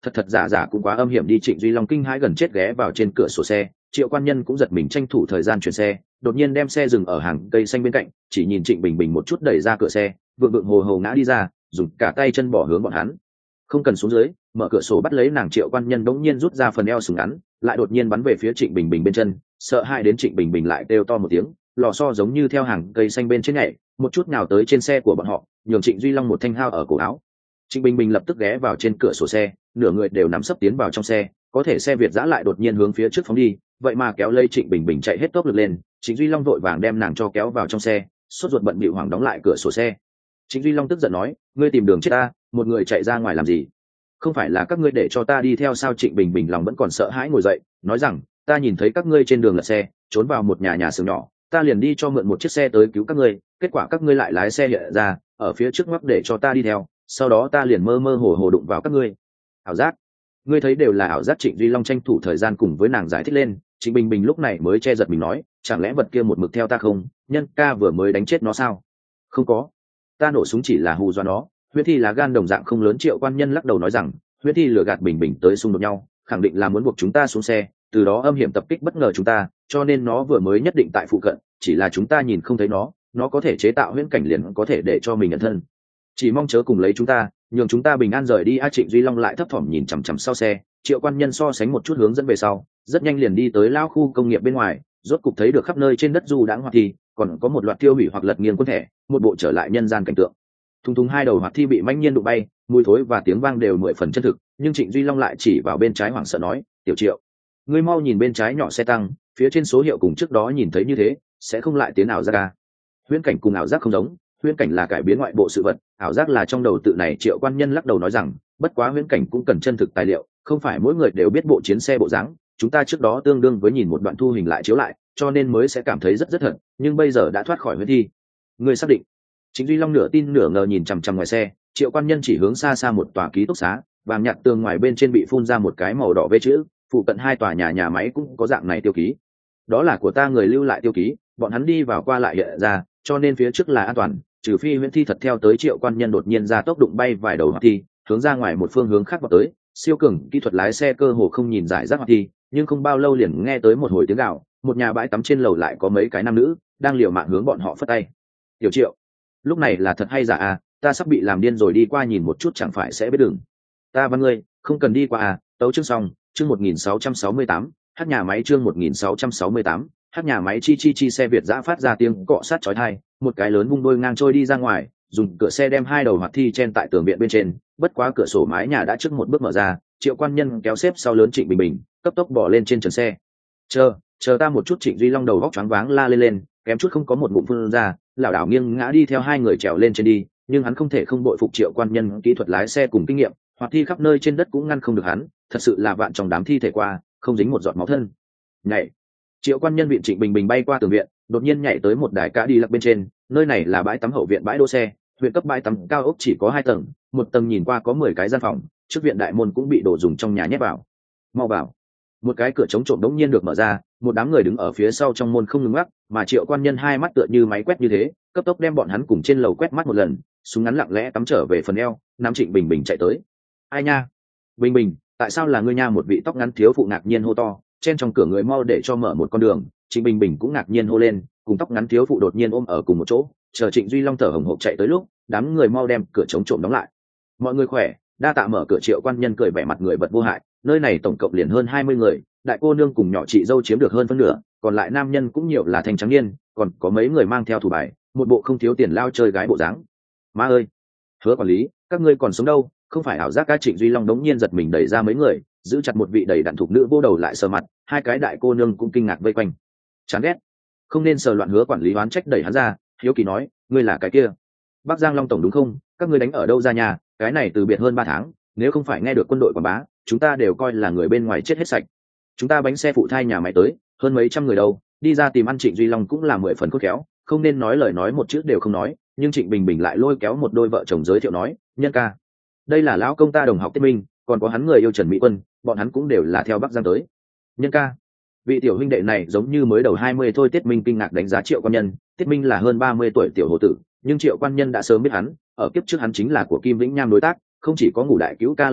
thật thật giả giả cũng quá âm hiểm đi. Trịnh Duy Long kinh hãi gần chết ghé vào trên cửa sổ xe, Triệu Quan Nhân cũng giật mình tranh thủ thời gian chuyển xe, đột nhiên đem xe dừng ở hàng cây xanh bên cạnh, chỉ nhìn Trịnh Bình Bình một chút đẩy ra cửa xe, vượng vượng hồ hồ ngã đi ra, dùng cả tay chân bỏ hướng bọn hắn. Không cần xuống dưới, mở cửa sổ bắt lấy nàng. Triệu Quan Nhân đống nhiên rút ra phần eo súng ngắn, lại đột nhiên bắn về phía Trịnh Bình Bình bên chân, sợ hãi đến Trịnh Bình Bình lại kêu to một tiếng, lò xo giống như theo hàng cây xanh bên trên nhảy, một chút nào tới trên xe của bọn họ, nhường Trịnh Duy Long một thanh hao ở cổ áo. Trịnh Bình Bình lập tức ghé vào trên cửa sổ xe, nửa người đều nắm sấp tiến vào trong xe, có thể xe Việt giã lại đột nhiên hướng phía trước phóng đi, vậy mà kéo lây Trịnh Bình Bình chạy hết tốc lực lên. Trịnh Duy Long vội vàng đem nàng cho kéo vào trong xe, sốt ruột bận bịu hoảng đóng lại cửa sổ xe. Trịnh Duy Long tức giận nói, ngươi tìm đường chết ta, một người chạy ra ngoài làm gì? Không phải là các ngươi để cho ta đi theo sao? Trịnh Bình Bình lòng vẫn còn sợ hãi ngồi dậy, nói rằng, ta nhìn thấy các ngươi trên đường lật xe, trốn vào một nhà nhà xưởng nhỏ, ta liền đi cho mượn một chiếc xe tới cứu các ngươi, kết quả các ngươi lại lái xe hiện ra, ở phía trước ngoắc để cho ta đi theo, sau đó ta liền mơ mơ hồ hồ đụng vào các ngươi. Ảo giác, ngươi thấy đều là ảo giác. Trịnh Duy Long tranh thủ thời gian cùng với nàng giải thích lên. Trịnh Bình Bình lúc này mới che giật mình nói, chẳng lẽ vật kia một mực theo ta không? Nhân ca vừa mới đánh chết nó sao? Không có, ta nổ súng chỉ là hù dọa nó. Huyễn Thi là gan đồng dạng không lớn. Triệu Quan Nhân lắc đầu nói rằng, Huyễn Thi lừa gạt Bình Bình tới xung đột nhau, khẳng định là muốn buộc chúng ta xuống xe, từ đó âm hiểm tập kích bất ngờ chúng ta, cho nên nó vừa mới nhất định tại phụ cận, chỉ là chúng ta nhìn không thấy nó. Nó có thể chế tạo huyễn cảnh liền có thể để cho mình nhận thân, chỉ mong chớ cùng lấy chúng ta, nhường chúng ta bình an rời đi. A Trịnh Duy Long lại thấp thỏm nhìn chằm chằm sau xe. Triệu Quan Nhân so sánh một chút hướng dẫn về sau, rất nhanh liền đi tới lao khu công nghiệp bên ngoài, rốt cục thấy được khắp nơi trên đất du đãng hoạt thi, còn có một loạt tiêu hủy hoặc lật nghiêng quân thể, một bộ trở lại nhân gian cảnh tượng. Thùng thùng hai đầu hoạt thi bị mãnh nhiên đụng bay, mùi thối và tiếng vang đều mười phần chân thực, nhưng Trịnh Duy Long lại chỉ vào bên trái hoảng sợ nói, tiểu Triệu, ngươi mau nhìn bên trái nhỏ xe tăng, phía trên số hiệu cùng trước đó nhìn thấy như thế, sẽ không lại tiến ảo giác ca. Huyễn cảnh cùng ảo giác không giống, huyễn cảnh là cải biến ngoại bộ sự vật, ảo giác là trong đầu tự này. Triệu Quan Nhân lắc đầu nói rằng, bất quá huyễn cảnh cũng cần chân thực tài liệu, không phải mỗi người đều biết bộ chiến xe bộ dáng, chúng ta trước đó tương đương với nhìn một đoạn thu hình lại chiếu lại, cho nên mới sẽ cảm thấy rất rất thật, nhưng bây giờ đã thoát khỏi huyễn thi. Người xác định? Trịnh Duy Long nửa tin nửa ngờ nhìn chằm chằm ngoài xe. Triệu Quan Nhân chỉ hướng xa xa một tòa ký túc xá, vàng nhạt tường ngoài bên trên bị phun ra một cái màu đỏ vết chữ, phụ cận hai tòa nhà nhà máy cũng có dạng này tiêu ký. Đó là của ta người lưu lại tiêu ký, bọn hắn đi vào qua lại hiện ra, cho nên phía trước là an toàn, trừ phi huyễn thi thật theo tới. Triệu Quan Nhân đột nhiên ra tốc đụng bay vài đầu hoạt thi, hướng ra ngoài một phương hướng khác vào tới. Siêu cường kỹ thuật lái xe cơ hồ không nhìn giải rác hoạt thi, nhưng không bao lâu liền nghe tới một hồi tiếng gào. Một nhà bãi tắm trên lầu lại có mấy cái nam nữ đang liều mạng hướng bọn họ phất tay. Tiểu Triệu, lúc này là thật hay giả à? Ta sắp bị làm điên rồi, đi qua nhìn một chút chẳng phải sẽ biết đường. Ta văn ngươi, không cần đi qua à? Tấu chương xong, chương một nghìn sáu trăm sáu mươi tám, hát nhà máy chương một nghìn sáu trăm sáu mươi tám, hát nhà máy. Chi chi chi. Xe Việt giã phát ra tiếng cọ sát chói tai, một cái lớn vung đôi ngang trôi đi ra ngoài, dùng cửa xe đem hai đầu hoạt thi chen tại tường viện bên trên. Bất quá cửa sổ mái nhà đã trước một bước mở ra, Triệu Quan Nhân kéo xếp sau lớn Trịnh Bình Bình, cấp tốc bỏ lên trên trần xe. Chờ, chờ ta một chút. Trịnh Duy Long đầu góc choáng váng la lên lên, kém chút không có một ngụm phun ra, lảo đảo nghiêng ngã đi theo hai người trèo lên trên đi. Nhưng hắn không thể không bội phục Triệu Quan Nhân kỹ thuật lái xe cùng kinh nghiệm, hoạt thi khắp nơi trên đất cũng ngăn không được hắn, thật sự là vạn trong đám thi thể qua, không dính một giọt máu thân. Nhảy, Triệu Quan Nhân viện Trịnh Bình Bình bay qua tường viện, đột nhiên nhảy tới một đài cá đi lắc bên trên. Nơi này là bãi tắm hậu viện bãi đỗ xe, huyện cấp bãi tắm cao ốc chỉ có hai tầng, một tầng nhìn qua có mười cái gian phòng, trước viện đại môn cũng bị đồ dùng trong nhà nhét vào. Mau vào. Một cái cửa chống trộm đống nhiên được mở ra, một đám người đứng ở phía sau trong môn không ngừng ngắc, mà Triệu Quan Nhân hai mắt tựa như máy quét như thế, cấp tốc đem bọn hắn cùng trên lầu quét mắt một lần, súng ngắn lặng lẽ cắm trở về phần eo, nắm Trịnh Bình Bình chạy tới. Ai nha? Bình Bình, tại sao là ngươi nha? Một vị tóc ngắn thiếu phụ ngạc nhiên hô to, chen trong cửa người mau để cho mở một con đường. Trịnh Bình Bình cũng ngạc nhiên hô lên, cùng tóc ngắn thiếu phụ đột nhiên ôm ở cùng một chỗ. Chờ Trịnh Duy Long thở hổn hển chạy tới lúc, đám người mau đem cửa chống trộm đóng lại. Mọi người khỏe, đa tạ. Mở cửa. Triệu Quan Nhân cười vẻ mặt người vật vô hại, nơi này tổng cộng liền hơn hai mươi người, đại cô nương cùng nhỏ chị dâu chiếm được hơn phân nửa, còn lại nam nhân cũng nhiều là thanh trắng niên, còn có mấy người mang theo thủ bài, một bộ không thiếu tiền lao chơi gái bộ dáng. Má ơi, Hứa quản lý, các ngươi còn sống đâu? Không phải ảo giác? Ca Trịnh Duy Long đống nhiên giật mình đẩy ra mấy người, giữ chặt một vị đầy đặn thục nữ vô đầu lại sờ mặt, hai cái đại cô nương cũng kinh ngạc vây quanh. Chán ghét, không nên sờ loạn. Hứa quản lý oán trách đẩy hắn ra, hiếu kỳ nói, ngươi là cái kia Bắc Giang Long tổng đúng không? Các ngươi đánh ở đâu ra nhà? Cái này từ biệt hơn ba tháng, nếu không phải nghe được quân đội quảng bá, chúng ta đều coi là người bên ngoài chết hết sạch. Chúng ta bánh xe phụ thai nhà máy tới, hơn mấy trăm người đâu, đi ra tìm ăn. Trịnh Duy Long cũng là mười phần khôn khéo, không nên nói lời nói một chữ đều không nói, nhưng Trịnh Bình Bình lại lôi kéo một đôi vợ chồng giới thiệu nói, Nhân ca, đây là lão công ta đồng học Tiết Minh, còn có hắn người yêu Trần Mỹ Quân, bọn hắn cũng đều là theo Bắc Giang tới. Nhân ca, vị tiểu huynh đệ này giống như mới đầu hai mươi thôi. Tiết Minh kinh ngạc đánh giá Triệu Quan Nhân. Tiết Minh là hơn ba mươi tuổi tiểu hồ tử, nhưng Triệu Quan Nhân đã sớm biết hắn, ở kiếp trước hắn chính là của Kim Vĩnh Nham đối tác, không chỉ có ngủ đại cứu ca lão bà,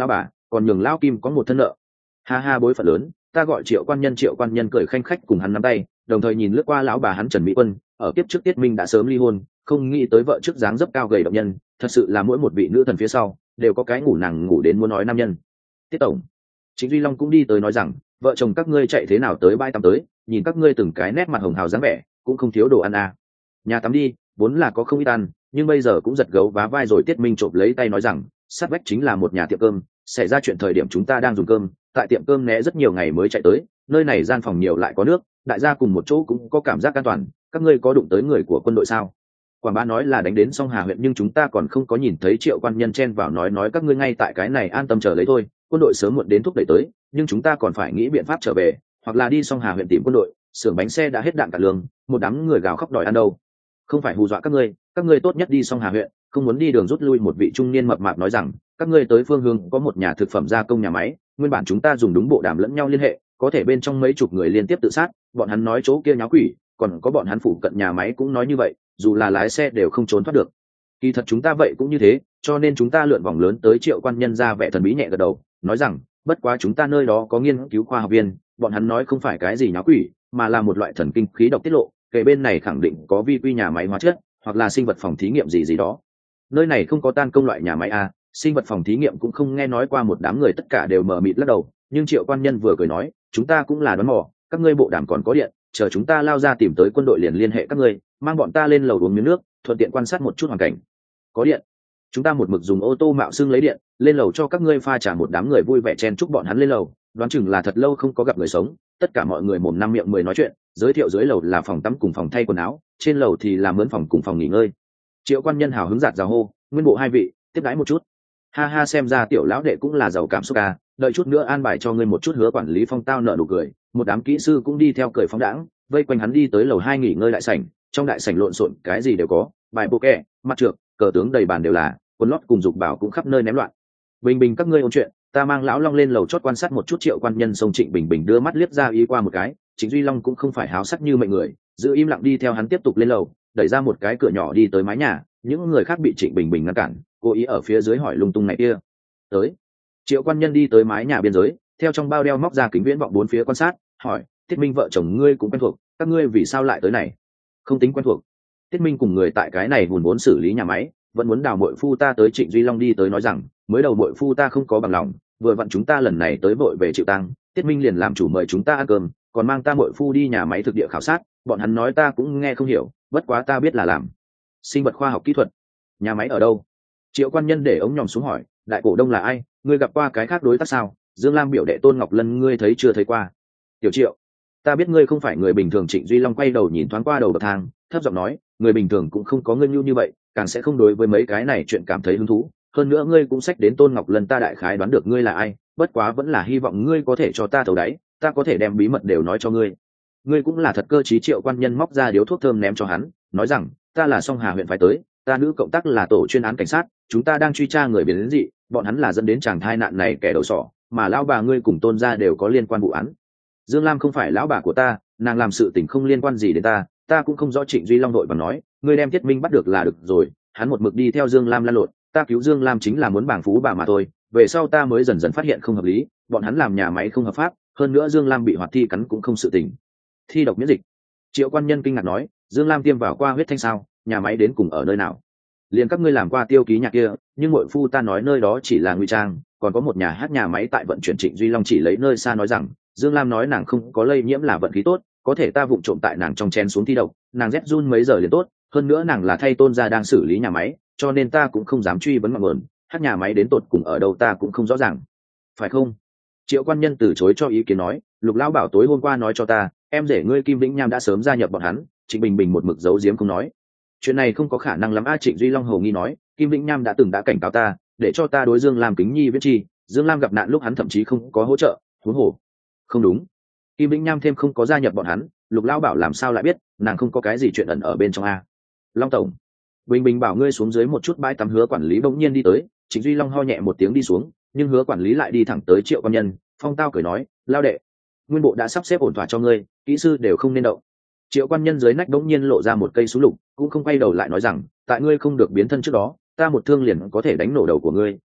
còn nhường lao kim có một thân nợ. Ha ha, bối phận lớn, ta gọi Triệu quan nhân. Triệu quan nhân cười khanh khách cùng hắn nắm tay, đồng thời nhìn lướt qua lão bà hắn Trần Mỹ Quân. Ở kiếp trước Tiết Minh đã sớm ly hôn, không nghĩ tới vợ trước dáng dấp cao gầy động nhân, thật sự là mỗi một vị nữ thần phía sau đều có cái ngủ nàng ngủ đến muốn nói nam nhân. Tiết tổng, Trịnh Duy Long cũng đi tới nói rằng, vợ chồng các ngươi chạy thế nào tới bãi tắm tới, nhìn các ngươi từng cái nét mặt hồng hào dáng vẻ, cũng không thiếu đồ ăn à. Nhà tắm đi, vốn là có không ít ăn, nhưng bây giờ cũng giật gấu vá vai rồi. Tiết Minh trộm lấy tay nói rằng, sát vách chính là một nhà tiệm cơm, xảy ra chuyện thời điểm chúng ta đang dùng cơm, tại tiệm cơm né rất nhiều ngày mới chạy tới, nơi này gian phòng nhiều lại có nước, đại gia cùng một chỗ cũng có cảm giác an toàn. Các ngươi có đụng tới người của quân đội sao? Quảng bá nói là đánh đến Song Hà huyện, nhưng chúng ta còn không có nhìn thấy. Triệu quan nhân chen vào nói nói các ngươi ngay tại cái này an tâm chờ lấy thôi, quân đội sớm muộn đến thúc đẩy tới, nhưng chúng ta còn phải nghĩ biện pháp trở về, hoặc là đi Song Hà huyện tìm quân đội. Xưởng bánh xe đã hết đạn cả lương, một đám người gào khóc đòi ăn đâu. Không phải hù dọa các ngươi, các ngươi tốt nhất đi Song Hà huyện, không muốn đi đường rút lui. Một vị trung niên mập mạp nói rằng, các ngươi tới phương hướng có một nhà thực phẩm gia công nhà máy, nguyên bản chúng ta dùng đúng bộ đàm lẫn nhau liên hệ, có thể bên trong mấy chục người liên tiếp tự sát, bọn hắn nói chỗ kia nháo quỷ, còn có bọn hắn phụ cận nhà máy cũng nói như vậy, dù là lái xe đều không trốn thoát được. Kỳ thật chúng ta vậy cũng như thế, cho nên chúng ta lượn vòng lớn tới. Triệu quan nhân ra vẻ thần bí nhẹ gật đầu, nói rằng, bất quá chúng ta nơi đó có nghiên cứu khoa học viên, bọn hắn nói không phải cái gì nháo quỷ, mà là một loại thần kinh khí độc tiết lộ, kể bên này khẳng định có vi quy nhà máy hóa chất, hoặc là sinh vật phòng thí nghiệm gì gì đó. Nơi này không có tan công loại nhà máy à, sinh vật phòng thí nghiệm cũng không nghe nói qua. Một đám người tất cả đều mờ mịt lắc đầu, nhưng Triệu quan nhân vừa cười nói, chúng ta cũng là đoán mò, các ngươi bộ đàm còn có điện, chờ chúng ta lao ra tìm tới quân đội liền liên hệ các ngươi, mang bọn ta lên lầu uống miếng nước, thuận tiện quan sát một chút hoàn cảnh. Có điện, chúng ta một mực dùng ô tô mạo xưng lấy điện lên lầu cho các ngươi pha trả. Một đám người vui vẻ chen chúc bọn hắn lên lầu, đoán chừng là thật lâu không có gặp người sống. Tất cả mọi người mồm năm miệng mười nói chuyện, giới thiệu dưới lầu là phòng tắm cùng phòng thay quần áo, trên lầu thì là mướn phòng cùng phòng nghỉ ngơi. Triệu quan nhân hào hứng giạt rào hô, nguyên bộ hai vị tiếp đãi một chút. Ha ha, xem ra tiểu lão đệ cũng là giàu cảm xúc à, đợi chút nữa an bài cho ngươi một chút. Hứa quản lý Phong tao nợ nụ cười, một đám kỹ sư cũng đi theo cười phóng đãng, vây quanh hắn đi tới lầu hai nghỉ ngơi đại sảnh. Trong đại sảnh lộn xộn cái gì đều có, bài bộ kẹ, mặt trược, cờ tướng đầy bàn đều là, quần lót cùng dục bảo cũng khắp nơi ném loạn. Bình bình, các ngươi ôn chuyện, ta mang lão Long lên lầu chót quan sát một chút. Triệu quan nhân xông Trịnh Bình Bình đưa mắt liếc ra ý qua một cái. Trịnh Duy Long cũng không phải háo sắc như mệnh người, giữ im lặng đi theo hắn tiếp tục lên lầu, đẩy ra một cái cửa nhỏ đi tới mái nhà. Những người khác bị Trịnh Bình Bình ngăn cản, cố ý ở phía dưới hỏi lung tung này kia. Tới, Triệu quan nhân đi tới mái nhà biên giới, theo trong bao đeo móc ra kính viễn vọng bốn phía quan sát, hỏi, Tiết Minh vợ chồng ngươi cũng quen thuộc, các ngươi vì sao lại tới này? Không tính quen thuộc, Tiết Minh cùng người tại cái này hùn vốn xử lý nhà máy, vẫn muốn đào muội phu ta tới. Trịnh Duy Long đi tới nói rằng, mới đầu muội phu ta không có bằng lòng, vừa vặn chúng ta lần này tới vội về chịu tăng, Tiết Minh liền làm chủ mời chúng ta ăn cơm, còn mang ta muội phu đi nhà máy thực địa khảo sát. Bọn hắn nói ta cũng nghe không hiểu, bất quá ta biết là làm sinh vật khoa học kỹ thuật. Nhà máy ở đâu? Triệu quan nhân để ống nhòm xuống hỏi, đại cổ đông là ai? Ngươi gặp qua cái khác đối tác sao? Dương Lam biểu đệ Tôn Ngọc Lân ngươi thấy chưa thấy qua? Tiểu Triệu, ta biết ngươi không phải người bình thường. Trịnh Duy Long quay đầu nhìn thoáng qua đầu bậc thang, thấp giọng nói, người bình thường cũng không có ngươi nhu như vậy, càng sẽ không đối với mấy cái này chuyện cảm thấy hứng thú. Hơn nữa ngươi cũng xách đến Tôn Ngọc Lân, ta đại khái đoán được ngươi là ai, bất quá vẫn là hy vọng ngươi có thể cho ta thấu đáy, ta có thể đem bí mật đều nói cho ngươi. Ngươi cũng là thật cơ trí. Triệu quan nhân móc ra điếu thuốc thơm ném cho hắn, nói rằng, ta là Song Hà huyện phải tới, ta nữ cộng tác là tổ chuyên án cảnh sát, chúng ta đang truy tra người biến dị, bọn hắn là dẫn đến chàng thai nạn này kẻ đầu sỏ, mà lão bà ngươi cùng Tôn gia đều có liên quan vụ án. Dương Lam không phải lão bà của ta, nàng làm sự tình không liên quan gì đến ta, ta cũng không rõ. Trịnh Duy Long đội và nói, ngươi đem Tiết Minh bắt được là được rồi, hắn một mực đi theo Dương Lam lăn lộn, ta cứu Dương Lam chính là muốn bảng phú bà mà thôi. Về sau ta mới dần dần phát hiện không hợp lý, bọn hắn làm nhà máy không hợp pháp, hơn nữa Dương Lam bị hoạt thi cắn cũng không sự tình. Thi độc miễn dịch. Triệu quan nhân kinh ngạc nói, Dương Lam tiêm vào qua huyết thanh sao? Nhà máy đến cùng ở nơi nào? Liền các ngươi làm qua tiêu ký nhạc kia, nhưng muội phu ta nói nơi đó chỉ là ngụy trang, còn có một nhà hát nhà máy tại vận chuyển. Trịnh Duy Long chỉ lấy nơi xa nói rằng, Dương Lam nói nàng không có lây nhiễm là vận khí tốt, có thể ta vụng trộm tại nàng trong chén xuống thi độc, nàng rét run mấy giờ liền tốt. Hơn nữa nàng là thay Tôn gia đang xử lý nhà máy, cho nên ta cũng không dám truy vấn ngọn nguồn, hát nhà máy đến tột cùng ở đâu ta cũng không rõ ràng, phải không? Triệu quan nhân từ chối cho ý kiến nói, Lục lão bảo tối hôm qua nói cho ta, em rể ngươi Kim Vĩnh Nham đã sớm gia nhập bọn hắn. Trịnh Bình Bình một mực giấu giếm không nói, chuyện này không có khả năng lắm a. Trịnh Duy Long hầu nghi nói, Kim Vĩnh Nham đã từng đã cảnh cáo ta, để cho ta đối Dương Lam kính nhi viễn chi, Dương Lam gặp nạn lúc hắn thậm chí không có hỗ trợ. Huống hồ, không đúng, Kim Vĩnh Nham thêm không có gia nhập bọn hắn, Lục lão bảo làm sao lại biết, nàng không có cái gì chuyện ẩn ở bên trong a. Long tổng, Bình Bình bảo ngươi xuống dưới một chút. Bãi tắm Hứa quản lý bỗng nhiên đi tới, Trịnh Duy Long ho nhẹ một tiếng đi xuống, nhưng Hứa quản lý lại đi thẳng tới Triệu quan nhân. Phong tao cười nói, lao đệ, nguyên bộ đã sắp xếp ổn thỏa cho ngươi, kỹ sư đều không nên động. Triệu quan nhân dưới nách bỗng nhiên lộ ra một cây súng lục, cũng không quay đầu lại nói rằng, tại ngươi không được biến thân trước đó, ta một thương liền có thể đánh nổ đầu của ngươi,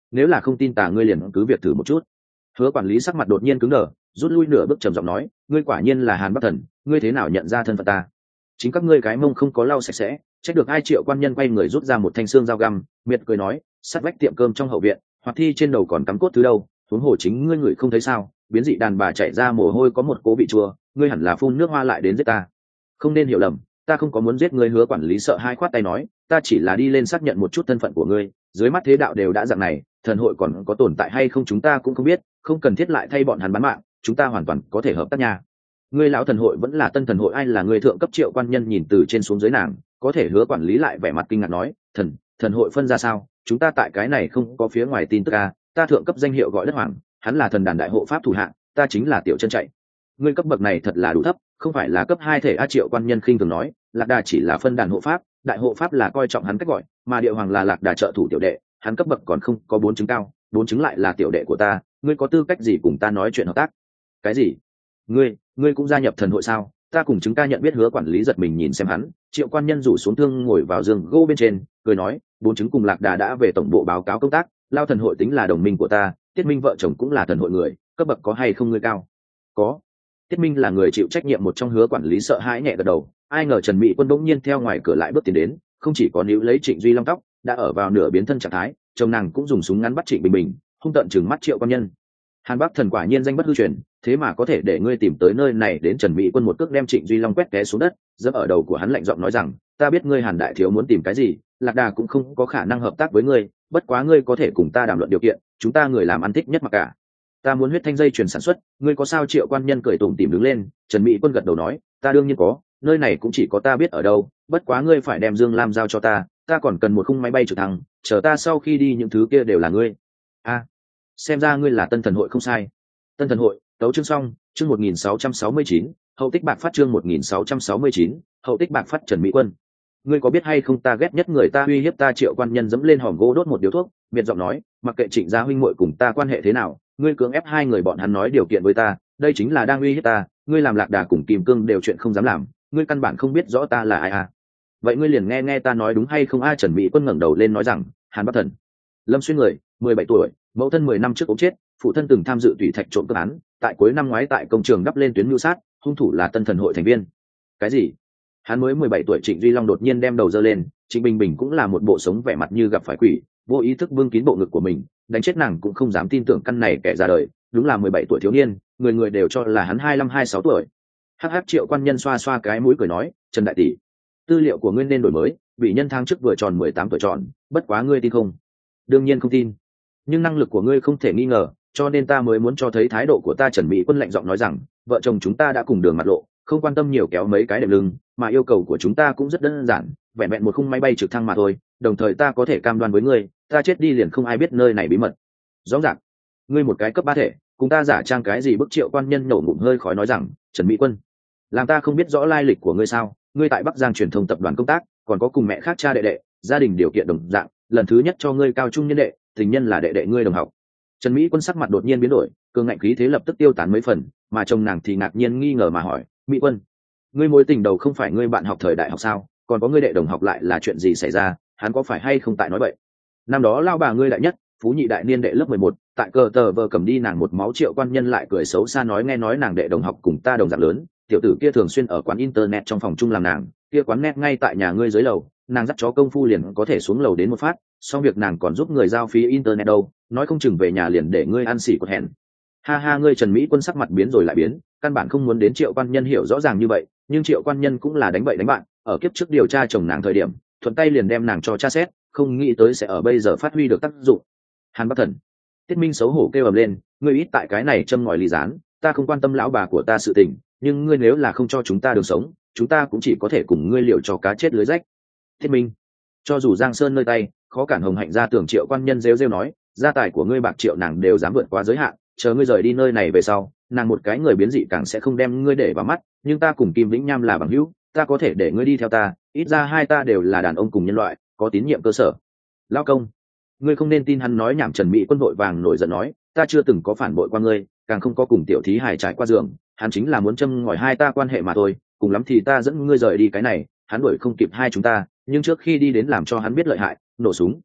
nếu là không tin tà ngươi liền cứ việc thử một chút. Hứa quản lý sắc mặt đột nhiên cứng đờ, rút lui nửa bước trầm giọng nói, ngươi quả nhiên là Hàn Bắc Thần, ngươi thế nào nhận ra thân phận ta? Chính các ngươi cái mông không có lau sạch sẽ, trách được ai? Triệu quan nhân quay người rút ra một thanh xương dao găm, miệt cười nói, sát vách tiệm cơm trong hậu viện, hoặc thi trên đầu còn cắm cốt thứ đâu, huống hồ chính ngươi người không thấy sao? Biến dị đàn bà chạy ra mồ hôi có một cố vị chua, ngươi hẳn là phun nước hoa lại đến giết ta. Không nên hiểu lầm, ta không có muốn giết ngươi. Hứa quản lý sợ hai khoát tay nói, ta chỉ là đi lên xác nhận một chút thân phận của ngươi, dưới mắt thế đạo đều đã dạng này, thần hội còn có tồn tại hay không chúng ta cũng không biết, không cần thiết lại thay bọn hắn bán mạng, chúng ta hoàn toàn có thể hợp tác nha. Ngươi lão thần hội vẫn là tân thần hội, ai là người thượng cấp? Triệu quan nhân nhìn từ trên xuống dưới nàng, có thể Hứa quản lý lại vẻ mặt kinh ngạc nói, thần thần hội phân ra sao? Chúng ta tại cái này không có phía ngoài tin tức à? Ta thượng cấp danh hiệu gọi đất hoàng, hắn là thần đàn đại hộ pháp thủ hạng, ta chính là tiểu chân chạy. Ngươi cấp bậc này thật là đủ thấp, không phải là cấp hai thể a? Triệu quan nhân khinh thường nói, lạc đà chỉ là phân đàn hộ pháp, đại hộ pháp là coi trọng hắn cách gọi, mà địa hoàng là lạc đà trợ thủ tiểu đệ, hắn cấp bậc còn không có bốn chứng cao, bốn chứng lại là tiểu đệ của ta, ngươi có tư cách gì cùng ta nói chuyện hợp tác? Cái gì? Ngươi, ngươi cũng gia nhập thần hội sao? Ta cùng chứng ca nhận biết. Hứa quản lý giật mình nhìn xem hắn, Triệu quan nhân rủ xuống thương ngồi vào giường gỗ bên trên, cười nói, bốn chứng cùng lạc đà đã về tổng bộ báo cáo công tác, lao thần hội tính là đồng minh của ta, Tiết Minh vợ chồng cũng là thần hội người, cấp bậc có hay không ngươi cao? Có. Tiết Minh là người chịu trách nhiệm một trong. Hứa quản lý sợ hãi nhẹ gật đầu, ai ngờ Trần Mỹ Quân bỗng nhiên theo ngoài cửa lại bước tiến đến, không chỉ có níu lấy Trịnh Duy Long tóc, đã ở vào nửa biến thân trạng thái, chồng nàng cũng dùng súng ngắn bắt Trịnh Bình Bình, hung tợn chừng mắt Triệu quan nhân. Hàn Bắc Thần quả nhiên danh bất hư truyền, thế mà có thể để ngươi tìm tới nơi này. Đến Trần Mỹ Quân một cước đem Trịnh Duy Long quét té xuống đất, giẫm ở đầu của hắn, lạnh giọng nói rằng, ta biết ngươi Hàn đại thiếu muốn tìm cái gì, lạc đà cũng không có khả năng hợp tác với ngươi, bất quá ngươi có thể cùng ta đàm luận điều kiện, chúng ta người làm ăn thích nhất mà cả. Ta muốn huyết thanh dây chuyển sản xuất, ngươi có sao? Triệu quan nhân cười tủm tỉm đứng lên. Trần Mỹ Quân gật đầu nói, ta đương nhiên có, nơi này cũng chỉ có ta biết ở đâu, bất quá ngươi phải đem Dương Lam giao cho ta, ta còn cần một khung máy bay trực thăng, chờ ta sau khi đi những thứ kia đều là ngươi. A, à, xem ra ngươi là tân thần hội không sai. Tân thần hội, tấu chương xong, chương một nghìn sáu trăm sáu mươi chín, hậu tích bạc phát. Chương một nghìn sáu trăm sáu mươi chín, hậu tích bạc phát. Trần Mỹ Quân, ngươi có biết hay không, ta ghét nhất người ta uy hiếp ta. Triệu quan nhân dẫm lên hòm gỗ đốt một điếu thuốc, miệt giọng nói, mặc kệ Trịnh gia huynh muội cùng ta quan hệ thế nào, ngươi cưỡng ép hai người bọn hắn nói điều kiện với ta, đây chính là đang uy hiếp ta. Ngươi làm lạc đà cùng Kim Cương đều chuyện không dám làm, ngươi căn bản không biết rõ ta là ai à? Vậy ngươi liền nghe nghe ta nói đúng hay không? A Trần Mỹ Quân ngẩng đầu lên nói rằng, Hàn Bắc Thần, Lâm Xuyên người, mười bảy tuổi, mẫu thân mười năm trước ốm chết, phụ thân từng tham dự tùy thạch trộm cướp án, tại cuối năm ngoái tại công trường đắp lên tuyến mưu sát, hung thủ là tân thần hội thành viên. Cái gì? Hắn mới mười bảy tuổi? Trịnh Duy Long đột nhiên đem đầu giơ lên, Trịnh Bình Bình cũng là một bộ sống vẻ mặt như gặp phải quỷ, vô ý thức vương kín bộ ngực của mình, đánh chết nàng cũng không dám tin tưởng căn này kẻ ra đời đúng là mười bảy tuổi thiếu niên, người người đều cho là hắn hai mươi lăm hai mươi sáu tuổi. Hắc hắc. Triệu quan nhân xoa xoa cái mũi cười nói, Trần đại tỷ, tư liệu của ngươi nên đổi mới, bị nhân tháng trước vừa tròn mười tám tuổi tròn, bất quá ngươi tin không? Đương nhiên không tin, nhưng năng lực của ngươi không thể nghi ngờ, cho nên ta mới muốn cho thấy thái độ của ta. Trần Mỹ Quân lạnh giọng nói rằng, vợ chồng chúng ta đã cùng đường mặt lộ, không quan tâm nhiều kéo mấy cái đệm lưng, mà yêu cầu của chúng ta cũng rất đơn giản, vẹn vẹn một khung máy bay trực thăng mà thôi, đồng thời ta có thể cam đoan với ngươi, ta chết đi liền không ai biết nơi này bí mật. Rõ ràng, ngươi một cái cấp ba thể, cùng ta giả trang cái gì? Bức Triệu quan nhân nổ ngụm hơi khói nói rằng, Trần Mỹ Quân, làm ta không biết rõ lai lịch của ngươi sao? Ngươi tại Bắc Giang truyền thông tập đoàn công tác, còn có cùng mẹ khác cha đệ đệ, gia đình điều kiện đồng dạng, lần thứ nhất cho ngươi cao trung nhân đệ, tình nhân là đệ đệ ngươi đồng học. Trần Mỹ Quân sắc mặt đột nhiên biến đổi, cường ngạnh khí thế lập tức tiêu tán mấy phần, mà chồng nàng thì ngạc nhiên nghi ngờ mà hỏi, Mỹ Quân, ngươi mối tình đầu không phải ngươi bạn học thời đại học sao? Còn có ngươi đệ đồng học lại là chuyện gì xảy ra? Hắn có phải hay không tại nói vậy? Năm đó lao bà ngươi đại nhất, phú nhị đại niên đệ lớp mười một, tại cờ tờ vờ cầm đi nàng một máu. Triệu quan nhân lại cười xấu xa nói, nghe nói nàng đệ đồng học cùng ta đồng dạng lớn, tiểu tử kia thường xuyên ở quán internet trong phòng chung làm nàng, kia quán net ngay tại nhà ngươi dưới lầu, nàng dắt chó công phu liền có thể xuống lầu đến một phát, xong việc nàng còn giúp người giao phí internet đâu, nói không chừng về nhà liền để ngươi ăn xỉ cột hẹn. Ha ha. Ngươi Trần Mỹ Quân sắc mặt biến rồi lại biến, căn bản không muốn đến Triệu quan nhân hiểu rõ ràng như vậy, nhưng Triệu quan nhân cũng là đánh bậy đánh bạn, ở kiếp trước điều tra chồng nàng thời điểm, thuận tay liền đem nàng cho tra xét, không nghĩ tới sẽ ở bây giờ phát huy được tác dụng. Hàn Bắc Thần, Tiết Minh xấu hổ kêu ầm lên, ngươi ít tại cái này châm ngòi ly gián, ta không quan tâm lão bà của ta sự tình, nhưng ngươi nếu là không cho chúng ta đường sống, chúng ta cũng chỉ có thể cùng ngươi liều cho cá chết lưới rách. Thiết Minh, cho dù Giang Sơn nơi tay, khó cản Hồng Hạnh ra tưởng. Triệu quan nhân rêu rêu nói, gia tài của ngươi bạc triệu nàng đều dám vượt qua giới hạn, chờ ngươi rời đi nơi này về sau, nàng một cái người biến dị càng sẽ không đem ngươi để vào mắt, nhưng ta cùng Kim Vĩnh Nham là bằng hữu, ta có thể để ngươi đi theo ta, ít ra hai ta đều là đàn ông cùng nhân loại, có tín nhiệm cơ sở. Lao công, ngươi không nên tin hắn nói nhảm. Trần Mỹ Quân vội vàng nổi giận nói, ta chưa từng có phản bội qua ngươi, càng không có cùng tiểu thí hài trải qua giường, hắn chính là muốn châm ngòi hai ta quan hệ mà thôi, cùng lắm thì ta dẫn ngươi rời đi cái này, hắn đuổi không kịp hai chúng ta, nhưng trước khi đi đến làm cho hắn biết lợi hại, nổ súng.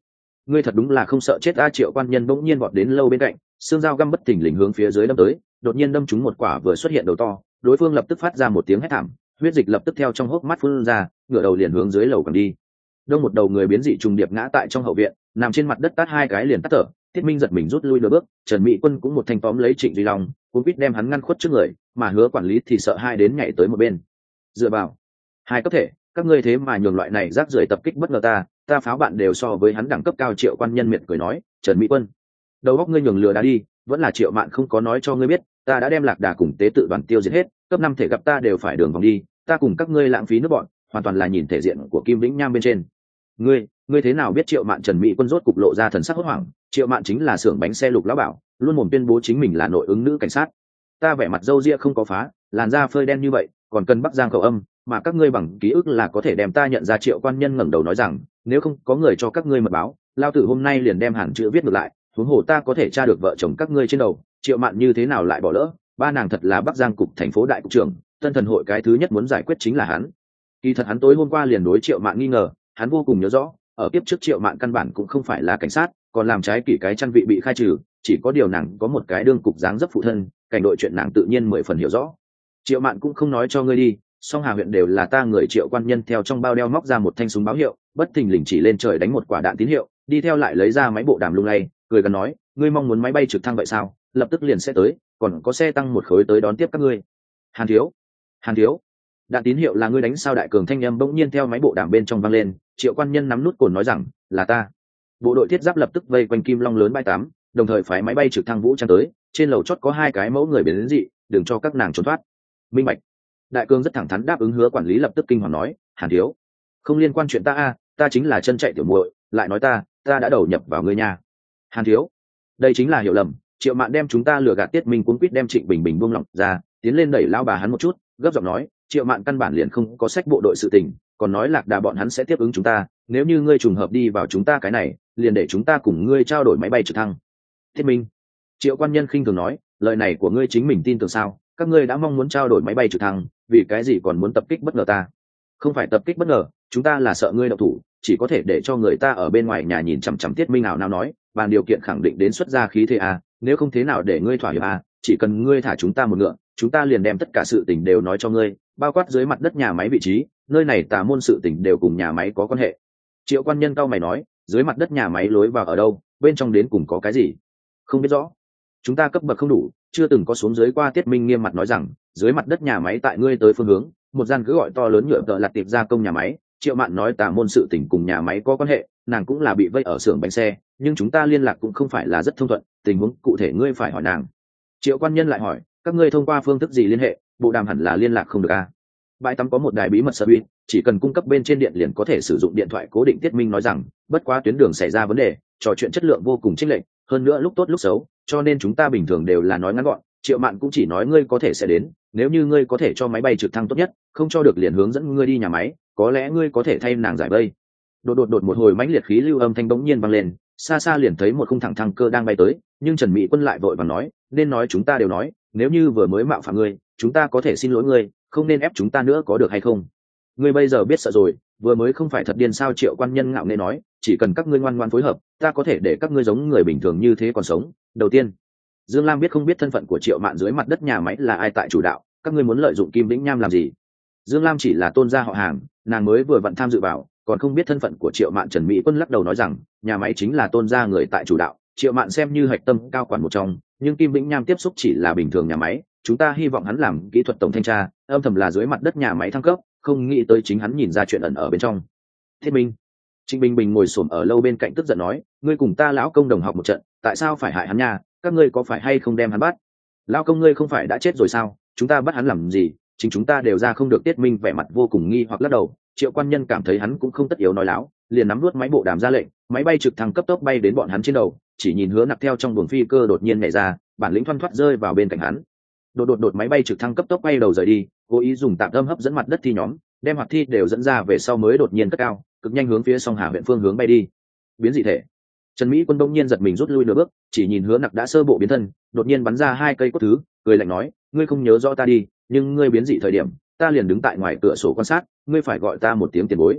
ngươi thật đúng là không sợ chết. A Triệu quan nhân bỗng nhiên vọt đến lâu bên cạnh, xương dao găm bất thình lình hướng phía dưới đâm tới, đột nhiên đâm trúng một quả vừa xuất hiện đầu to, đối phương lập tức phát ra một tiếng hét thảm, huyết dịch lập tức theo trong hốc mắt phun ra, ngửa đầu liền hướng dưới lầu còn đi. Đông một đầu người biến dị trùng điệp ngã tại trong hậu viện, nằm trên mặt đất tát hai cái liền tắt thở. Tiết Minh giật mình rút lui nửa bước, Trần Mỹ Quân cũng một thanh tóm lấy Trịnh Duy Long, cuốn quýt đem hắn ngăn khuất trước người, mà Hứa quản lý thì sợ hai đến nhảy tới một bên. Dựa vào hai cấp thể, các ngươi thế mà nhường loại này rác rưởi tập kích bất ngờ ta, ta pháo bạn đều so với hắn đẳng cấp cao. Triệu quan nhân miệt cười nói, Trần Mỹ Quân, đầu óc ngươi nhường lừa đá đi, vẫn là Triệu Mạn không có nói cho ngươi biết, ta đã đem Lạc Đà cùng tế tự đoàn tiêu diệt hết, cấp năm thể gặp ta đều phải đường vòng đi, ta cùng các ngươi lãng phí nước bọn, hoàn toàn là nhìn thể diện của Kim Vĩnh Nham bên trên. Ngươi, ngươi thế nào biết? Triệu Mạn Trần Mỹ Quân rốt cục lộ ra thần sắc hốt hoảng. Triệu Mạn chính là xưởng bánh xe Lục lão bảo, luôn mồm tuyên bố chính mình là nội ứng nữ cảnh sát. Ta vẻ mặt râu ria không có phá, làn da phơi đen như vậy, còn cần Bắc Giang khẩu âm, mà các ngươi bằng ký ức là có thể đem ta nhận ra. Triệu quan nhân ngẩng đầu nói rằng, nếu không có người cho các ngươi mật báo, lao tử hôm nay liền đem hàng chữ viết ngược lại, huống hồ ta có thể tra được vợ chồng các ngươi trên đầu. Triệu Mạn như thế nào lại bỏ lỡ? Ba nàng thật là Bắc Giang cục thành phố đại cục trưởng, Tân Thần hội cái thứ nhất muốn giải quyết chính là hắn. Kỳ thật hắn tối hôm qua liền đối Triệu Mạn nghi ngờ, hắn vô cùng nhớ rõ, ở kiếp trước Triệu Mạn căn bản cũng không phải là cảnh sát, còn làm trái kỷ cái chăn vị bị khai trừ, chỉ có điều nàng có một cái đương cục dáng dấp phụ thân, cảnh đội chuyện nàng tự nhiên mười phần hiểu rõ. Triệu Mạn cũng không nói cho ngươi đi, song Hà huyện đều là ta người. Triệu quan nhân theo trong bao đeo móc ra một thanh súng báo hiệu, bất thình lình chỉ lên trời đánh một quả đạn tín hiệu, đi theo lại lấy ra máy bộ đàm lung lay, cười gần nói, ngươi mong muốn máy bay trực thăng vậy sao? Lập tức liền sẽ tới, còn có xe tăng một khối tới đón tiếp các ngươi. Hàn thiếu, Hàn thiếu, đạn tín hiệu là ngươi đánh sao? Đại cường thanh âm bỗng nhiên theo máy bộ đàm bên trong vang lên. Triệu quan nhân nắm nút cồn nói rằng, là ta. Bộ đội thiết giáp lập tức vây quanh Kim Long lớn bãi tám, đồng thời phái máy bay trực thăng vũ trang tới, trên lầu chót có hai cái mẫu người biến dị, đừng cho các nàng trốn thoát. Minh bạch. Đại cương rất thẳng thắn đáp ứng. Hứa quản lý lập tức kinh hoàng nói, Hàn thiếu, không liên quan chuyện ta a, ta chính là chân chạy tiểu muội, lại nói ta, ta đã đầu nhập vào ngươi nhà. Hàn thiếu, đây chính là hiểu lầm. Triệu Mạn đem chúng ta lừa gạt. Tiết Minh cuống quýt đem Trịnh Bình Bình buông lỏng ra, tiến lên đẩy lao bà hắn một chút, gấp giọng nói, Triệu Mạn căn bản liền không có sách bộ đội sự tình, còn nói Lạc Đà bọn hắn sẽ tiếp ứng chúng ta, nếu như ngươi trùng hợp đi vào chúng ta cái này, liền để chúng ta cùng ngươi trao đổi máy bay trực thăng. Thiết Minh, Triệu quan nhân khinh thường nói, lời này của ngươi chính mình tin tưởng sao? Các ngươi đã mong muốn trao đổi máy bay trực thăng, vì cái gì còn muốn tập kích bất ngờ ta? Không phải tập kích bất ngờ, chúng ta là sợ ngươi độc thủ, chỉ có thể để cho người ta ở bên ngoài nhà nhìn chằm chằm. Tiết Minh nào nào nói, bàn điều kiện khẳng định đến xuất ra khí thế à, nếu không thế nào để ngươi thỏa hiệp à, chỉ cần ngươi thả chúng ta một ngựa, chúng ta liền đem tất cả sự tình đều nói cho ngươi, bao quát dưới mặt đất nhà máy vị trí, nơi này tà môn sự tình đều cùng nhà máy có quan hệ. Triệu quan nhân cao mày nói, dưới mặt đất nhà máy lối vào ở đâu, bên trong đến cùng có cái gì? Không biết rõ, chúng ta cấp bậc không đủ, chưa từng có xuống dưới qua. Tiết Minh nghiêm mặt nói rằng, dưới mặt đất nhà máy tại ngươi tới phương hướng, một gian cứ gọi to lớn nhựa tợ lặt tiệp gia công nhà máy. Triệu Mạn nói tà môn sự tình cùng nhà máy có quan hệ, nàng cũng là bị vây ở xưởng bánh xe, nhưng chúng ta liên lạc cũng không phải là rất thông thuận, tình huống cụ thể ngươi phải hỏi nàng. Triệu quan nhân lại hỏi, các ngươi thông qua phương thức gì liên hệ? Bộ đàm hẳn là liên lạc không được à? Bãi tắm có một đài bí mật sơ uy, chỉ cần cung cấp bên trên điện liền có thể sử dụng điện thoại cố định. Tiết Minh nói rằng, bất quá tuyến đường xảy ra vấn đề, trò chuyện chất lượng vô cùng chênh lệch, hơn nữa lúc tốt lúc xấu, cho nên chúng ta bình thường đều là nói ngắn gọn. Triệu Mạn cũng chỉ nói ngươi có thể sẽ đến, nếu như ngươi có thể cho máy bay trực thăng tốt nhất, không cho được liền hướng dẫn ngươi đi nhà máy, có lẽ ngươi có thể thay nàng giải vây. Đột đột đột một hồi mãnh liệt khí lưu âm thanh bỗng nhiên vang lên, xa xa liền thấy một khung thẳng thăng cơ đang bay tới, nhưng Trần Mỹ Quân lại vội vàng nói, nên nói chúng ta đều nói, nếu như vừa mới mạo phạm ngươi, chúng ta có thể xin lỗi ngươi, không nên ép chúng ta nữa, có được hay không? Ngươi bây giờ biết sợ rồi, vừa mới không phải thật điên sao? Triệu quan nhân ngạo nghễ nói, chỉ cần các ngươi ngoan ngoãn phối hợp, ta có thể để các ngươi giống người bình thường như thế còn sống. Đầu tiên, Dương Lam biết không biết thân phận của Triệu Mạn dưới mặt đất nhà máy là ai tại chủ đạo, các ngươi muốn lợi dụng Kim Vĩnh Nham làm gì? Dương Lam chỉ là tôn gia họ hàng, nàng mới vừa vặn tham dự vào, còn không biết thân phận của Triệu Mạn. Trần Mỹ Quân lắc đầu nói rằng, nhà máy chính là tôn gia người tại chủ đạo, Triệu Mạn xem như hạch tâm cao quản một trong, nhưng Kim Vĩnh Nham tiếp xúc chỉ là bình thường nhà máy, chúng ta hy vọng hắn làm kỹ thuật tổng thanh tra, âm thầm là dưới mặt đất nhà máy thăng cấp, không nghĩ tới chính hắn nhìn ra chuyện ẩn ở bên trong. Thiết Minh, Trịnh Bình Bình ngồi xổm ở lâu bên cạnh tức giận nói, ngươi cùng ta lão công đồng học một trận, tại sao phải hại hắn nha? Các ngươi có phải hay không đem hắn bắt? Lão công ngươi không phải đã chết rồi sao? Chúng ta bắt hắn làm gì? Chính chúng ta đều ra không được. Tiết Minh vẻ mặt vô cùng nghi hoặc lắc đầu. Triệu quan nhân cảm thấy hắn cũng không tất yếu nói láo, liền nắm nuốt máy bộ đàm ra lệnh, máy bay trực thăng cấp tốc bay đến bọn hắn trên đầu, chỉ nhìn Hứa Nặc theo trong buồng phi cơ đột nhiên nhảy ra, bản lĩnh thoăn thoắt rơi vào bên cạnh hắn. Đột đột đột máy bay trực thăng cấp tốc bay đầu rời đi, cố ý dùng tạm âm hấp dẫn mặt đất thi nhóm, đem hoạt thi đều dẫn ra về sau mới đột nhiên cất cao, cực nhanh hướng phía Song Hà huyện phương hướng bay đi. Biến dị thể. Trần Mỹ Quân đông nhiên giật mình rút lui nửa bước, chỉ nhìn Hứa Nặc đã sơ bộ biến thân, đột nhiên bắn ra hai cây cốt thứ, cười lạnh nói, ngươi không nhớ rõ ta đi, nhưng ngươi biến dị thời điểm, ta liền đứng tại ngoài cửa sổ quan sát, ngươi phải gọi ta một tiếng tiền bối.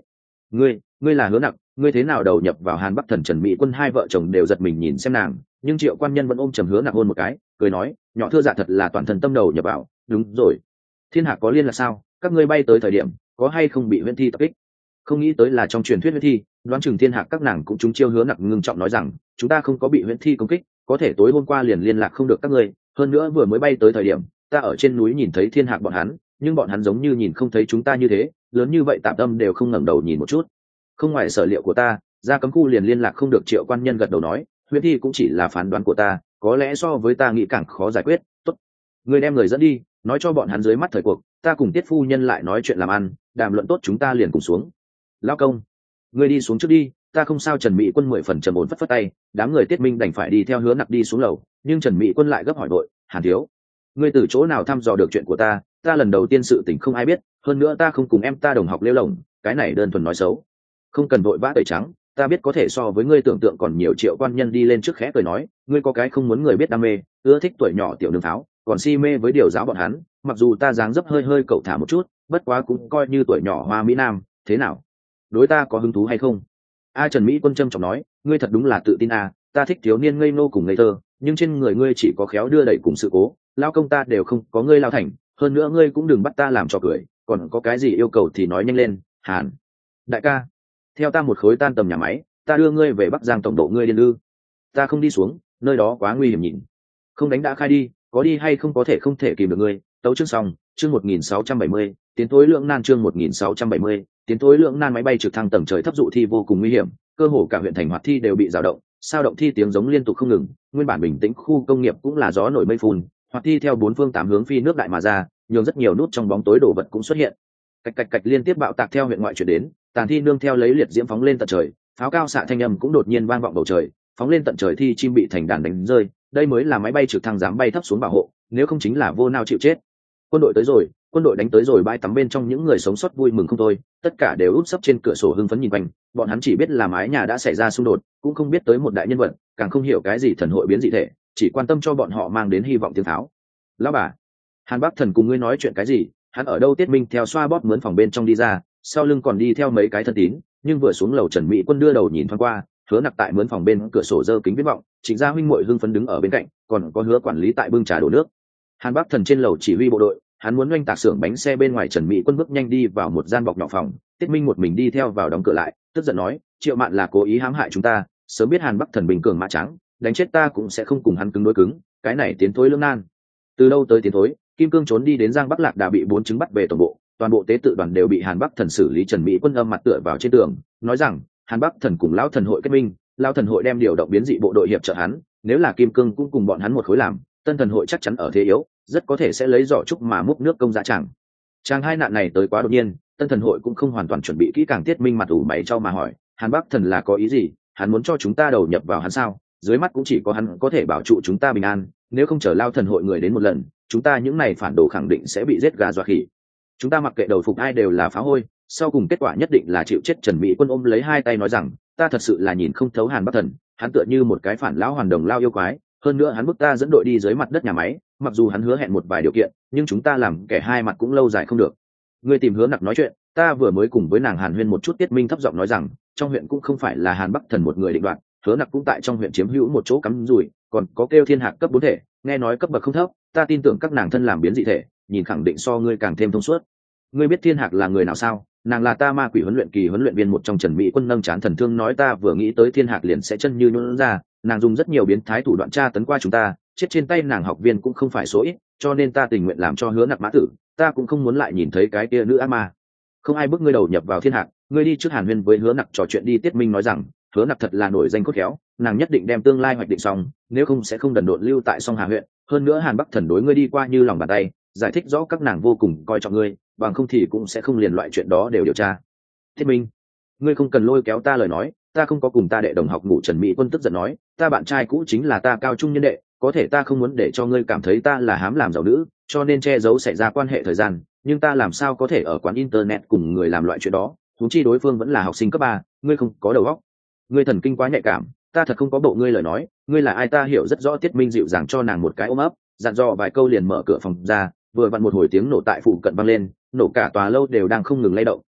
ngươi ngươi là Hứa Nặc, ngươi thế nào đầu nhập vào Hàn Bắc Thần Trần Mỹ Quân? Hai vợ chồng đều giật mình nhìn xem nàng, nhưng Triệu Quan Nhân vẫn ôm trầm Hứa Nặc hôn một cái, cười nói, nhỏ thưa dạ thật là toàn thân tâm đầu nhập vào. Đúng rồi, thiên hạ có liên là sao? Các ngươi bay tới thời điểm có hay không bị huyễn thi tập kích? Không nghĩ tới là trong truyền thuyết huyễn thi, đoán chừng thiên hạ các nàng cũng trúng chiêu. Hứa Nặc ngưng trọng nói rằng, chúng ta không có bị huyễn thi công kích, có thể tối hôm qua liền liên lạc không được các ngươi, hơn nữa vừa mới bay tới thời điểm ta ở trên núi nhìn thấy thiên hạ bọn hắn, nhưng bọn hắn giống như nhìn không thấy chúng ta như thế, lớn như vậy tạm tâm đều không ngẩng đầu nhìn một chút. Không ngoài sở liệu của ta, ra cấm khu liền liên lạc không được. Triệu Quan Nhân gật đầu nói, huyễn thi cũng chỉ là phán đoán của ta, có lẽ so với ta nghĩ càng khó giải quyết. Tốt, người đem người dẫn đi, nói cho bọn hắn dưới mắt thời cuộc ta cùng Tiết phu nhân lại nói chuyện làm ăn, đàm luận tốt chúng ta liền cùng xuống. Lão công, người đi xuống trước đi, ta không sao. Trần Mỹ Quân mười phần trầm ổn phất phất tay, đám người Tiết Minh đành phải đi theo Hứa Nặc đi xuống lầu, nhưng Trần Mỹ Quân lại gấp hỏi đội, Hàn thiếu, ngươi từ chỗ nào thăm dò được chuyện của ta? Ta lần đầu tiên sự tình không ai biết, hơn nữa ta không cùng em ta đồng học lêu lồng, cái này đơn thuần nói xấu. Không cần vội vã tẩy trắng, ta biết có thể so với ngươi tưởng tượng còn nhiều. Triệu Quan Nhân đi lên trước khẽ cười nói, ngươi có cái không muốn người biết đam mê, ưa thích tuổi nhỏ tiểu nương pháo, còn si mê với điều giáo bọn hắn. Mặc dù ta dáng dấp hơi hơi cậu thả một chút, bất quá cũng coi như tuổi nhỏ hoa mỹ nam, thế nào? Đối ta có hứng thú hay không? A Trần Mỹ Quân trâm trọng nói, ngươi thật đúng là tự tin à, ta thích thiếu niên ngây nô cùng ngây thơ, nhưng trên người ngươi chỉ có khéo đưa đẩy cùng sự cố, lao công ta đều không có ngươi lao thành, hơn nữa ngươi cũng đừng bắt ta làm trò cười, còn có cái gì yêu cầu thì nói nhanh lên. Hàn đại ca, theo ta một khối tan tầm nhà máy, ta đưa ngươi về Bắc Giang tổng độ. Ngươi điên ư? Ta không đi xuống, nơi đó quá nguy hiểm. Nhìn không đánh đã khai đi, có đi hay không có thể không thể kìm được ngươi. Tấu chương xong, chương một nghìn sáu trăm bảy mươi, tiến thối lượng nan. Chương một nghìn sáu trăm bảy mươi, tiến thối lượng nan. Máy bay trực thăng tầng trời thấp dụ thi vô cùng nguy hiểm, cơ hồ cả huyện thành hoạt thi đều bị dao động, sao động thi tiếng giống liên tục không ngừng. Nguyên bản bình tĩnh khu công nghiệp cũng là gió nổi mây phun, hoạt thi theo bốn phương tám hướng phi nước đại mà ra, nhường rất nhiều nút trong bóng tối đổ vật cũng xuất hiện. Cạch cạch cạch liên tiếp bạo tạc theo huyện ngoại chuyển đến, tàn thi nương theo lấy liệt diễm phóng lên tận trời, pháo cao xạ thanh âm cũng đột nhiên vang vọng bầu trời, phóng lên tận trời thi chim bị thành đàn đánh rơi. Đây mới là máy bay trực thăng dám bay thấp xuống bảo hộ, nếu không chính là vô nao chịu chết. Quân đội tới rồi, quân đội đánh tới rồi. Bãi tắm bên trong những người sống sót vui mừng không thôi, tất cả đều úp sấp trên cửa sổ hưng phấn nhìn quanh. Bọn hắn chỉ biết là mái nhà đã xảy ra xung đột, cũng không biết tới một đại nhân vật, càng không hiểu cái gì thần hội biến dị thể, chỉ quan tâm cho bọn họ mang đến hy vọng tiếng tháo. Lão bà, Hàn Bắc Thần cùng ngươi nói chuyện cái gì? Hắn ở đâu? Tiết Minh theo xoa bóp mướn phòng bên trong đi ra, sau lưng còn đi theo mấy cái thân tín, nhưng vừa xuống lầu Trần Mỹ Quân đưa đầu nhìn thoáng qua, Hứa Nặc tại mướn phòng bên cửa sổ giơ kính viễn vọng, Trịnh Gia huynh muội hưng phấn đứng ở bên cạnh, còn có Hứa quản lý tại bưng trà đổ nước. Hàn Bắc Thần trên lầu chỉ huy bộ đội, hắn muốn oanh tạc xưởng bánh xe bên ngoài. Trần Mỹ Quân bước nhanh đi vào một gian bọc nhỏ phòng, Tiết Minh một mình đi theo vào đóng cửa lại, tức giận nói, Triệu Mạn là cố ý hãm hại chúng ta, sớm biết Hàn Bắc Thần bình cường mã trắng, đánh chết ta cũng sẽ không cùng hắn cứng đối cứng, cái này tiến thối lưỡng nan. Từ đâu tới tiến thối? Kim Cương trốn đi đến Giang Bắc Lạc đã bị bốn chứng bắt về tổng bộ, toàn bộ tế tự đoàn đều bị Hàn Bắc Thần xử lý. Trần Mỹ Quân âm mặt tựa vào trên tường, nói rằng, Hàn Bắc Thần cùng lão thần hội kết minh, lão thần hội đem điều động biến dị bộ đội hiệp trợ hắn, nếu là Kim Cương cũng cùng bọn hắn một khối làm, Tân Thần hội chắc chắn ở thế yếu, rất có thể sẽ lấy giỏ trúc mà múc nước công dạ chẳng. Trang hai nạn này tới quá đột nhiên, Tân Thần hội cũng không hoàn toàn chuẩn bị kỹ càng. Tiết Minh mặt ủ mày trao mà hỏi, Hàn Bắc Thần là có ý gì? Hắn muốn cho chúng ta đầu nhập vào hắn sao? Dưới mắt cũng chỉ có hắn có thể bảo trụ chúng ta bình an, nếu không chờ lao thần hội người đến một lần, chúng ta những này phản đồ khẳng định sẽ bị giết gà dọa khỉ. Chúng ta mặc kệ đầu phục ai đều là phá hôi, sau cùng kết quả nhất định là chịu chết. Trần Mỹ Quân ôm lấy hai tay nói rằng, ta thật sự là nhìn không thấu Hàn Bắc Thần, hắn tựa như một cái phản lão hoàn đồng lao yêu quái, hơn nữa hắn bức ta dẫn đội đi dưới mặt đất nhà máy, mặc dù hắn hứa hẹn một vài điều kiện, nhưng chúng ta làm kẻ hai mặt cũng lâu dài không được. Ngươi tìm Hứa Nặc nói chuyện, ta vừa mới cùng với nàng Hàn Huyên một chút. Tiết Minh thấp giọng nói rằng, trong huyện cũng không phải là Hàn Bắc Thần một người định đoạt, Hứa Nặc cũng tại trong huyện chiếm hữu một chỗ cắm rủi, còn có kêu thiên hạc cấp bốn thể, nghe nói cấp bậc không thấp, ta tin tưởng các nàng thân làm biến dị thể, nhìn khẳng định so ngươi càng thêm thông suốt. Ngươi biết thiên hạc là người nào sao? Nàng là ta ma quỷ huấn luyện kỳ huấn luyện viên một trong. Trần Mỹ Quân nâng chán thần thương nói, ta vừa nghĩ tới thiên hạc liền sẽ chân như nhũn ra, nàng dùng rất nhiều biến thái thủ đoạn tra tấn qua chúng ta, chết trên tay nàng học viên cũng không phải số ít, cho nên ta tình nguyện làm cho Hứa Nặc mã tử, ta cũng không muốn lại nhìn thấy cái kia nữ ác ma. Không ai bức ngươi đầu nhập vào thiên hạc, ngươi đi trước Hàn Huyên với Hứa Nặc trò chuyện đi. Tiết Minh nói rằng, Hứa Nặc thật là nổi danh cốt khéo, nàng nhất định đem tương lai hoạch định xong, nếu không sẽ không đần độn lưu tại Song Hà huyện. Hơn nữa Hàn Bắc Thần đối ngươi đi qua như lòng bàn tay, giải thích rõ các nàng vô cùng coi trọng ngươi, bằng không thì cũng sẽ không liền loại chuyện đó đều điều tra. Thiết Minh, ngươi không cần lôi kéo ta lời nói, ta không có cùng ta đệ đồng học ngủ. Trần Mỹ Quân tức giận nói, ta bạn trai cũ chính là ta cao trung nhân đệ, có thể ta không muốn để cho ngươi cảm thấy ta là hám làm giàu nữ, cho nên che giấu xảy ra quan hệ thời gian, nhưng ta làm sao có thể ở quán internet cùng người làm loại chuyện đó, huống chi đối phương vẫn là học sinh cấp ba, ngươi không có đầu óc, ngươi thần kinh quá nhạy cảm, ta thật không có bộ ngươi lời nói, ngươi là ai ta hiểu rất rõ. Tiết Minh dịu dàng cho nàng một cái ôm ấp, dặn dò vài câu liền mở cửa phòng ra, vừa vặn một hồi tiếng nổ tại phụ cận vang lên, nổ cả tòa lâu đều đang không ngừng lay động,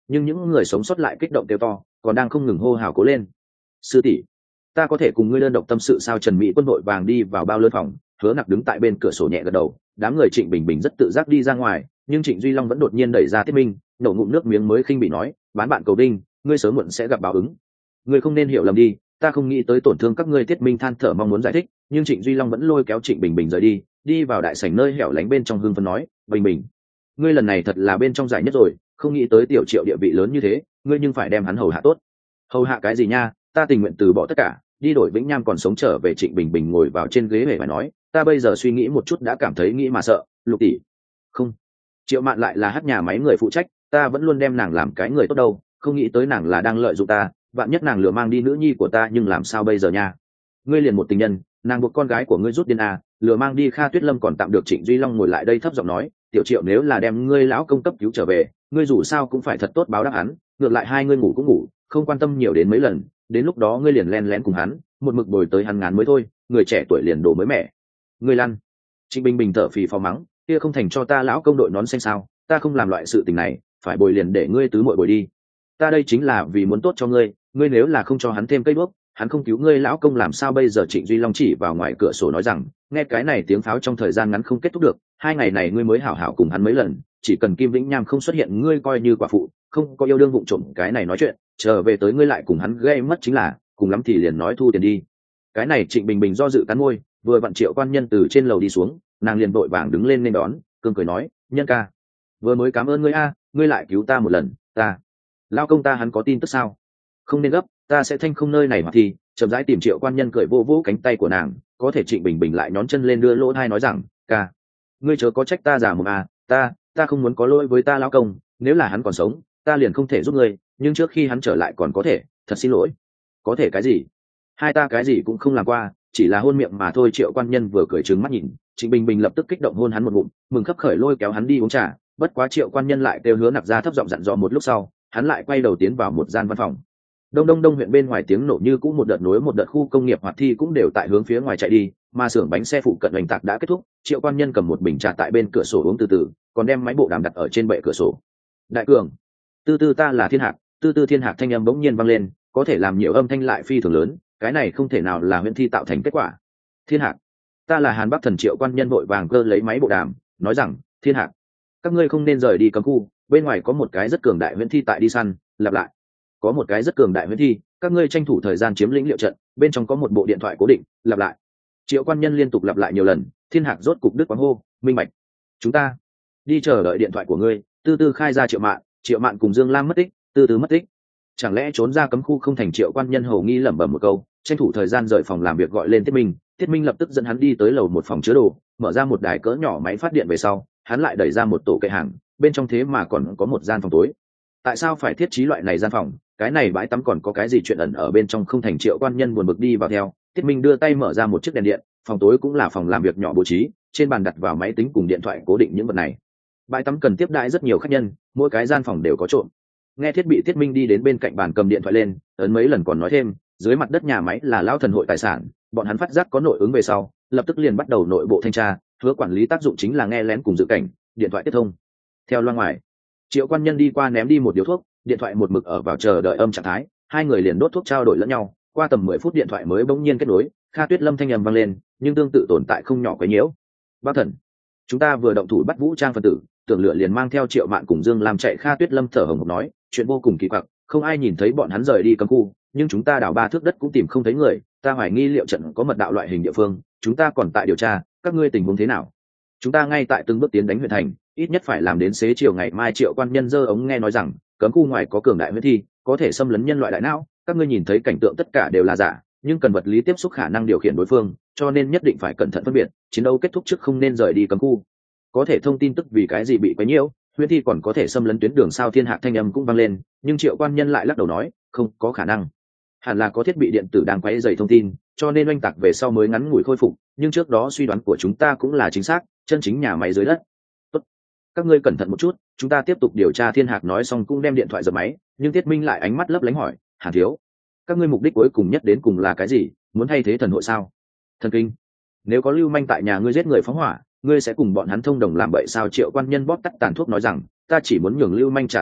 nhưng những người sống sót lại kích động kêu to, còn đang không ngừng hô hào cố lên. Sư tỷ, ta có thể cùng ngươi đơn độc tâm sự sao? Trần Mỹ Quân vội vàng đi vào bao lớn phòng, Hứa Nặc đứng tại bên cửa sổ nhẹ gật đầu. Đám người Trịnh Bình Bình rất tự giác đi ra ngoài, nhưng Trịnh Duy Long vẫn đột nhiên đẩy ra Tiết Minh, nổ ngụm nước miếng mới khinh bị nói, bán bạn cầu đinh, ngươi sớm muộn sẽ gặp báo ứng. Ngươi không nên hiểu lầm đi, ta không nghĩ tới tổn thương các ngươi. Tiết Minh than thở mong muốn giải thích, nhưng Trịnh Duy Long vẫn lôi kéo Trịnh Bình Bình rời đi, đi vào đại sảnh nơi hẻo lánh bên trong hưng phấn nói, Bình Bình, ngươi lần này thật là bên trong giải nhất rồi, không nghĩ tới Tiểu Triệu địa vị lớn như thế, ngươi nhưng phải đem hắn hầu hạ tốt. Hầu hạ cái gì nha, ta tình nguyện từ bỏ tất cả, đi đổi Vĩnh Nham còn sống trở về. Trịnh Bình Bình ngồi vào trên ghế hề phải nói, ta bây giờ suy nghĩ một chút đã cảm thấy nghĩ mà sợ. Lục tỷ, không, Triệu Mạn lại là hát nhà máy người phụ trách, ta vẫn luôn đem nàng làm cái người tốt đâu, không nghĩ tới nàng là đang lợi dụng ta, vạn nhất nàng lừa mang đi nữ nhi của ta nhưng làm sao bây giờ nha. Ngươi liền một tình nhân, nàng buộc con gái của ngươi rút điên à, lừa mang đi Kha Tuyết Lâm còn tạm được. Trịnh Duy Long ngồi lại đây thấp giọng nói, Tiểu Triệu nếu là đem ngươi lão công cấp cứu trở về, ngươi dù sao cũng phải thật tốt báo đáp hắn, ngược lại hai ngươi ngủ cũng ngủ, không quan tâm nhiều đến mấy lần, đến lúc đó ngươi liền len lén cùng hắn, một mực bồi tới hắn ngán mới thôi, người trẻ tuổi liền đổ mới mẻ. Ngươi lăn. Trịnh Bình Bình thở phì phò mắng, kia không thành cho ta lão công đội nón xanh sao, ta không làm loại sự tình này, phải bồi liền để ngươi tứ muội bồi đi. Ta đây chính là vì muốn tốt cho ngươi, ngươi nếu là không cho hắn thêm cây đuốc, hắn không cứu ngươi lão công làm sao bây giờ? Trịnh Duy Long chỉ vào ngoài cửa sổ nói rằng, nghe cái này tiếng pháo trong thời gian ngắn không kết thúc được, hai ngày này ngươi mới hảo hảo cùng hắn mấy lần, chỉ cần Kim Vĩnh Nham không xuất hiện ngươi coi như quả phụ, không có yêu đương vụng trộm cái này nói chuyện, trở về tới ngươi lại cùng hắn gây mất chính là, cùng lắm thì liền nói thu tiền đi. Cái này Trịnh Bình Bình do dự cắn môi, vừa vặn Triệu quan nhân từ trên lầu đi xuống, nàng liền vội vàng đứng lên nên đón, cương cười nói, nhân ca, vừa mới cảm ơn ngươi a, ngươi lại cứu ta một lần, ta lao công ta hắn có tin tức sao? Không nên gấp, ta sẽ thanh không nơi này mà thì chậm rãi tìm. Triệu quan nhân cười vô vũ cánh tay của nàng, có thể Trịnh Bình Bình lại nhón chân lên đưa lỗ thai nói rằng, ca, ngươi chớ có trách ta giả một à, ta ta không muốn có lỗi với ta lao công, nếu là hắn còn sống ta liền không thể giúp ngươi, nhưng trước khi hắn trở lại còn có thể, thật xin lỗi. Có thể cái gì? Hai ta cái gì cũng không làm qua, chỉ là hôn miệng mà thôi. Triệu quan nhân vừa cười trừng mắt nhìn, Trịnh Bình Bình lập tức kích động hôn hắn một ngụm, mừng khấp khởi lôi kéo hắn đi uống trà. Bất quá Triệu quan nhân lại kêu Hứa Nặc ra thấp giọng dặn dò một lúc sau, hắn lại quay đầu tiến vào một gian văn phòng. Đông Đông Đông huyện bên ngoài tiếng nổ như cũ một đợt nối một đợt, khu công nghiệp hoạt thi cũng đều tại hướng phía ngoài chạy đi, mà xưởng bánh xe phụ cận oanh tạc đã kết thúc. Triệu quan nhân cầm một bình trà tại bên cửa sổ uống từ từ, còn đem máy bộ đàm đặt ở trên bệ cửa sổ. Đại cường, tư tư ta là Thiên Hạc. Tư tư Thiên Hạc thanh âm bỗng nhiên vang lên, có thể làm nhiều âm thanh lại phi thường lớn, cái này không thể nào là huyện thi tạo thành kết quả. Thiên Hạc, ta là Hàn Bắc Thần. Triệu quan nhân vội vàng cơ lấy máy bộ đàm nói rằng, Thiên Hạc, các ngươi không nên rời đi cấm khu, bên ngoài có một cái rất cường đại huyện thi tại đi săn. Lặp lại, có một cái rất cường đại huyễn thi, các ngươi tranh thủ thời gian chiếm lĩnh liệu trận, bên trong có một bộ điện thoại cố định. Lặp lại. Triệu quan nhân liên tục lặp lại nhiều lần. Thiên Hạc rốt cục đứt quãng hô, minh bạch, chúng ta đi chờ đợi điện thoại của ngươi. Tư tư khai ra Triệu Mạn, Triệu Mạn cùng Dương Lam mất tích, tư tư mất tích, chẳng lẽ trốn ra cấm khu không thành? Triệu quan nhân hầu nghi lẩm bẩm một câu, tranh thủ thời gian rời phòng làm việc gọi lên Tiết Minh. Tiết Minh lập tức dẫn hắn đi tới lầu một phòng chứa đồ, mở ra một đài cỡ nhỏ máy phát điện về sau, hắn lại đẩy ra một tổ kệ hàng, bên trong thế mà còn có một gian phòng tối. Tại sao phải thiết trí loại này gian phòng? Cái này bãi tắm còn có cái gì chuyện ẩn ở bên trong không thành? Triệu quan nhân buồn bực đi vào theo. Tiết Minh đưa tay mở ra một chiếc đèn điện, phòng tối cũng là phòng làm việc nhỏ bố trí, trên bàn đặt vào máy tính cùng điện thoại cố định những vật này. Bãi tắm cần tiếp đãi rất nhiều khách nhân, mỗi cái gian phòng đều có trộm. Nghe thiết bị, Tiết Minh đi đến bên cạnh bàn cầm điện thoại lên, ấn mấy lần còn nói thêm, dưới mặt đất nhà máy là Lão Thần hội tài sản, bọn hắn phát giác có nội ứng về sau, lập tức liền bắt đầu nội bộ thanh tra, hứa quản lý tác dụng chính là nghe lén cùng dự cảnh, điện thoại tiếp thông. Theo loa ngoài, Triệu quan nhân đi qua ném đi một điếu thuốc, điện thoại một mực ở vào chờ đợi âm trạng thái, hai người liền đốt thuốc trao đổi lẫn nhau. Qua tầm mười phút điện thoại mới bỗng nhiên kết nối, Kha Tuyết Lâm thanh âm vang lên, nhưng tương tự tồn tại không nhỏ quấy nhiễu. Bác Thần, chúng ta vừa động thủ bắt vũ trang phân tử, tưởng lựa liền mang theo Triệu Mạn cùng Dương làm chạy. Kha Tuyết Lâm thở hổn hển nói, chuyện vô cùng kỳ quặc, không ai nhìn thấy bọn hắn rời đi cấm khu, nhưng chúng ta đào ba thước đất cũng tìm không thấy người, ta hoài nghi liệu trận có mật đạo loại hình địa phương, chúng ta còn tại điều tra, các ngươi tình huống thế nào? Chúng ta ngay tại từng bước tiến đánh huyện thành, ít nhất phải làm đến xế chiều ngày mai. Triệu quan nhân giơ ống nghe nói rằng, cấm khu ngoài có cường đại huyết thi, có thể xâm lấn nhân loại đại não, các ngươi nhìn thấy cảnh tượng tất cả đều là giả, nhưng cần vật lý tiếp xúc khả năng điều khiển đối phương, cho nên nhất định phải cẩn thận phân biệt, chiến đấu kết thúc trước không nên rời đi cấm khu. Có thể thông tin tức vì cái gì bị quấy nhiễu, huyết thi còn có thể xâm lấn tuyến đường sao? Thiên Hạc thanh âm cũng vang lên, nhưng Triệu quan nhân lại lắc đầu nói, không có khả năng, hẳn là có thiết bị điện tử đang quấy rầy thông tin, cho nên oanh tạc về sau mới ngắn ngủi khôi phục, nhưng trước đó suy đoán của chúng ta cũng là chính xác, chân chính nhà máy dưới đất. Tốt, các ngươi cẩn thận một chút, chúng ta tiếp tục điều tra. Thiên Hạc nói xong cũng đem điện thoại dập máy, nhưng Tiết Minh lại ánh mắt lấp lánh hỏi, Hàn thiếu, các ngươi mục đích cuối cùng nhất đến cùng là cái gì? Muốn thay thế thần hội sao? Thần kinh, nếu có lưu manh tại nhà ngươi giết người phóng hỏa, ngươi sẽ cùng bọn hắn thông đồng làm bậy sao? Triệu quan nhân bóp tắt tàn thuốc nói rằng, ta chỉ muốn nhường lưu manh trả giá đắt,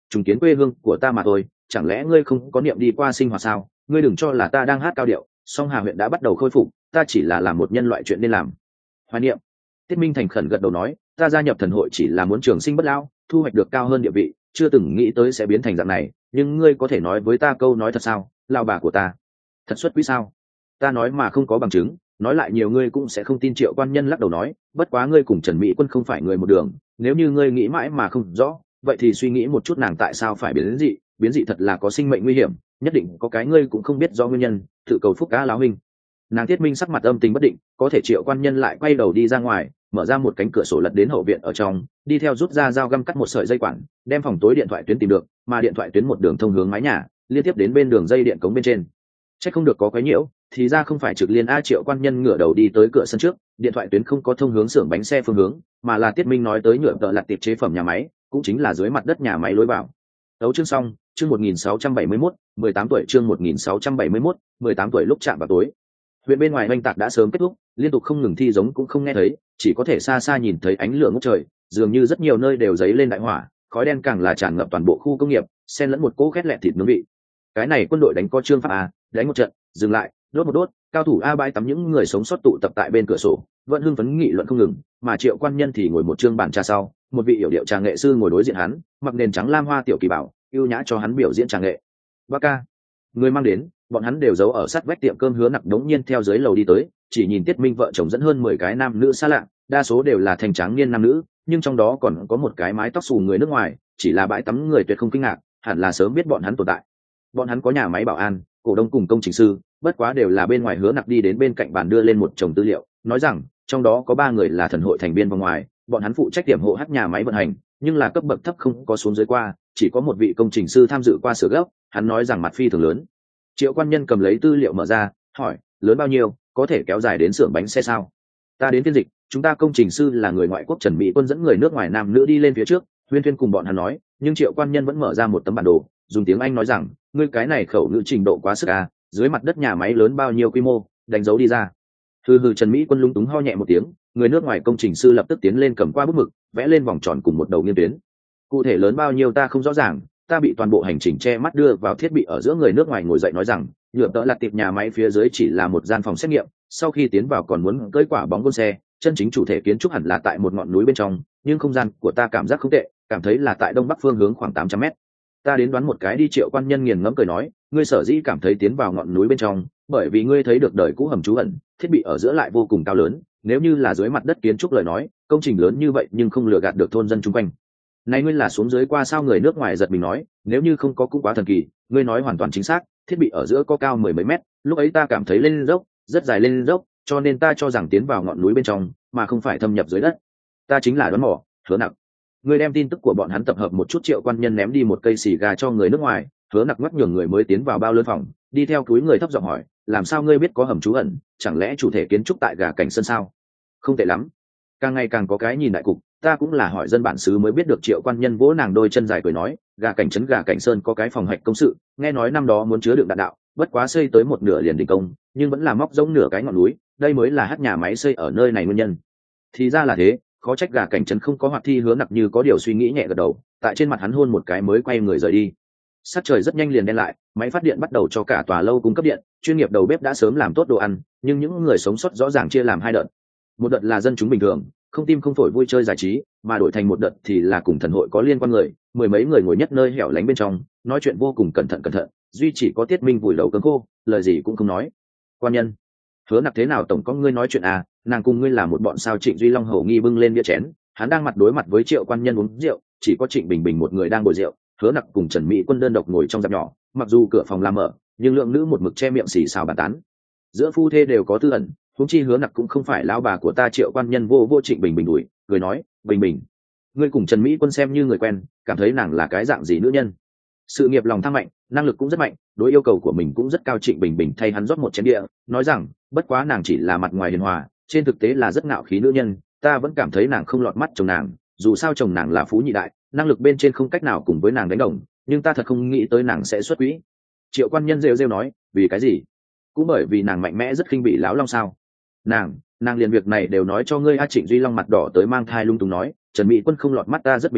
trùng kiến quê hương của ta mà thôi, chẳng lẽ ngươi không có niệm đi qua sinh hoạt sao? Ngươi đừng cho là ta đang hát cao điệu. Song Hà huyện đã bắt đầu khôi phục, ta chỉ là làm một nhân loại chuyện nên làm. Hoài niệm. Tiết Minh thành khẩn gật đầu nói, ta gia nhập thần hội chỉ là muốn trường sinh bất lão, thu hoạch được cao hơn địa vị, chưa từng nghĩ tới sẽ biến thành dạng này. Nhưng ngươi có thể nói với ta câu nói thật sao? Lão bà của ta thật xuất quý sao? Ta nói mà không có bằng chứng, nói lại nhiều ngươi cũng sẽ không tin. Triệu Quan Nhân lắc đầu nói, bất quá ngươi cùng Trần Mỹ Quân không phải người một đường, nếu như ngươi nghĩ mãi mà không rõ, vậy thì suy nghĩ một chút nàng tại sao phải biến dị. Biến dị thật là có sinh mệnh nguy hiểm, nhất định có cái ngươi cũng không biết do nguyên nhân, tự cầu phúc cá láo huynh. Nàng Tiết Minh sắc mặt âm tình bất định, có thể Triệu Quan Nhân lại quay đầu đi ra ngoài, mở ra một cánh cửa sổ lật đến hậu viện ở trong, đi theo rút ra dao găm cắt một sợi dây quản, đem phòng tối điện thoại tuyến tìm được, mà điện thoại tuyến một đường thông hướng mái nhà, liên tiếp đến bên đường dây điện cống bên trên. Chắc không được có cái nhiễu, thì ra không phải trực liên. A Triệu Quan Nhân ngửa đầu đi tới cửa sân trước, điện thoại tuyến không có thông hướng xưởng bánh xe phương hướng, mà là Tiết Minh nói tới nhựa tợ lặt tiệp chế phẩm nhà máy, cũng chính là dưới mặt đất nhà máy lối vào. Đấu chương xong, chương một nghìn sáu trăm bảy mươi mốt, mười tám tuổi, chương một nghìn sáu trăm bảy mươi mốt, mười tám tuổi. Lúc chạm vào tối, huyện bên ngoài oanh tạc đã sớm kết thúc, liên tục không ngừng thi giống cũng không nghe thấy, chỉ có thể xa xa nhìn thấy ánh lửa ngút trời, dường như rất nhiều nơi đều dấy lên đại hỏa, khói đen càng là tràn ngập toàn bộ khu công nghiệp, xen lẫn một cỗ khét lẹt thịt nướng vị. Cái này quân đội đánh có trương pháp à, đánh một trận, dừng lại, đốt một đốt, cao thủ a bãi tắm những người sống sót tụ tập tại bên cửa sổ, vẫn hưng phấn nghị luận không ngừng, mà Triệu Quan Nhân thì ngồi một trương bàn trà sau, một vị yểu điệu trà nghệ sư ngồi đối diện hắn, mặc nền trắng lam hoa tiểu kỳ bảo, ưu nhã cho hắn biểu diễn trà nghệ. Ba ca, người mang đến, bọn hắn đều giấu ở sát vách tiệm cơm. Hứa Nặc đống nhiên theo dưới lầu đi tới, chỉ nhìn Tiết Minh vợ chồng dẫn hơn mười cái nam nữ xa lạ, đa số đều là thành tráng niên nam nữ, nhưng trong đó còn có một cái mái tóc xù người nước ngoài, chỉ là bãi tắm người tuyệt không kinh ngạc, hẳn là sớm biết bọn hắn tồn tại. Bọn hắn có nhà máy bảo an, cổ đông cùng công trình sư, bất quá đều là bên ngoài. Hứa Nặc đi đến bên cạnh bàn đưa lên một chồng tư liệu, nói rằng trong đó có ba người là thần hội thành viên vòng ngoài, bọn hắn phụ trách điểm hộ hát nhà máy vận hành, nhưng là cấp bậc thấp không có xuống dưới qua, chỉ có một vị công trình sư tham dự qua sửa gấp. Hắn nói rằng mặt phi thường lớn. Triệu Quan Nhân cầm lấy tư liệu mở ra, hỏi, lớn bao nhiêu, có thể kéo dài đến xưởng bánh xe sao? Ta đến phiên dịch, chúng ta công trình sư là người ngoại quốc. Trần Mỹ Quân dẫn người nước ngoài nam nữ đi lên phía trước, huyên thuyên cùng bọn hắn nói, nhưng Triệu Quan Nhân vẫn mở ra một tấm bản đồ, dùng tiếng Anh nói rằng, ngươi cái này khẩu ngữ trình độ quá sức à, dưới mặt đất nhà máy lớn bao nhiêu quy mô, đánh dấu đi ra. Hừ hừ. Trần Mỹ Quân lúng túng ho nhẹ một tiếng, người nước ngoài công trình sư lập tức tiến lên cầm qua bút mực, vẽ lên vòng tròn cùng một đầu nghiêng tuyến. Cụ thể lớn bao nhiêu ta không rõ ràng, ta bị toàn bộ hành trình che mắt đưa vào thiết bị ở giữa. Người nước ngoài ngồi dậy nói rằng, nhựa tợ lặt tiệp nhà máy phía dưới chỉ là một gian phòng xét nghiệm, sau khi tiến vào còn muốn cưỡi quả bóng gôn xe, chân chính chủ thể kiến trúc hẳn là tại một ngọn núi bên trong, nhưng không gian của ta cảm giác không tệ, cảm thấy là tại đông bắc phương hướng khoảng tám trăm mét. Ta đến đoán một cái đi. Triệu Quan Nhân nghiền ngẫm cười nói, ngươi sở dĩ cảm thấy tiến vào ngọn núi bên trong, bởi vì ngươi thấy được đời cũ hầm trú ẩn, thiết bị ở giữa lại vô cùng cao lớn, nếu như là dưới mặt đất kiến trúc lời nói, công trình lớn như vậy nhưng không lừa gạt được thôn dân chung quanh. Này ngươi là xuống dưới qua sao? Người nước ngoài giật mình nói, nếu như không có cũng quá thần kỳ, ngươi nói hoàn toàn chính xác, thiết bị ở giữa có cao mười mấy mét, lúc ấy ta cảm thấy lên dốc, rất dài lên dốc, cho nên ta cho rằng tiến vào ngọn núi bên trong, mà không phải thâm nhập dưới đất. Ta chính là đoán mò. Hứa Nặc, ngươi đem tin tức của bọn hắn tập hợp một chút. Triệu Quan Nhân ném đi một cây xì gà cho người nước ngoài. Hứa Nặc ngoắc nhường người mới tiến vào bao lớn phòng, đi theo túi người thấp giọng hỏi, làm sao ngươi biết có hầm trú ẩn, chẳng lẽ chủ thể kiến trúc tại Gà Cảnh Sơn sao? Không tệ lắm, càng ngày càng có cái nhìn đại cục, ta cũng là hỏi dân bản xứ mới biết được. Triệu Quan Nhân vỗ nàng đôi chân dài cười nói, Gà Cảnh trấn Gà Cảnh Sơn có cái phòng hạch công sự, nghe nói năm đó muốn chứa đựng đạn đạo, bất quá xây tới một nửa liền đình công, nhưng vẫn là móc giống nửa cái ngọn núi, đây mới là hát nhà máy xây ở nơi này nguyên nhân. Thì ra là thế, khó trách Gà Cảnh trấn không có hoạt thi. Hứa Nặc như có điều suy nghĩ nhẹ gật đầu, tại trên mặt hắn hôn một cái mới quay người rời đi. Sát trời rất nhanh liền đen lại, máy phát điện bắt đầu cho cả tòa lâu cung cấp điện, chuyên nghiệp đầu bếp đã sớm làm tốt đồ ăn, nhưng những người sống sót rõ ràng chia làm hai đợt. Một đợt là dân chúng bình thường, không tim không phổi vui chơi giải trí, mà đổi thành một đợt thì là cùng thần hội có liên quan người, mười mấy người ngồi nhất nơi hẻo lánh bên trong, nói chuyện vô cùng cẩn thận cẩn thận, duy chỉ có Tiết Minh vùi đầu cứng khô, lời gì cũng không nói. Quan Nhân, Hứa Nặc thế nào tổng có ngươi nói chuyện à, nàng cùng ngươi là một bọn sao? Trịnh Duy Long hầu nghi bưng lên bia chén, hắn đang mặt đối mặt với Triệu Quan Nhân uống rượu, chỉ có Trịnh Bình Bình một người đang bồi rượu. Hứa Nặc cùng Trần Mỹ Quân đơn độc ngồi trong dạp nhỏ, mặc dù cửa phòng làm mở, nhưng lượng nữ một mực che miệng xì xào bàn tán. Giữa phu thê đều có tư ẩn, huống chi Hứa Nặc cũng không phải lão bà của ta. Triệu Quan Nhân vô vô Trịnh Bình Bình đuổi, cười nói, Bình Bình, ngươi cùng Trần Mỹ Quân xem như người quen, cảm thấy nàng là cái dạng gì nữ nhân? Sự nghiệp lòng tham mạnh, năng lực cũng rất mạnh, đối yêu cầu của mình cũng rất cao. Trịnh Bình Bình thay hắn rót một chén địa, nói rằng, bất quá nàng chỉ là mặt ngoài hiền hòa, trên thực tế là rất ngạo khí nữ nhân, ta vẫn cảm thấy nàng không lọt mắt chồng nàng, dù sao chồng nàng là phú nhị đại, năng lực bên trên không cách nào cùng với nàng đánh đồng, nhưng ta thật không nghĩ tới nàng sẽ xuất quỹ. Triệu Quan Nhân rêu rêu nói, vì cái gì? Cũng bởi vì nàng mạnh mẽ, rất khinh bị lão long sao? Nàng, nàng liền việc này đều nói cho ngươi. A Trịnh Duy Long mặt đỏ tới mang thai lung tung nói, Trần Mỹ Quân không lọt mắt ta rất bình thường,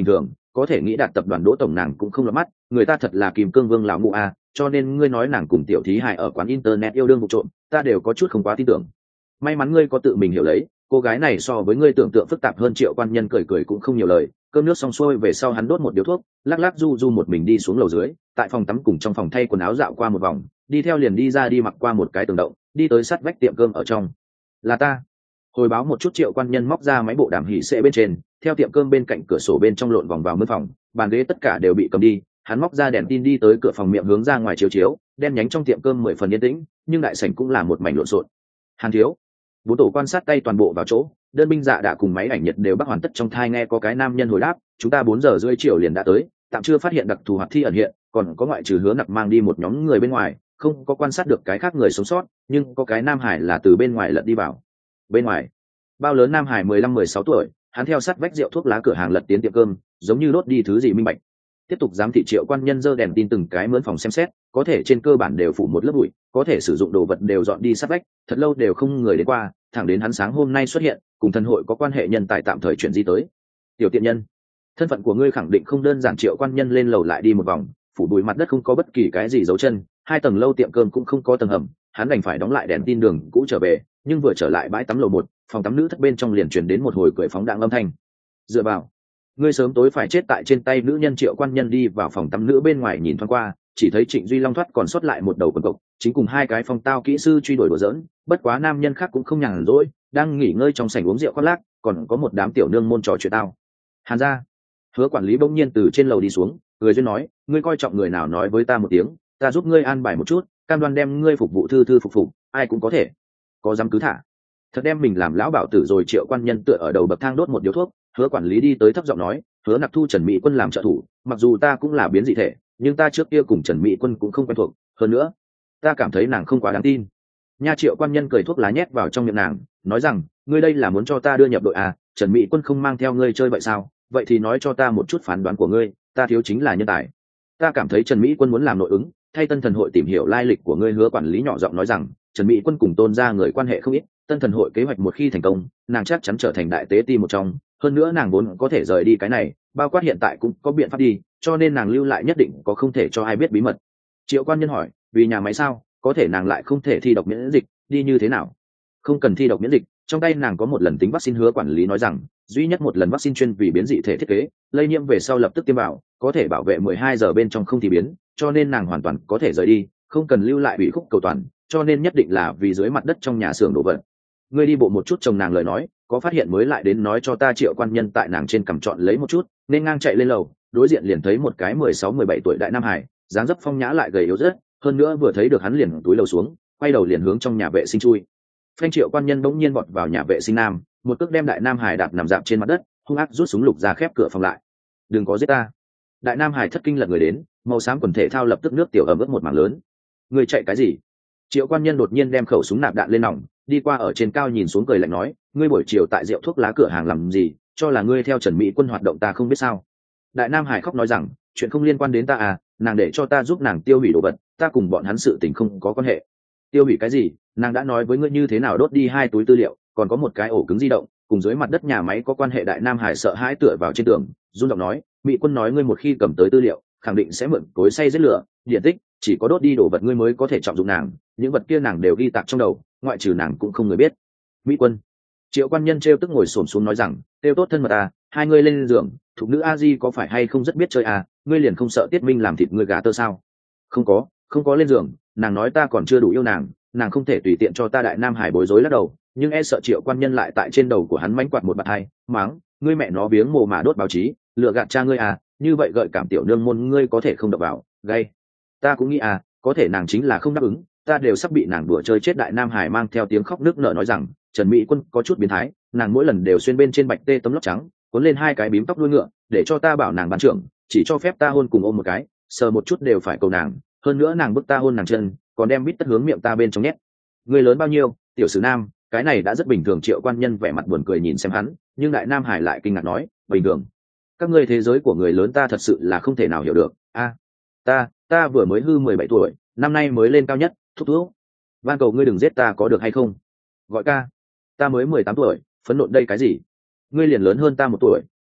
có thể nghĩ đạt tập đoàn Đỗ tổng nàng cũng không lọt mắt, người ta thật là Kim Cương Vương lão ngũ a, cho nên ngươi nói nàng cùng tiểu thí hài ở quán internet yêu đương vụ trộm, ta đều có chút không quá tin tưởng. May mắn ngươi có tự mình hiểu lấy, cô gái này so với ngươi tưởng tượng phức tạp hơn. Triệu Quan Nhân cười cười cũng không nhiều lời, cơm nước xong xuôi về sau hắn đốt một điếu thuốc, lắc lắc du du một mình đi xuống lầu dưới, tại phòng tắm cùng trong phòng thay quần áo dạo qua một vòng, đi theo liền đi ra đi mặc qua một cái tường động, đi tới sát vách tiệm cơm ở trong. Là ta. Hồi báo một chút. Triệu Quan Nhân móc ra máy bộ đàm hỉ xệ bên trên, theo tiệm cơm bên cạnh cửa sổ bên trong lộn vòng vào mướn phòng, bàn ghế tất cả đều bị cầm đi, hắn móc ra đèn tin đi tới cửa phòng, miệng hướng ra ngoài chiếu chiếu, đen nhánh trong tiệm cơm mười phần yên tĩnh, nhưng đại sảnh cũng là một mảnh lộn xộn. Hàn thiếu. Bốn tổ quan sát tay toàn bộ vào chỗ, đơn binh dạ đã cùng máy ảnh nhiệt đều bắt hoàn tất. Trong thai nghe có cái nam nhân hồi đáp, chúng ta bốn giờ rưỡi chiều liền đã tới, tạm chưa phát hiện đặc thù hoạt thi ẩn hiện, còn có ngoại trừ Hứa Nặc mang đi một nhóm người bên ngoài, không có quan sát được cái khác người sống sót, nhưng có cái nam hải là từ bên ngoài lật đi vào. Bên ngoài? Bao lớn nam hải? Mười lăm mười sáu tuổi, hắn theo sát vách rượu thuốc lá cửa hàng lật tiến tiệm cơm, giống như đốt đi thứ gì minh bạch. Tiếp tục giám thị. Triệu Quan Nhân giơ đèn tin từng cái mướn phòng xem xét, có thể trên cơ bản đều phủ một lớp bụi, có thể sử dụng đồ vật đều dọn đi sát vách, thật lâu đều không người đến qua, thẳng đến hắn sáng hôm nay xuất hiện, cùng thần hội có quan hệ nhân tài tạm thời chuyển di tới. Tiểu tiện nhân, thân phận của ngươi khẳng định không đơn giản. Triệu Quan Nhân lên lầu lại đi một vòng, phủ bụi mặt đất không có bất kỳ cái gì dấu chân, hai tầng lâu tiệm cơm cũng không có tầng hầm, hắn đành phải đóng lại đèn tin đường cũ trở về, nhưng vừa trở lại bãi tắm lầu một, phòng tắm nữ thất bên trong liền truyền đến một hồi cười phóng đãng âm thanh. Dựa vào, ngươi sớm tối phải chết tại trên tay nữ nhân. Triệu Quan Nhân đi vào phòng tắm nữ bên ngoài nhìn thoáng qua, chỉ thấy Trịnh Duy Long thoát còn sót lại một đầu quần cộc, chính cùng hai cái phong tao kỹ sư truy đuổi đùa giỡn. Bất quá nam nhân khác cũng không nhàn rỗi, đang nghỉ ngơi trong sảnh uống rượu khoác lác, còn có một đám tiểu nương môn trò chuyện tao. Hàn gia. Hứa quản lý bỗng nhiên từ trên lầu đi xuống, người duyên nói, ngươi coi trọng người nào nói với ta một tiếng, ta giúp ngươi an bài một chút, cam đoan đem ngươi phục vụ thư thư phục phục, ai cũng có thể. Có dám cứ thả. Thật đem mình làm lão bảo tử rồi. Triệu Quan Nhân tựa ở đầu bậc thang đốt một điếu thuốc. Hứa quản lý đi tới thấp giọng nói, Hứa Nặc thu Trần Mỹ Quân làm trợ thủ, mặc dù ta cũng là biến dị thể, nhưng ta trước kia cùng Trần Mỹ Quân cũng không quen thuộc, hơn nữa ta cảm thấy nàng không quá đáng tin nha. Triệu Quan Nhân cười thuốc lá nhét vào trong miệng nàng, nói rằng, ngươi đây là muốn cho ta đưa nhập đội à? Trần Mỹ Quân không mang theo ngươi chơi vậy sao? Vậy thì nói cho ta một chút phán đoán của ngươi, ta thiếu chính là nhân tài. Ta cảm thấy Trần Mỹ Quân muốn làm nội ứng, thay Tân Thần hội tìm hiểu lai lịch của ngươi. Hứa quản lý nhỏ giọng nói rằng, Trần Mỹ Quân cùng Tôn gia người quan hệ không ít, Tân Thần hội kế hoạch một khi thành công, nàng chắc chắn trở thành đại tế ti một trong, hơn nữa nàng vốn có thể rời đi cái này, bao quát hiện tại cũng có biện pháp đi, cho nên nàng lưu lại nhất định có không thể cho ai biết bí mật. Triệu Quan Nhân hỏi, vì nhà máy sao? Có thể nàng lại không thể thi độc miễn dịch, đi như thế nào? Không cần thi độc miễn dịch, trong tay nàng có một lần tính vaccine. Hứa quản lý nói rằng, duy nhất một lần vaccine chuyên vì biến dị thể thiết kế, lây nhiễm về sau lập tức tiêm vào, có thể bảo vệ mười hai giờ bên trong không thì biến, cho nên nàng hoàn toàn có thể rời đi, không cần lưu lại bị khúc cầu toàn, cho nên nhất định là vì dưới mặt đất trong nhà xưởng đổ vật. Ngươi đi bộ một chút chồng nàng lời nói, có phát hiện mới lại đến nói cho ta. Triệu Quan Nhân tại nàng trên cằm chọn lấy một chút, nên ngang chạy lên lầu, đối diện liền thấy một cái mười sáu mười bảy tuổi đại nam hải, dáng dấp phong nhã lại gầy yếu rất, hơn nữa vừa thấy được hắn liền túi lầu xuống, quay đầu liền hướng trong nhà vệ sinh chui. Phanh. Triệu Quan Nhân bỗng nhiên vọt vào nhà vệ sinh nam, một cước đem đại nam hải đạp nằm dạp trên mặt đất, hung ác rút súng lục ra khép cửa phòng lại. Đừng có giết ta. Đại nam hải thất kinh lật người đến, màu xám quần thể thao lập tức nước tiểu ẩm ướt một mảng lớn. Người chạy cái gì? Triệu Quan Nhân đột nhiên đem khẩu súng nạp đạn lên nòng, đi qua ở trên cao nhìn xuống cười lạnh nói, ngươi buổi chiều tại rượu thuốc lá cửa hàng làm gì? Cho là ngươi theo Trần Mỹ Quân hoạt động ta không biết sao? Đại nam hải khóc nói rằng, chuyện không liên quan đến ta à, nàng để cho ta giúp nàng tiêu hủy đồ vật, ta cùng bọn hắn sự tình không có quan hệ. Tiêu hủy cái gì? Nàng đã nói với ngươi như thế nào đốt đi hai túi tư liệu, còn có một cái ổ cứng di động, cùng dưới mặt đất nhà máy có quan hệ. Đại nam hải sợ hãi tựa vào trên tường, run giọng nói, Mỹ Quân nói ngươi một khi cầm tới tư liệu, khẳng định sẽ mượn cối xay giết lửa, điện tích, chỉ có đốt đi đồ vật ngươi mới có thể trọng dụng nàng, những vật kia nàng đều ghi tạc trong đầu, ngoại trừ nàng cũng không người biết. Mỹ Quân. Triệu Quan Nhân trêu tức ngồi xổm xuống nói rằng, tiêu tốt thân mật à, hai ngươi lên giường, thục nữ a di có phải hay không rất biết chơi à, ngươi liền không sợ Tiết Minh làm thịt ngươi gà tơ sao? Không có, không có lên giường, nàng nói ta còn chưa đủ yêu nàng, nàng không thể tùy tiện cho ta. Đại nam hải bối rối lắc đầu, nhưng e sợ Triệu Quan Nhân lại tại trên đầu của hắn mánh quạt một bạt hai, mắng, ngươi mẹ nó biếng mồ mà đốt báo chí, lừa gạt cha ngươi à, như vậy gợi cảm tiểu nương môn ngươi có thể không đập vào, gay. Ta cũng nghĩ à, có thể nàng chính là không đáp ứng, ta đều sắp bị nàng đùa chơi chết. Đại nam hải mang theo tiếng khóc nức nở nói rằng, Trần Mỹ Quân có chút biến thái, nàng mỗi lần đều xuyên bên trên bạch tê tấm lót trắng, cuốn lên hai cái bím tóc đuôi ngựa, để cho ta bảo nàng ban trưởng, chỉ cho phép ta hôn cùng ôm một cái, sờ một chút đều phải cầu nàng, hơn nữa nàng bức ta hôn nàng chân, còn đem bít tất hướng miệng ta bên trong nhét. Người lớn bao nhiêu, tiểu sử nam, cái này đã rất bình thường. Triệu Quan Nhân vẻ mặt buồn cười nhìn xem hắn, nhưng đại nam hải lại kinh ngạc nói, bình thường? Các ngươi thế giới của người lớn ta thật sự là không thể nào hiểu được. A, ta, ta vừa mới hư mười bảy tuổi, năm nay mới lên cao nhất, thúc thúc. Van cầu ngươi đừng giết ta có được hay không? Gọi ca. Ta mới mười tám tuổi, phấn nộn đây cái gì? Ngươi liền lớn hơn ta một tuổi,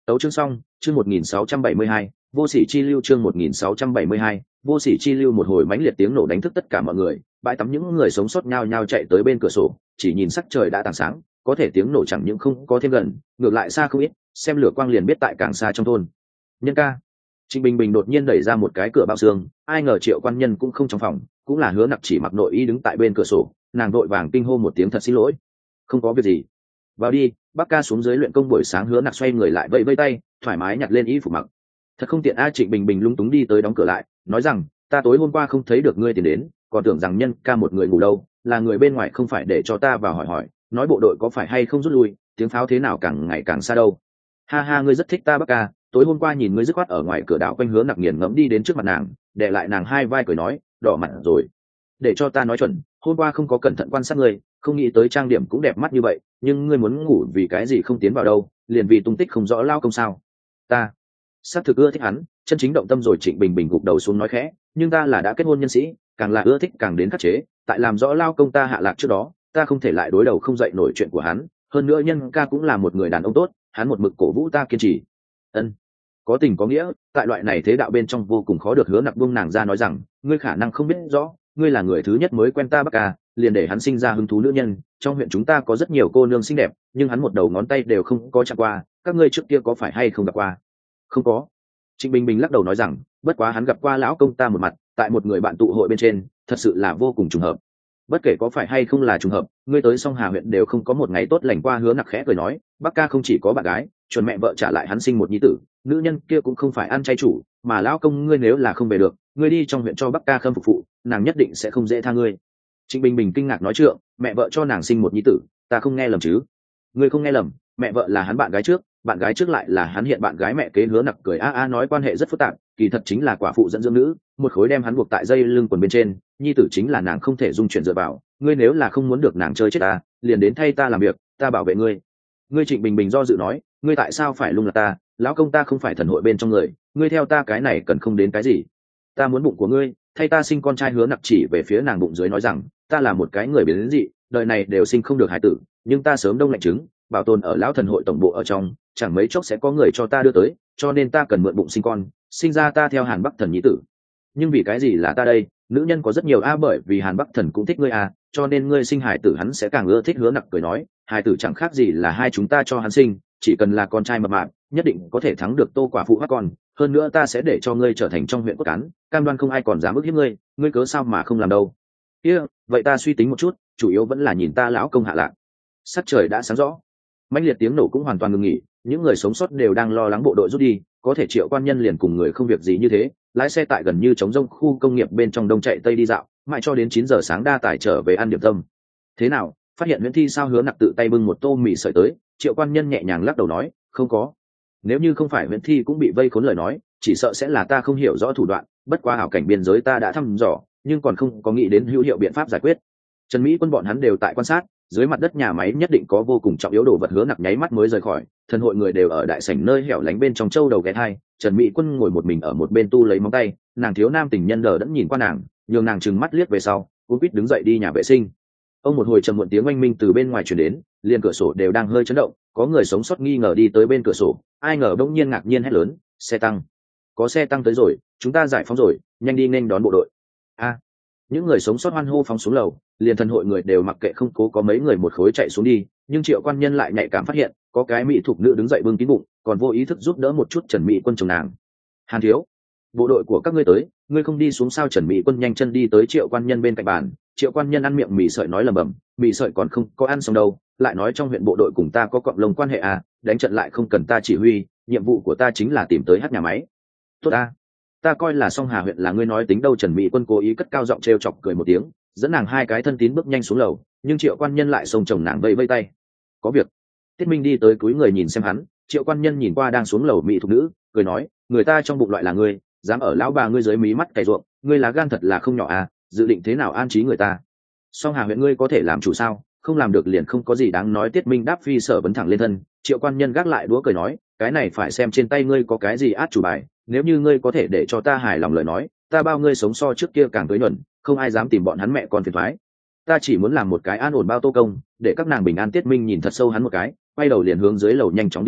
Tấu chương xong, chương một nghìn sáu trăm bảy mươi hai, vô sỉ chi lưu chương một nghìn sáu trăm bảy mươi hai, vô sỉ chi lưu. Một hồi mãnh liệt tiếng nổ đánh thức tất cả mọi người, bãi tắm những người sống sót nhao nhao chạy tới bên cửa sổ, chỉ nhìn sắc trời đã tảng sáng, có thể tiếng nổ chẳng những không có thêm gần, ngược lại xa không ít, xem lửa quang liền biết tại càng xa trong thôn. Nhân ca. Trịnh Bình Bình đột nhiên đẩy ra một cái cửa bao xương, ai ngờ Triệu Quan Nhân cũng không trong phòng, cũng là Hứa Nặc chỉ mặc nội y đứng tại bên cửa sổ, nàng vội vàng kinh hô một tiếng thật xin lỗi. Không có việc gì. Vào đi. Bác ca xuống dưới luyện công buổi sáng. Hứa Nặc xoay người lại vẫy vẫy tay, thoải mái nhặt lên y phục mặc. Thật không tiện a. Trịnh Bình Bình lung túng đi tới đóng cửa lại, nói rằng ta tối hôm qua không thấy được ngươi tiền đến, còn tưởng rằng Nhân ca một người ngủ đâu, là người bên ngoài không phải để cho ta vào hỏi hỏi, nói bộ đội có phải hay không rút lui, tiếng pháo thế nào càng ngày càng xa đâu. Ha ha, ngươi rất thích ta Bác ca, tối hôm qua nhìn ngươi dứt khoát ở ngoài cửa đảo quanh. Hứa Nặc nghiền ngẫm đi đến trước mặt nàng, đè lại nàng hai vai cười nói, đỏ mặt rồi. Để cho ta nói chuẩn, hôm qua không có cẩn thận quan sát ngươi, không nghĩ tới trang điểm cũng đẹp mắt như vậy, nhưng ngươi muốn ngủ vì cái gì không tiến vào đâu, liền vì tung tích không rõ lao công sao? Ta xác thực ưa thích hắn, chân chính động tâm rồi. Trịnh Bình Bình gục đầu xuống nói khẽ, nhưng ta là đã kết hôn nhân sĩ, càng là ưa thích càng đến khắc chế, tại làm rõ lao công ta hạ lạc trước đó, ta không thể lại đối đầu không dậy nổi chuyện của hắn. Hơn nữa Nhân ca cũng là một người đàn ông tốt, hắn một mực cổ vũ ta kiên trì. Ân, có tình có nghĩa, tại loại này thế đạo bên trong vô cùng khó được. Hứa Nặc buông nàng ra nói rằng, ngươi khả năng không biết rõ, ngươi là người thứ nhất mới quen ta Bác ca, liền để hắn sinh ra hứng thú nữ nhân. Trong huyện chúng ta có rất nhiều cô nương xinh đẹp, nhưng hắn một đầu ngón tay đều không có chạm qua, các ngươi trước kia có phải hay không gặp qua? Không có. Trịnh Bình Bình lắc đầu nói rằng, bất quá hắn gặp qua lão công ta một mặt, tại một người bạn tụ hội bên trên, thật sự là vô cùng trùng hợp. Bất kể có phải hay không là trùng hợp, ngươi tới Song Hà huyện đều không có một ngày tốt lành qua. Hứa Nặc khẽ cười nói, Bác ca không chỉ có bạn gái, chuẩn mẹ vợ trả lại hắn sinh một nhi tử, nữ nhân kia cũng không phải ăn chay chủ, mà lão công ngươi nếu là không về được, ngươi đi trong huyện cho Bác ca khâm phục phụ, nàng nhất định sẽ không dễ tha ngươi. Trịnh Bình Bình kinh ngạc nói, trượng, mẹ vợ cho nàng sinh một nhi tử, ta không nghe lầm chứ? Ngươi không nghe lầm, mẹ vợ là hắn bạn gái trước, bạn gái trước lại là hắn hiện bạn gái mẹ kế. Hứa Nặc cười a a nói, quan hệ rất phức tạp, kỳ thật chính là quả phụ dẫn dưỡng nữ, một khối đem hắn buộc tại dây lưng quần bên trên, nhi tử chính là nàng không thể dung chuyển dựa vào. Ngươi nếu là không muốn được nàng chơi chết ta, liền đến thay ta làm việc, ta bảo vệ ngươi. Ngươi Trịnh Bình Bình do dự nói, ngươi tại sao phải lung lạc ta, lão công ta không phải thần hội bên trong người, ngươi theo ta cái này cần không đến cái gì. Ta muốn bụng của ngươi, thay ta sinh con trai. Hứa Nặc chỉ về phía nàng bụng dưới nói rằng, ta là một cái người biến dị, đời này đều sinh không được hải tử, nhưng ta sớm đông lạnh trứng, bảo tồn ở lão thần hội tổng bộ ở trong, chẳng mấy chốc sẽ có người cho ta đưa tới, cho nên ta cần mượn bụng sinh con, sinh ra ta theo Hàn Bắc Thần nhĩ tử. Nhưng vì cái gì là ta đây? Nữ nhân có rất nhiều a, bởi vì Hàn Bắc Thần cũng thích ngươi a, cho nên ngươi sinh hải tử hắn sẽ càng ưa thích. Hứa Nặc cười nói, hải tử chẳng khác gì là hai chúng ta cho hắn sinh, chỉ cần là con trai mập mạp, nhất định có thể thắng được Tô quả phụ hoắc con. Hơn nữa ta sẽ để cho ngươi trở thành trong huyện cốt cán, cam đoan không ai còn dám ức hiếp ngươi, ngươi cớ sao mà không làm đâu? Kia, vậy ta suy tính một chút, chủ yếu vẫn là nhìn ta lão công hạ lạc. Sắc trời đã sáng rõ, mãnh liệt tiếng nổ cũng hoàn toàn ngừng nghỉ, những người sống sót đều đang lo lắng bộ đội rút đi, có thể Triệu Quan Nhân liền cùng người không việc gì như thế, lái xe tại gần như trống rông khu công nghiệp bên trong đông chạy tây đi dạo, mãi cho đến chín giờ sáng đa tải trở về ăn điểm tâm. Thế nào, phát hiện Nguyễn Thi sao? Hứa Nặc tự tay bưng một tô mì sợi tới. Triệu Quan Nhân nhẹ nhàng lắc đầu nói, không có. Nếu như không phải Nguyễn Thi cũng bị vây khốn lời nói, chỉ sợ sẽ là ta không hiểu rõ thủ đoạn, bất qua hảo cảnh biên giới ta đã thăm dò, nhưng còn không có nghĩ đến hữu hiệu biện pháp giải quyết. Trần Mỹ Quân bọn hắn đều tại quan sát, dưới mặt đất nhà máy nhất định có vô cùng trọng yếu đồ vật. Hứa Nặc nháy mắt mới rời khỏi, thần hội người đều ở đại sảnh nơi hẻo lánh bên trong châu đầu ghé hai. Trần Mỹ Quân ngồi một mình ở một bên tu lấy móng tay, nàng thiếu nam tình nhân đờ đẫn nhìn qua nàng, nhường nàng trừng mắt liếc về sau, cuống quýt đứng dậy đi nhà vệ sinh. Ông một hồi trầm muộn tiếng oanh minh từ bên ngoài truyền đến, liền cửa sổ đều đang hơi chấn động, có người sống sót nghi ngờ đi tới bên cửa sổ, ai ngờ bỗng nhiên ngạc nhiên hét lớn, xe tăng, có xe tăng tới rồi, chúng ta giải phóng rồi, nhanh đi nên đón bộ đội. A, những người sống sót hoan hô phóng xuống lầu, liền thần hội người đều mặc kệ không cố có mấy người một khối chạy xuống đi, nhưng Triệu Quan Nhân lại nhạy cảm phát hiện có cái mỹ thục nữ đứng dậy bưng kín bụng, còn vô ý thức giúp đỡ một chút Trần Mỹ Quân chồng nàng. Hàn thiếu, bộ đội của các ngươi tới, ngươi không đi xuống sao? Trần Mỹ Quân nhanh chân đi tới Triệu Quan Nhân bên cạnh bàn. Triệu Quan Nhân ăn miệng mì sợi nói lầm bầm, mì sợi còn không có ăn xong đâu, lại nói trong huyện bộ đội cùng ta có cộng lông quan hệ à, đánh trận lại không cần ta chỉ huy, nhiệm vụ của ta chính là tìm tới hát nhà máy. Tốt a, ta coi là Song Hà huyện là ngươi nói tính đâu. Trần Mỹ Quân cố ý cất cao giọng trêu chọc cười một tiếng, dẫn nàng hai cái thân tín bước nhanh xuống lầu, nhưng Triệu Quan Nhân lại xông chồng nàng vẫy vẫy tay. Có việc. Tiết Minh đi tới cúi người nhìn xem hắn. Triệu Quan Nhân nhìn qua đang xuống lầu mỹ thục nữ, cười nói, người ta trong bụng loại là ngươi, dám ở lão bà ngươi dưới mí mắt cày ruộng, ngươi là gan thật là không nhỏ à, dự định thế nào an trí người ta? Song Hà huyện ngươi có thể làm chủ sao? Không làm được liền không có gì đáng nói. Tiết Minh đáp phi sở vấn thẳng lên thân. Triệu Quan Nhân gác lại đũa cười nói, cái này phải xem trên tay ngươi có cái gì át chủ bài, nếu như ngươi có thể để cho ta hài lòng lời nói, ta bao ngươi sống so trước kia càng tới nhuần, không ai dám tìm bọn hắn mẹ con phiền thoái. Ta chỉ muốn làm một cái an ổn bao tô công, để các nàng bình an. Tiết Minh nhìn thật sâu hắn một cái, quay đầu liền hướng dưới lầu nhanh chóng đi đến,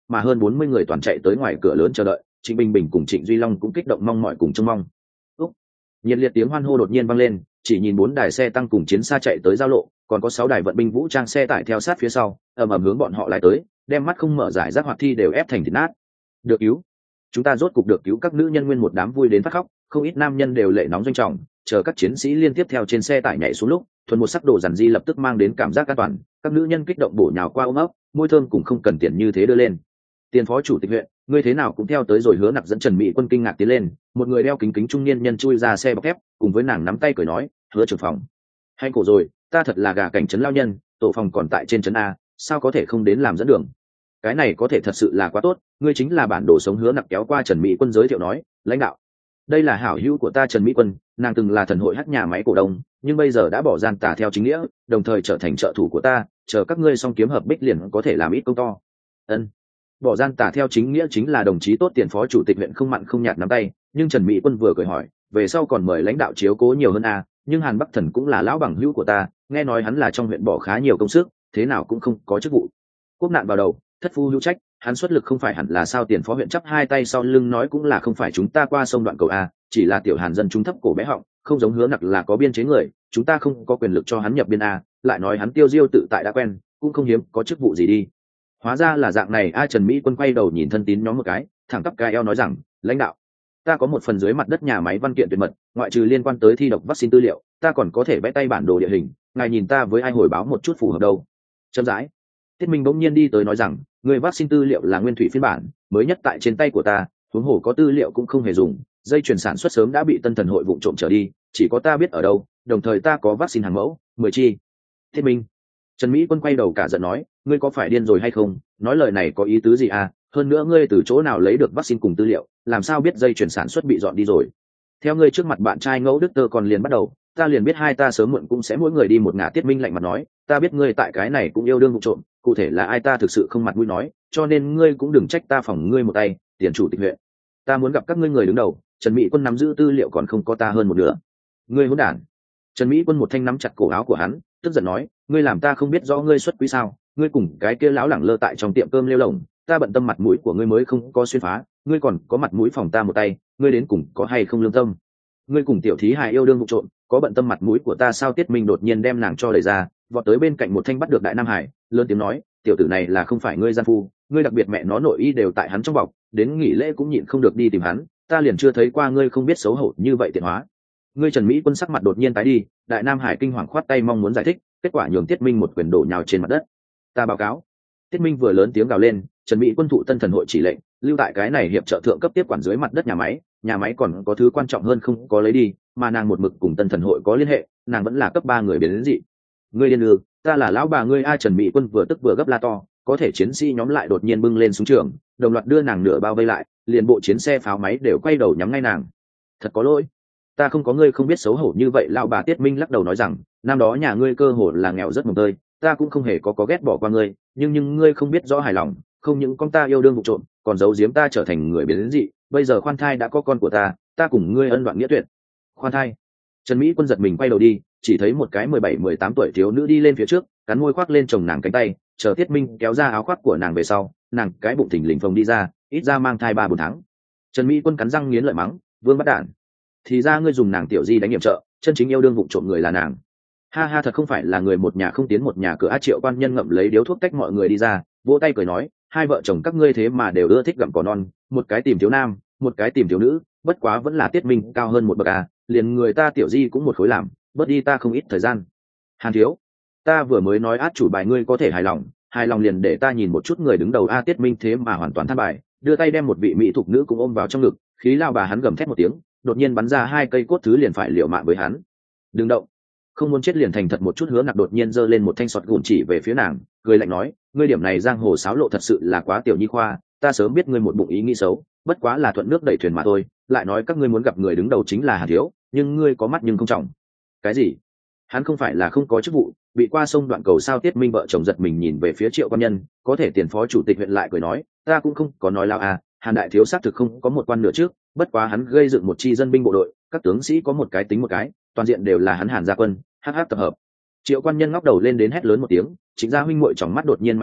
mà hơn bốn mươi người toàn chạy tới ngoài cửa lớn chờ đợi. Trịnh Bình Bình cùng Trịnh Duy Long cũng kích động mong mỏi cùng trông mong. Úc, nhiệt liệt tiếng hoan hô đột nhiên vang lên, chỉ nhìn bốn đài xe tăng cùng chiến xa chạy tới giao lộ, còn có sáu đài vận binh vũ trang xe tải theo sát phía sau, ầm ầm hướng bọn họ lại tới, đem mắt không mở giải rác hoạt thi đều ép thành thịt nát. Được cứu, chúng ta rốt cục được cứu. Các nữ nhân nguyên một đám vui đến phát khóc, không ít nam nhân đều lệ nóng doanh trọng, chờ các chiến sĩ liên tiếp theo trên xe tải nhảy xuống lúc, thuần một sắc đồ dàn di lập tức mang đến cảm giác an toàn. Các nữ nhân kích động bổ nhào qua ôm ấp, môi thơm cũng không cần tiền như thế đưa lên. Tiền phó chủ tịch huyện, ngươi thế nào cũng theo tới rồi. Hứa Nặc dẫn Trần Mỹ Quân kinh ngạc tiến lên, một người đeo kính kính trung niên nhân chui ra xe bọc thép, cùng với nàng nắm tay cười nói, Hứa trưởng phòng, hay cổ rồi, ta thật là gà cảnh trấn lao nhân, tổ phòng còn tại trên trấn a, sao có thể không đến làm dẫn đường. Cái này có thể thật sự là quá tốt, ngươi chính là bản đồ sống. Hứa Nặc kéo qua Trần Mỹ Quân giới thiệu nói, lãnh đạo, đây là hảo hữu của ta Trần Mỹ Quân, nàng từng là thần hội hát nhà máy cổ đông, nhưng bây giờ đã bỏ gian tà theo chính nghĩa, đồng thời trở thành trợ thủ của ta, chờ các ngươi xong kiếm hợp bích liền có thể làm ít công to. Ân, bỏ gian tà theo chính nghĩa chính là đồng chí tốt. Tiền phó chủ tịch huyện không mặn không nhạt nắm tay, nhưng Trần Mỹ Quân vừa cười hỏi, về sau còn mời lãnh đạo chiếu cố nhiều hơn a. Nhưng Hàn Bắc Thần cũng là lão bằng hữu của ta, nghe nói hắn là trong huyện bỏ khá nhiều công sức, thế nào cũng không có chức vụ. Quốc nạn vào đầu, thất phu hữu trách, hắn xuất lực không phải hẳn là sao. Tiền phó huyện chắp hai tay sau lưng nói, cũng là không phải chúng ta qua sông đoạn cầu a, chỉ là tiểu Hàn dân chúng thấp cổ bé họng, không giống Hứa Nặc là có biên chế người, chúng ta không có quyền lực cho hắn nhập biên a. Lại nói hắn tiêu diêu tự tại đã quen, cũng không hiếm có chức vụ gì đi. Hóa ra là dạng này a. Trần Mỹ Quân quay đầu nhìn thân tín nhóm một cái, thẳng tắp cái eo nói rằng, lãnh đạo, ta có một phần dưới mặt đất nhà máy văn kiện tuyệt mật, ngoại trừ liên quan tới thi độc vaccine tư liệu, ta còn có thể vẽ tay bản đồ địa hình, ngài nhìn ta với ai hồi báo một chút phù hợp đâu. Chậm rãi, Tiết Minh bỗng nhiên đi tới nói rằng, người vaccine tư liệu là nguyên thủy phiên bản, mới nhất tại trên tay của ta, huống hồ có tư liệu cũng không hề dùng, dây chuyển sản xuất sớm đã bị Tân Thần hội vụ trộm trở đi, chỉ có ta biết ở đâu, đồng thời ta có vaccine hàng mẫu, mười chi. Tiết Minh, Trần Mỹ Quân quay đầu cả giận nói, ngươi có phải điên rồi hay không, nói lời này có ý tứ gì à, hơn nữa ngươi từ chỗ nào lấy được vaccine cùng tư liệu, làm sao biết dây chuyển sản xuất bị dọn đi rồi. Theo ngươi trước mặt bạn trai Ngẫu Đức Tơ còn liền bắt đầu, ta liền biết hai ta sớm muộn cũng sẽ mỗi người đi một ngả. Tiết Minh lạnh mặt nói, ta biết ngươi tại cái này cũng yêu đương vụ trộm, cụ thể là ai ta thực sự không mặt mũi nói, cho nên ngươi cũng đừng trách ta phòng ngươi một tay. Tiền chủ tịch huyện, ta muốn gặp các ngươi người đứng đầu. Trần Mỹ Quân nắm giữ tư liệu còn không có ta hơn một nửa. Ngươi hỗn đản. Trần Mỹ Quân một thanh nắm chặt cổ áo của hắn, tức giận nói, ngươi làm ta không biết rõ ngươi xuất quý sao, ngươi cùng cái kia lão lẳng lơ tại trong tiệm cơm lêu lồng, ta bận tâm mặt mũi của ngươi mới không có xuyên phá, ngươi còn có mặt mũi phòng ta một tay, ngươi đến cùng có hay không lương tâm. Ngươi cùng tiểu thí hài yêu đương vụ trộm, có bận tâm mặt mũi của ta sao. Tiết Minh đột nhiên đem nàng cho đẩy ra, vọt tới bên cạnh một thanh bắt được Đại Nam Hải, lớn tiếng nói, tiểu tử này là không phải ngươi gian phu, ngươi đặc biệt mẹ nó nội y đều tại hắn trong bọc, đến nghỉ lễ cũng nhịn không được đi tìm hắn, ta liền chưa thấy qua ngươi không biết xấu hổ như vậy tiện hóa. Ngươi. Trần Mỹ Quân sắc mặt đột nhiên tái đi, Đại Nam Hải kinh hoàng khoát tay mong muốn giải thích, kết quả nhường Tiết Minh một quyền đổ nhào trên mặt đất. Ta báo cáo. Tiết Minh vừa lớn tiếng gào lên, Trần Mỹ Quân thụ Tân Thần hội chỉ lệnh, lưu tại cái này hiệp trợ thượng cấp tiếp quản dưới mặt đất nhà máy, nhà máy còn có thứ quan trọng hơn không có lấy đi, mà nàng một mực cùng Tân Thần hội có liên hệ, nàng vẫn là cấp ba người biến đến dị. Ngươi điên ư, ta là lão bà ngươi a. Trần Mỹ Quân vừa tức vừa gấp la to, có thể chiến sĩ nhóm lại đột nhiên bưng lên súng trường, đồng loạt đưa nàng nửa bao vây lại, liền bộ chiến xe pháo máy đều quay đầu nhắm ngay nàng. Thật có lỗi, ta không có ngươi không biết xấu hổ như vậy. Lão bà Tiết Minh lắc đầu nói rằng, năm đó nhà ngươi cơ hồ là nghèo rất mồng tơi, ta cũng không hề có có ghét bỏ qua ngươi, nhưng nhưng ngươi không biết rõ hài lòng, không những con ta yêu đương vụ trộm, còn giấu giếm ta trở thành người biến đến dị. Bây giờ khoan thai đã có con của ta, ta cùng ngươi ân đoạn nghĩa tuyệt. Khoan thai. Trần Mỹ Quân giật mình quay đầu đi, chỉ thấy một cái mười bảy mười tám tuổi thiếu nữ đi lên phía trước, cắn môi khoác lên chồng nàng cánh tay, chờ Tiết Minh kéo ra áo khoác của nàng về sau, nàng cái bụng thình lình phồng đi ra, ít ra mang thai ba bốn tháng. Trần Mỹ Quân cắn răng nghiến lợi mắng, vương bắt đản, thì ra ngươi dùng nàng tiểu di đánh nghiệm trợ, chân chính yêu đương vụ trộm người là nàng. Ha ha, thật không phải là người một nhà không tiến một nhà cửa. A Triệu Quan Nhân ngậm lấy điếu thuốc cách mọi người đi ra, vỗ tay cười nói, hai vợ chồng các ngươi thế mà đều ưa thích gặm cỏ non, một cái tìm thiếu nam, một cái tìm thiếu nữ, bất quá vẫn là Tiết Minh cao hơn một bậc à, liền người ta tiểu di cũng một khối làm, bớt đi ta không ít thời gian. Hàn thiếu, ta vừa mới nói át chủ bài ngươi có thể hài lòng, hài lòng liền để ta nhìn một chút người đứng đầu a. Tiết Minh thế mà hoàn toàn than bài, đưa tay đem một vị mỹ thục nữ cũng ôm vào trong ngực, khí lao bà hắn gầm thét một tiếng, đột nhiên bắn ra hai cây cốt thứ liền phải liều mạng với hắn. Đừng động, không muốn chết liền thành thật một chút. Hứa Nặc đột nhiên giơ lên một thanh sọt gùn chỉ về phía nàng, cười lạnh nói, ngươi điểm này giang hồ sáo lộ thật sự là quá tiểu nhi khoa, ta sớm biết ngươi một bụng ý nghĩ xấu, bất quá là thuận nước đẩy thuyền mà thôi. Lại nói các ngươi muốn gặp người đứng đầu chính là Hàn thiếu, nhưng ngươi có mắt nhưng không trọng. Cái gì? Hắn không phải là không có chức vụ, bị qua sông đoạn cầu sao? Tiết Minh vợ chồng giật mình nhìn về phía Triệu Quan Nhân, có thể tiền phó chủ tịch huyện lại cười nói, ta cũng không có nói lao à, Hàn đại thiếu xác thực không có một quan nửa trước, bất quá hắn gây dựng một chi dân binh bộ đội, các tướng sĩ có một cái tính một cái, toàn diện đều là hắn Hàn gia quân, hắc hắc tập hợp. Triệu Quan Nhân ngóc đầu lên đến hét lớn một tiếng, Trịnh gia huynh muội trong mắt đột nhiên máy động,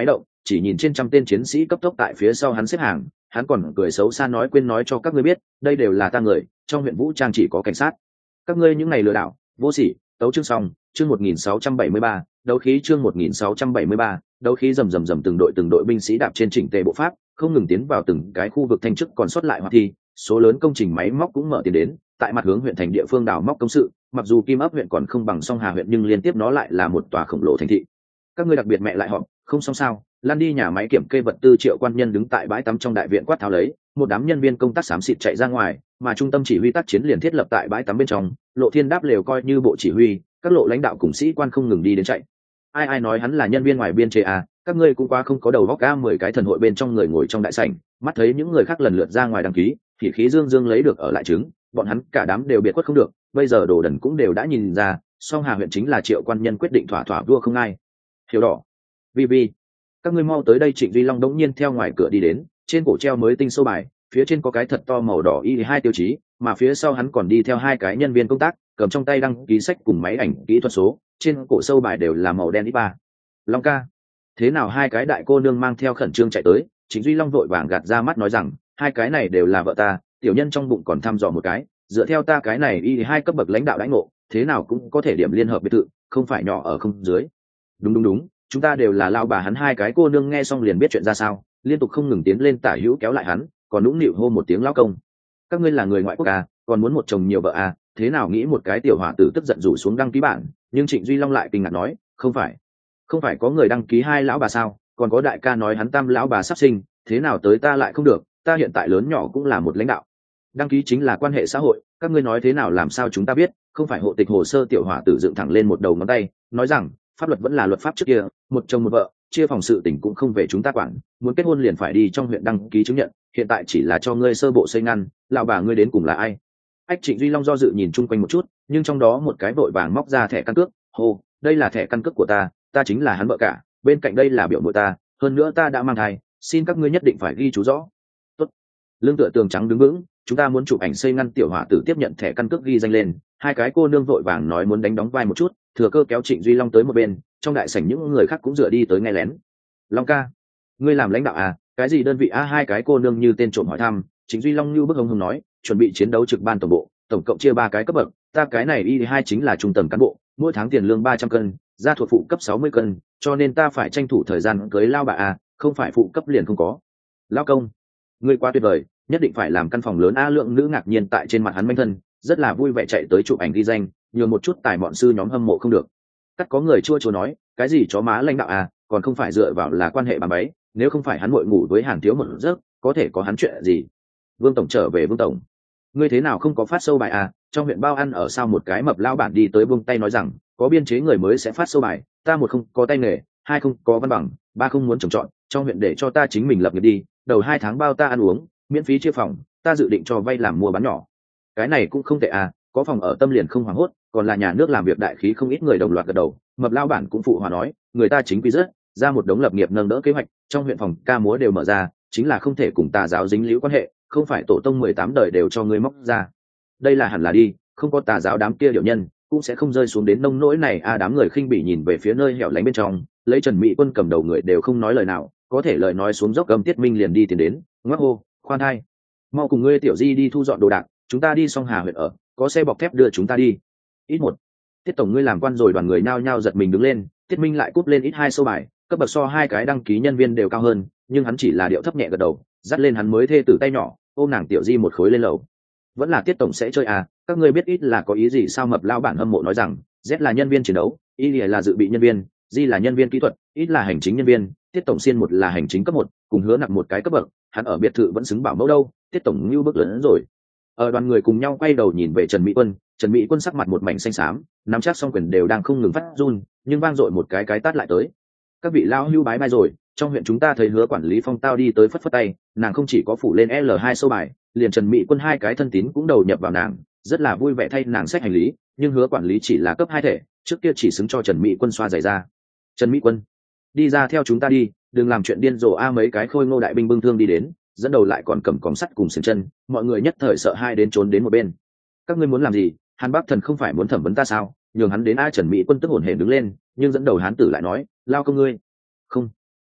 chỉ nhìn trên trăm tên chiến sĩ cấp tốc tại phía sau hắn xếp hàng, hắn còn cười xấu xa nói quên nói cho các ngươi biết, đây đều là ta người, trong huyện vũ trang chỉ có cảnh sát. Các ngươi những ngày lừa đảo, vô sỉ, tấu chương xong, chương một nghìn sáu trăm bảy mươi ba, đấu khí chương một nghìn sáu trăm bảy mươi ba, đấu khí rầm rầm rầm từng đội từng đội binh sĩ đạp trên chỉnh tề bộ pháp, không ngừng tiến vào từng cái khu vực thanh chức còn sót lại hoạt thi, số lớn công trình máy móc cũng mở tiền đến, tại mặt hướng huyện thành địa phương đào móc công sự, mặc dù Kim Ấp huyện còn không bằng Song Hà huyện nhưng liên tiếp nó lại là một tòa khổng lồ thành thị. Các ngươi đặc biệt mẹ lại họp, không xong sao? Lan đi nhà máy kiểm kê vật tư Triệu quan nhân đứng tại bãi tắm trong đại viện quát tháo lấy, một đám nhân viên công tác xám xịt chạy ra ngoài, mà trung tâm chỉ huy tác chiến liền thiết lập tại bãi tắm bên trong, Lộ Thiên đáp lều coi như bộ chỉ huy, các lộ lãnh đạo cùng sĩ quan không ngừng đi đến chạy. Ai ai nói hắn là nhân viên ngoài biên chế à, các ngươi cũng quá không có đầu óc a. Mười cái thần hội bên trong người ngồi trong đại sảnh, mắt thấy những người khác lần lượt ra ngoài đăng ký, thì khí dương dương lấy được ở lại chứng, bọn hắn cả đám đều biệt quất không được, bây giờ đồ đần cũng đều đã nhìn ra, Song Hà huyện chính là Triệu quan nhân quyết định thỏa thỏa vua không ai. Hiểu đỏ. Vi vi, các ngươi mau tới đây. Trịnh Duy Long đống nhiên theo ngoài cửa đi đến, trên cổ treo mới tinh sâu bài, phía trên có cái thật to màu đỏ y hai tiêu chí, mà phía sau hắn còn đi theo hai cái nhân viên công tác, cầm trong tay đăng ký sách cùng máy ảnh kỹ thuật số, trên cổ sâu bài đều là màu đen ít ba. Long ca, thế nào? Hai cái đại cô nương mang theo khẩn trương chạy tới. Trịnh Duy Long vội vàng gạt ra mắt nói rằng, hai cái này đều là vợ ta, tiểu nhân trong bụng còn thăm dò một cái, dựa theo ta cái này y hai cấp bậc lãnh đạo đãi ngộ, thế nào cũng có thể điểm liên hợp biệt thự, không phải nhỏ ở không dưới. Đúng đúng đúng, chúng ta đều là lao bà. Hắn hai cái cô nương nghe xong liền biết chuyện ra sao, liên tục không ngừng tiến lên tả hữu kéo lại hắn, còn nũng nịu hô một tiếng lao công. Các ngươi là người ngoại quốc à, còn muốn một chồng nhiều vợ à, thế nào? Nghĩ một cái tiểu hỏa tử tức giận rủ xuống đăng ký bản, nhưng Trịnh Duy Long lại kinh ngạc nói, không phải không phải có người đăng ký hai lão bà sao? Còn có đại ca nói hắn tam lão bà sắp sinh, thế nào tới ta lại không được? Ta hiện tại lớn nhỏ cũng là một lãnh đạo, đăng ký chính là quan hệ xã hội, các ngươi nói thế nào làm sao chúng ta biết? Không phải hộ tịch hồ sơ. Tiểu hỏa tử dựng thẳng lên một đầu ngón tay, nói rằng pháp luật vẫn là luật pháp trước kia, một chồng một vợ, chia phòng sự tình cũng không về chúng ta quản, muốn kết hôn liền phải đi trong huyện đăng ký chứng nhận, hiện tại chỉ là cho ngươi sơ bộ xây ngăn, lão bà ngươi đến cùng là ai? Ách. Trịnh Duy Long do dự nhìn chung quanh một chút, nhưng trong đó một cái vội vàng móc ra thẻ căn cước, hô, đây là thẻ căn cước của ta, ta chính là hắn vợ cả, bên cạnh đây là biểu muội ta, hơn nữa ta đã mang thai, xin các ngươi nhất định phải ghi chú rõ. Tốt. Lương tựa tường trắng đứng vững, chúng ta muốn chụp ảnh xây ngăn. Tiểu hỏa tử tiếp nhận thẻ căn cước ghi danh lên, hai cái cô nương vội vàng nói muốn đánh đóng vai một chút, thừa cơ kéo Trịnh Duy Long tới một bên, trong đại sảnh những người khác cũng dựa đi tới nghe lén. Long ca, ngươi làm lãnh đạo à? Cái gì đơn vị a? Hai cái cô nương như tên trộm hỏi thăm. Trịnh Duy Long như bức hông hông nói, chuẩn bị chiến đấu trực ban tổng bộ, tổng cộng chia ba cái cấp bậc, ta cái này y hai chính là trung tầng cán bộ, mỗi tháng tiền lương ba trăm cân, gia thuộc phụ cấp sáu mươi cân, cho nên ta phải tranh thủ thời gian cưới lao bà à, không phải phụ cấp liền không có. Lao công, ngươi quá tuyệt vời, nhất định phải làm căn phòng lớn a. Lượng nữ ngạc nhiên tại trên mặt hắn manh thân, rất là vui vẻ chạy tới chụp ảnh ghi danh, nhường một chút tài bọn sư nhóm hâm mộ không được. Cắt có người chua chua nói, cái gì chó má lãnh đạo à, còn không phải dựa vào là quan hệ bà bấy, nếu không phải hắn muội ngủ với Hàn Thiếu một giấc, có thể có hắn chuyện gì? Vương tổng trở về. Vương tổng, ngươi thế nào không có phát sâu bài à? Trong huyện bao ăn ở sao? Một cái mập lao bản đi tới buông tay nói rằng, có biên chế người mới sẽ phát sâu bài, ta một không có tay nghề, hai không có văn bằng, ba không muốn trồng trọt, trong huyện để cho ta chính mình lập nghiệp đi, đầu hai tháng bao ta ăn uống, miễn phí chia phòng, ta dự định cho vay làm mua bán nhỏ. Cái này cũng không tệ à, có phòng ở tâm liền không hoảng hốt, còn là nhà nước làm việc đại khí. Không ít người đồng loạt gật đầu, mập lao bản cũng phụ hòa nói, người ta chính quy rất ra một đống lập nghiệp nâng đỡ kế hoạch, trong huyện phòng ca múa đều mở ra, chính là không thể cùng tà giáo dính líu quan hệ, không phải tổ tông mười tám đời đều cho ngươi móc ra. Đây là hẳn là đi, không có tà giáo đám kia điệu nhân cũng sẽ không rơi xuống đến nông nỗi này a. Đám người khinh bỉ nhìn về phía nơi hẻo lánh bên trong, lấy Trần Mỹ Quân cầm đầu người đều không nói lời nào, có thể lời nói xuống dốc. Âm Tiết Minh liền đi tiến đến, ngoắc hô, khoan thai, mau cùng ngươi tiểu di đi thu dọn đồ đạc, chúng ta đi Song Hà huyện ở, có xe bọc thép đưa chúng ta đi. Ít một, Tiết tổng ngươi làm quan rồi. Đoàn người nhao nhao giật mình đứng lên. Tiết Minh lại cúp lên ít hai sâu bài, cấp bậc so hai cái đăng ký nhân viên đều cao hơn, nhưng hắn chỉ là điệu thấp nhẹ gật đầu, dắt lên hắn mới thê tử tay nhỏ, ôm nàng tiểu di một khối lên lầu. Vẫn là Tiết tổng sẽ chơi à? Các ngươi biết ít là có ý gì sao? Mập lao bản hâm mộ nói rằng, Z là nhân viên chiến đấu, Y là dự bị nhân viên, G là nhân viên kỹ thuật, ít là hành chính nhân viên, Tiết tổng xiên một là hành chính cấp một, cùng Hứa Nặc một cái cấp bậc, hắn ở biệt thự vẫn xứng bảo mẫu đâu. Tiết tổng như bước lớn rồi. Ở đoàn người cùng nhau quay đầu nhìn về Trần Mỹ Quân, Trần Mỹ Quân sắc mặt một mảnh xanh xám, nắm chắc song quyền đều đang không ngừng phát run, nhưng vang dội một cái cái tát lại tới. Các vị lão hưu bái bai rồi, trong huyện chúng ta thấy Hứa quản lý Phong tao đi tới phất phất tay, nàng không chỉ có phủ lên L hai sâu bài, liền Trần Mỹ Quân hai cái thân tín cũng đầu nhập vào nàng, rất là vui vẻ thay nàng xách hành lý, nhưng Hứa quản lý chỉ là cấp hai thể, trước kia chỉ xứng cho Trần Mỹ Quân xoa giày ra. Trần Mỹ Quân, đi ra theo chúng ta đi, đừng làm chuyện điên rồ a. Mấy cái khôi ngô đại binh bưng thương đi đến, dẫn đầu lại còn cầm còng sắt cùng xiềng chân, mọi người nhất thời sợ hai đến trốn đến một bên. Các ngươi muốn làm gì? Hàn Bắc Thần không phải muốn thẩm vấn ta sao? Nhường hắn đến. A. Trần Mỹ Quân tức hổn hển đứng lên, nhưng dẫn đầu hán tử lại nói, lao công ngươi. Không,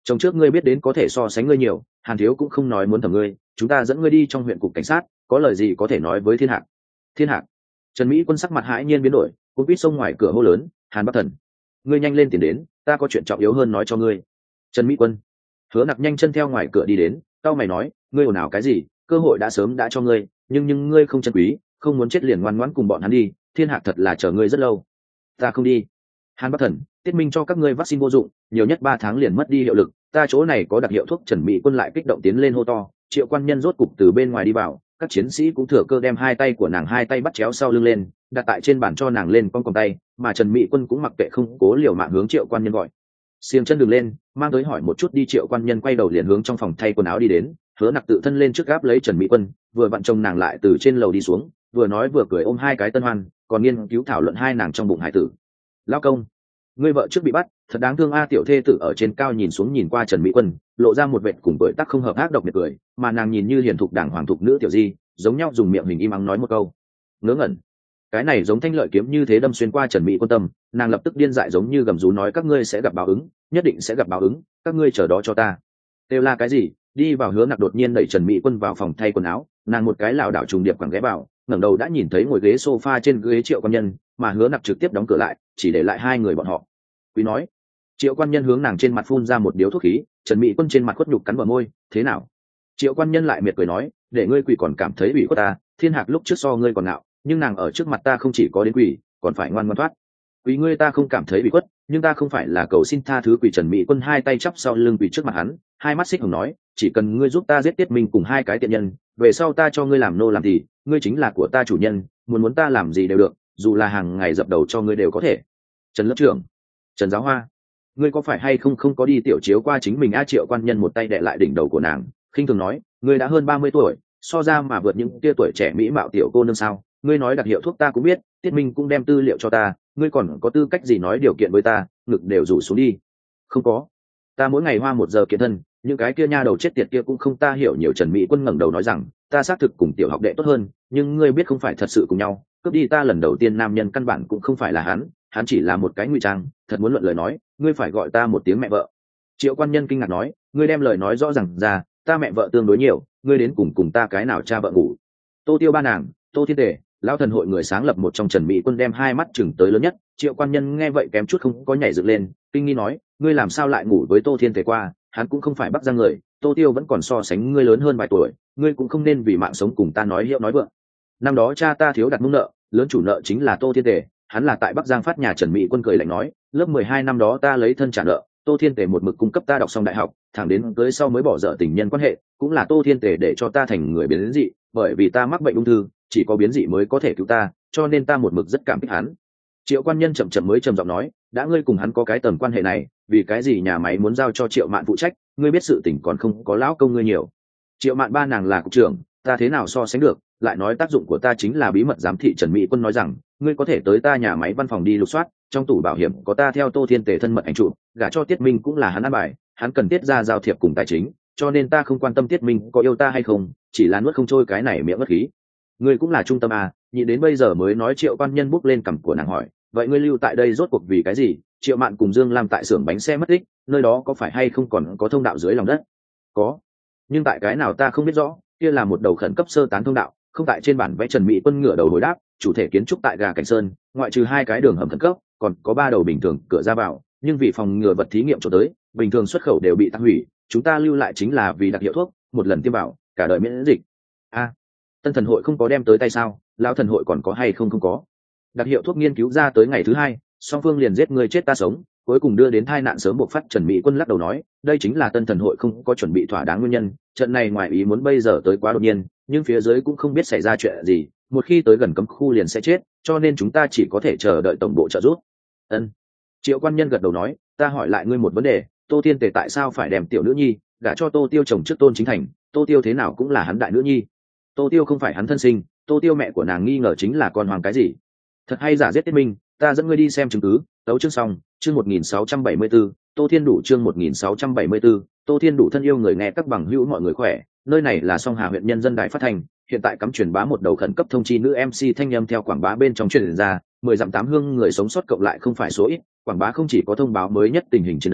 chồng trước ngươi biết đến có thể so sánh ngươi nhiều, Hàn thiếu cũng không nói muốn thẩm ngươi, chúng ta dẫn ngươi đi trong huyện cục cảnh sát, có lời gì có thể nói với Thiên Hạc. Thiên Hạc. Trần Mỹ Quân sắc mặt hãi nhiên biến đổi, cũng quýt xông ngoài cửa hô lớn, Hàn Bắc Thần, ngươi nhanh lên tiền đến, ta có chuyện trọng yếu hơn nói cho ngươi. Trần Mỹ Quân. Hứa Nặc nhanh chân theo ngoài cửa đi đến, cau mày nói, ngươi ồn ào cái gì, cơ hội đã sớm đã cho ngươi, nhưng nhưng ngươi không trân quý, không muốn chết liền ngoan ngoãn cùng bọn hắn đi, Thiên Hạc thật là chờ ngươi rất lâu. Ta không đi. Hàn Bắc Thần, tiết minh cho các ngươi vaccine vô dụng, nhiều nhất ba tháng liền mất đi hiệu lực, ta chỗ này có đặc hiệu thuốc. Trần Mỹ Quân lại kích động tiến lên hô to. Triệu Quan Nhân rốt cục từ bên ngoài đi vào, các chiến sĩ cũng thừa cơ đem hai tay của nàng hai tay bắt chéo sau lưng lên, đặt tại trên bàn cho nàng lên con còng tay, mà Trần Mỹ Quân cũng mặc kệ không cố liều mạng hướng Triệu Quan Nhân gọi. Xiềng chân đường lên, mang tới hỏi một chút đi. Triệu Quan Nhân quay đầu liền hướng trong phòng thay quần áo đi đến, Hứa Nặc tự thân lên trước gáp lấy Trần Mỹ Quân, vừa vặn chồng nàng lại từ trên lầu đi xuống, vừa nói vừa cười ôm hai cái tân hoan, còn nghiên cứu thảo luận hai nàng trong bụng hải tử. Lão công, ngươi vợ trước bị bắt, thật đáng thương a. Tiểu thê tử ở trên cao nhìn xuống nhìn qua Trần Mỹ Quân, lộ ra một vệt cùng tuổi tác không hợp ác độc miệt cười, mà nàng nhìn như hiền thục đảng hoàng thục nữ tiểu di, giống nhau dùng miệng hình im ắng nói một câu. Ngớ ngẩn. Cái này giống thanh lợi kiếm như thế đâm xuyên qua Trần Mỹ Quân tâm, nàng lập tức điên dại giống như gầm rú nói, các ngươi sẽ gặp báo ứng, nhất định sẽ gặp báo ứng, các ngươi chờ đó cho ta. Đều là cái gì? Đi vào. Hứa Nặc đột nhiên đẩy Trần Mỹ Quân vào phòng thay quần áo, nàng một cái lảo đảo trùng điệp quẳng ghé vào, ngẩng đầu đã nhìn thấy ngồi ghế sofa trên ghế Triệu Quan Nhân, mà Hứa Nặc trực tiếp đóng cửa lại, chỉ để lại hai người bọn họ. Quý nói. Triệu Quan Nhân hướng nàng trên mặt phun ra một điếu thuốc khí, Trần Mỹ Quân trên mặt khuất nhục cắn bờ môi, thế nào? Triệu Quan Nhân lại miệt cười nói, để ngươi quỷ còn cảm thấy ủy khuất ta, Thiên Hạc lúc trước so ngươi còn ngạo, nhưng nàng ở trước mặt ta không chỉ có đến quỷ, còn phải ngoan ngoãn thoát. Quỷ ngươi ta không cảm thấy ủy khuất, nhưng ta không phải là cầu xin tha thứ quỷ. Trần Mỹ Quân hai tay chắp sau lưng quỷ trước mặt hắn, hai mắt xích hồng nói, chỉ cần ngươi giúp ta giết Tiết Minh cùng hai cái tiện nhân, về sau ta cho ngươi làm nô làm gì, ngươi chính là của ta chủ nhân, muốn muốn ta làm gì đều được, dù là hàng ngày dập đầu cho ngươi đều có thể. Trần lớp trưởng, Trần giáo hoa, ngươi có phải hay không không có đi tiểu chiếu qua chính mình a? Triệu Quan Nhân một tay đè lại đỉnh đầu của nàng, khinh thường nói, ngươi đã hơn ba mươi tuổi, so ra mà vượt những tia tuổi trẻ mỹ mạo tiểu cô nương sao? Ngươi nói đặc hiệu thuốc ta cũng biết, Tiết Minh cũng đem tư liệu cho ta, ngươi còn có tư cách gì nói điều kiện với ta? Ngực đều rủ xuống đi. Không có, ta mỗi ngày hoa một giờ kiện thân, những cái kia nha đầu chết tiệt kia cũng không ta hiểu nhiều. Trần Mỹ Quân ngẩng đầu nói rằng, ta xác thực cùng tiểu học đệ tốt hơn, nhưng ngươi biết không phải thật sự cùng nhau, cướp đi ta lần đầu tiên nam nhân căn bản cũng không phải là hắn, hắn chỉ là một cái ngụy trang. Thật muốn luận lời nói, ngươi phải gọi ta một tiếng mẹ vợ. Triệu Quan Nhân kinh ngạc nói, ngươi đem lời nói rõ ràng ra, ta mẹ vợ tương đối nhiều, ngươi đến cùng cùng ta cái nào cha vợ ngủ? Tô Tiêu ba nàng, Tô Thiên Tề, Lão Thần hội người sáng lập một trong. Trần Mỹ Quân đem hai mắt chừng tới lớn nhất. Triệu Quan Nhân nghe vậy kém chút không có nhảy dựng lên, kinh nghi nói, ngươi làm sao lại ngủ với Tô Thiên Tề qua? Hắn cũng không phải Bắc Giang người, Tô Tiêu vẫn còn so sánh ngươi lớn hơn vài tuổi, ngươi cũng không nên vì mạng sống cùng ta nói hiệu nói vượng. Năm đó cha ta thiếu đặt mông nợ, lớn chủ nợ chính là Tô Thiên Tề, hắn là tại Bắc Giang phát nhà. Trần Mỹ Quân cười lạnh nói, lớp mười hai năm đó ta lấy thân trả nợ, Tô Thiên Tề một mực cung cấp ta đọc xong đại học, thẳng đến tới sau mới bỏ dở tình nhân quan hệ, cũng là Tô Thiên Tề để cho ta thành người biến dị, bởi vì ta mắc bệnh ung thư, chỉ có biến dị mới có thể cứu ta, cho nên ta một mực rất cảm kích hắn. Triệu Quan Nhân chậm chậm mới trầm giọng nói, đã ngươi cùng hắn có cái tầm quan hệ này, vì cái gì nhà máy muốn giao cho Triệu Mạn phụ trách? Ngươi biết sự tình còn không có lão công ngươi nhiều. Triệu Mạn ba nàng là cục trưởng, ta thế nào so sánh được, lại nói tác dụng của ta chính là bí mật giám thị. Trần Mỹ Quân nói rằng, ngươi có thể tới ta nhà máy văn phòng đi lục soát, trong tủ bảo hiểm có ta theo Tô Thiên Tề thân mật ảnh chụp, gả cho Tiết Minh cũng là hắn ăn bài, hắn cần tiết ra giao thiệp cùng tài chính, cho nên ta không quan tâm Tiết Minh có yêu ta hay không, chỉ là nuốt không trôi cái này miệng bất khí. Ngươi cũng là trung tâm à? Nhị đến bây giờ mới nói. Triệu Quan Nhân bút lên cằm của nàng hỏi, vậy ngươi lưu tại đây rốt cuộc vì cái gì? Triệu Mạn cùng Dương Lam tại xưởng bánh xe mất tích, nơi đó có phải hay không còn có thông đạo dưới lòng đất? Có, nhưng tại cái nào ta không biết rõ, kia là một đầu khẩn cấp sơ tán thông đạo, không tại trên bản vẽ. Trần Mỹ Quân ngửa đầu hồi đáp, chủ thể kiến trúc tại Gà Cảnh Sơn, ngoại trừ hai cái đường hầm khẩn cấp, còn có ba đầu bình thường cửa ra vào, nhưng vì phòng ngừa vật thí nghiệm cho tới, bình thường xuất khẩu đều bị tắc hủy, chúng ta lưu lại chính là vì đặc hiệu thuốc, một lần tiêm vào, cả đời miễn dịch. A, à, Tân Thần hội không có đem tới tay sao? Lão Thần hội còn có hay không? Không có. Đặc hiệu thuốc nghiên cứu ra tới ngày thứ hai, song phương liền giết người chết ta sống, cuối cùng đưa đến tai nạn sớm bộc phát. Trần Mỹ Quân lắc đầu nói, đây chính là Tân Thần hội không có chuẩn bị thỏa đáng nguyên nhân, trận này ngoài ý muốn bây giờ tới quá đột nhiên, nhưng phía dưới cũng không biết xảy ra chuyện gì, một khi tới gần cấm khu liền sẽ chết, cho nên chúng ta chỉ có thể chờ đợi tổng bộ trợ giúp. Ân. Triệu Quan Nhân gật đầu nói, ta hỏi lại ngươi một vấn đề, Tô Thiên Tề tại sao phải đem tiểu nữ nhi gả cho Tô Tiêu chồng trước Tôn Chính Thành? Tô Tiêu thế nào cũng là hắn đại nữ nhi. Tô Tiêu không phải hắn thân sinh, Tô Tiêu mẹ của nàng nghi ngờ chính là con hoàng cái gì. Thật hay giả giết Tiết Minh, ta dẫn ngươi đi xem chứng cứ. Tấu chương xong, chương một nghìn sáu trăm bảy mươi 14, Tô Thiên Đủ chương một nghìn sáu trăm bảy mươi 14, Tô Thiên Đủ thân yêu người nghe các bằng hữu mọi người khỏe, nơi này là Song Hà huyện nhân dân đài phát thanh, hiện tại cắm truyền bá một đầu khẩn cấp thông chi nữ em xê thanh âm theo quảng bá bên trong truyền ra, mười dặm tám hương người sống sót cộng lại không phải số ít, quảng bá không chỉ có thông báo mới nhất tình hình chiến đấu,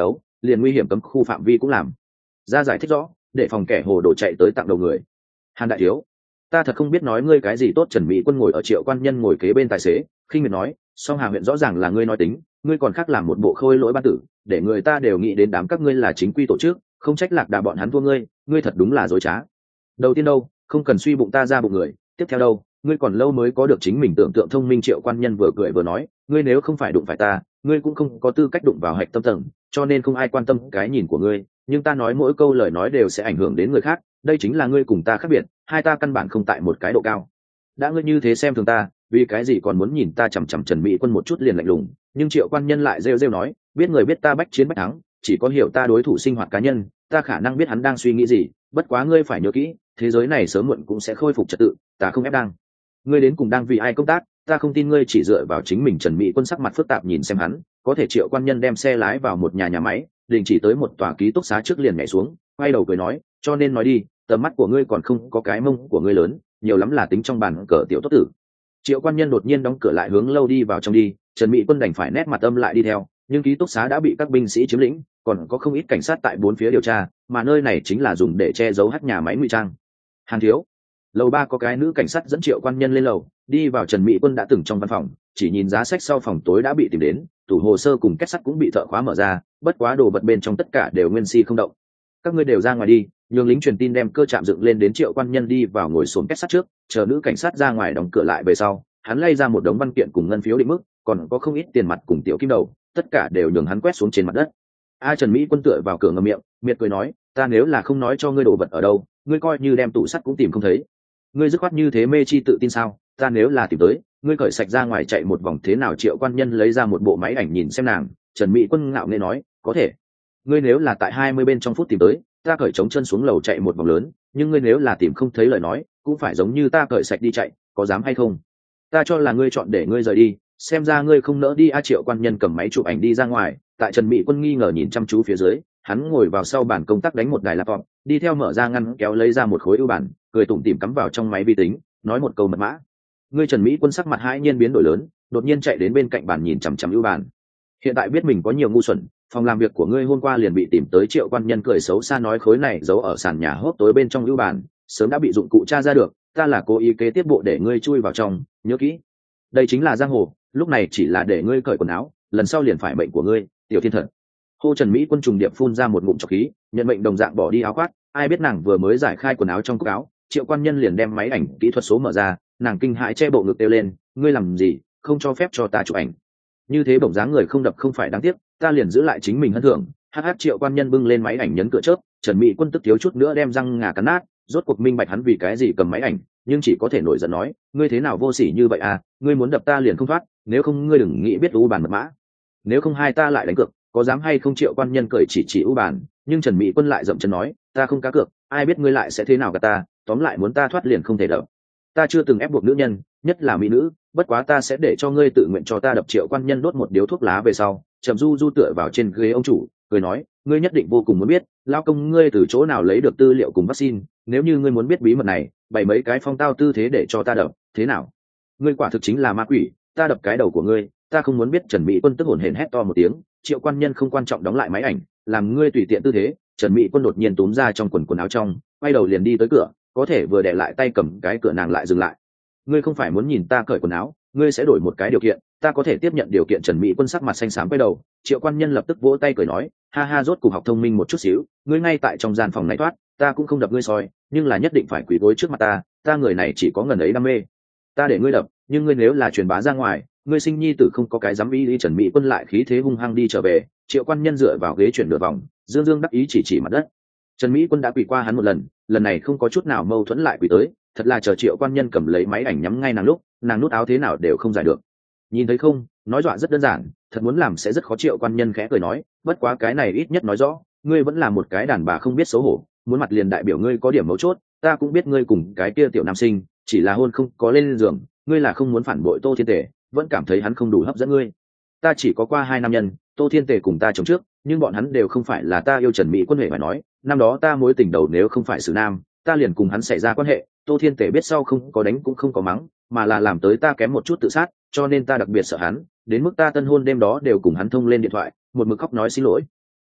liền nguy hiểm cấm khu phạm vi cũng làm ra giải thích rõ, để phòng kẻ hồ đồ chạy tới tặng đầu người. Hàn đại thiếu, ta thật không biết nói ngươi cái gì tốt. Trần Mỹ Quân ngồi ở Triệu Quan Nhân ngồi kế bên tài xế khinh miệt nói, song Hà huyện rõ ràng là ngươi nói tính, ngươi còn khác làm một bộ khôi lỗi ban tử, để người ta đều nghĩ đến đám các ngươi là chính quy tổ chức, không trách lạc đà bọn hắn thua ngươi, ngươi thật đúng là dối trá. Đầu tiên đâu, không cần suy bụng ta ra bụng người, tiếp theo đâu, ngươi còn lâu mới có được chính mình tưởng tượng thông minh. Triệu Quan Nhân vừa cười vừa nói, ngươi nếu không phải đụng phải ta, ngươi cũng không có tư cách đụng vào hạch tâm tầng, cho nên không ai quan tâm cái nhìn của ngươi, nhưng ta nói mỗi câu lời nói đều sẽ ảnh hưởng đến người khác, đây chính là ngươi cùng ta khác biệt, hai ta căn bản không tại một cái độ cao. Đã ngươi như thế xem thường ta, vì cái gì còn muốn nhìn ta chằm chằm? Trần Mỹ Quân một chút liền lạnh lùng, nhưng Triệu Quan Nhân lại rêu rêu nói, biết người biết ta bách chiến bách thắng, chỉ có hiểu ta đối thủ sinh hoạt cá nhân, ta khả năng biết hắn đang suy nghĩ gì, bất quá ngươi phải nhớ kỹ, thế giới này sớm muộn cũng sẽ khôi phục trật tự, ta không ép đang. Ngươi đến cùng đang vì ai công tác, ta không tin ngươi chỉ dựa vào chính mình. Trần Mỹ Quân sắc mặt phức tạp nhìn xem hắn, có thể Triệu Quan Nhân đem xe lái vào một nhà nhà máy, đình chỉ tới một tòa ký túc xá trước liền nhảy xuống, quay đầu cười nói, cho nên nói đi, tầm mắt của ngươi còn không có cái mông của ngươi lớn, nhiều lắm là tính trong bàn cờ tiểu tốt tử. Triệu Quan Nhân đột nhiên đóng cửa lại hướng lâu đi vào trong đi, Trần Mỹ Quân đành phải nét mặt âm lại đi theo, nhưng ký túc xá đã bị các binh sĩ chiếm lĩnh, còn có không ít cảnh sát tại bốn phía điều tra, mà nơi này chính là dùng để che giấu hắc nhà máy ngụy trang. Hàn thiếu, lầu ba có cái nữ cảnh sát dẫn Triệu Quan Nhân lên lầu, đi vào. Trần Mỹ Quân đã từng trong văn phòng, chỉ nhìn giá sách sau phòng tối đã bị tìm đến, tủ hồ sơ cùng két sắt cũng bị thợ khóa mở ra, bất quá đồ vật bên trong tất cả đều nguyên si không động. Các ngươi đều ra ngoài đi, nhường lính truyền tin đem cơ trạm dựng lên. Đến Triệu Quan Nhân đi vào ngồi xổm két sắt trước, chờ nữ cảnh sát ra ngoài đóng cửa lại về sau, hắn lay ra một đống văn kiện cùng ngân phiếu định mức, còn có không ít tiền mặt cùng tiểu kim đầu, tất cả đều nhường hắn quét xuống trên mặt đất. A Trần Mỹ Quân tựa vào cửa ngậm miệng, miệt cười nói, ta nếu là không nói cho ngươi đồ vật ở đâu, ngươi coi như đem tủ sắt cũng tìm không thấy. Ngươi dứt khoát như thế mê chi tự tin sao? Ta nếu là tìm tới, ngươi cởi sạch ra ngoài chạy một vòng thế nào? Triệu Quan Nhân lấy ra một bộ máy ảnh nhìn xem nàng. Trần Mỹ Quân ngạo nghễ nói, có thể. Ngươi nếu là tại hai mươi bên trong phút tìm tới, ta cởi trống chân xuống lầu chạy một vòng lớn, nhưng ngươi nếu là tìm không thấy lời nói, cũng phải giống như ta cởi sạch đi chạy, có dám hay không? Ta cho là ngươi chọn để ngươi rời đi, xem ra ngươi không nỡ đi. A Triệu Quan Nhân cầm máy chụp ảnh đi ra ngoài, tại Trần Mỹ Quân nghi ngờ nhìn chăm chú phía dưới, hắn ngồi vào sau bàn công tác đánh một đài laptop, đi theo mở ra ngăn kéo lấy ra một khối ưu bản, cười tủm tỉm cắm vào trong máy vi tính, nói một câu mật mã. Ngươi Trần Mỹ Quân sắc mặt hãi nhiên biến đổi lớn, đột nhiên chạy đến bên cạnh bàn nhìn chằm chằm ưu bản. Hiện tại biết mình có nhiều ngu xuẩn, phòng làm việc của ngươi hôm qua liền bị tìm tới. Triệu Quan Nhân cười xấu xa nói, khối này giấu ở sàn nhà hốc tối bên trong ưu bản, sớm đã bị dụng cụ tra ra được, ta là cố ý kế tiếp bộ để ngươi chui vào trong, nhớ kỹ. Đây chính là giang hồ, lúc này chỉ là để ngươi cởi quần áo, lần sau liền phải mệnh của ngươi, tiểu thiên thật. Hô Trần Mỹ Quân trùng điệp phun ra một ngụm trọc khí, nhận mệnh đồng dạng bỏ đi áo khoác, ai biết nàng vừa mới giải khai quần áo trong cúc áo, Triệu Quan Nhân liền đem máy ảnh kỹ thuật số mở ra, nàng kinh hãi che bộ ngực kêu lên, ngươi làm gì, không cho phép cho ta chụp ảnh. Như thế bổng dáng người không đập không phải đáng tiếc, ta liền giữ lại chính mình hân thưởng. Hắc hắc. Triệu Quan Nhân bưng lên máy ảnh nhấn cửa chớp, Trần Mỹ Quân tức thiếu chút nữa đem răng ngà cắn nát, rốt cuộc minh bạch hắn vì cái gì cầm máy ảnh, nhưng chỉ có thể nổi giận nói, ngươi thế nào vô sỉ như vậy à, ngươi muốn đập ta liền không thoát, nếu không ngươi đừng nghĩ biết u bàn mật mã, nếu không hai ta lại đánh cược, có dám hay không? Triệu Quan Nhân cười chỉ chỉ u bàn, nhưng Trần Mỹ Quân lại dậm chân nói, ta không cá cược, ai biết ngươi lại sẽ thế nào cả ta, tóm lại muốn ta thoát liền không thể đập. Ta chưa từng ép buộc nữ nhân, nhất là mỹ nữ, bất quá ta sẽ để cho ngươi tự nguyện cho ta đập. Triệu Quan Nhân đốt một điếu thuốc lá về sau, chậm du du tựa vào trên ghế ông chủ, cười nói, ngươi nhất định vô cùng muốn biết, lao công ngươi từ chỗ nào lấy được tư liệu cùng vaccine, nếu như ngươi muốn biết bí mật này, bày mấy cái phong tao tư thế để cho ta đập, thế nào? Ngươi quả thực chính là ma quỷ, ta đập cái đầu của ngươi, ta không muốn biết. Trần Mỹ Quân tức hổn hển hét to một tiếng. Triệu Quan Nhân không quan trọng đóng lại máy ảnh, làm ngươi tùy tiện tư thế. Trần Mỹ Quân đột nhiên túm ra trong quần quần áo trong, quay đầu liền đi tới cửa, có thể vừa để lại tay cầm cái cửa nàng lại dừng lại. Ngươi không phải muốn nhìn ta cởi quần áo, ngươi sẽ đổi một cái điều kiện, ta có thể tiếp nhận điều kiện. Trần Mỹ Quân sắc mặt xanh xám quay đầu, Triệu Quan Nhân lập tức vỗ tay cười nói, ha ha, rốt cục học thông minh một chút xíu, ngươi ngay tại trong gian phòng này thoát, ta cũng không đập ngươi soi, nhưng là nhất định phải quỳ gối trước mặt ta, ta người này chỉ có ngần ấy đam mê, ta để ngươi đập, nhưng ngươi nếu là truyền bá ra ngoài, ngươi sinh nhi tử không có cái dám ý đi. Trần Mỹ Quân lại khí thế hung hăng đi trở về, Triệu Quan Nhân dựa vào ghế chuyển nửa vòng, dương dương đắc ý chỉ chỉ mặt đất. Trần Mỹ Quân đã quỳ qua hắn một lần, lần này không có chút nào mâu thuẫn lại quỳ tới, thật là chờ Triệu Quan Nhân cầm lấy máy ảnh nhắm ngay nàng lúc, nàng nút áo thế nào đều không giải được. Nhìn thấy không, nói dọa rất đơn giản, thật muốn làm sẽ rất khó. Triệu Quan Nhân khẽ cười nói, bất quá cái này ít nhất nói rõ, ngươi vẫn là một cái đàn bà không biết xấu hổ, muốn mặt liền đại biểu ngươi có điểm mấu chốt, ta cũng biết ngươi cùng cái kia tiểu nam sinh, chỉ là hôn không có lên giường, ngươi là không muốn phản bội Tô Thiên Tề, vẫn cảm thấy hắn không đủ hấp dẫn ngươi. Ta chỉ có qua hai nam nhân, Tô Thiên Tề cùng ta chống trước, nhưng bọn hắn đều không phải là ta yêu. Trần Mỹ Quân huệ phải nói, năm đó ta mối tình đầu nếu không phải Sử Nam, ta liền cùng hắn xảy ra quan hệ. Tô Thiên Tề biết sau không có đánh cũng không có mắng, mà là làm tới ta kém một chút tự sát, cho nên ta đặc biệt sợ hắn, đến mức ta tân hôn đêm đó đều cùng hắn thông lên điện thoại, một mực khóc nói xin lỗi.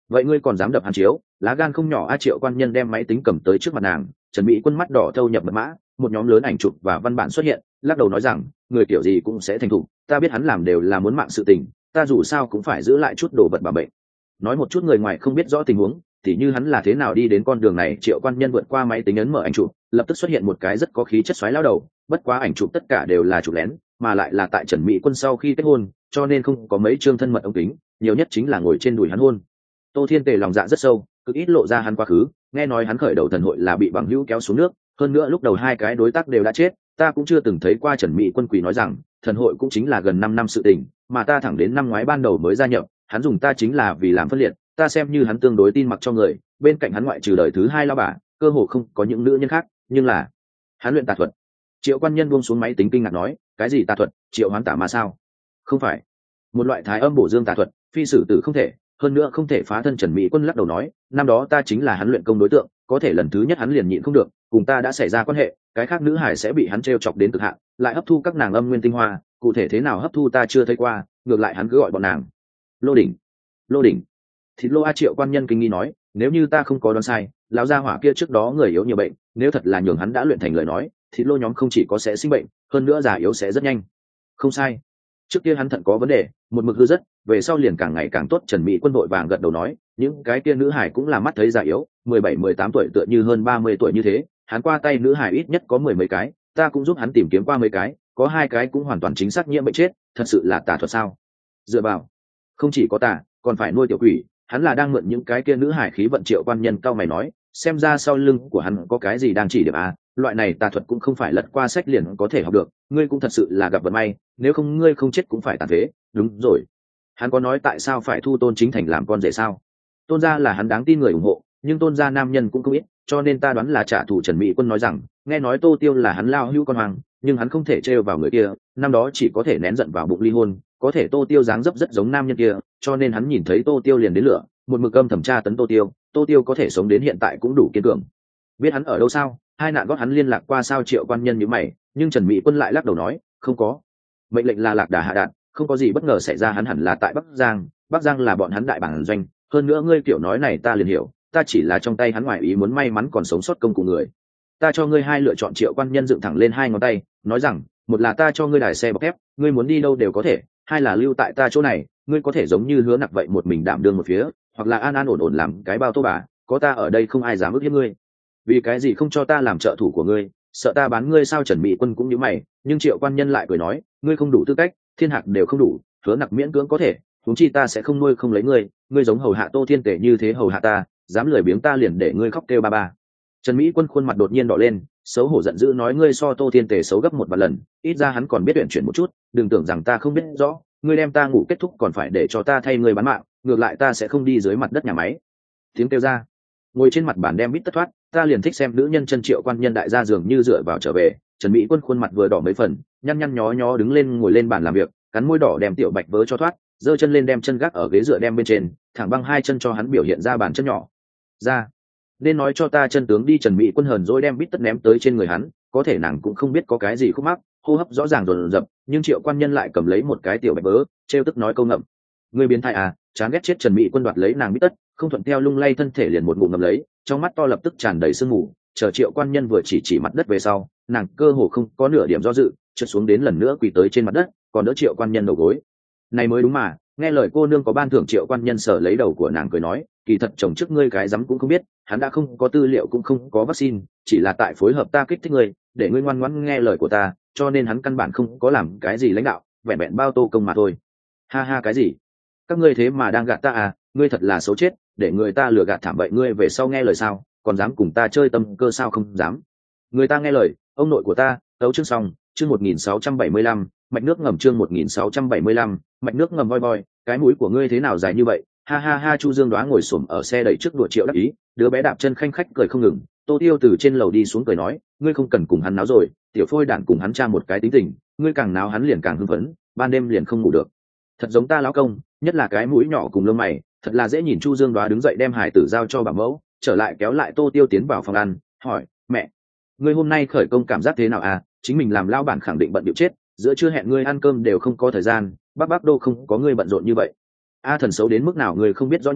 vậy ngươi còn dám đập hắn chiếu, lá gan không nhỏ a. Triệu quan nhân đem máy tính cầm tới trước mặt nàng, Trần Mỹ Quân mắt đỏ thâu nhập mật mã, một nhóm lớn ảnh chụp và văn bản xuất hiện, lắc đầu nói rằng người kiểu gì cũng sẽ thành thục, ta biết hắn làm đều là muốn mạng sự tình, ta dù sao cũng phải giữ lại chút đồ vật bảo bệnh. Nói một chút người ngoài không biết rõ tình huống, thì như hắn là thế nào đi đến con đường này. Triệu quan nhân vượt qua máy tính ấn mở ảnh chụp, lập tức xuất hiện một cái rất có khí chất xoáy lão đầu, bất quá ảnh chụp tất cả đều là chụp lén, mà lại là tại Trần Mỹ Quân sau khi kết hôn, cho nên không có mấy chương thân mật ống kính, nhiều nhất chính là ngồi trên đùi hắn hôn. Tô Thiên Tề lòng dạ rất sâu, cực ít lộ ra hắn quá khứ, nghe nói hắn khởi đầu thần hội là bị bằng hữu kéo xuống nước, hơn nữa lúc đầu hai cái đối tác đều đã chết, ta cũng chưa từng thấy qua. Trần Mỹ Quân quỳ nói rằng thần hội cũng chính là gần năm năm sự tình, mà ta thẳng đến năm ngoái ban đầu mới gia nhập, hắn dùng ta chính là vì làm phân liệt, ta xem như hắn tương đối tin mặc cho người, bên cạnh hắn ngoại trừ đời thứ hai lao bà, cơ hồ không có những nữ nhân khác, nhưng là hắn luyện tà thuật. Triệu quan nhân buông xuống máy tính kinh ngạc nói, cái gì tà thuật? Triệu hoán tà mà sao? Không phải một loại thái âm bổ dương tà thuật, phi sử tử không thể, hơn nữa không thể phá thân. Trần Mỹ Quân lắc đầu nói, năm đó ta chính là hắn luyện công đối tượng, có thể lần thứ nhất hắn liền nhịn không được, cùng ta đã xảy ra quan hệ, cái khác nữ hải sẽ bị hắn trêu chọc đến cực hạn, lại hấp thu các nàng âm nguyên tinh hoa, cụ thể thế nào hấp thu ta chưa thấy qua, ngược lại hắn cứ gọi bọn nàng lô đỉnh. Lô đỉnh? Thịt lô a. Triệu quan nhân kinh nghi nói, nếu như ta không có đoán sai, lão gia hỏa kia trước đó người yếu nhiều bệnh, nếu thật là nhường hắn đã luyện thành lời nói, thịt lô nhóm không chỉ có sẽ sinh bệnh, hơn nữa già yếu sẽ rất nhanh. Không sai, trước kia hắn thận có vấn đề, một mực hư rất, về sau liền càng ngày càng tốt. Trần Mỹ Quân vội vàng gật đầu nói, những cái kia nữ hải cũng là mắt thấy già yếu, mười bảy mười tám tuổi tựa như hơn ba mươi tuổi như thế, hắn qua tay nữ hải ít nhất có mười mấy cái, ta cũng giúp hắn tìm kiếm qua mấy cái, có hai cái cũng hoàn toàn chính xác nhiễm bệnh chết. Thật sự là tà thuật sao? Dựa vào, không chỉ có tà, còn phải nuôi tiểu quỷ, hắn là đang mượn những cái kia nữ hải khí vận. Triệu quan nhân cao mày nói, xem ra sau lưng của hắn có cái gì đang chỉ điểm à, loại này tà thuật cũng không phải lật qua sách liền có thể học được, ngươi cũng thật sự là gặp vận may, nếu không ngươi không chết cũng phải tàn phế. Đúng rồi, hắn có nói tại sao phải thu Tôn Chính Thành làm con rể sao? Tôn gia là hắn đáng tin người ủng hộ, nhưng Tôn gia nam nhân cũng không ít, cho nên ta đoán là trả thù. Trần Mỹ Quân nói rằng, nghe nói Tô Tiêu là hắn lao hữu con hoàng, nhưng hắn không thể trêu vào người kia, năm đó chỉ có thể nén giận vào bụng ly hôn, có thể Tô Tiêu dáng dấp rất giống nam nhân kia, cho nên hắn nhìn thấy Tô Tiêu liền đến lửa, một mực âm thẩm tra tấn Tô Tiêu, Tô Tiêu có thể sống đến hiện tại cũng đủ kiên cường. Biết hắn ở đâu sao? Hai nạn gót hắn liên lạc qua sao? Triệu quan nhân nhíu mày, nhưng Trần Mỹ Quân lại lắc đầu nói, không có. Mệnh lệnh là lạc đà hạ đạn, không có gì bất ngờ xảy ra, hắn hẳn là tại Bắc Giang, Bắc Giang là bọn hắn đại bản doanh, hơn nữa ngươi kiểu nói này ta liền hiểu, ta chỉ là trong tay hắn ngoài ý muốn may mắn còn sống sót công cụ người. Ta cho ngươi hai lựa chọn. Triệu quan nhân dựng thẳng lên hai ngón tay, nói rằng, một là ta cho ngươi đài xe bọc thép, ngươi muốn đi đâu đều có thể, hai là lưu tại ta chỗ này, ngươi có thể giống như Hứa Nặc vậy một mình đảm đương một phía, hoặc là an an ổn ổn làm cái bao tô bà, có ta ở đây không ai dám ức hiếp ngươi. Vì cái gì không cho ta làm trợ thủ của ngươi? Sợ ta bán ngươi sao? Trần Mỹ Quân cũng nhíu mày, nhưng Triệu quan nhân lại cười nói, ngươi không đủ tư cách, thiên hạc đều không đủ, Hứa Nặc miễn cưỡng có thể, huống chi ta sẽ không nuôi không lấy ngươi, ngươi giống hầu hạ Tô Thiên Tể như thế hầu hạ ta, dám lười biếng ta liền để ngươi khóc kêu ba ba. Trần Mỹ Quân khuôn mặt đột nhiên đỏ lên, xấu hổ giận dữ nói, ngươi so Tô Thiên Tể xấu gấp một vạn lần, ít ra hắn còn biết luyện chuyển một chút, đừng tưởng rằng ta không biết rõ, ngươi đem ta ngủ kết thúc còn phải để cho ta thay ngươi bán mạng, ngược lại ta sẽ không đi dưới mặt đất nhà máy. Tiếng kêu ra, ngồi trên mặt bàn đem bít tất thoát, ta liền thích xem nữ nhân chân. Triệu quan nhân đại gia dường như dựa vào trở về, Trần Mỹ Quân khuôn mặt vừa đỏ mấy phần, nhăn nhăn nhó nhó đứng lên ngồi lên bàn làm việc, cắn môi đỏ đem tiểu bạch vớ cho thoát, giơ chân lên đem chân gác ở ghế dựa đem bên trên, thẳng băng hai chân cho hắn biểu hiện ra bàn chân nhỏ ra. Nên nói cho ta chân tướng đi. Trần Mỹ Quân hờn dỗi đem bít tất ném tới trên người hắn, có thể nàng cũng không biết có cái gì khúc mắc, hô hấp rõ ràng dồn dập, nhưng Triệu quan nhân lại cầm lấy một cái tiểu bạch vớ, trêu tức nói câu ngậm. Ngươi biến thái à? Chán ghét chết. Trần Mỹ Quân đoạt lấy nàng bít tất, không thuận theo lung lay thân thể liền một ngụm ngậm lấy, trong mắt to lập tức tràn đầy sương mù. Chờ Triệu quan nhân vừa chỉ chỉ mặt đất về sau, nàng cơ hồ không có nửa điểm do dự, trượt xuống đến lần nữa quỳ tới trên mặt đất, còn đỡ Triệu quan nhân đầu gối. Này mới đúng mà, nghe lời cô nương có ban thưởng. Triệu quan nhân sở lấy đầu của nàng cười nói, kỳ thật chồng trước ngươi cái rắm cũng không biết, hắn đã không có tư liệu cũng không có vaccine, chỉ là tại phối hợp ta kích thích ngươi, để ngươi ngoan ngoãn nghe lời của ta, cho nên hắn căn bản không có làm cái gì lãnh đạo, vẹn vẹn bao tô công mà thôi. Ha ha, cái gì? Các ngươi thế mà đang gạt ta à? Ngươi thật là xấu chết, để người ta lừa gạt thảm vậy, ngươi về sau nghe lời sao? Còn dám cùng ta chơi tâm cơ sao? Không dám. Người ta nghe lời, ông nội của ta. Tấu chương xong, chương một nghìn sáu trăm bảy mươi lăm, mạch nước ngầm. Chương một nghìn sáu trăm bảy mươi lăm, mạch nước ngầm. Voi voi, cái mũi của ngươi thế nào dài như vậy? Ha ha ha. Chu Dương Đoá ngồi xổm ở xe đẩy trước đùa Triệu đắc ý, đứa bé đạp chân khanh khách cười không ngừng. Tô Tiêu từ trên lầu đi xuống cười nói, ngươi không cần cùng hắn náo rồi, tiểu phôi đản cùng hắn tra một cái tính tình, ngươi càng náo hắn liền càng hưng phấn, ban đêm liền không ngủ được. Thật giống ta lão công, nhất là cái mũi nhỏ cùng lông mày, thật là dễ nhìn. Chu Dương Đoá đứng dậy đem hải tử giao cho bảo mẫu, trở lại kéo lại Tô Tiêu tiến vào phòng ăn, hỏi, mẹ, ngươi hôm nay khởi công cảm giác thế nào à? Chính mình làm lao bản khẳng định bận điệu chết, giữa trưa hẹn ngươi ăn cơm đều không có thời gian, bác bác đô không có ngươi bận rộn như vậy. A thần xấu đến mức nào ngươi không biết rõ nha,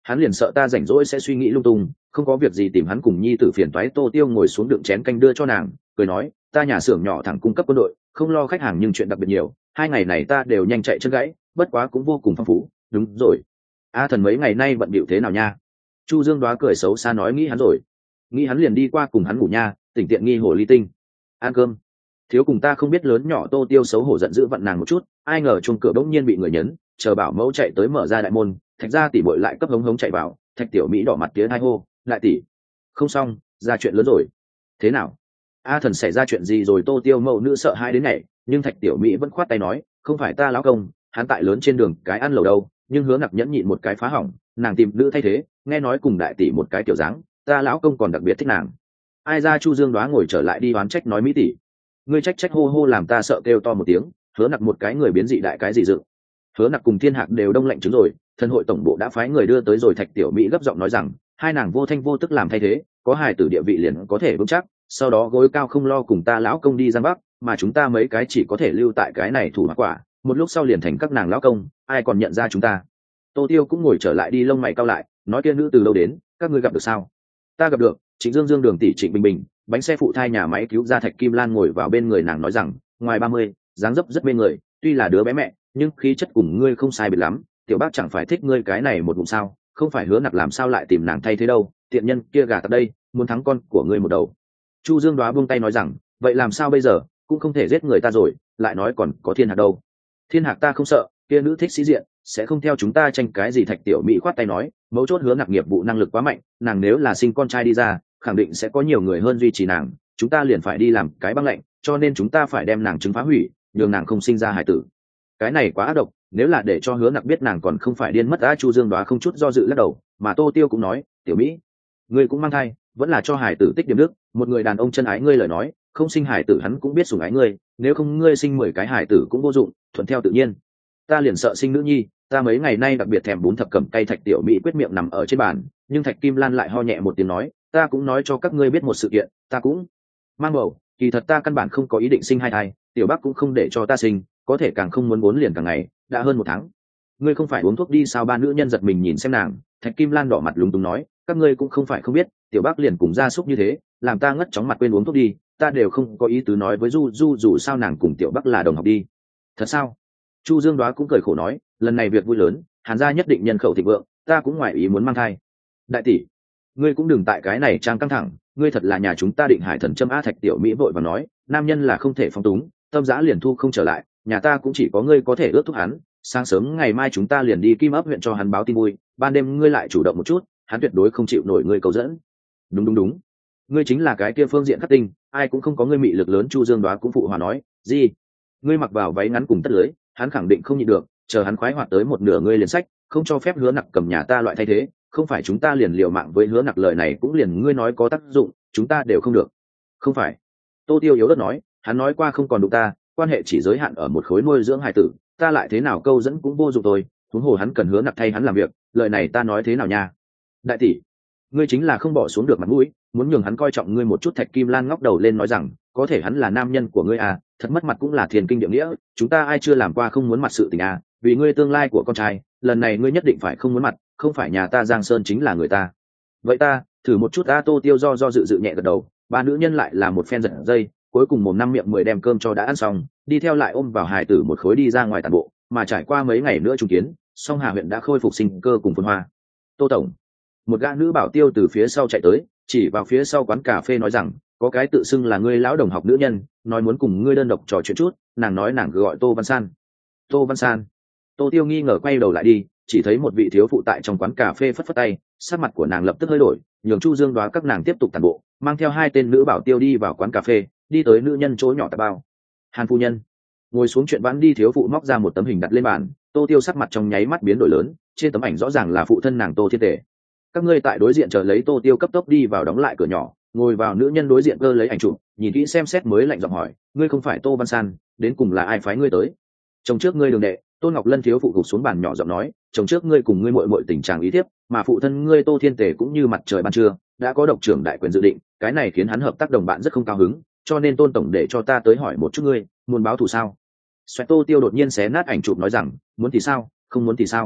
hắn liền sợ ta rảnh rỗi sẽ suy nghĩ lung tung, không có việc gì tìm hắn cùng nhi tử phiền toái. Tô Tiêu ngồi xuống đựng chén canh đưa cho nàng, cười nói, ta nhà xưởng nhỏ thẳng cung cấp quân đội, không lo khách hàng nhưng chuyện đặc biệt nhiều, hai ngày này ta đều nhanh chạy chân gãy, bất quá cũng vô cùng phong phú. Đúng rồi, a Thần mấy ngày nay bận bịu thế nào nha? Chu Dương Đoá cười xấu xa nói, nghĩ hắn rồi, nghĩ hắn liền đi qua cùng hắn ngủ nha, tỉnh tiện nghi hồ ly tinh. Ăn cơm. Thiếu cùng ta không biết lớn nhỏ. Tô Tiêu xấu hổ giận dữ vặn nàng một chút, ai ngờ chuông cửa bỗng nhiên bị người nhấn, chờ bảo mẫu chạy tới mở ra đại môn, Thạch gia tỷ bội lại cấp hống hống chạy vào. Thạch Tiểu Mỹ đỏ mặt tía hai hô, đại tỷ, không xong, ra chuyện lớn rồi. Thế nào? A Thần xảy ra chuyện gì rồi? Tô Tiêu mẫu nữ sợ hai đến ngày, nhưng Thạch Tiểu Mỹ vẫn khoát tay nói, không phải ta lão công, hắn tại lớn trên đường cái ăn lẩu đâu, nhưng Hứa Nặc nhẫn nhịn một cái phá hỏng, nàng tìm nữ thay thế, nghe nói cùng đại tỷ một cái tiểu dáng, ta lão công còn đặc biệt thích nàng. Ai ra? Chu Dương Đoá ngồi trở lại đi oán trách nói, Mỹ tỷ, ngươi trách trách hô hô làm ta sợ kêu to một tiếng. Hứa Nặc một cái người biến dị đại cái gì dự. Hứa Nặc cùng Thiên Hạc đều đông lạnh trứng rồi, thần hội tổng bộ đã phái người đưa tới rồi. Thạch Tiểu Mỹ gấp giọng nói rằng, hai nàng vô thanh vô tức làm thay thế, có hài tử địa vị liền có thể vững chắc, sau đó gối cao không lo cùng ta lão công đi Giang Bắc, mà chúng ta mấy cái chỉ có thể lưu tại cái này thủ quả, một lúc sau liền thành các nàng lão công, ai còn nhận ra chúng ta? Tô Tiêu cũng ngồi trở lại đi, lông mày cau lại, nói, kia nữ từ lâu đến, các ngươi gặp được sao? Ta gặp được, Trịnh Dương Dương Đường tỷ Trịnh Bình Bình, bánh xe phụ thai nhà máy cứu ra. Thạch Kim Lan ngồi vào bên người nàng nói rằng, ngoài ba mươi, dáng dấp rất mê người, tuy là đứa bé mẹ, nhưng khí chất cùng ngươi không sai biệt lắm. Tiểu bác chẳng phải thích ngươi cái này một bụng sao? Không phải Hứa Nặc làm sao lại tìm nàng thay thế đâu? Tiện nhân kia gà tại đây, muốn thắng con của ngươi một đầu. Chu Dương Đoá buông tay nói rằng, vậy làm sao bây giờ? Cũng không thể giết người ta rồi, lại nói còn có Thiên Hạc đâu. Thiên Hạc ta không sợ, kia nữ thích sĩ diện, sẽ không theo chúng ta tranh cái gì. Thạch Tiểu Mỹ khoát tay nói, mấu chốt Hứa Nặc nghiệp vụ năng lực quá mạnh, nàng nếu là sinh con trai đi ra, khẳng định sẽ có nhiều người hơn duy trì nàng, chúng ta liền phải đi làm cái băng lệnh, cho nên chúng ta phải đem nàng trứng phá hủy, nhường nàng không sinh ra hải tử. Cái này quá ác độc, nếu là để cho Hứa Nặc biết nàng còn không phải điên mất. Á Chu Dương Đoá không chút do dự lắc đầu, mà Tô Tiêu cũng nói, Tiểu Mỹ, ngươi cũng mang thai, vẫn là cho hải tử tích điểm đức, một người đàn ông chân ái ngươi lời nói, không sinh hải tử hắn cũng biết sủng ái ngươi, nếu không ngươi sinh mười cái hải tử cũng vô dụng, thuận theo tự nhiên. Ta liền sợ sinh nữ nhi, ta mấy ngày nay đặc biệt thèm bún thập cẩm cay. Thạch Tiểu Mỹ quyết miệng nằm ở trên bàn, nhưng Thạch Kim Lan lại ho nhẹ một tiếng nói, ta cũng nói cho các ngươi biết một sự kiện, ta cũng mang bầu, kỳ thật ta căn bản không có ý định sinh hai thai, Tiểu Bắc cũng không để cho ta sinh, có thể càng không muốn bốn liền càng ngày, đã hơn một tháng. Ngươi không phải uống thuốc đi sao? Ba nữ nhân giật mình nhìn xem nàng. Thạch Kim Lan đỏ mặt lúng túng nói, các ngươi cũng không phải không biết, Tiểu Bắc liền cùng gia súc như thế, làm ta ngất chóng mặt quên uống thuốc đi, ta đều không có ý tứ nói với Du Du dù sao nàng cùng Tiểu Bắc là đồng học đi. Thật sao? Chu Dương Đoá cũng cười khổ nói, lần này việc vui lớn, Hàn gia nhất định nhân khẩu thịnh vượng, ta cũng ngoài ý muốn mang thai. Đại tỷ, ngươi cũng đừng tại cái này trang căng thẳng, ngươi thật là nhà chúng ta định hải thần châm. A Thạch Tiểu Mỹ vội và nói, nam nhân là không thể phóng túng, tâm dã liền thu không trở lại, nhà ta cũng chỉ có ngươi có thể ước thúc hắn, sáng sớm ngày mai chúng ta liền đi Kim Ấp huyện cho hắn báo tin vui, ban đêm ngươi lại chủ động một chút, hắn tuyệt đối không chịu nổi ngươi cầu dẫn. Đúng đúng đúng, ngươi chính là cái kia phương diện khắc tinh, ai cũng không có ngươi mị lực lớn. Chu Dương Đoá cũng phụ hòa nói, gì, ngươi mặc vào váy ngắn cùng tất lưới, hắn khẳng định không nhịn được, chờ hắn khoái hoạt tới một nửa ngươi liền sách, không cho phép Hứa Nặc cầm nhà ta loại thay thế, không phải chúng ta liền liều mạng với Hứa Nặc, lời này cũng liền ngươi nói có tác dụng, chúng ta đều không được. Không phải, Tô Tiêu yếu ớt nói, hắn nói qua không còn đụng ta, quan hệ chỉ giới hạn ở một khối nuôi dưỡng hài tử, ta lại thế nào câu dẫn cũng vô dụng thôi, huống hồ hắn cần Hứa Nặc thay hắn làm việc, lời này ta nói thế nào nha? Đại tỷ, ngươi chính là không bỏ xuống được mặt mũi, muốn nhường hắn coi trọng ngươi một chút. Thạch Kim Lan ngóc đầu lên nói rằng, có thể hắn là nam nhân của ngươi à, thật mất mặt cũng là thiền kinh địa nghĩa, chúng ta ai chưa làm qua không muốn mặt sự tình à, vì ngươi tương lai của con trai, lần này ngươi nhất định phải không muốn mặt, không phải nhà ta Giang Sơn chính là người ta. Vậy ta thử một chút. A Tô Tiêu do do dự dự nhẹ gật đầu, ba nữ nhân lại là một phen giật dây, cuối cùng mồm năm miệng mười đem cơm cho đã ăn xong, đi theo lại ôm vào hài tử một khối đi ra ngoài tàn bộ, mà trải qua mấy ngày nữa trung kiến, Song Hà huyện đã khôi phục sinh cơ cùng phồn hoa. Tô tổng, một gã nữ bảo tiêu từ phía sau chạy tới, chỉ vào phía sau quán cà phê nói rằng, có cái tự xưng là ngươi lão đồng học nữ nhân, nói muốn cùng ngươi đơn độc trò chuyện chút, nàng nói nàng gọi Tô Văn San. Tô Văn San. Tô Tiêu nghi ngờ quay đầu lại đi, chỉ thấy một vị thiếu phụ tại trong quán cà phê phất phất tay, sắc mặt của nàng lập tức hơi đổi, nhường Chu Dương Đoá các nàng tiếp tục tàn bộ, mang theo hai tên nữ bảo tiêu đi vào quán cà phê, đi tới nữ nhân chỗ nhỏ tạp bao. Hàn phu nhân. Ngồi xuống chuyện vãn đi. Thiếu phụ móc ra một tấm hình đặt lên bàn, Tô Tiêu sắc mặt trong nháy mắt biến đổi lớn, trên tấm ảnh rõ ràng là phụ thân nàng Tô Thiên Tề. Các ngươi tại đối diện chờ lấy. Tô Tiêu cấp tốc đi vào đóng lại cửa nhỏ, ngồi vào nữ nhân đối diện cơ lấy ảnh chụp, nhìn kỹ xem xét mới lạnh giọng hỏi, ngươi không phải Tô Văn San, đến cùng là ai phái ngươi tới? Chồng trước ngươi Đường đệ. Tôn Ngọc Lân thiếu phụ gục xuống bàn nhỏ giọng nói, chồng trước ngươi cùng ngươi muội muội tình trạng ý tiếp, mà phụ thân ngươi Tô Thiên Tề cũng như mặt trời ban trưa, đã có độc trưởng đại quyền dự định, cái này khiến hắn hợp tác đồng bạn rất không cao hứng, cho nên Tôn tổng để cho ta tới hỏi một chút ngươi, muốn báo thù sao? Xoẹt. Tô Tiêu đột nhiên xé nát ảnh chụp nói rằng, muốn thì sao, không muốn thì sao?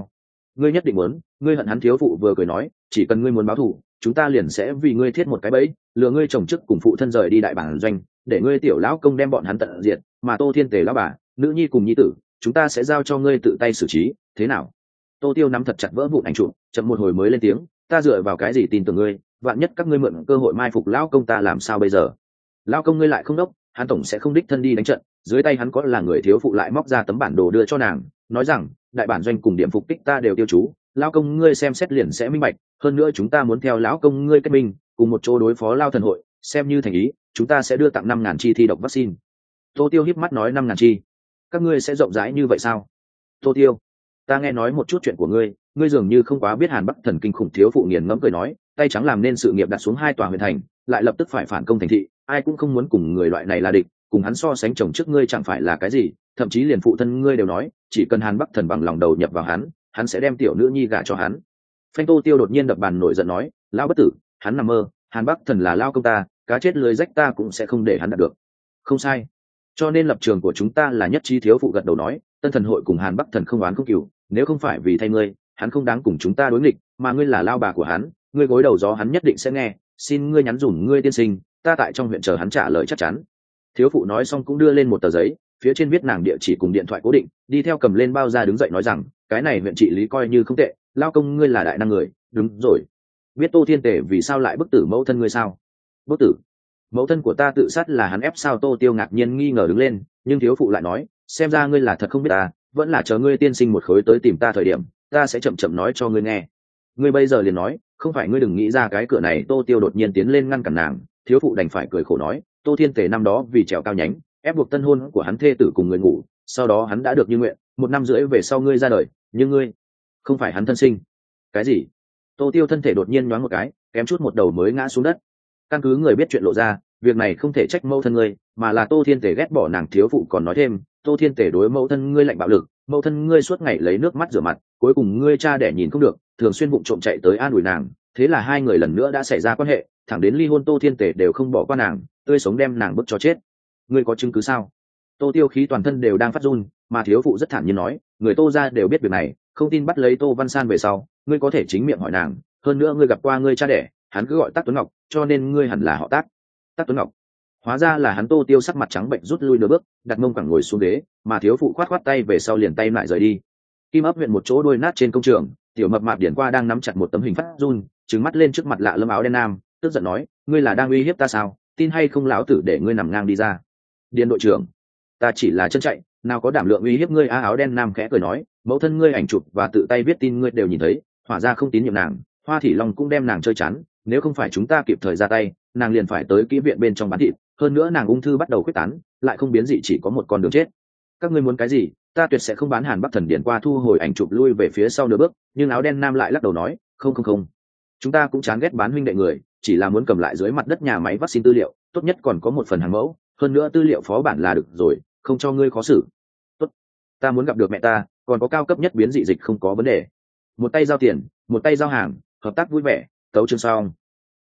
ngươi nhất định muốn, ngươi hận hắn. Thiếu phụ vừa cười nói, chỉ cần ngươi muốn báo thù, chúng ta liền sẽ vì ngươi thiết một cái bẫy, lừa ngươi chồng chức cùng phụ thân rời đi đại bản doanh, để ngươi tiểu lão công đem bọn hắn tận diệt, mà Tô Thiên Tề lão bà, nữ nhi cùng nhi tử, chúng ta sẽ giao cho ngươi tự tay xử trí, thế nào? Tô Tiêu nắm thật chặt vỡ vụn ảnh chụp, chậm một hồi mới lên tiếng, ta dựa vào cái gì tin tưởng ngươi? Vạn nhất các ngươi mượn cơ hội mai phục lão công ta làm sao bây giờ? Lão công ngươi lại không đốc, hắn tổng sẽ không đích thân đi đánh trận, dưới tay hắn có là người. Thiếu phụ lại móc ra tấm bản đồ đưa cho nàng, nói rằng đại bản doanh cùng điểm phục kích ta đều tiêu chú, lão công ngươi xem xét liền sẽ minh bạch. Hơn nữa chúng ta muốn theo lão công ngươi kết minh, cùng một chỗ đối phó Lao thần hội, xem như thành ý, chúng ta sẽ đưa tặng năm ngàn chi thi độc vaccine. Tô Tiêu híp mắt nói, năm ngàn chi, các ngươi sẽ rộng rãi như vậy sao? Tô Tiêu, ta nghe nói một chút chuyện của ngươi, ngươi dường như không quá biết Hàn Bắc thần kinh khủng. Thiếu phụ nghiền ngẫm cười nói, tay trắng làm nên sự nghiệp đặt xuống hai tòa huyện thành, lại lập tức phải phản công thành thị, ai cũng không muốn cùng người loại này là địch, cùng hắn so sánh chồng trước ngươi chẳng phải là cái gì, thậm chí liền phụ thân ngươi đều nói, chỉ cần Hàn Bắc thần bằng lòng đầu nhập vào hắn, hắn sẽ đem tiểu nữ nhi gả cho hắn. Phanh. Tô Tiêu đột nhiên đập bàn nổi giận nói, lão bất tử, hắn nằm mơ, Hàn Bắc thần là lao công ta, cá chết lưới rách ta cũng sẽ không để hắn đạt được. Không sai, cho nên lập trường của chúng ta là nhất trí. Thiếu phụ gật đầu nói, tân thần hội cùng Hàn Bắc thần không oán không cừu, nếu không phải vì thay ngươi, hắn không đáng cùng chúng ta đối nghịch, mà ngươi là lao bà của hắn, ngươi gối đầu gió hắn nhất định sẽ nghe. Xin ngươi nhắn dùm ngươi tiên sinh, ta tại trong huyện chờ hắn trả lời chắc chắn. Thiếu phụ nói xong cũng đưa lên một tờ giấy, phía trên viết nàng địa chỉ cùng điện thoại cố định, đi theo cầm lên bao ra đứng dậy nói rằng, cái này huyện trị lý coi như không tệ, lao công ngươi là đại năng người. Đúng rồi, biết Tô Thiên Tề vì sao lại bức tử mẫu thân ngươi sao? Bức tử mẫu thân của ta tự sát là hắn ép sao? Tô Tiêu ngạc nhiên nghi ngờ đứng lên, nhưng thiếu phụ lại nói, xem ra ngươi là thật không biết ta, vẫn là chờ ngươi tiên sinh một khối tới tìm ta thời điểm, ta sẽ chậm chậm nói cho ngươi nghe. Ngươi bây giờ liền nói, không phải ngươi đừng nghĩ ra cái cửa này. Tô Tiêu đột nhiên tiến lên ngăn cản nàng, thiếu phụ đành phải cười khổ nói, Tô Thiên Tề năm đó vì trèo cao nhánh, ép buộc tân hôn của hắn thê tử cùng người ngủ, sau đó hắn đã được như nguyện, một năm rưỡi về sau ngươi ra đời, nhưng ngươi không phải hắn thân sinh. Cái gì? Tô Tiêu thân thể đột nhiên nhoáng một cái, kém chút một đầu mới ngã xuống đất. Căn cứ người biết chuyện lộ ra, việc này không thể trách mẫu thân ngươi, mà là Tô Thiên Tề ghét bỏ nàng. Thiếu phụ còn nói thêm, Tô Thiên Tề đối mẫu thân ngươi lạnh bạo lực, mẫu thân ngươi suốt ngày lấy nước mắt rửa mặt, cuối cùng ngươi cha đẻ nhìn không được, thường xuyên vụng trộm chạy tới an ủi nàng, thế là hai người lần nữa đã xảy ra quan hệ, thẳng đến ly hôn Tô Thiên Tề đều không bỏ qua nàng, tươi sống đem nàng bức cho chết. Ngươi có chứng cứ sao? Tô Tiêu khí toàn thân đều đang phát run, mà thiếu phụ rất thản nhiên nói, người Tô gia đều biết việc này, không tin bắt lấy Tô Văn San về sau, ngươi có thể chính miệng hỏi nàng. Hơn nữa ngươi gặp qua ngươi cha đẻ, hắn cứ gọi Tắc Tuấn Ngọc, cho nên ngươi hẳn là họ Tắc. Tắc Tuấn Ngọc, hóa ra là hắn. Tô Tiêu sắc mặt trắng bệnh rút lui nửa bước, đặt mông cẳng ngồi xuống ghế, mà thiếu phụ khoát khoát tay về sau liền tay lại rời đi. Kim ấp huyện một chỗ đôi nát trên công trường, tiểu mập mạp điển qua đang nắm chặt một tấm hình phát run, trừng mắt lên trước mặt lạ lâm áo đen nam, tức giận nói, ngươi là đang uy hiếp ta sao? Tin hay không lão tử để ngươi nằm ngang đi ra. Điền đội trưởng, ta chỉ là chân chạy, nào có đảm lượng uy hiếp ngươi. A áo đen nam khẽ cười nói, mẫu thân ngươi ảnh chụp và tự tay viết tin ngươi đều nhìn thấy, hỏa ra không tín nhiệm nàng, Hoa Thị Long cũng đem nàng chơi chán, nếu không phải chúng ta kịp thời ra tay, nàng liền phải tới kỹ viện bên trong bán thịt. Hơn nữa nàng ung thư bắt đầu khuếch tán, lại không biến dị, chỉ có một con đường chết. Các ngươi muốn cái gì? Ta tuyệt sẽ không bán. Hàn Bắc thần điển qua thu hồi ảnh chụp lui về phía sau nửa bước, nhưng áo đen nam lại lắc đầu nói, không không không, chúng ta cũng chán ghét bán huynh đệ người, chỉ là muốn cầm lại dưới mặt đất nhà máy vaccine tư liệu, tốt nhất còn có một phần hàng mẫu, hơn nữa tư liệu phó bản là được rồi, không cho ngươi khó xử. Tốt, ta muốn gặp được mẹ ta, còn có cao cấp nhất biến dị dịch không có vấn đề. Một tay giao tiền, một tay giao hàng, hợp tác vui vẻ. Tấu chương xong.